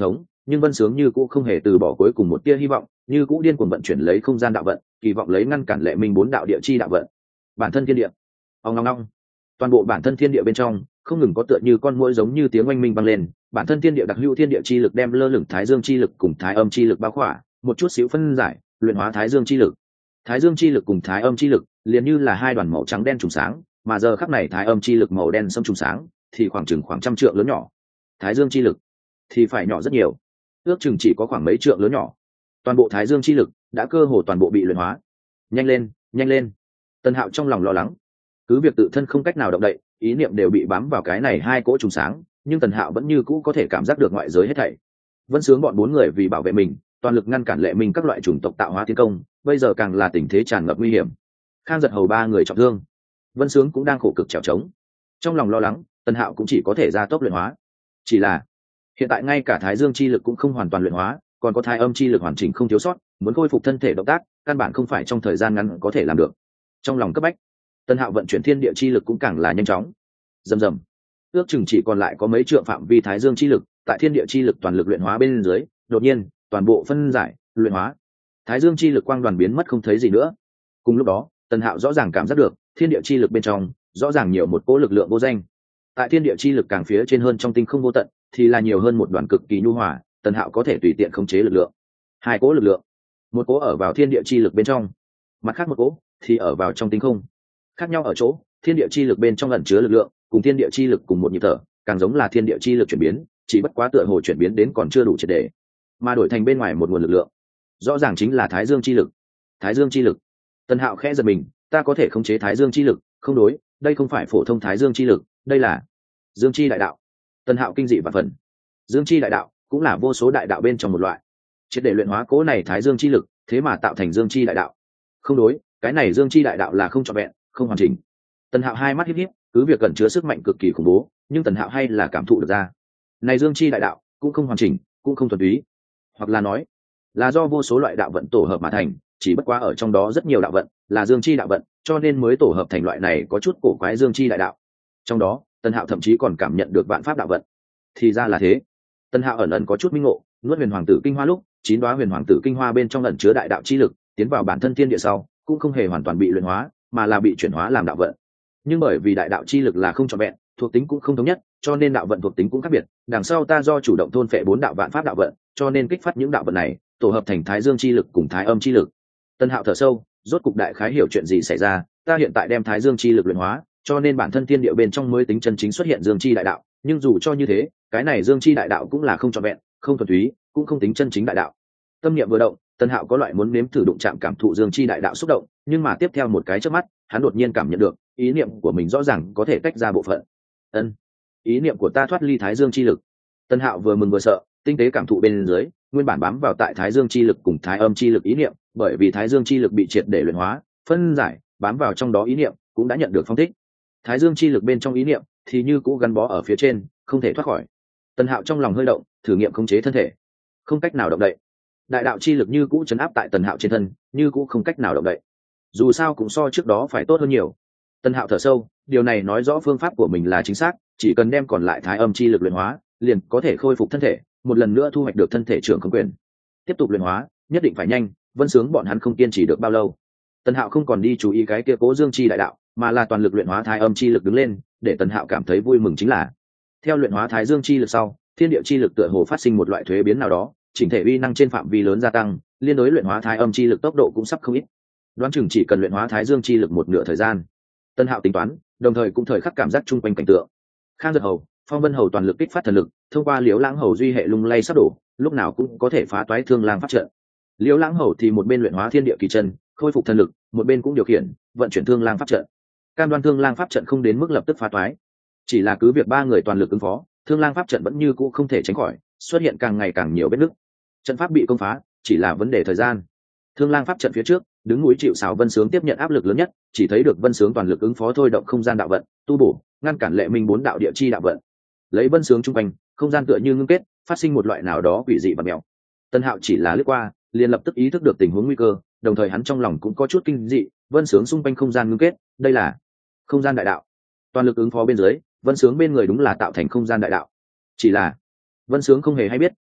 nhưng Vân Sướng như cũ không hề từ bỏ cuối cùng một tia hy vọng, như cũ điên cuồng vận chuyển lấy không gian đạo vận, kỳ vọng lấy ngăn cản lệ minh bốn đạo địa chi đạo vận. Bản thân thiên địa, ong long long, toàn bộ bản thân thiên địa bên trong không ngừng có tựa như con muỗi giống như tiếng oanh minh vang lên. Bản thân thiên địa đặc hữu thiên địa chi lực đem lơ lửng thái dương chi lực cùng thái âm chi lực bao khỏa, một chút xíu phân giải, luyện hóa thái dương chi lực. Thái dương chi lực cùng thái âm chi lực liền như là hai đoàn màu trắng đen trùng sáng, mà giờ khắc này thái âm chi lực màu đen sẫm trùng sáng thì khoảng chừng khoảng trăm trượng lớn nhỏ. Thái dương chi lực thì phải nhỏ rất nhiều, ước chừng chỉ có khoảng mấy trượng lớn nhỏ. Toàn bộ thái dương chi lực đã cơ hồ toàn bộ bị luyện hóa. Nhanh lên, nhanh lên. Tần Hạo trong lòng lo lắng, cứ việc tự thân không cách nào động đậy, ý niệm đều bị bám vào cái này hai cỗ trùng sáng, nhưng Tần Hạo vẫn như cũ có thể cảm giác được ngoại giới hết thảy. Vân Sướng bọn bốn người vì bảo vệ mình, toàn lực ngăn cản lệ minh các loại chủng tộc tạo hóa tiến công, bây giờ càng là tình thế tràn ngập nguy hiểm. Khang Giật Hầu ba người trọng thương, Vân Sướng cũng đang khổ cực trèo trống. Trong lòng lo lắng, Tần Hạo cũng chỉ có thể ra tốc luyện hóa. Chỉ là hiện tại ngay cả thái dương chi lực cũng không hoàn toàn luyện hóa, còn có thái âm chi lực hoàn chỉnh không thiếu sót, muốn khôi phục thân thể động tác căn bản không phải trong thời gian ngắn có thể làm được. Trong lòng cấp bách, Tần Hạo vận chuyển thiên địa chi lực cũng càng là nhanh chóng. Rầm rầm, ước chừng chỉ còn lại có mấy trượng phạm vi thái dương chi lực, tại thiên địa chi lực toàn lực luyện hóa bên dưới, đột nhiên toàn bộ phân giải, luyện hóa. Thái dương chi lực quang đoàn biến mất không thấy gì nữa. Cùng lúc đó, Tần Hạo rõ ràng cảm giác được thiên địa chi lực bên trong rõ ràng nhiều một cỗ lực lượng vô danh. Tại thiên địa chi lực càng phía trên hơn trong tinh không vô tận thì là nhiều hơn một đoàn cực kỳ nhu hòa, Tần Hạo có thể tùy tiện khống chế lực lượng. Hai cỗ lực lượng, một cỗ ở vào thiên địa chi lực bên trong, mặt khác một cỗ thì ở vào trong tinh không. Khác nhau ở chỗ, thiên địa chi lực bên trong ẩn chứa lực lượng cùng thiên địa chi lực cùng một nhịp thở, càng giống là thiên địa chi lực chuyển biến, chỉ bất quá tựa hồ chuyển biến đến còn chưa đủ triệt để, mà đổi thành bên ngoài một nguồn lực lượng, rõ ràng chính là thái dương chi lực. Thái dương chi lực. Tần Hạo khẽ giật mình, ta có thể khống chế thái dương chi lực, không đối, đây không phải phổ thông thái dương chi lực, đây là dương chi đại đạo. Tần Hạo kinh dị và phần. Dương chi đại đạo cũng là vô số đại đạo bên trong một loại. Triệt để luyện hóa cố này thái dương chi lực, thế mà tạo thành dương chi đại đạo. Không đối, cái này dương chi đại đạo là không trọn vẹn, không hoàn chỉnh. Tần Hạo hai mắt híp híp, cứ việc cẩn chứa sức mạnh cực kỳ khủng bố, nhưng Tần Hạo hay là cảm thụ được ra. Này dương chi đại đạo cũng không hoàn chỉnh, cũng không thuần túy, hoặc là nói là do vô số loại đạo vận tổ hợp mà thành, chỉ bất quá ở trong đó rất nhiều đạo vận là dương chi đạo vận, cho nên mới tổ hợp thành loại này có chút cổ quái dương chi đại đạo. Trong đó, Tần Hạo thậm chí còn cảm nhận được vạn pháp đạo vận. Thì ra là thế. Tần Hạo ẩn ẩn có chút minh ngộ, nuốt huyền hoàng tử kinh hoa lúc, chín đoá huyền hoàng tử kinh hoa bên trong ẩn chứa đại đạo chi lực, tiến vào bản thân thiên địa sau, cũng không hề hoàn toàn bị luyện hóa, mà là bị chuyển hóa làm đạo vận. Nhưng bởi vì đại đạo chi lực là không trọn vẹn, thuộc tính cũng không thống nhất, cho nên đạo vận thuộc tính cũng khác biệt. Đằng sau ta do chủ động thôn phệ bốn đạo vạn pháp đạo vận, cho nên kích phát những đạo vận này, tổ hợp thành thái dương chi lực cùng thái âm chi lực. Tần Hạo thở sâu, rốt cục đại khái hiểu chuyện gì xảy ra, ta hiện tại đem thái dương chi lực luyện hóa, cho nên bản thân thiên địa bên trong mới tính chân chính xuất hiện dương chi đại đạo, nhưng dù cho như thế, cái này dương chi đại đạo cũng là không trọn vẹn, không thuần túy, cũng không tính chân chính đại đạo. Tâm niệm vừa động, Tần Hạo có loại muốn nếm thử đụng chạm cảm thụ dương chi đại đạo xúc động, nhưng mà tiếp theo một cái chớp mắt, hắn đột nhiên cảm nhận được, ý niệm của mình rõ ràng có thể tách ra bộ phận. Ân, ý niệm của ta thoát ly thái dương chi lực. Tần Hạo vừa mừng vừa sợ, tinh tế cảm thụ bên dưới, nguyên bản bám vào tại thái dương chi lực cùng thái âm chi lực ý niệm, bởi vì thái dương chi lực bị triệt để luyện hóa, phân giải, bám vào trong đó ý niệm cũng đã nhận được phong thích. Thái dương chi lực bên trong ý niệm thì như cũ gắn bó ở phía trên, không thể thoát khỏi. Tần Hạo trong lòng hơi động, thử nghiệm khống chế thân thể, không cách nào động đậy. Đại đạo chi lực như cũ chấn áp tại Tần Hạo trên thân, như cũ không cách nào động đậy. Dù sao cũng so trước đó phải tốt hơn nhiều. Tần Hạo thở sâu, điều này nói rõ phương pháp của mình là chính xác, chỉ cần đem còn lại thái âm chi lực luyện hóa, liền có thể khôi phục thân thể, một lần nữa thu hoạch được thân thể trưởng không quyền. Tiếp tục luyện hóa, nhất định phải nhanh, Vân Sướng bọn hắn không kiên trì được bao lâu. Tần Hạo không còn đi chú ý cái kia cố dương chi đại đạo, mà là toàn lực luyện hóa thái âm chi lực đứng lên, để Tần Hạo cảm thấy vui mừng chính là, theo luyện hóa thái dương chi lực sau, thiên địa chi lực tựa hồ phát sinh một loại thuế biến nào đó, chỉnh thể uy năng trên phạm vi lớn gia tăng, liên đối luyện hóa thái âm chi lực tốc độ cũng sắp không ít. Đoán chừng chỉ cần luyện hóa thái dương chi lực một nửa thời gian. Tần Hạo tính toán, đồng thời cũng thời khắc cảm giác chung quanh cảnh tượng. Khang Giật Hầu, Phong Vân Hầu toàn lực kích phát thần lực, thông qua Liễu Lãng Hầu duy hệ lung lay sắp đổ, lúc nào cũng có thể phá toái Thương Lang pháp trận. Liễu Lãng Hầu thì một bên luyện hóa thiên địa kỳ chân, khôi phục thần lực, một bên cũng điều khiển, vận chuyển Thương Lang pháp trận. Cam đoan Thương Lang pháp trận không đến mức lập tức phá toái, chỉ là cứ việc ba người toàn lực ứng phó, Thương Lang pháp trận vẫn như cũ không thể tránh khỏi, xuất hiện càng ngày càng nhiều vết nứt. Trận pháp bị công phá, chỉ là vấn đề thời gian. Thương Lang pháp trận phía trước, đứng núi chịu sào Vân Sướng tiếp nhận áp lực lớn nhất, chỉ thấy được Vân Sướng toàn lực ứng phó thôi động không gian đạo vận, tu bổ, ngăn cản lệ minh bốn đạo địa chi đạo vận. Lấy Vân Sướng trung quanh, không gian tựa như ngưng kết, phát sinh một loại nào đó quỷ dị và mèo. Tân Hạo chỉ là lướt qua, liền lập tức ý thức được tình huống nguy cơ, đồng thời hắn trong lòng cũng có chút kinh dị, Vân Sướng xung quanh không gian ngưng kết, đây là không gian đại đạo. Toàn lực ứng phó bên dưới, Vân Sướng bên người đúng là tạo thành không gian đại đạo. Chỉ là Vân Sướng không hề hay biết,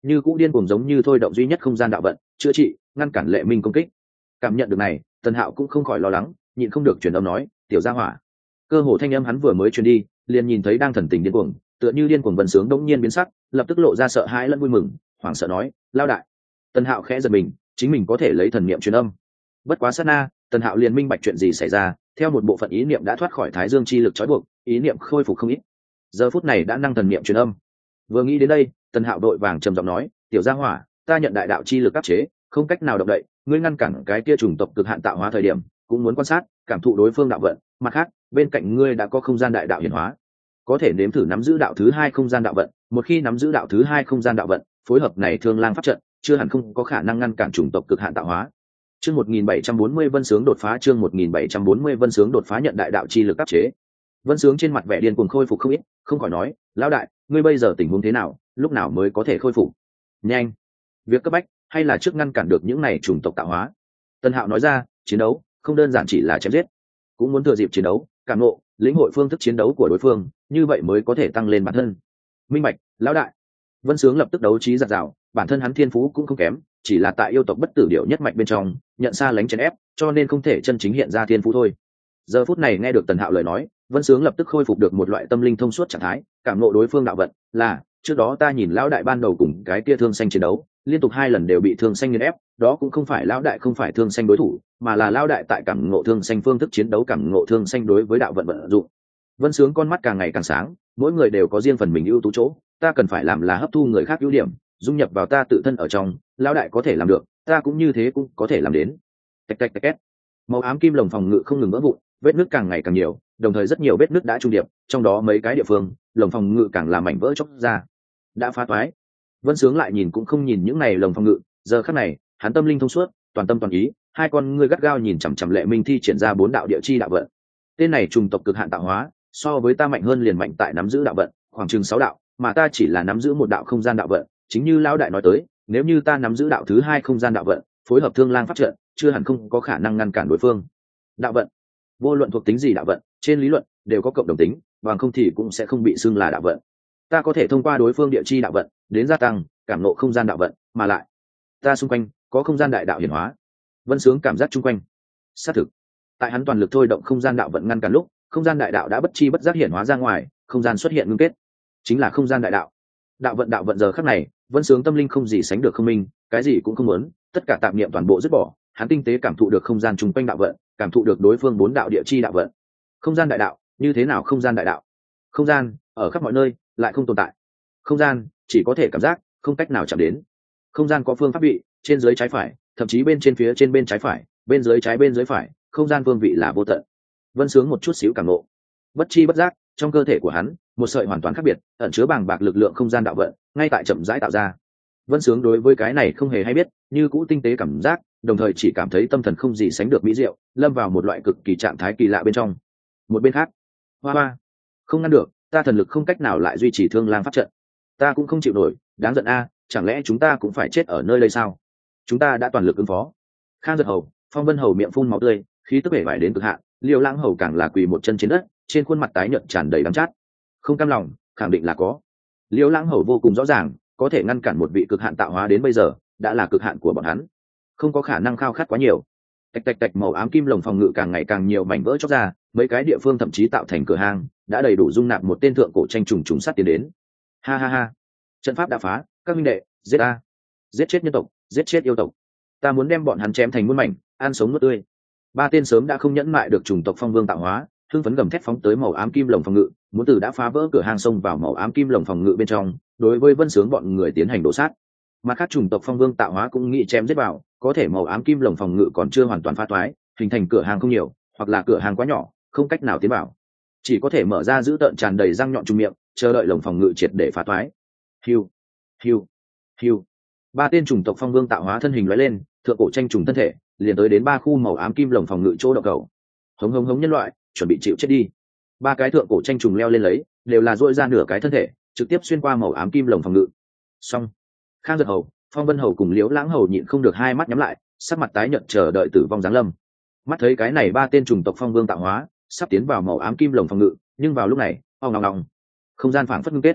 như cũ điên cuồng giống như thôi động duy nhất không gian đạo vận chữa trị ngăn cản lệ minh công kích. Cảm nhận được này, Tần Hạo cũng không khỏi lo lắng, nhịn không được truyền âm nói, tiểu gia hỏa. Cơ hồ thanh âm hắn vừa mới truyền đi, liền nhìn thấy đang thần tình điên cuồng, tựa như điên cuồng vân sướng đống nhiên biến sắc, lập tức lộ ra sợ hãi lẫn vui mừng, hoảng sợ nói, lao đại. Tần Hạo khẽ giật mình, chính mình có thể lấy thần niệm truyền âm. Bất quá sát na, Tần Hạo liền minh bạch chuyện gì xảy ra, theo một bộ phận ý niệm đã thoát khỏi Thái Dương chi lực trói buộc, ý niệm khôi phục không ít. Giờ phút này đã năng thần niệm truyền âm. Vừa nghĩ đến đây, Tần Hạo đội vàng trầm giọng nói, tiểu gia hỏa, ta nhận đại đạo chi lực áp chế, không cách nào động đậy, ngươi ngăn cản cái kia chủng tộc cực hạn tạo hóa thời điểm, cũng muốn quan sát, cảm thụ đối phương đạo vận, mặt khác, bên cạnh ngươi đã có không gian đại đạo hiển hóa, có thể nếm thử nắm giữ đạo thứ hai không gian đạo vận, một khi nắm giữ đạo thứ hai không gian đạo vận, phối hợp này thương lang pháp trận, chưa hẳn không có khả năng ngăn cản chủng tộc cực hạn tạo hóa. Chương một nghìn bảy trăm bốn mươi Vân Sướng đột phá, chương một nghìn bảy trăm bốn mươi Vân Sướng đột phá nhận đại đạo chi lực áp chế. Vân Sướng trên mặt vẻ điên cuồng khôi phục không ít, không khỏi nói, lão đại, ngươi bây giờ tình huống thế nào, lúc nào mới có thể khôi phục? Nhanh, việc cấp bách hay là trước ngăn cản được những này chủng tộc tạo hóa. Tân Hạo nói ra, chiến đấu không đơn giản chỉ là chém giết, cũng muốn thừa dịp chiến đấu, cảm ngộ, lĩnh hội phương thức chiến đấu của đối phương, như vậy mới có thể tăng lên bản thân. Minh bạch, lão đại. Vân Sướng lập tức đấu trí giật rào, bản thân hắn thiên phú cũng không kém, chỉ là tại yêu tộc bất tử điệu nhất mạch bên trong, nhận xa lánh chèn ép, cho nên không thể chân chính hiện ra thiên phú thôi. Giờ phút này nghe được Tần Hạo lời nói, Vân Sướng lập tức khôi phục được một loại tâm linh thông suốt trạng thái, cảm ngộ đối phương đạo vận, là trước đó ta nhìn lão đại ban đầu cùng cái kia thương xanh chiến đấu, liên tục hai lần đều bị thương xanh nghiền ép, đó cũng không phải lão đại không phải thương xanh đối thủ, mà là lão đại tại cảm ngộ thương xanh phương thức chiến đấu, cảm ngộ thương xanh đối với đạo vận vận dụng. Vân Sướng con mắt càng ngày càng sáng, mỗi người đều có riêng phần mình ưu tú chỗ, ta cần phải làm là hấp thu người khác ưu điểm, dung nhập vào ta tự thân ở trong, lão đại có thể làm được, ta cũng như thế cũng có thể làm đến. Tạch tạch tạch két. Màu ám kim lồng phòng ngự không ngừng vỡ vụn, vết nứt càng ngày càng nhiều, đồng thời rất nhiều vết nứt đã trung điệp, trong đó mấy cái địa phương, lồng phòng ngự càng làm mảnh vỡ chóc ra. Đã phá toái. Vân Sướng lại nhìn cũng không nhìn những này lồng phòng ngự, giờ khắc này, hắn tâm linh thông suốt, toàn tâm toàn ý, hai con ngươi gắt gao nhìn chằm chằm Lệ Minh thi triển ra bốn đạo địa chi đạo vận. Tên này trùng tộc cực hạn tạo hóa, so với ta mạnh hơn liền mạnh tại nắm giữ đạo vận, khoảng chừng sáu đạo, mà ta chỉ là nắm giữ một đạo không gian đạo vận, chính như lão đại nói tới, nếu như ta nắm giữ đạo thứ hai không gian đạo vận, phối hợp thương lang pháp trận, chưa hẳn không có khả năng ngăn cản đối phương. Đạo vận, vô luận thuộc tính gì đạo vận, trên lý luận đều có cộng đồng tính, bằng không thì cũng sẽ không bị xưng là đạo vận. Ta có thể thông qua đối phương địa chi đạo vận đến gia tăng cảm nộ không gian đạo vận, mà lại ta xung quanh có không gian đại đạo hiển hóa. Vân Sướng cảm giác chung quanh xác thực, tại hắn toàn lực thôi động không gian đạo vận ngăn cản lúc, không gian đại đạo đã bất chi bất giác hiển hóa ra ngoài, không gian xuất hiện ngưng kết, chính là không gian đại đạo. Đạo vận đạo vận giờ khắc này, Vân Sướng tâm linh không gì sánh được không minh, cái gì cũng không muốn, tất cả tạp niệm toàn bộ dứt bỏ, hắn tinh tế cảm thụ được không gian chung quanh đạo vận, cảm thụ được đối phương bốn đạo địa chi đạo vận. Không gian đại đạo, như thế nào không gian đại đạo? Không gian ở khắp mọi nơi, lại không tồn tại. Không gian chỉ có thể cảm giác, không cách nào chạm đến. Không gian có phương pháp vị, trên dưới trái phải, thậm chí bên trên phía trên bên trái phải, bên dưới trái bên dưới phải, không gian phương vị là vô tận. Vân Sướng một chút xíu cảm ngộ, bất chi bất giác, trong cơ thể của hắn, một sợi hoàn toàn khác biệt, ẩn chứa bàng bạc lực lượng không gian đạo vận, ngay tại chậm rãi tạo ra. Vân Sướng đối với cái này không hề hay biết, như cũ tinh tế cảm giác, đồng thời chỉ cảm thấy tâm thần không gì sánh được mỹ diệu, lâm vào một loại cực kỳ trạng thái kỳ lạ bên trong. Một bên khác, hoa hoa, không ngăn được, ta thần lực không cách nào lại duy trì thương lang pháp trận, ta cũng không chịu nổi, đáng giận a, chẳng lẽ chúng ta cũng phải chết ở nơi đây sao? Chúng ta đã toàn lực ứng phó. Khang Giật Hầu, Phong Vân Hầu miệng phun máu tươi, khí tức bể vải đến cực hạn, Liêu Lãng Hầu càng là quỳ một chân trên đất, trên khuôn mặt tái nhợt tràn đầy đắng chát. Không cam lòng, khẳng định là có. Liêu Lãng Hầu vô cùng rõ ràng, có thể ngăn cản một vị cực hạn tạo hóa đến bây giờ, đã là cực hạn của bọn hắn, không có khả năng khao khát quá nhiều. Tạch tạch tạch, màu ám kim lồng phòng ngự càng ngày càng nhiều mảnh vỡ chóc ra, mấy cái địa phương thậm chí tạo thành cửa hang, đã đầy đủ dung nạp một tên thượng cổ tranh trùng trùng sát tiến đến. Ha ha ha, trận pháp đã phá, các huynh đệ, giết a, giết chết nhân tộc, giết chết yêu tộc, ta muốn đem bọn hắn chém thành muôn mảnh, ăn sống nuốt tươi. Ba tên sớm đã không nhẫn mại được chủng tộc phong vương tạo hóa, hưng phấn gầm thét phóng tới màu ám kim lồng phòng ngự, muốn từ đã phá vỡ cửa hang sông vào màu ám kim lồng phòng ngự bên trong, đối với Vân Sướng bọn người tiến hành đổ sát. Mà các chủng tộc phong vương tạo hóa cũng nghĩ chém giết vào, có thể màu ám kim lồng phòng ngự còn chưa hoàn toàn phá toái, hình thành cửa hàng không nhiều, hoặc là cửa hàng quá nhỏ, không cách nào tiến vào, chỉ có thể mở ra giữ tợn tràn đầy răng nhọn trùng miệng, chờ đợi lồng phòng ngự triệt để phá toái. Hiu, hiu, hiu. Ba tên chủng tộc phong vương tạo hóa thân hình lóe lên, thượng cổ tranh trùng thân thể liền tới đến ba khu màu ám kim lồng phòng ngự chỗ động cầu. Hống hống hống, nhân loại chuẩn bị chịu chết đi. Ba cái thượng cổ tranh trùng leo lên lấy, đều là duỗi ra nửa cái thân thể, trực tiếp xuyên qua màu ám kim lồng phòng ngự. Xong. Khang Giật Hầu, Phong Vân Hầu cùng Liễu Lãng Hầu nhịn không được hai mắt nhắm lại, sắc mặt tái nhợt chờ đợi tử vong giáng lâm. Mắt thấy cái này ba tên chủng tộc phong vương tạo hóa sắp tiến vào màu ám kim lồng phòng ngự, nhưng vào lúc này, ong ong ong, không gian phảng phất ngưng kết,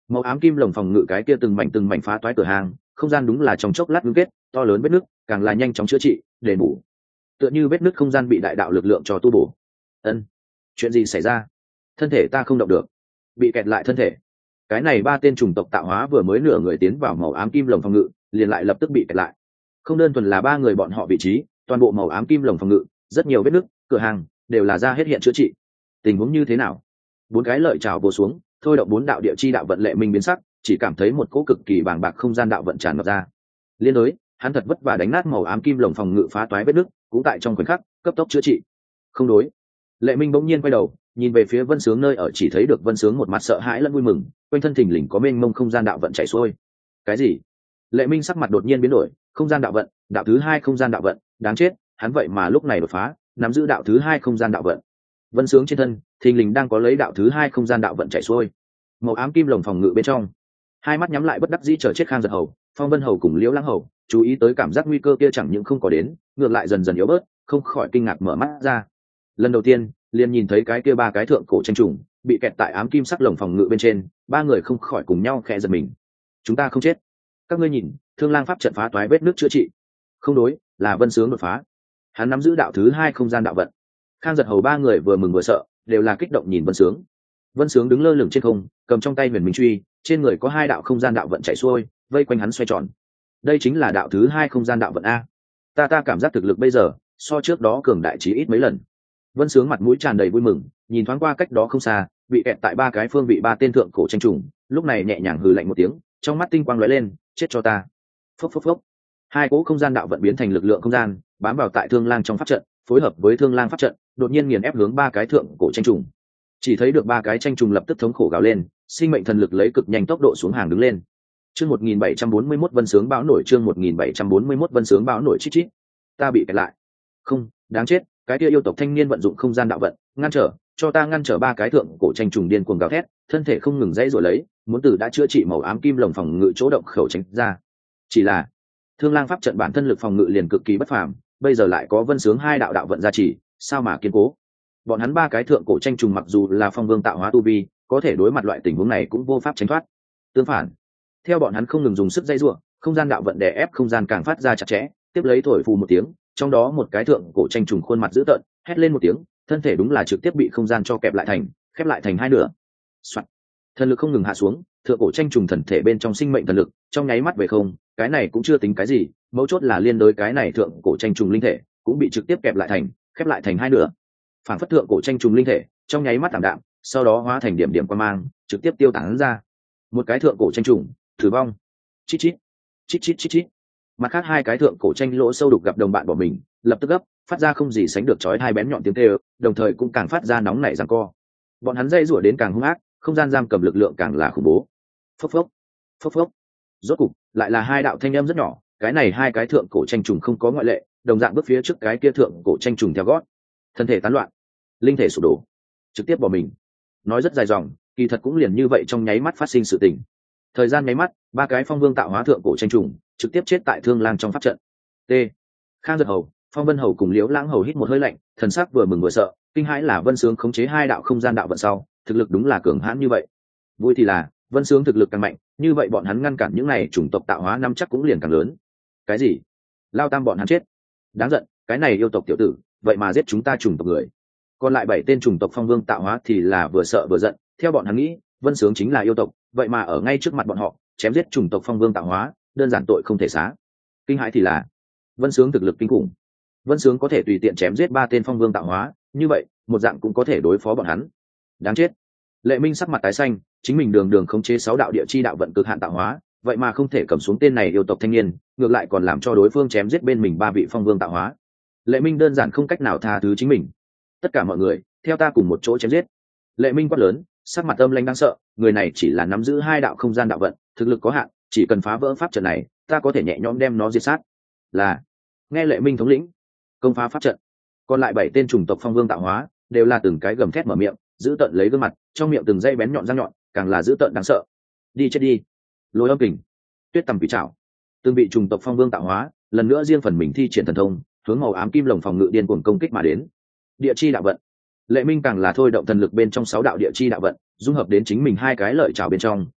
Màu ám kim lồng phòng ngự cái kia từng mảnh từng mảnh phá toái cửa hàng, không gian đúng là trong chốc lát ngưng kết, to lớn vết nứt, càng là nhanh chóng chữa trị, đền bù. Tựa như vết nứt không gian bị đại đạo lực lượng cho tu bổ. Ân, chuyện gì xảy ra? Thân thể ta không động được, bị kẹt lại thân thể. Cái này ba tên chủng tộc tạo hóa vừa mới nửa người tiến vào màu ám kim lồng phòng ngự, liền lại lập tức bị kẹt lại. Không đơn thuần là ba người bọn họ vị trí, toàn bộ màu ám kim lồng phòng ngự, rất nhiều vết nứt, cửa hàng đều là ra hết hiện chữa trị. Tình huống như thế nào? Bốn cái lợi trào bổ xuống, thôi động bốn đạo địa chi đạo vận Lệ Minh biến sắc, chỉ cảm thấy một cỗ cực kỳ bàng bạc không gian đạo vận tràn ngập ra. Liên đối, hắn thật vất vả đánh nát màu ám kim lồng phòng ngự phá toái vết nứt, cũng tại trong khoảnh khắc cấp tốc chữa trị. Không đối. Lệ Minh bỗng nhiên quay đầu, nhìn về phía Vân Sướng nơi ở, chỉ thấy được Vân Sướng một mặt sợ hãi lẫn vui mừng, quanh thân thình lình có mênh mông không gian đạo vận chảy xuôi. Cái gì? Lệ Minh sắc mặt đột nhiên biến đổi, không gian đạo vận, đạo thứ hai không gian đạo vận, đáng chết, hắn vậy mà lúc này đột phá, nắm giữ đạo thứ hai không gian đạo vận. Vân Sướng trên thân, thình lình đang có lấy đạo thứ hai không gian đạo vận chảy xuôi. Màu ám kim lồng phòng ngự bên trong, hai mắt nhắm lại bất đắc dĩ chờ chết Khang Giật Hầu, Phong Vân Hầu cùng Liễu Lãng Hầu, chú ý tới cảm giác nguy cơ kia chẳng những không có đến, ngược lại dần dần yếu bớt, không khỏi kinh ngạc mở mắt ra. Lần đầu tiên, liền nhìn thấy cái kia ba cái thượng cổ tranh trùng bị kẹt tại ám kim sắc lồng phòng ngự bên trên, ba người không khỏi cùng nhau khẽ giật mình. Chúng ta không chết. Các ngươi nhìn, Thương Lang pháp trận phá toái vết nước chữa trị. Không đối, là Vân Sướng đột phá. Hắn nắm giữ đạo thứ hai không gian đạo vận. Khang Giật Hầu ba người vừa mừng vừa sợ, đều là kích động nhìn Vân Sướng. Vân Sướng đứng lơ lửng trên không, cầm trong tay huyền minh truy, trên người có hai đạo không gian đạo vận chảy xuôi, vây quanh hắn xoay tròn. Đây chính là đạo thứ hai không gian đạo vận a. Ta ta cảm giác thực lực bây giờ so trước đó cường đại chí ít mấy lần. Vân Sướng mặt mũi tràn đầy vui mừng, nhìn thoáng qua cách đó không xa, bị kẹt tại ba cái phương vị ba tên thượng cổ tranh trùng, lúc này nhẹ nhàng hừ lạnh một tiếng, trong mắt tinh quang lóe lên, chết cho ta. Phốc phốc phốc. Hai cỗ không gian đạo vận biến thành lực lượng không gian, bám vào tại Thương Lang trong pháp trận, phối hợp với Thương Lang pháp trận, đột nhiên nghiền ép hướng ba cái thượng cổ tranh trùng. Chỉ thấy được ba cái tranh trùng lập tức thống khổ gào lên, sinh mệnh thần lực lấy cực nhanh tốc độ xuống hàng đứng lên. Chương một nghìn bảy trăm bốn mươi mốt Vân Sướng bão nổi, chương một nghìn bảy trăm bốn mươi mốt Vân Sướng bão nổi chít chít. Ta bị kẹt lại. Không, đáng chết, cái kia yêu tộc thanh niên vận dụng không gian đạo vận, ngăn trở, cho ta ngăn trở ba cái thượng cổ tranh trùng điên cuồng gào thét, thân thể không ngừng dãy rồi lấy, muốn từ đã chữa trị màu ám kim lồng phòng ngự chỗ động khẩu tránh ra. Chỉ là, Thương Lang pháp trận bản thân lực phòng ngự liền cực kỳ bất phàm, bây giờ lại có Vân Sướng hai đạo đạo vận gia trì, sao mà kiên cố. Bọn hắn ba cái thượng cổ tranh trùng mặc dù là phong vương tạo hóa tu vi, có thể đối mặt loại tình huống này cũng vô pháp tránh thoát. Tương phản, theo bọn hắn không ngừng dùng sức dây giụa, không gian đạo vận đè ép không gian càng phát ra chặt chẽ, tiếp lấy thổi phù một tiếng, trong đó một cái thượng cổ tranh trùng khuôn mặt dữ tợn, hét lên một tiếng, thân thể đúng là trực tiếp bị không gian cho kẹp lại thành, khép lại thành hai nửa. Soạn. Thần lực không ngừng hạ xuống, thượng cổ tranh trùng thần thể bên trong sinh mệnh thần lực, trong nháy mắt về không, cái này cũng chưa tính cái gì, mấu chốt là liên đối cái này thượng cổ tranh trùng linh thể, cũng bị trực tiếp kẹp lại thành, khép lại thành hai nửa. Phản phất thượng cổ tranh trùng linh thể, trong nháy mắt tạm đạm, sau đó hóa thành điểm điểm quang mang, trực tiếp tiêu tán ra. Một cái thượng cổ tranh trùng, tử vong. Chít chít, chít chít chít chít. Mặt khác hai cái thượng cổ tranh lỗ sâu đục gặp đồng bạn bỏ mình, lập tức gấp, phát ra không gì sánh được chói hai bén nhọn tiếng kêu, đồng thời cũng càng phát ra nóng nảy giằng co. Bọn hắn dây rủa đến càng hung ác, không gian giam cầm lực lượng càng là khủng bố. Phốc phốc, phốc phốc. Rốt cục, lại là hai đạo thanh âm rất nhỏ, cái này hai cái thượng cổ tranh trùng không có ngoại lệ, đồng dạng bước phía trước cái kia thượng cổ tranh trùng theo gót. Thân thể tán loạn, linh thể sụp đổ, trực tiếp bỏ mình. Nói rất dài dòng, kỳ thật cũng liền như vậy trong nháy mắt phát sinh sự tình. Thời gian nháy mắt, ba cái phong vương tạo hóa thượng cổ tranh trùng trực tiếp chết tại Thương Lang trong pháp trận. T. Khang Giật Hầu, Phong Vân Hầu cùng Liễu Lãng Hầu hít một hơi lạnh, thần sắc vừa mừng vừa sợ, kinh hãi là Vân Sướng khống chế hai đạo không gian đạo vận sau, thực lực đúng là cường hãn như vậy. Vui thì là, Vân Sướng thực lực càng mạnh, như vậy bọn hắn ngăn cản những này chủng tộc tạo hóa năm chắc cũng liền càng lớn. Cái gì? Lao Tam bọn hắn chết. Đáng giận, cái này yêu tộc tiểu tử, vậy mà giết chúng ta chủng tộc người. Còn lại bảy tên chủng tộc phong vương tạo hóa thì là vừa sợ vừa giận, theo bọn hắn nghĩ, Vân Sướng chính là yêu tộc, vậy mà ở ngay trước mặt bọn họ, chém giết chủng tộc phong vương tạo hóa, đơn giản tội không thể xá. Kinh hãi thì là, Vân Sướng thực lực kinh khủng. Vân Sướng có thể tùy tiện chém giết ba tên phong vương tạo hóa, như vậy, một dạng cũng có thể đối phó bọn hắn. Đáng chết. Lệ Minh sắc mặt tái xanh, chính mình đường đường khống chế sáu đạo địa chi đạo vận cực hạn tạo hóa, vậy mà không thể cầm xuống tên này yêu tộc thanh niên, ngược lại còn làm cho đối phương chém giết bên mình ba vị phong vương tạo hóa. Lệ Minh đơn giản không cách nào tha thứ chính mình. Tất cả mọi người, theo ta cùng một chỗ chém giết. Lệ Minh quát lớn, sắc mặt âm lãnh đáng sợ, người này chỉ là nắm giữ hai đạo không gian đạo vận, thực lực có hạn, chỉ cần phá vỡ pháp trận này, ta có thể nhẹ nhõm đem nó diệt sát. Là, nghe Lệ Minh thống lĩnh, công phá pháp trận. Còn lại bảy tên chủng tộc phong vương tạo hóa, đều là từng cái gầm thét mở miệng, giữ tận lấy gương mặt, trong miệng từng dây bén nhọn răng nhọn, càng là giữ tận đáng sợ. Đi chết đi. Lôi âm kình, tuyết tầm quỷ trảo. Từng bị chủng tộc phong vương tạo hóa, lần nữa riêng phần mình thi triển thần thông, hướng màu ám kim lồng phòng ngự điên cuồng công kích mà đến. Địa chi đạo vận. Lệ Minh càng là thôi động thần lực bên trong sáu đạo địa chi đạo vận, dung hợp đến chính mình hai cái lợi trảo bên trong,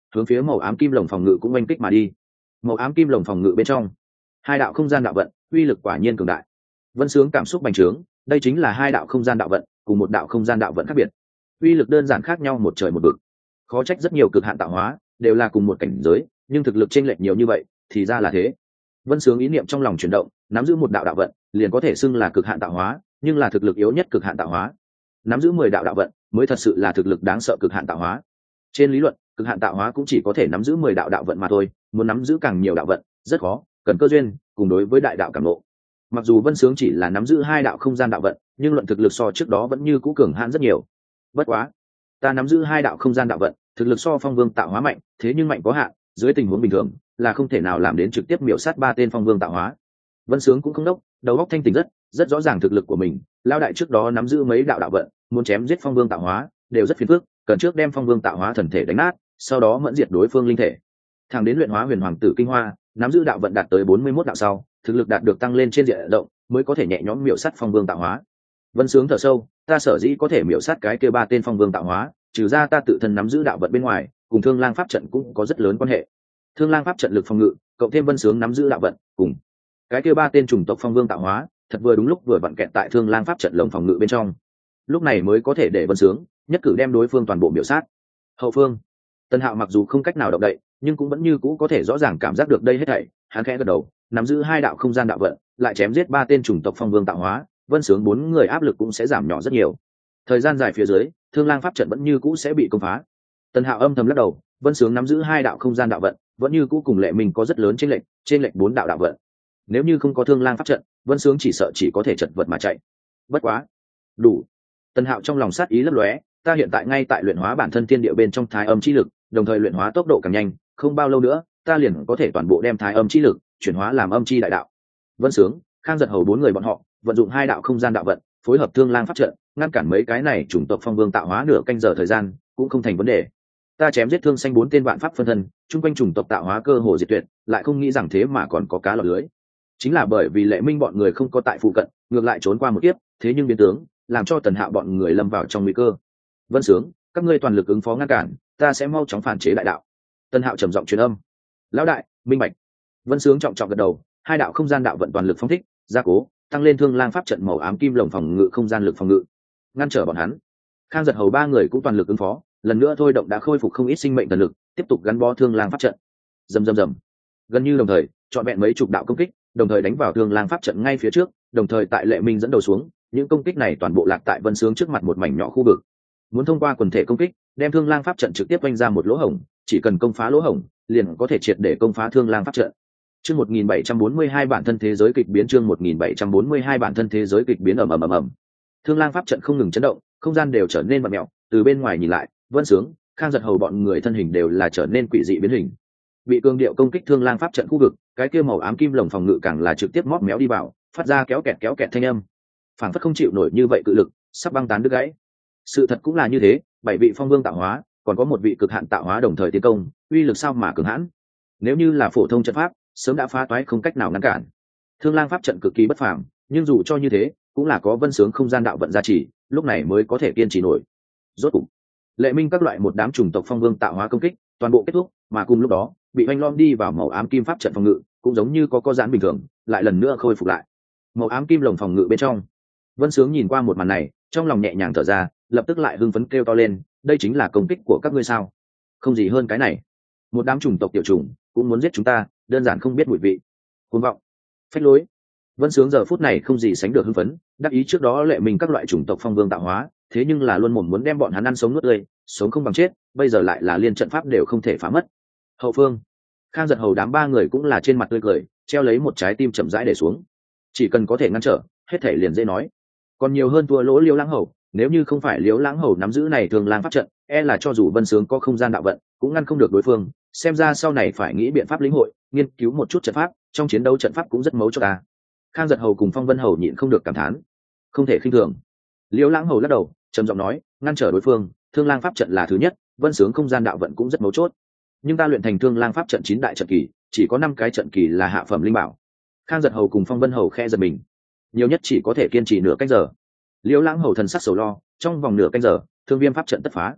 hướng phía màu ám kim lồng phòng ngự cũng oanh kích mà đi. Màu ám kim lồng phòng ngự bên trong hai đạo không gian đạo vận, uy lực quả nhiên cường đại. Vân Sướng cảm xúc bành trướng, đây chính là hai đạo không gian đạo vận cùng một đạo không gian đạo vận khác biệt, uy lực đơn giản khác nhau một trời một vực. Khó trách rất nhiều cực hạn tạo hóa đều là cùng một cảnh giới, nhưng thực lực chênh lệch nhiều như vậy, thì ra là thế. Vân Sướng ý niệm trong lòng chuyển động, nắm giữ một đạo đạo vận liền có thể xưng là cực hạn tạo hóa, nhưng là thực lực yếu nhất cực hạn tạo hóa. Nắm giữ mười đạo đạo vận mới thật sự là thực lực đáng sợ cực hạn tạo hóa. Trên lý luận, cực hạn tạo hóa cũng chỉ có thể nắm giữ mười đạo đạo vận mà thôi, muốn nắm giữ càng nhiều đạo vận rất khó, cần cơ duyên cùng đối với đại đạo cảm ngộ. Mặc dù Vân Sướng chỉ là nắm giữ hai đạo không gian đạo vận, nhưng luận thực lực so trước đó vẫn như cũ cường hãn rất nhiều. Bất quá, ta nắm giữ hai đạo không gian đạo vận, thực lực so Phong Vương tạo hóa mạnh, thế nhưng mạnh có hạn, dưới tình huống bình thường là không thể nào làm đến trực tiếp miểu sát ba tên Phong Vương tạo hóa. Vân Sướng cũng không đốc, đầu óc thanh tỉnh rất, rất rõ ràng thực lực của mình. Lão đại trước đó nắm giữ mấy đạo đạo vận, muốn chém giết Phong Vương tạo hóa đều rất phiền phức, cần trước đem Phong Vương tạo hóa thần thể đánh nát, sau đó mẫn diệt đối phương linh thể. Thẳng đến luyện hóa huyền hoàng tử kinh hoa, nắm giữ đạo vận đạt tới bốn mươi mốt đạo sau, thực lực đạt được tăng lên trên diện rộng, mới có thể nhẹ nhõm miểu sát Phong Vương tạo hóa. Vân Sướng thở sâu, ta sở dĩ có thể miểu sát cái kia ba tên Phong Vương tạo hóa, trừ ra ta tự thân nắm giữ đạo vận bên ngoài, cùng Thương Lang pháp trận cũng có rất lớn quan hệ. Thương Lang pháp trận lực phòng ngự, cộng thêm Vân Sướng nắm giữ đạo vận, cùng cái kia ba tên chủng tộc Phong Vương tạo hóa, thật vừa đúng lúc vừa vặn kẹt tại Thương Lang pháp trận lồng phòng ngự bên trong. Lúc này mới có thể để Vân Sướng nhất cử đem đối phương toàn bộ miểu sát. Hậu phương, Tân Hạo mặc dù không cách nào động đậy, nhưng cũng vẫn như cũ có thể rõ ràng cảm giác được đây hết thảy. Hắn khẽ gật đầu, nắm giữ hai đạo không gian đạo vận, lại chém giết ba tên chủng tộc Phong Vương tạo hóa, Vân Sướng bốn người áp lực cũng sẽ giảm nhỏ rất nhiều. Thời gian dài phía dưới, Thương Lang pháp trận vẫn như cũ sẽ bị công phá. Tân Hạo âm thầm lắc đầu, Vân Sướng nắm giữ hai đạo không gian đạo vận, vẫn như cũ cùng Lệ Minh có rất lớn chênh lệch, trên lệch bốn đạo đạo vận. Nếu như không có Thương Lang pháp trận, Vân Sướng chỉ sợ chỉ có thể chật vật mà chạy. Bất quá, đủ. Tân Hạo trong lòng sát ý lấp lóe, ta hiện tại ngay tại luyện hóa bản thân thiên địa bên trong thái âm chi lực, đồng thời luyện hóa tốc độ càng nhanh, không bao lâu nữa, ta liền có thể toàn bộ đem thái âm chi lực chuyển hóa làm âm chi đại đạo. Vân Sướng, Khang Giật Hầu bốn người bọn họ vận dụng hai đạo không gian đạo vận, phối hợp Thương Lang pháp trận, ngăn cản mấy cái này chủng tộc Phong Vương tạo hóa nửa canh giờ thời gian, cũng không thành vấn đề. Ta chém giết Thương Xanh bốn tên vạn pháp phân thân, chung quanh chủng tộc tạo hóa cơ hồ diệt tuyệt, lại không nghĩ rằng thế mà còn có cá lọt lưới. Chính là bởi vì Lệ Minh bọn người không có tại phụ cận, ngược lại trốn qua một kiếp, thế nhưng biến tướng làm cho Tần Hạo bọn người lâm vào trong nguy cơ. Vân Sướng, các ngươi toàn lực ứng phó ngăn cản, ta sẽ mau chóng phản chế đại đạo. Tần Hạo trầm giọng truyền âm. Lão đại, minh bạch. Vân Sướng trọng trọng gật đầu, hai đạo không gian đạo vận toàn lực phóng thích, gia cố, tăng lên Thương Lang pháp trận màu ám kim lồng phòng ngự không gian lực phòng ngự, ngăn trở bọn hắn. Khang Giật Hầu ba người cũng toàn lực ứng phó, lần nữa thôi động đã khôi phục không ít sinh mệnh thần lực, tiếp tục gắn bó Thương Lang pháp trận. Rầm rầm rầm. Gần như đồng thời, chọn vẹn mấy chục đạo công kích, đồng thời đánh vào Thương Lang pháp trận ngay phía trước, đồng thời tại Lệ Minh dẫn đầu xuống, những công kích này toàn bộ lạc tại Vân Sướng trước mặt một mảnh nhỏ khu vực. Muốn thông qua quần thể công kích, đem Thương Lang pháp trận trực tiếp vênh ra một lỗ hổng, chỉ cần công phá lỗ hổng, liền có thể triệt để công phá Thương Lang pháp trận. Chương một nghìn bảy trăm bốn mươi hai bản thân thế giới kịch biến chương một nghìn bảy trăm bốn mươi hai bản thân thế giới kịch biến ầm ầm ầm ầm. Thương Lang pháp trận không ngừng chấn động, không gian đều trở nên vặn mèo, từ bên ngoài nhìn lại, Vân Sướng, Khang Giật Hầu bọn người thân hình đều là trở nên quỷ dị biến hình. Bị cương điệu công kích Thương Lang pháp trận khu vực, cái kia màu ám kim lồng phòng ngự càng là trực tiếp móp méo đi vào, phát ra kéo kẹt kéo kẹt thanh âm. Phản phất không chịu nổi như vậy cự lực, sắp băng tán đứt gãy. Sự thật cũng là như thế, bảy vị Phong Vương tạo hóa, còn có một vị cực hạn tạo hóa đồng thời tiến công, uy lực sao mà cường hãn. Nếu như là phổ thông trận pháp, sớm đã phá toái không cách nào ngăn cản. Thương Lang pháp trận cực kỳ bất phàm, nhưng dù cho như thế, cũng là có Vân Sướng không gian đạo vận gia trì, lúc này mới có thể kiên trì nổi. Rốt cục, Lệ Minh các loại một đám chủng tộc Phong Vương tạo hóa công kích, toàn bộ kết thúc, mà cùng lúc đó, bị oanh lom đi vào màu ám kim pháp trận phòng ngự, cũng giống như có co giãn bình thường, lại lần nữa khôi phục lại. Màu ám kim lồng phòng ngự bên trong, Vân Sướng nhìn qua một màn này, trong lòng nhẹ nhàng thở ra, lập tức lại hưng phấn kêu to lên, đây chính là công kích của các ngươi sao? Không gì hơn cái này. Một đám chủng tộc tiểu chủng cũng muốn giết chúng ta, đơn giản không biết mùi vị. Cuồng vọng, phách lối. Vân Sướng giờ phút này không gì sánh được hưng phấn, đắc ý trước đó Lệ Minh các loại chủng tộc Phong Vương tạo hóa, thế nhưng là luôn mồm muốn đem bọn hắn ăn sống nuốt tươi, sống không bằng chết, bây giờ lại là liên trận pháp đều không thể phá mất. Hậu phương, Khang Giật Hầu đám ba người cũng là trên mặt tươi cười, treo lấy một trái tim chậm rãi để xuống. Chỉ cần có thể ngăn trở, hết thể liền dễ nói. Còn nhiều hơn thua lỗ Liễu Lãng Hầu, nếu như không phải Liễu Lãng Hầu nắm giữ này Thương Lang pháp trận, e là cho dù Vân Sướng có không gian đạo vận, cũng ngăn không được đối phương. Xem ra sau này phải nghĩ biện pháp lĩnh hội, nghiên cứu một chút trận pháp, trong chiến đấu trận pháp cũng rất mấu chốt ta. Khang Giật Hầu cùng Phong Vân Hầu nhịn không được cảm thán, không thể khinh thường. Liễu Lãng Hầu lắc đầu, trầm giọng nói, ngăn trở đối phương, Thương Lang pháp trận là thứ nhất, Vân Sướng không gian đạo vận cũng rất mấu chốt. Nhưng ta luyện thành Thương Lang pháp trận chín đại trận kỳ, chỉ có năm cái trận kỳ là hạ phẩm linh bảo. Khang Giật Hầu cùng Phong Vân Hầu khe giật mình, nhiều nhất chỉ có thể kiên trì nửa canh giờ. Liễu Lãng Hầu thần sắc sầu lo, trong vòng nửa canh giờ, Thương Viêm pháp trận tất phá.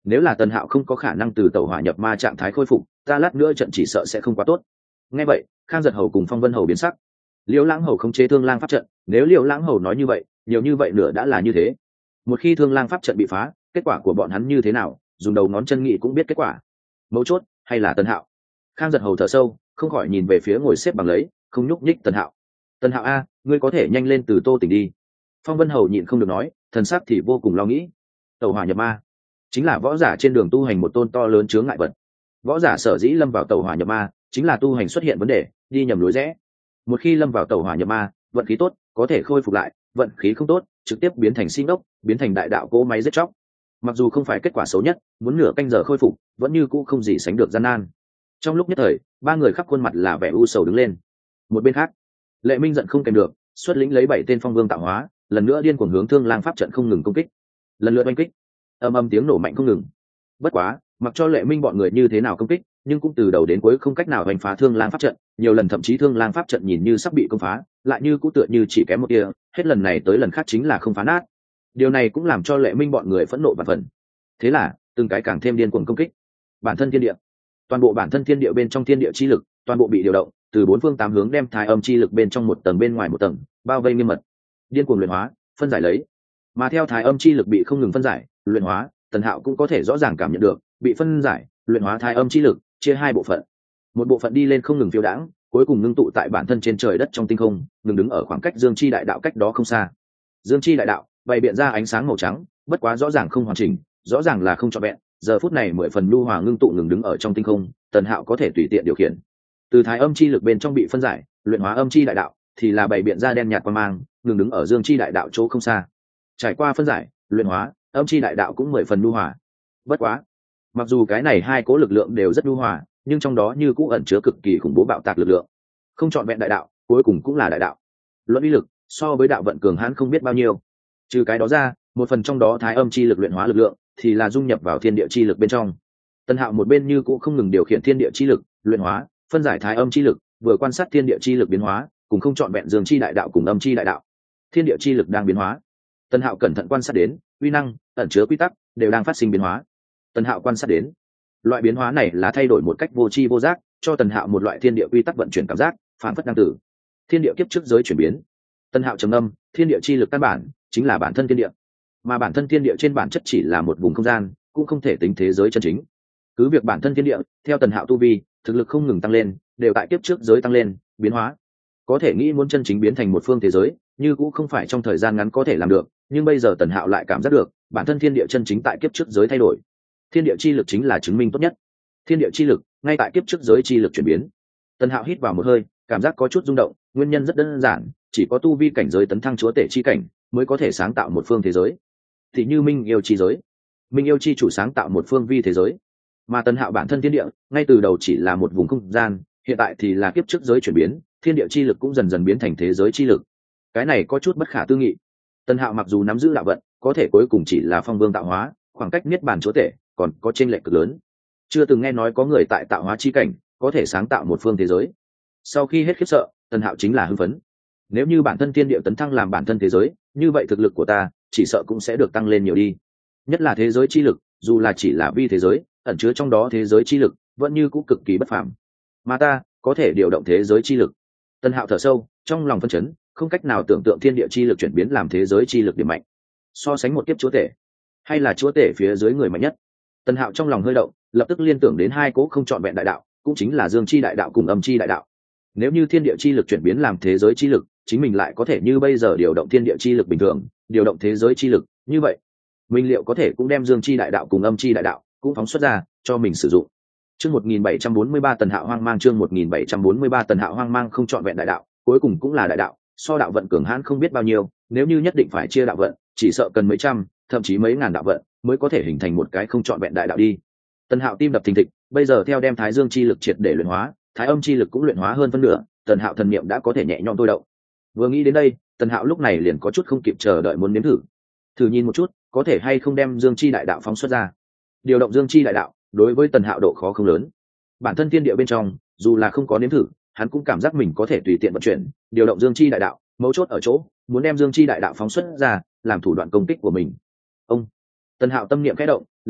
nếu là Tần Hạo không có khả năng từ tẩu hỏa nhập ma trạng thái khôi phục, ta lát nữa trận chỉ sợ sẽ không quá tốt. Nghe vậy, Khang Giật Hầu cùng Phong Vân Hầu biến sắc. Liễu Lãng Hầu không chế Thương Lang pháp trận, nếu Liễu Lãng Hầu nói như vậy, nhiều như vậy nữa đã là như thế. Một khi Thương Lang pháp trận bị phá, kết quả của bọn hắn như thế nào, dùng đầu ngón chân nghĩ cũng biết kết quả. Mấu chốt hay là Tần Hạo. Khang Giật Hầu thở sâu, không khỏi nhìn về phía ngồi xếp bằng lấy, không nhúc nhích Tần Hạo. Tần Hạo a, ngươi có thể nhanh lên từ Tô tỉnh đi. Phong Vân Hầu nhịn không được nói, thần sắc thì vô cùng lo nghĩ. Tẩu hỏa nhập ma chính là võ giả trên đường tu hành một tôn to lớn chướng ngại vật. Võ giả sở dĩ lâm vào tẩu hỏa nhập ma, chính là tu hành xuất hiện vấn đề, đi nhầm lối rẽ. Một khi lâm vào tẩu hỏa nhập ma, vận khí tốt có thể khôi phục lại, vận khí không tốt trực tiếp biến thành xin ốc, biến thành đại đạo cỗ máy giết chóc. Mặc dù không phải kết quả xấu nhất, muốn nửa canh giờ khôi phục vẫn như cũ không gì sánh được gian nan. Trong lúc nhất thời, ba người khắp khuôn mặt là vẻ u sầu đứng lên. Một bên khác, Lệ Minh giận không kèm được, xuất lĩnh lấy bảy tên phong vương tạo hóa, lần nữa điên cuồng hướng Thương Lang pháp trận không ngừng công kích, lần lượt oanh kích, âm âm tiếng nổ mạnh không ngừng. Bất quá, mặc cho Lệ Minh bọn người như thế nào công kích, nhưng cũng từ đầu đến cuối không cách nào đánh phá Thương Lang pháp trận, nhiều lần thậm chí Thương Lang pháp trận nhìn như sắp bị công phá, lại như cũ tựa như chỉ kém một tia, hết lần này tới lần khác chính là không phá nát. Điều này cũng làm cho Lệ Minh bọn người phẫn nộ và phần. Thế là, từng cái càng thêm điên cuồng công kích. Bản thân thiên địa, toàn bộ bản thân thiên địa bên trong thiên địa chi lực, toàn bộ bị điều động, từ bốn phương tám hướng đem thái âm chi lực bên trong một tầng bên ngoài một tầng, bao vây nghiêm mật. Điên cuồng luyện hóa, phân giải lấy. Mà theo thái âm chi lực bị không ngừng phân giải, luyện hóa, Tần Hạo cũng có thể rõ ràng cảm nhận được, bị phân giải, luyện hóa thái âm chi lực, chia hai bộ phận. Một bộ phận đi lên không ngừng phiêu đãng, cuối cùng ngưng tụ tại bản thân trên trời đất trong tinh không, ngừng đứng ở khoảng cách Dương Chi đại đạo cách đó không xa. Dương Chi đại đạo bày biện ra ánh sáng màu trắng, bất quá rõ ràng không hoàn chỉnh, rõ ràng là không trọn vẹn, giờ phút này mười phần nhu hòa ngưng tụ ngừng đứng ở trong tinh không, Tần Hạo có thể tùy tiện điều khiển. Từ thái âm chi lực bên trong bị phân giải, luyện hóa âm chi đại đạo, thì là bày biện ra đen nhạt quang mang, ngừng đứng ở Dương Chi đại đạo chỗ không xa. Trải qua phân giải, luyện hóa, âm chi đại đạo cũng mười phần nhu hòa. Bất quá, mặc dù cái này hai cố lực lượng đều rất nhu hòa, nhưng trong đó như cũng ẩn chứa cực kỳ khủng bố bạo tạc lực lượng. Không trọn vẹn đại đạo, cuối cùng cũng là đại đạo. Luận uy lực, so với đạo vận cường hãn không biết bao nhiêu. Trừ cái đó ra, một phần trong đó thái âm chi lực luyện hóa lực lượng, thì là dung nhập vào thiên địa chi lực bên trong. Tần Hạo một bên như cũng không ngừng điều khiển thiên địa chi lực, luyện hóa, phân giải thái âm chi lực, vừa quan sát thiên địa chi lực biến hóa, cùng không trọn vẹn dương chi đại đạo cùng âm chi đại đạo. Thiên địa chi lực đang biến hóa. Tần Hạo cẩn thận quan sát đến, uy năng, ẩn chứa quy tắc đều đang phát sinh biến hóa. Tần Hạo quan sát đến, loại biến hóa này là thay đổi một cách vô tri vô giác, cho Tần Hạo một loại thiên địa quy tắc vận chuyển cảm giác, phản phất đang tử. Thiên địa kiếp trước giới chuyển biến. Tần Hạo trầm ngâm, thiên địa chi lực căn bản chính là bản thân thiên địa, mà bản thân thiên địa trên bản chất chỉ là một vùng không gian, cũng không thể tính thế giới chân chính. Cứ việc bản thân thiên địa, theo Tần Hạo tu vi, thực lực không ngừng tăng lên, đều tại kiếp trước giới tăng lên, biến hóa. Có thể nghĩ muốn chân chính biến thành một phương thế giới, như cũng không phải trong thời gian ngắn có thể làm được, nhưng bây giờ Tần Hạo lại cảm giác được, bản thân thiên địa chân chính tại kiếp trước giới thay đổi. Thiên địa chi lực chính là chứng minh tốt nhất. Thiên địa chi lực, ngay tại kiếp trước giới chi lực chuyển biến. Tần Hạo hít vào một hơi, cảm giác có chút rung động, nguyên nhân rất đơn giản, chỉ có tu vi cảnh giới tấn thăng chúa tể chi cảnh, mới có thể sáng tạo một phương thế giới. Thì như Minh yêu chi giới, Minh yêu chi chủ sáng tạo một phương vi thế giới, mà Tần Hạo bản thân thiên địa, ngay từ đầu chỉ là một vùng không gian, hiện tại thì là kiếp trước giới chuyển biến, thiên địa chi lực cũng dần dần biến thành thế giới chi lực. Cái này có chút bất khả tư nghị. Tần Hạo mặc dù nắm giữ đạo vận, có thể cuối cùng chỉ là phong vương tạo hóa, khoảng cách niết bàn chúa tể còn có chênh lệch cực lớn. Chưa từng nghe nói có người tại tạo hóa chi cảnh có thể sáng tạo một phương thế giới. Sau khi hết khiếp sợ, Tần Hạo chính là hưng phấn. Nếu như bản thân thiên địa tấn thăng làm bản thân thế giới, như vậy thực lực của ta chỉ sợ cũng sẽ được tăng lên nhiều đi. Nhất là thế giới chi lực, dù là chỉ là vi thế giới, ẩn chứa trong đó thế giới chi lực, vẫn như cũng cực kỳ bất phàm. Mà ta có thể điều động thế giới chi lực. Tần Hạo thở sâu, trong lòng phân chấn, không cách nào tưởng tượng thiên địa chi lực chuyển biến làm thế giới chi lực điểm mạnh. So sánh một kiếp chúa tể, hay là chúa tể phía dưới người mạnh nhất. Tần Hạo trong lòng hơi động, lập tức liên tưởng đến hai cố không trọn vẹn đại đạo, cũng chính là dương chi đại đạo cùng âm chi đại đạo. Nếu như thiên địa chi lực chuyển biến làm thế giới chi lực, chính mình lại có thể như bây giờ điều động thiên địa chi lực bình thường, điều động thế giới chi lực, như vậy mình liệu có thể cũng đem dương chi đại đạo cùng âm chi đại đạo cũng phóng xuất ra cho mình sử dụng. Chương một nghìn bảy trăm bốn mươi ba Tần Hạo hoang mang, chương một nghìn bảy trăm bốn mươi ba Tần Hạo hoang mang, không trọn vẹn đại đạo, cuối cùng cũng là đại đạo, so đạo vận cường hãn không biết bao nhiêu, nếu như nhất định phải chia đạo vận, chỉ sợ cần mấy trăm, thậm chí mấy ngàn đạo vận mới có thể hình thành một cái không trọn vẹn đại đạo đi. Tần Hạo tim đập thình thịch, bây giờ theo đem Thái Dương chi lực triệt để luyện hóa, Thái Âm chi lực cũng luyện hóa hơn phân nửa, Tần Hạo thần niệm đã có thể nhẹ nhõm tôi động. Vừa nghĩ đến đây, Tần Hạo lúc này liền có chút không kịp chờ đợi muốn nếm thử. Thử nhìn một chút, có thể hay không đem Dương chi đại đạo phóng xuất ra. Điều động Dương chi đại đạo, đối với Tần Hạo độ khó không lớn. Bản thân thiên địa bên trong, dù là không có nếm thử, hắn cũng cảm giác mình có thể tùy tiện vận chuyển, điều động Dương chi đại đạo, mấu chốt ở chỗ, muốn đem Dương chi đại đạo phóng xuất ra, làm thủ đoạn công kích của mình. Ông Tần Hạo tâm niệm khẽ động, lập tức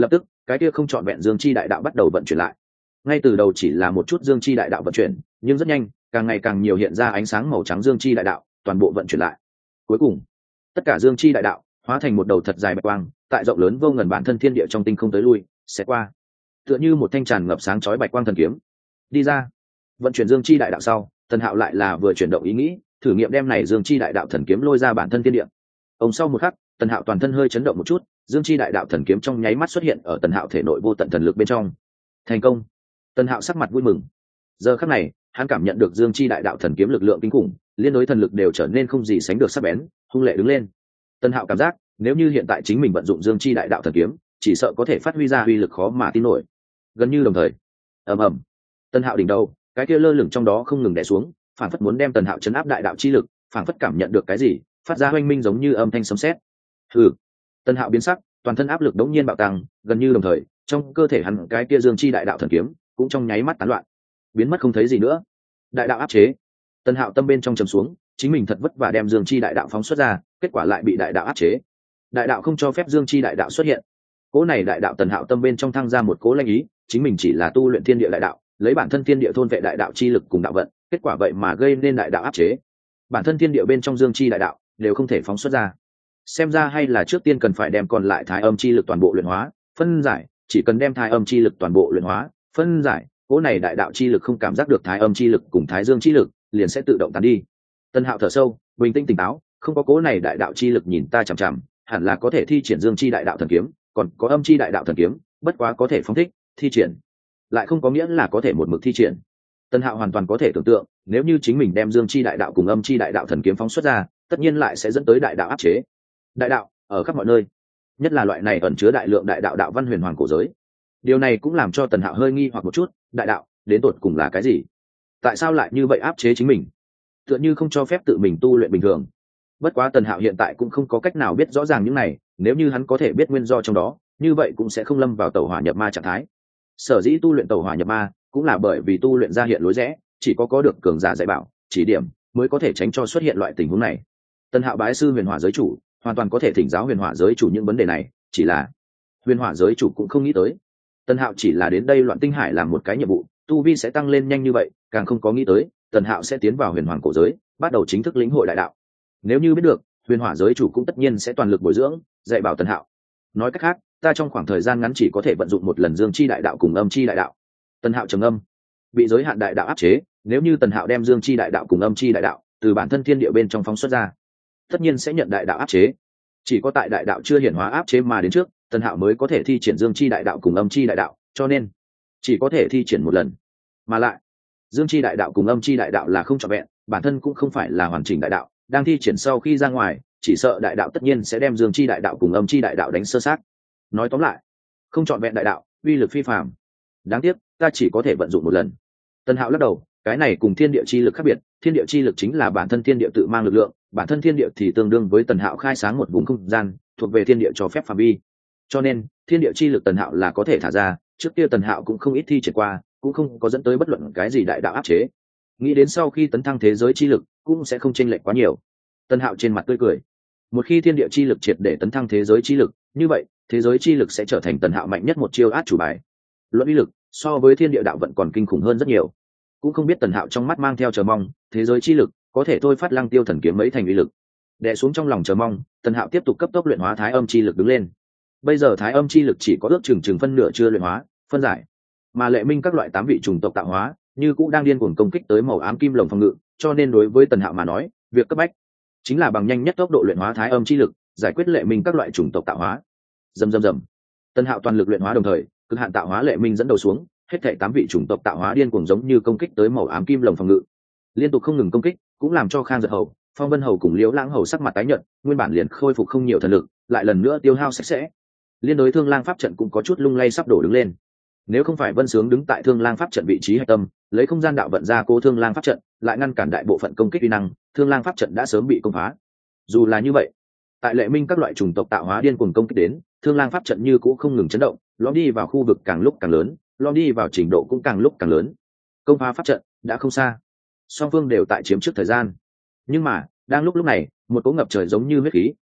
cái kia không trọn vẹn dương chi đại đạo bắt đầu vận chuyển lại. Ngay từ đầu chỉ là một chút dương chi đại đạo vận chuyển, nhưng rất nhanh càng ngày càng nhiều hiện ra ánh sáng màu trắng dương chi đại đạo toàn bộ vận chuyển lại. Cuối cùng tất cả dương chi đại đạo hóa thành một đầu thật dài bạch quang, tại rộng lớn vô ngần bản thân thiên địa trong tinh không tới lui sẽ qua, tựa như một thanh tràn ngập sáng chói bạch quang thần kiếm đi ra. Vận chuyển dương chi đại đạo sau, Tần Hạo lại là vừa chuyển động ý nghĩ, thử nghiệm đem này dương chi đại đạo thần kiếm lôi ra bản thân thiên địa. Ông sau một khắc, Tần Hạo toàn thân hơi chấn động một chút, dương chi đại đạo thần kiếm trong nháy mắt xuất hiện ở Tần Hạo thể nội vô tận thần lực bên trong. Thành công! Tần Hạo sắc mặt vui mừng. Giờ khắc này, hắn cảm nhận được dương chi đại đạo thần kiếm lực lượng kinh khủng, liên đối thần lực đều trở nên không gì sánh được sắc bén, hung lệ đứng lên. Tần Hạo cảm giác, nếu như hiện tại chính mình vận dụng dương chi đại đạo thần kiếm, chỉ sợ có thể phát huy ra uy lực khó mà tin nổi. Gần như đồng thời, ầm ầm, Tần Hạo đỉnh đầu, cái kia lơ lửng trong đó không ngừng đè xuống, phản phất muốn đem Tần Hạo chấn áp đại đạo chi lực, phản phất cảm nhận được cái gì, phát ra oanh minh giống như âm thanh sấm sét. Hừ. Tần Hạo biến sắc, toàn thân áp lực đống nhiên bạo tăng, gần như đồng thời, trong cơ thể hắn cái kia dương chi đại đạo thần kiếm cũng trong nháy mắt tán loạn, biến mất không thấy gì nữa. Đại đạo áp chế. Tần Hạo tâm bên trong trầm xuống, chính mình thật vất vả đem dương chi đại đạo phóng xuất ra, kết quả lại bị đại đạo áp chế. Đại đạo không cho phép dương chi đại đạo xuất hiện. Cố này đại đạo Tần Hạo tâm bên trong thăng ra một cố lanh ý, chính mình chỉ là tu luyện thiên địa đại đạo, lấy bản thân thiên địa thôn vệ đại đạo chi lực cùng đạo vận, kết quả vậy mà gây nên đại đạo áp chế. Bản thân thiên địa bên trong dương chi đại đạo đều không thể phóng xuất ra. Xem ra hay là trước tiên cần phải đem còn lại thái âm chi lực toàn bộ luyện hóa, phân giải, chỉ cần đem thái âm chi lực toàn bộ luyện hóa, phân giải, cố này đại đạo chi lực không cảm giác được thái âm chi lực cùng thái dương chi lực, liền sẽ tự động tán đi. Tần Hạo thở sâu, bình tĩnh tỉnh táo, không có cố này đại đạo chi lực nhìn ta chằm chằm, hẳn là có thể thi triển dương chi đại đạo thần kiếm, còn có âm chi đại đạo thần kiếm, bất quá có thể phóng thích, thi triển, lại không có nghĩa là có thể một mực thi triển. Tần Hạo hoàn toàn có thể tưởng tượng, nếu như chính mình đem dương chi đại đạo cùng âm chi đại đạo thần kiếm phóng xuất ra, tất nhiên lại sẽ dẫn tới đại đạo áp chế. Đại đạo ở khắp mọi nơi, nhất là loại này ẩn chứa đại lượng đại đạo đạo văn huyền hoàng cổ giới. Điều này cũng làm cho Tần Hạo hơi nghi hoặc một chút, đại đạo đến tột cùng là cái gì? Tại sao lại như vậy áp chế chính mình? Tựa như không cho phép tự mình tu luyện bình thường. Bất quá Tần Hạo hiện tại cũng không có cách nào biết rõ ràng những này, nếu như hắn có thể biết nguyên do trong đó, như vậy cũng sẽ không lâm vào tẩu hỏa nhập ma trạng thái. Sở dĩ tu luyện tẩu hỏa nhập ma, cũng là bởi vì tu luyện ra hiện lối rẽ, chỉ có có được cường giả dạy bảo, chỉ điểm, mới có thể tránh cho xuất hiện loại tình huống này. Tần Hạo bái sư huyền hỏa giới chủ, hoàn toàn có thể thỉnh giáo huyền hỏa giới chủ những vấn đề này, chỉ là huyền hỏa giới chủ cũng không nghĩ tới. Tần Hạo chỉ là đến đây loạn tinh hải làm một cái nhiệm vụ, tu vi sẽ tăng lên nhanh như vậy, càng không có nghĩ tới Tần Hạo sẽ tiến vào huyền hoàng cổ giới, bắt đầu chính thức lĩnh hội đại đạo. Nếu như biết được, huyền hỏa giới chủ cũng tất nhiên sẽ toàn lực bồi dưỡng, dạy bảo Tần Hạo. Nói cách khác, ta trong khoảng thời gian ngắn chỉ có thể vận dụng một lần dương chi đại đạo cùng âm chi đại đạo. Tần Hạo trầm âm, bị giới hạn đại đạo áp chế, nếu như Tần Hạo đem dương chi đại đạo cùng âm chi đại đạo từ bản thân thiên địa bên trong phóng xuất ra, tất nhiên sẽ nhận đại đạo áp chế. Chỉ có tại đại đạo chưa hiển hóa áp chế mà đến trước, Tần Hạo mới có thể thi triển dương chi đại đạo cùng âm chi đại đạo, cho nên chỉ có thể thi triển một lần. Mà lại, dương chi đại đạo cùng âm chi đại đạo là không trọn vẹn, bản thân cũng không phải là hoàn chỉnh đại đạo, đang thi triển sau khi ra ngoài, chỉ sợ đại đạo tất nhiên sẽ đem dương chi đại đạo cùng âm chi đại đạo đánh sơ sát. Nói tóm lại, không trọn vẹn đại đạo, uy lực phi phàm. Đáng tiếc, ta chỉ có thể vận dụng một lần. Tần Hạo lắc đầu, cái này cùng thiên địa chi lực khác biệt, thiên địa chi lực chính là bản thân thiên địa tự mang lực lượng, bản thân thiên địa thì tương đương với Tần Hạo khai sáng một vùng không gian, thuộc về thiên địa cho phép phạm vi. Cho nên, thiên địa chi lực Tần Hạo là có thể thả ra, trước kia Tần Hạo cũng không ít thi triển qua, cũng không có dẫn tới bất luận cái gì đại đạo áp chế. Nghĩ đến sau khi tấn thăng thế giới chi lực, cũng sẽ không chênh lệch quá nhiều. Tần Hạo trên mặt tươi cười. Một khi thiên địa chi lực triệt để tấn thăng thế giới chi lực, như vậy, thế giới chi lực sẽ trở thành Tần Hạo mạnh nhất một chiêu át chủ bài. Luận uy lực, so với thiên địa đạo vận còn kinh khủng hơn rất nhiều. Cũng không biết Tần Hạo trong mắt mang theo chờ mong, thế giới chi lực có thể thôi phát Lăng Tiêu thần kiếm mấy thành uy lực. Đè xuống trong lòng chờ mong, Tần Hạo tiếp tục cấp tốc luyện hóa thái âm chi lực đứng lên. Bây giờ thái âm chi lực chỉ có ước chừng chừng phân nửa chưa luyện hóa, phân giải. Mà Lệ Minh các loại tám vị chủng tộc tạo hóa, như cũng đang điên cuồng công kích tới màu ám kim lồng phòng ngự, cho nên đối với Tần Hạo mà nói, việc cấp bách chính là bằng nhanh nhất tốc độ luyện hóa thái âm chi lực, giải quyết Lệ Minh các loại chủng tộc tạo hóa. Rầm rầm rầm. Tần Hạo toàn lực luyện hóa đồng thời, cực hạn tạo hóa Lệ Minh dẫn đầu xuống, hết thảy tám vị chủng tộc tạo hóa điên cuồng giống như công kích tới màu ám kim lồng phòng ngự. Liên tục không ngừng công kích, cũng làm cho Khang Giật Hầu, Phong Vân Hầu cùng Liễu Lãng Hầu sắc mặt tái nhợt, nguyên bản liền khôi phục không nhiều thần lực, lại lần nữa tiêu hao sạch sẽ. Liên đối Thương Lang pháp trận cũng có chút lung lay sắp đổ đứng lên. Nếu không phải Vân Sướng đứng tại Thương Lang pháp trận vị trí hạch tâm, lấy không gian đạo vận ra cố Thương Lang pháp trận, lại ngăn cản đại bộ phận công kích uy năng, Thương Lang pháp trận đã sớm bị công phá. Dù là như vậy, tại Lệ Minh các loại chủng tộc tạo hóa điên cuồng công kích đến, Thương Lang pháp trận như cũ không ngừng chấn động, lõm đi vào khu vực càng lúc càng lớn, lõm đi vào trình độ cũng càng lúc càng lớn. Công phá pháp trận đã không xa, song phương đều tại chiếm trước thời gian. Nhưng mà, đang lúc lúc này, một cỗ ngập trời giống như huyết khí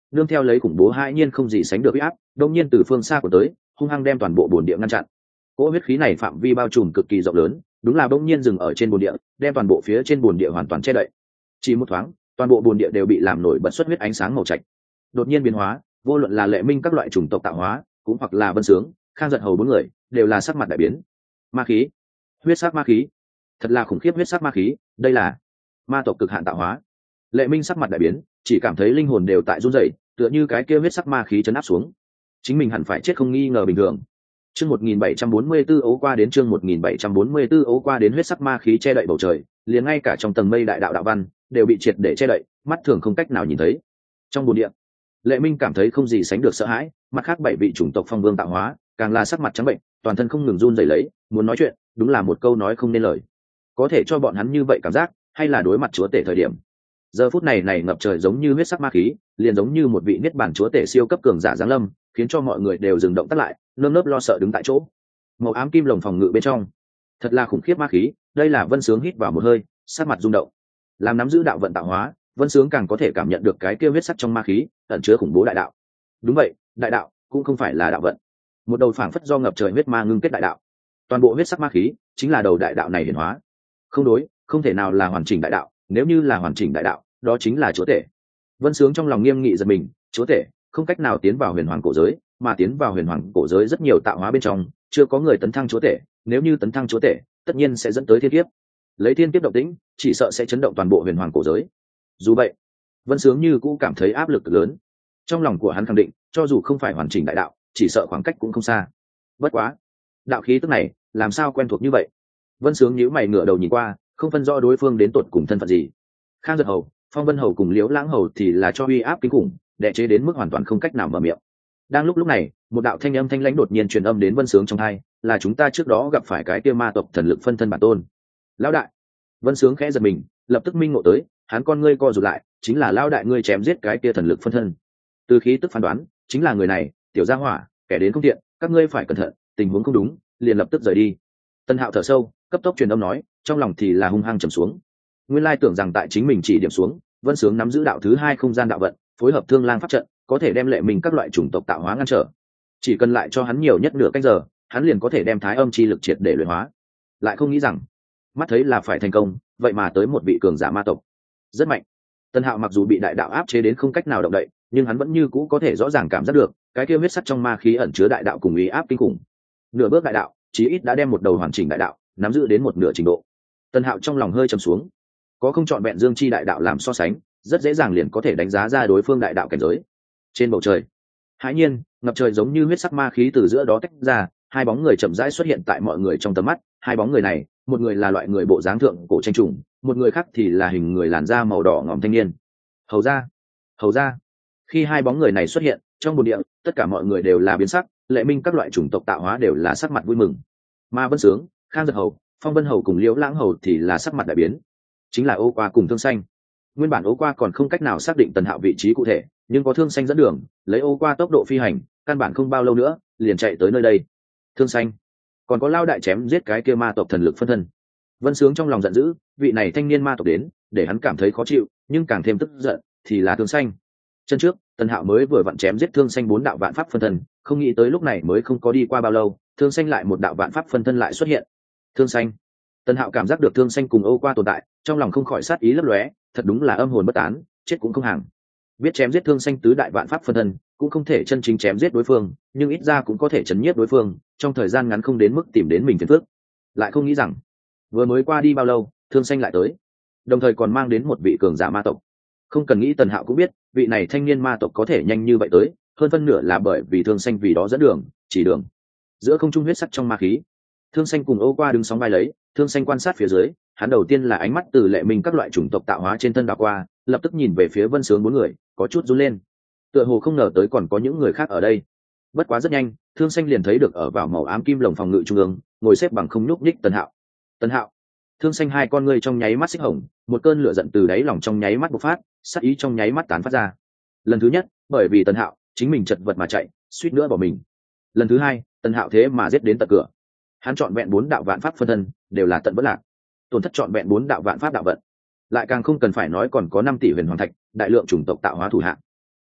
nương theo lấy khủng bố hai nhiên không gì sánh được uy áp đông nhiên từ phương xa của tới hung hăng đem toàn bộ bồn địa ngăn chặn. Cỗ huyết khí này phạm vi bao trùm cực kỳ rộng lớn, đúng là bỗng nhiên dừng ở trên bồn địa, đem toàn bộ phía trên bồn địa hoàn toàn che đậy. Chỉ một thoáng, toàn bộ bồn địa đều bị làm nổi bật xuất huyết ánh sáng màu trạch. Đột nhiên biến hóa, vô luận là Lệ Minh các loại chủng tộc tạo hóa, cũng hoặc là Vân Sướng, Khang Giật Hầu bốn người, đều là sắc mặt đại biến. Ma khí, huyết sắc ma khí, thật là khủng khiếp huyết sắc ma khí, đây là ma tộc cực hạn tạo hóa. Lệ Minh sắc mặt đại biến, chỉ cảm thấy linh hồn đều tại run rẩy, tựa như cái kia huyết sắc ma khí chấn áp xuống. Chính mình hẳn phải chết không nghi ngờ bình thường. Chương một nghìn bảy trăm bốn mươi tư ấu qua đến chương một nghìn bảy trăm bốn mươi tư ấu qua đến huyết sắc ma khí che đậy bầu trời, liền ngay cả trong tầng mây đại đạo đạo văn đều bị triệt để che đậy, mắt thường không cách nào nhìn thấy. Trong bồn địa, Lệ Minh cảm thấy không gì sánh được sợ hãi, mặt khác bảy vị chủng tộc phong vương tạo hóa, càng là sắc mặt trắng bệnh, toàn thân không ngừng run rẩy lấy, muốn nói chuyện, đúng là một câu nói không nên lời. Có thể cho bọn hắn như vậy cảm giác, hay là đối mặt chúa tể thời điểm. Giờ phút này này ngập trời giống như huyết sắc ma khí, liền giống như một vị niết bàn chúa tể siêu cấp cường giả giáng lâm, khiến cho mọi người đều dừng động tắt lại, nơm nớp lo sợ đứng tại chỗ. Màu ám kim lồng phòng ngự bên trong, thật là khủng khiếp ma khí, đây là Vân Sướng hít vào một hơi, sát mặt rung động. Làm nắm giữ đạo vận tạo hóa, Vân Sướng càng có thể cảm nhận được cái kia huyết sắc trong ma khí, ẩn chứa khủng bố đại đạo. Đúng vậy, đại đạo cũng không phải là đạo vận. Một đầu phảng phất do ngập trời huyết ma ngưng kết đại đạo. Toàn bộ huyết sắc ma khí chính là đầu đại đạo này hiển hóa. Không đối, không thể nào là hoàn chỉnh đại đạo, nếu như là hoàn chỉnh đại đạo, đó chính là chúa tể. Vân Sướng trong lòng nghiêm nghị giật mình, chúa tể không cách nào tiến vào huyền hoàng cổ giới, mà tiến vào huyền hoàng cổ giới rất nhiều tạo hóa bên trong chưa có người tấn thăng chúa tể, nếu như tấn thăng chúa tể tất nhiên sẽ dẫn tới thiên kiếp, lấy thiên kiếp động tĩnh chỉ sợ sẽ chấn động toàn bộ huyền hoàng cổ giới. Dù vậy, Vân Sướng như cũng cảm thấy áp lực cực lớn. Trong lòng của hắn khẳng định, cho dù không phải hoàn chỉnh đại đạo, chỉ sợ khoảng cách cũng không xa. Bất quá, đạo khí tức này làm sao quen thuộc như vậy? Vân Sướng nhíu mày ngửa đầu nhìn qua, không phân rõ đối phương đến tột cùng thân phận gì. Khang Giật Hầu, Phong Vân Hầu cùng Liễu Lãng Hầu thì là cho uy áp kinh khủng, đè chế đến mức hoàn toàn không cách nào mở miệng. Đang lúc lúc này, một đạo thanh âm thanh lãnh đột nhiên truyền âm đến Vân Sướng trong tai, là chúng ta trước đó gặp phải cái kia ma tộc thần lực phân thân bản tôn. Lão đại. Vân Sướng khẽ giật mình, lập tức minh ngộ tới, hắn con ngươi co rụt lại, chính là lão đại ngươi chém giết cái kia thần lực phân thân. Từ khí tức phán đoán, chính là người này, tiểu gia hỏa, kẻ đến không tiện, các ngươi phải cẩn thận, tình huống không đúng, liền lập tức rời đi. Tân Hạo thở sâu, cấp tốc truyền âm nói, trong lòng thì là hung hăng trầm xuống. Nguyên lai tưởng rằng tại chính mình chỉ điểm xuống, Vân Sướng nắm giữ đạo thứ hai không gian đạo vận, phối hợp Thương Lang pháp trận, có thể đem Lệ Minh các loại chủng tộc tạo hóa ngăn trở. Chỉ cần lại cho hắn nhiều nhất nửa canh giờ, hắn liền có thể đem thái âm chi lực triệt để luyện hóa. Lại không nghĩ rằng, mắt thấy là phải thành công, vậy mà tới một vị cường giả ma tộc, rất mạnh. Tân Hạo mặc dù bị đại đạo áp chế đến không cách nào động đậy, nhưng hắn vẫn như cũ có thể rõ ràng cảm giác được, cái kia huyết sắt trong ma khí ẩn chứa đại đạo cùng ý áp kinh khủng. Nửa bước đại đạo, chí ít đã đem một đầu hoàn chỉnh đại đạo nắm giữ đến một nửa trình độ. Tân Hạo trong lòng hơi trầm xuống, có không chọn vẹn dương chi đại đạo làm so sánh, rất dễ dàng liền có thể đánh giá ra đối phương đại đạo cảnh giới. Trên bầu trời, hãi nhiên, ngập trời giống như huyết sắc ma khí từ giữa đó tách ra, hai bóng người chậm rãi xuất hiện tại mọi người trong tầm mắt. Hai bóng người này, một người là loại người bộ dáng thượng cổ tranh trùng, một người khác thì là hình người làn da màu đỏ ngòm thanh niên. Hầu ra, hầu ra. Khi hai bóng người này xuất hiện, trong bồn địa, tất cả mọi người đều là biến sắc, Lệ Minh các loại chủng tộc tạo hóa đều là sắc mặt vui mừng. Ma Vân Sướng, Khang Giật Hầu, Phong Vân Hầu cùng Liễu Lãng Hầu thì là sắc mặt đại biến. Chính là Ô Qua cùng Thương Xanh. Nguyên bản Ô Qua còn không cách nào xác định Tần Hạo vị trí cụ thể, nhưng có Thương Xanh dẫn đường, lấy Ô Qua tốc độ phi hành, căn bản không bao lâu nữa liền chạy tới nơi đây. Thương Xanh, còn có lao đại chém giết cái kia ma tộc thần lực phân thân. Vân Sướng trong lòng giận dữ, vị này thanh niên ma tộc đến, để hắn cảm thấy khó chịu, nhưng càng thêm tức giận thì là Thương Xanh. Chân trước, Tần Hạo mới vừa vặn chém giết Thương Xanh bốn đạo vạn pháp phân thân, không nghĩ tới lúc này mới không có đi qua bao lâu, Thương Xanh lại một đạo vạn pháp phân thân lại xuất hiện. Thương Xanh. Tần Hạo cảm giác được Thương Xanh cùng Ô Qua tồn tại, trong lòng không khỏi sát ý lấp lóe, thật đúng là âm hồn bất tán, chết cũng không hàng. Biết chém giết Thương Xanh tứ đại vạn pháp phân thân, cũng không thể chân chính chém giết đối phương, nhưng ít ra cũng có thể chấn nhiếp đối phương, trong thời gian ngắn không đến mức tìm đến mình phiền phức. Lại không nghĩ rằng, vừa mới qua đi bao lâu, Thương Xanh lại tới, đồng thời còn mang đến một vị cường giả ma tộc. Không cần nghĩ, Tần Hạo cũng biết, vị này thanh niên ma tộc có thể nhanh như vậy tới, hơn phân nửa là bởi vì Thương Xanh vì đó dẫn đường, chỉ đường. Giữa không trung huyết sắc trong ma khí, Thương Xanh cùng Ô Qua đứng sóng vai lấy, Thương Xanh quan sát phía dưới, hắn đầu tiên là ánh mắt từ Lệ Minh các loại chủng tộc tạo hóa trên thân đảo qua, lập tức nhìn về phía Vân Sướng bốn người, có chút run lên. Tựa hồ không ngờ tới còn có những người khác ở đây. Bất quá rất nhanh, Thương Xanh liền thấy được ở vào màu ám kim lồng phòng ngự trung ương, ngồi xếp bằng không nhúc nhích Tần Hạo. Tần Hạo. Thương Xanh hai con ngươi trong nháy mắt xích hồng, một cơn lửa giận từ đáy lòng trong nháy mắt bộc phát, sát ý trong nháy mắt tán phát ra. Lần thứ nhất, bởi vì Tần Hạo chính mình chật vật mà chạy, suýt nữa bỏ mình. Lần thứ hai, Tần Hạo thế mà giết đến tận cửa. Hắn chọn vẹn bốn đạo vạn pháp phân thân, đều là tận bất lạc. Tổn thất chọn vẹn bốn đạo vạn pháp đạo vận, lại càng không cần phải nói còn có năm tỷ huyền hoàng thạch, đại lượng chủng tộc tạo hóa thủ hạ.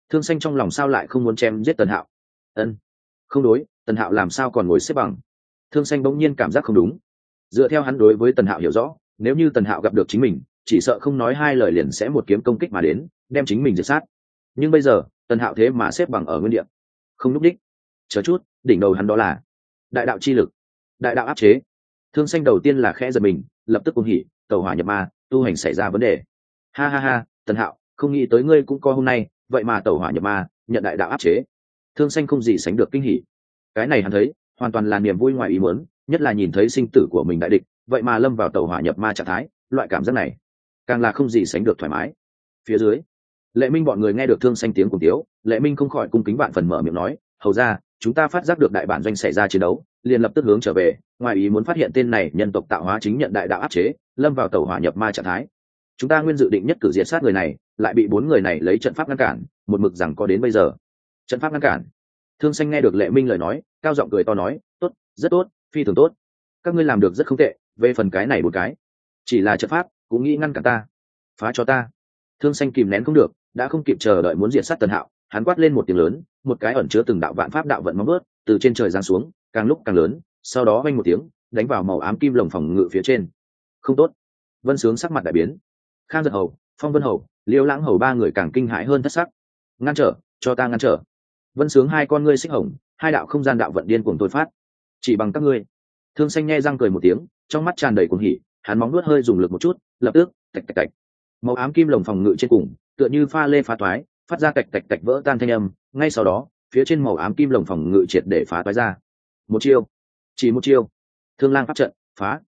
Thương Xanh trong lòng sao lại không muốn chém giết Tần Hạo. Ân, không đối, Tần Hạo làm sao còn ngồi xếp bằng. Thương Xanh bỗng nhiên cảm giác không đúng. Dựa theo hắn đối với Tần Hạo hiểu rõ, nếu như Tần Hạo gặp được chính mình, chỉ sợ không nói hai lời liền sẽ một kiếm công kích mà đến, đem chính mình diệt sát. Nhưng bây giờ Tần Hạo thế mà xếp bằng ở nguyên địa, không lúc đích. Chờ chút, đỉnh đầu hắn đó là đại đạo chi lực, đại đạo áp chế. Thương Xanh đầu tiên là khẽ giật mình, lập tức cuồng hỉ, tẩu hỏa nhập ma, tu hành xảy ra vấn đề. Ha ha ha, Tần Hạo, không nghĩ tới ngươi cũng có hôm nay, vậy mà tẩu hỏa nhập ma, nhận đại đạo áp chế. Thương Xanh không gì sánh được kinh hỉ. Cái này hắn thấy, hoàn toàn là niềm vui ngoài ý muốn, nhất là nhìn thấy sinh tử của mình đại địch, vậy mà lâm vào tẩu hỏa nhập ma trạng thái, loại cảm giác này càng là không gì sánh được thoải mái. Phía dưới, Lệ Minh bọn người nghe được Thương Xanh tiếng cùng tiếu, Lệ Minh không khỏi cung kính vạn phần mở miệng nói, hầu ra, chúng ta phát giác được đại bản doanh xảy ra chiến đấu, liền lập tức hướng trở về, ngoài ý muốn phát hiện tên này nhân tộc tạo hóa chính nhận đại đạo áp chế, lâm vào tẩu hỏa nhập ma trạng thái. Chúng ta nguyên dự định nhất cử diệt sát người này, lại bị bốn người này lấy trận pháp ngăn cản, một mực rằng có đến bây giờ. Trận pháp ngăn cản? Thương Xanh nghe được Lệ Minh lời nói, cao giọng cười to nói, tốt, rất tốt, phi thường tốt, các ngươi làm được rất không tệ. Về phần cái này một cái, chỉ là trận pháp, cũng nghĩ ngăn cản ta, phá cho ta. Thương Xanh kìm nén không được, đã không kịp chờ đợi muốn diệt sát Tần Hạo, hắn quát lên một tiếng lớn, một cái ẩn chứa từng đạo vạn pháp đạo vận móng vuốt từ trên trời giáng xuống, càng lúc càng lớn, sau đó vang một tiếng, đánh vào màu ám kim lồng phòng ngự phía trên. Không tốt! Vân Sướng sắc mặt đại biến, Khang Giật Hầu, Phong Vân Hầu, Liêu Lãng Hầu ba người càng kinh hãi hơn thất sắc. Ngăn trở, cho ta ngăn trở! Vân Sướng hai con ngươi xích hồng, hai đạo không gian đạo vận điên cuồng tôi phát. Chỉ bằng các ngươi! Thương Xanh nhe răng cười một tiếng, trong mắt tràn đầy cuồng hỉ, hắn móng vuốt hơi dùng lực một chút, lập tức, tạch tạch tạch. Màu ám kim lồng phòng ngự trên cùng, tựa như pha lê phá toái, phát ra tạch tạch tạch vỡ tan thanh âm, ngay sau đó, phía trên màu ám kim lồng phòng ngự triệt để phá toái ra. Một chiêu, chỉ một chiêu. Thương Lang pháp trận, phá.